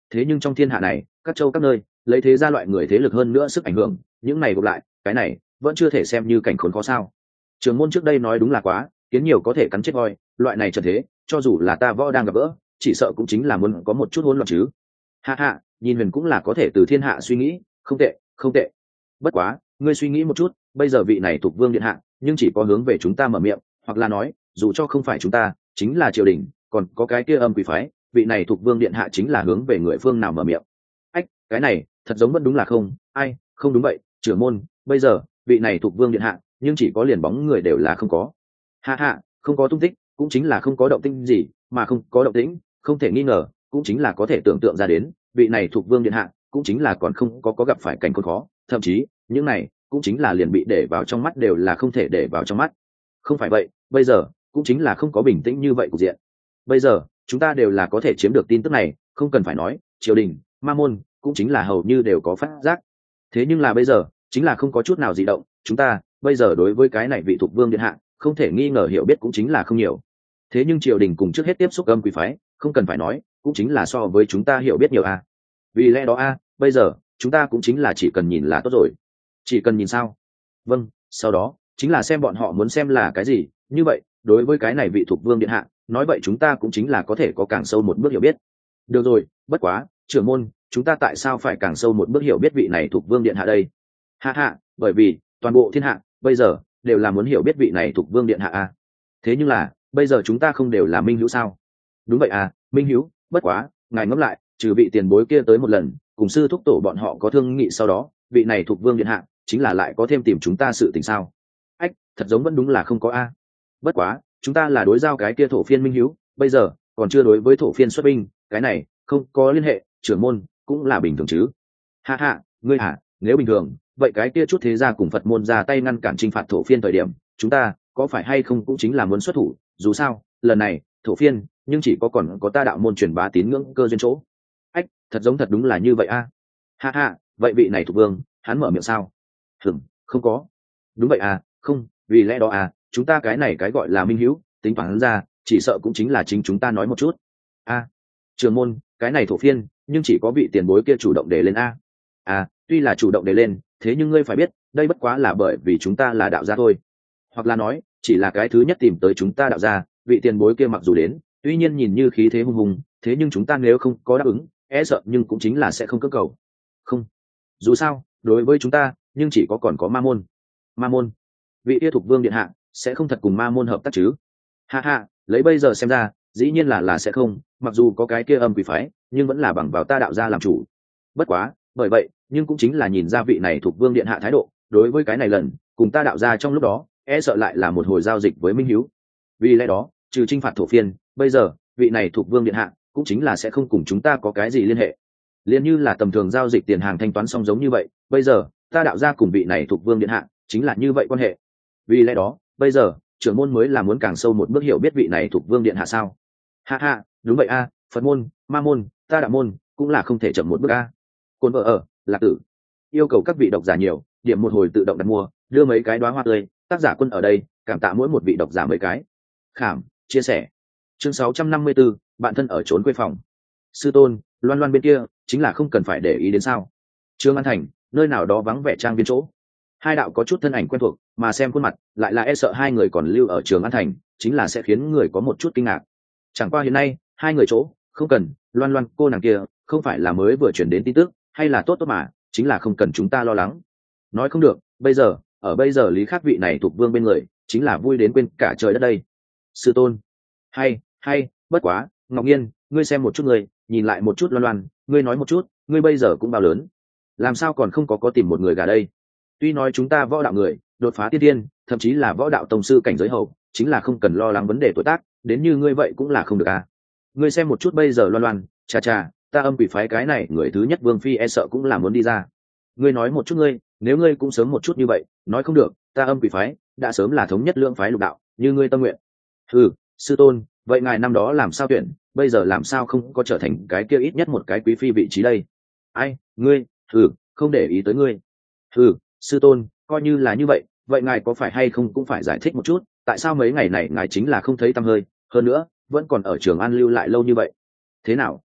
thế nhưng trong thiên hạ này các châu các nơi lấy thế ra loại người thế lực hơn nữa sức ảnh hưởng, những này gộp lại cái này vẫn chưa thể xem như cảnh khốn khó sao. Trưởng môn trước đây nói đúng là quá, kiến nhiều có thể cắn chết voi, loại này trận thế cho dù là ta võ đang gặp gỡ chỉ sợ cũng chính là muốn có một chút hỗn loạn chứ. Hạ hạ, nhìn Huyền cũng là có thể từ thiên hạ suy nghĩ, không tệ không tệ. Bất quá ngươi suy nghĩ một chút, bây giờ vị này thuộc vương điện hạ nhưng chỉ có hướng về chúng ta mở miệng, hoặc là nói dù cho không phải chúng ta chính là triều đình, còn có cái kia âm quỷ phái, vị này thuộc vương điện hạ chính là hướng về người phương nào mở miệng. Ách, cái này thật giống vẫn đúng là không ai không đúng vậy. Trưởng môn, bây giờ vị này thuộc vương điện hạ nhưng chỉ có liền bóng người đều là không có. Hạ hạ, không có tung tích cũng chính là không có động tĩnh gì, mà không có động tĩnh không thể nghi ngờ cũng chính là có thể tưởng tượng ra đến vị này thuộc vương điện hạ cũng chính là còn không có có gặp phải cảnh khốn khó, thậm chí những này cũng chính là liền bị để vào trong mắt đều là không thể để vào trong mắt. Không phải vậy bây giờ cũng chính là không có bình tĩnh như vậy cục diện. Bây giờ chúng ta đều là có thể chiếm được tin tức này, không cần phải nói triều đình, ma môn cũng chính là hầu như đều có phát giác. Thế nhưng là bây giờ chính là không có chút nào dị động, chúng ta bây giờ đối với cái này vị thuộc vương điện hạ không thể nghi ngờ hiểu biết cũng chính là không nhiều. Thế nhưng triều đình cùng trước hết tiếp xúc âm quỷ phái, không cần phải nói cũng chính là so với chúng ta hiểu biết nhiều a. Vì lẽ đó a, bây giờ chúng ta cũng chính là chỉ cần nhìn là tốt rồi. Chỉ cần nhìn sao? Vâng, sau đó chính là xem bọn họ muốn xem là cái gì. Như vậy đối với cái này vị thuộc vương điện hạ, nói vậy chúng ta cũng chính là có thể có càng sâu một bước hiểu biết. Được rồi, bất quá trưởng môn, chúng ta tại sao phải càng sâu một bước hiểu biết vị này thuộc vương điện hạ đây? Hạ hạ, bởi vì toàn bộ thiên hạ bây giờ đều là muốn hiểu biết vị này thuộc vương điện hạ a. Thế nhưng là bây giờ chúng ta không đều là minh hữu sao? Đúng vậy à, minh hữu. Bất quá ngài ngẫm lại, trừ vị tiền bối kia tới một lần cùng sư thúc tổ bọn họ có thương nghị, sau đó vị này thuộc vương điện hạ chính là lại có thêm tìm chúng ta sự tình sao? Ách, thật giống vẫn đúng là không có a. Bất quá chúng ta là đối giao cái kia thổ phiên minh hữu, bây giờ còn chưa đối với thổ phiên xuất binh, cái này không có liên hệ, trưởng môn cũng là bình thường chứ. Hạ hạ, ngươi hả? Nếu bình thường vậy cái kia chút thế gia cùng Phật môn ra tay ngăn cản chinh phạt thổ phiên thời điểm, chúng ta có phải hay không cũng chính là muốn xuất thủ, dù sao lần này thổ phiên nhưng chỉ có còn có ta đạo môn truyền bá tín ngưỡng cơ duyên chỗ. Ách, thật giống thật đúng là như vậy a. Ha ha, vậy vị này thuộc vương hắn mở miệng sao? Hừm, không có. Đúng vậy à, không, vì lẽ đó à, chúng ta cái này cái gọi là minh hữu, tính toán ra chỉ sợ cũng chính là chính chúng ta nói một chút. A, trưởng môn, cái này thổ phiên nhưng chỉ có vị tiền bối kia chủ động đề lên a. À, tuy là chủ động đề lên, thế nhưng ngươi phải biết đây bất quá là bởi vì chúng ta là đạo gia thôi, hoặc là nói chỉ là cái thứ nhất tìm tới chúng ta đạo gia. Vị tiền bối kia mặc dù đến, tuy nhiên nhìn như khí thế hùng hùng, thế nhưng chúng ta nếu không có đáp ứng, e sợ nhưng cũng chính là sẽ không cưỡng cầu. Không, dù sao đối với chúng ta nhưng chỉ có còn có ma môn. Ma môn? Vị kia thuộc vương điện hạ sẽ không thật cùng ma môn hợp tác chứ? Ha ha, lấy bây giờ xem ra dĩ nhiên là là sẽ không, mặc dù có cái kia âm quỷ phái nhưng vẫn là bằng vào ta đạo gia làm chủ. Bất quá bởi vậy nhưng cũng chính là nhìn ra vị này thuộc vương điện hạ thái độ đối với cái này lần cùng ta đạo gia trong lúc đó e sợ lại là một hồi giao dịch với minh hiếu. Vì lẽ đó trừ chinh phạt thổ phiên, bây giờ vị này thuộc vương điện hạ cũng chính là sẽ không cùng chúng ta có cái gì liên hệ, liền như là tầm thường giao dịch tiền hàng thanh toán xong giống như vậy. Bây giờ ta đạo gia cùng vị này thuộc vương điện hạ chính là như vậy quan hệ. Vì lẽ đó bây giờ trưởng môn mới là muốn càng sâu một bước hiểu biết vị này thuộc vương điện hạ sao? Ha ha, đúng vậy a, Phật môn, ma môn, ta đạo môn cũng là không thể chậm một bước a. Côn vợ ở Lạc Tử yêu cầu các vị độc giả nhiều điểm một hồi tự động đặt mua, đưa mấy cái đóa hoa tươi, tác giả Quân ở đây cảm tạ mỗi một vị độc giả mấy cái khảm chia sẻ. Chương sáu trăm năm mươi 654, bạn thân ở trốn quê phòng. Sư tôn, Loan Loan bên kia chính là không cần phải để ý đến sao? Trương An Thành, nơi nào đó vắng vẻ trang viên chỗ, hai đạo có chút thân ảnh quen thuộc, mà xem khuôn mặt lại là e sợ hai người còn lưu ở Trường An Thành chính là sẽ khiến người có một chút kinh ngạc. Chẳng qua hiện nay hai người chỗ không cần Loan Loan cô nàng kia không phải là mới vừa chuyển đến tin tức, hay là tốt tốt mà, chính là không cần chúng ta lo lắng. Nói không được, bây giờ ở bây giờ Lý Khắc vị này thuộc vương bên người chính là vui đến quên cả trời đất đây. Sư tôn, hay hay bất quá Ngọc Nhiên, ngươi xem một chút, ngươi nhìn lại một chút Loan Loan, ngươi nói một chút, ngươi bây giờ cũng bao lớn, làm sao còn không có có tìm một người gà đây? Tuy nói chúng ta võ đạo người đột phá tiên tiên, thậm chí là võ đạo tông sư cảnh giới hậu, chính là không cần lo lắng vấn đề tuổi tác, đến như ngươi vậy cũng là không được à. Ngươi xem một chút bây giờ Loan Loan, chà chà, ta âm quỷ phái cái này người thứ nhất Vương Phi e sợ cũng là muốn đi ra. Ngươi nói một chút, ngươi nếu ngươi cũng sớm một chút như vậy, nói không được, ta âm quỷ phái đã sớm là thống nhất lưỡng phái lục đạo, như ngươi tâm nguyện. Ừ, sư tôn, vậy ngài năm đó làm sao tuyển, bây giờ làm sao không có trở thành cái kia ít nhất một cái quý phi vị trí đây? Ai, ngươi, ừ, không để ý tới ngươi. Ừ, sư tôn, coi như là như vậy, vậy ngài có phải hay không cũng phải giải thích một chút, tại sao mấy ngày này ngài chính là không thấy tăm hơi, hơn nữa vẫn còn ở Trường An lưu lại lâu như vậy? Thế nào,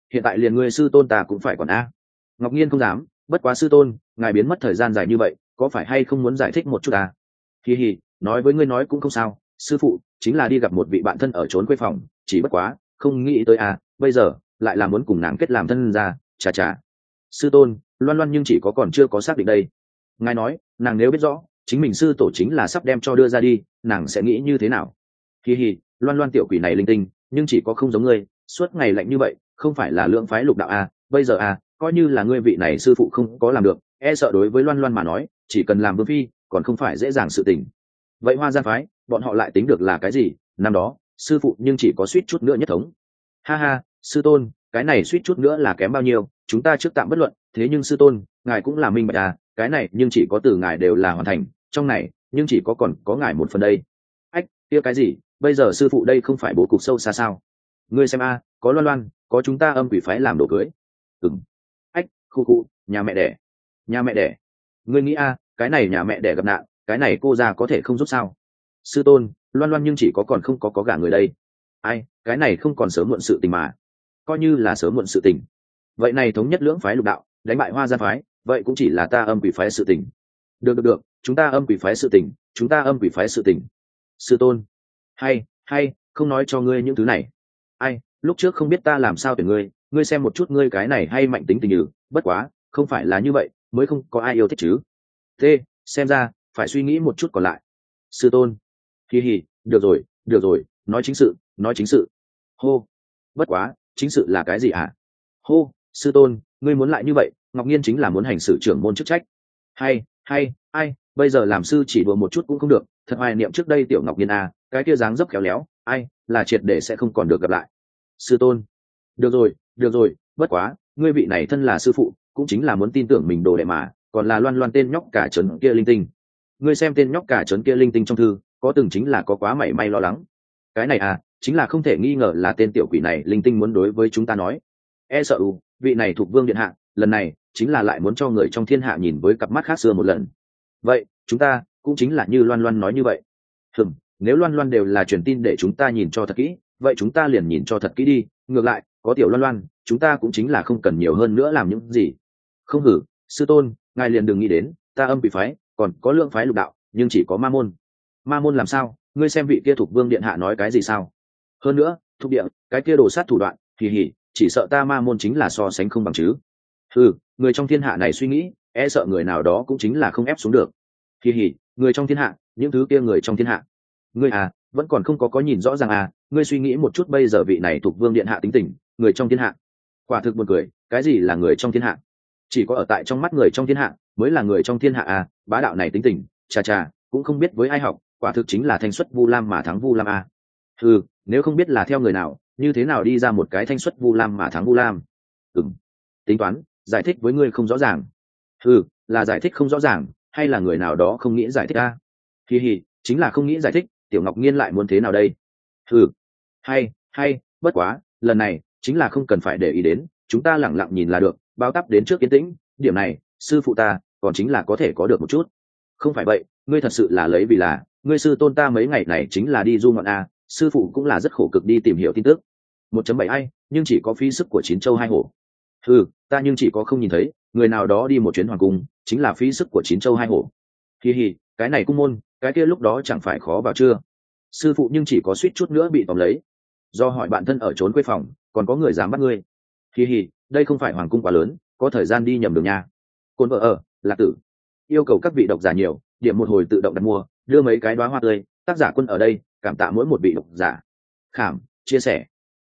hiện tại liền ngươi sư tôn ta cũng phải còn a. Ngọc Nhiên không dám, bất quá sư tôn, ngài biến mất thời gian dài như vậy, có phải hay không muốn giải thích một chút à? Hi hi, nói với ngươi nói cũng không sao, sư phụ chính là đi gặp một vị bạn thân ở trốn quê phòng, chỉ bất quá không nghĩ tới à, bây giờ lại là muốn cùng nàng kết làm thân ra, chà chà. Sư tôn, Loan Loan nhưng chỉ có còn chưa có xác định đây. Ngài nói, nàng nếu biết rõ chính mình sư tổ chính là sắp đem cho đưa ra đi, nàng sẽ nghĩ như thế nào? Hi hi, Loan Loan tiểu quỷ này linh tinh, nhưng chỉ có không giống ngươi, suốt ngày lạnh như vậy, không phải là lượng phái lục đạo à, bây giờ à, coi như là ngươi vị này sư phụ không có làm được, e sợ đối với Loan Loan mà nói, chỉ cần làm vương phi, còn không phải dễ dàng sự tình. Vậy Hoa Gian phái, bọn họ lại tính được là cái gì? Năm đó, sư phụ nhưng chỉ có suýt chút nữa nhất thống. Ha ha, sư tôn, cái này suýt chút nữa là kém bao nhiêu, chúng ta trước tạm bất luận, thế nhưng sư tôn, ngài cũng là minh bạch à, cái này nhưng chỉ có từ ngài đều là hoàn thành, trong này, nhưng chỉ có còn có ngài một phần đây. Ách, kia cái gì? Bây giờ sư phụ đây không phải bố cục sâu xa sao? Ngươi xem a, có Loan Loan, có chúng ta âm quỷ phái làm đồ cưới. Ừm. Ách, khu khu, nhà mẹ đẻ, nhà mẹ đẻ. Ngươi nghĩ a, cái này nhà mẹ đẻ gặp nạn, cái này cô ra có thể không giúp sao? Sư tôn, Loan Loan nhưng chỉ có còn không có có gả người đây. Ai, cái này không còn sớm muộn sự tình mà, coi như là sớm muộn sự tình. Vậy này thống nhất lưỡng phái lục đạo, đánh bại Hoa Gian phái, vậy cũng chỉ là ta âm quỷ phái sự tình. Được được được, chúng ta âm quỷ phái sự tình, chúng ta âm quỷ phái sự tình. Sư tôn, hay hay không nói cho ngươi những thứ này. Ai, lúc trước không biết ta làm sao tuyển ngươi, ngươi xem một chút ngươi cái này hay mạnh tính tình nhử, bất quá không phải là như vậy mới không có ai yêu thích chứ. Thế xem ra phải suy nghĩ một chút còn lại. Sư tôn, hì hì, được rồi được rồi, nói chính sự nói chính sự. Hô, bất quá chính sự là cái gì ạ? À? Hô, sư tôn, ngươi muốn lại như vậy, Ngọc Nhiên chính là muốn hành xử trưởng môn chức trách. Hay hay ai, bây giờ làm sư chỉ đùa một chút cũng không được, thật hoài niệm trước đây tiểu Ngọc Nhiên à, cái kia dáng dấp khéo léo, ai là triệt để sẽ không còn được gặp lại. Sư tôn, được rồi được rồi, bất quá ngươi vị này thân là sư phụ, cũng chính là muốn tin tưởng mình đồ đệ mà, còn là Loan Loan tên nhóc cả trấn kia linh tinh. Ngươi xem tên nhóc cả trấn kia linh tinh trong thư, có từng chính là có quá mảy may lo lắng. Cái này à, chính là không thể nghi ngờ là tên tiểu quỷ này linh tinh muốn đối với chúng ta nói. E sợ u, vị này thuộc vương điện hạ, lần này chính là lại muốn cho người trong thiên hạ nhìn với cặp mắt khác xưa một lần. Vậy chúng ta cũng chính là như Loan Loan nói như vậy. Hừm, nếu Loan Loan đều là truyền tin để chúng ta nhìn cho thật kỹ, vậy chúng ta liền nhìn cho thật kỹ đi, ngược lại có tiểu Loan Loan, chúng ta cũng chính là không cần nhiều hơn nữa làm những gì. Không hử, sư tôn, ngài liền đừng nghĩ đến, ta âm quỷ phái còn có lượng phái lục đạo, nhưng chỉ có ma môn. Ma môn làm sao? Ngươi xem vị kia thuộc vương điện hạ nói cái gì sao? Hơn nữa, thuộc địa, cái kia đồ sát thủ đoạn, kỳ hỉ, chỉ sợ ta ma môn chính là so sánh không bằng chứ. Ừ, người trong thiên hạ này suy nghĩ, e sợ người nào đó cũng chính là không ép xuống được. Kỳ hỉ, người trong thiên hạ, những thứ kia người trong thiên hạ. Ngươi à, vẫn còn không có có nhìn rõ ràng à, ngươi suy nghĩ một chút bây giờ vị này thuộc vương điện hạ tính tình, người trong thiên hạ. Quả thực buồn cười, cái gì là người trong thiên hạ? Chỉ có ở tại trong mắt người trong thiên hạ mới là người trong thiên hạ à, bá đạo này tính tình, chà chà, cũng không biết với ai học, quả thực chính là thanh xuất Vu Lam mà thắng Vu Lam à. Ừ, nếu không biết là theo người nào, như thế nào đi ra một cái thanh xuất Vu Lam mà thắng Vu Lam? Ừm, tính toán, giải thích với ngươi không rõ ràng. Ừ, là giải thích không rõ ràng, hay là người nào đó không nghĩ giải thích à? Hi hi, chính là không nghĩ giải thích, tiểu Ngọc Nhiên lại muốn thế nào đây? Ừ, hay hay, bất quá lần này chính là không cần phải để ý đến, chúng ta lẳng lặng nhìn là được, báo tắp đến trước yên tĩnh, điểm này sư phụ ta còn chính là có thể có được một chút. Không phải vậy, ngươi thật sự là lấy vì là ngươi sư tôn ta mấy ngày này chính là đi du ngoạn a, sư phụ cũng là rất khổ cực đi tìm hiểu tin tức. một chấm bảy ai, nhưng chỉ có phí sức của chín châu hai hổ. Ừ, ta nhưng chỉ có không nhìn thấy người nào đó đi một chuyến hoàng cung chính là phí sức của chín châu hai hổ. Hi hi, cái này cung môn, cái kia lúc đó chẳng phải khó vào chưa? Sư phụ nhưng chỉ có suýt chút nữa bị tóm lấy. Do hỏi bạn thân ở trốn quê phòng, còn có người dám bắt ngươi. Hi hi, đây không phải hoàng cung quá lớn, có thời gian đi nhầm đường nha. Côn vợ ở, Lạc Tử. Yêu cầu các vị độc giả nhiều, điểm một hồi tự động đặt mua, đưa mấy cái đóa hoa tươi, tác giả Quân ở đây, cảm tạ mỗi một vị độc giả. Khảm, chia sẻ.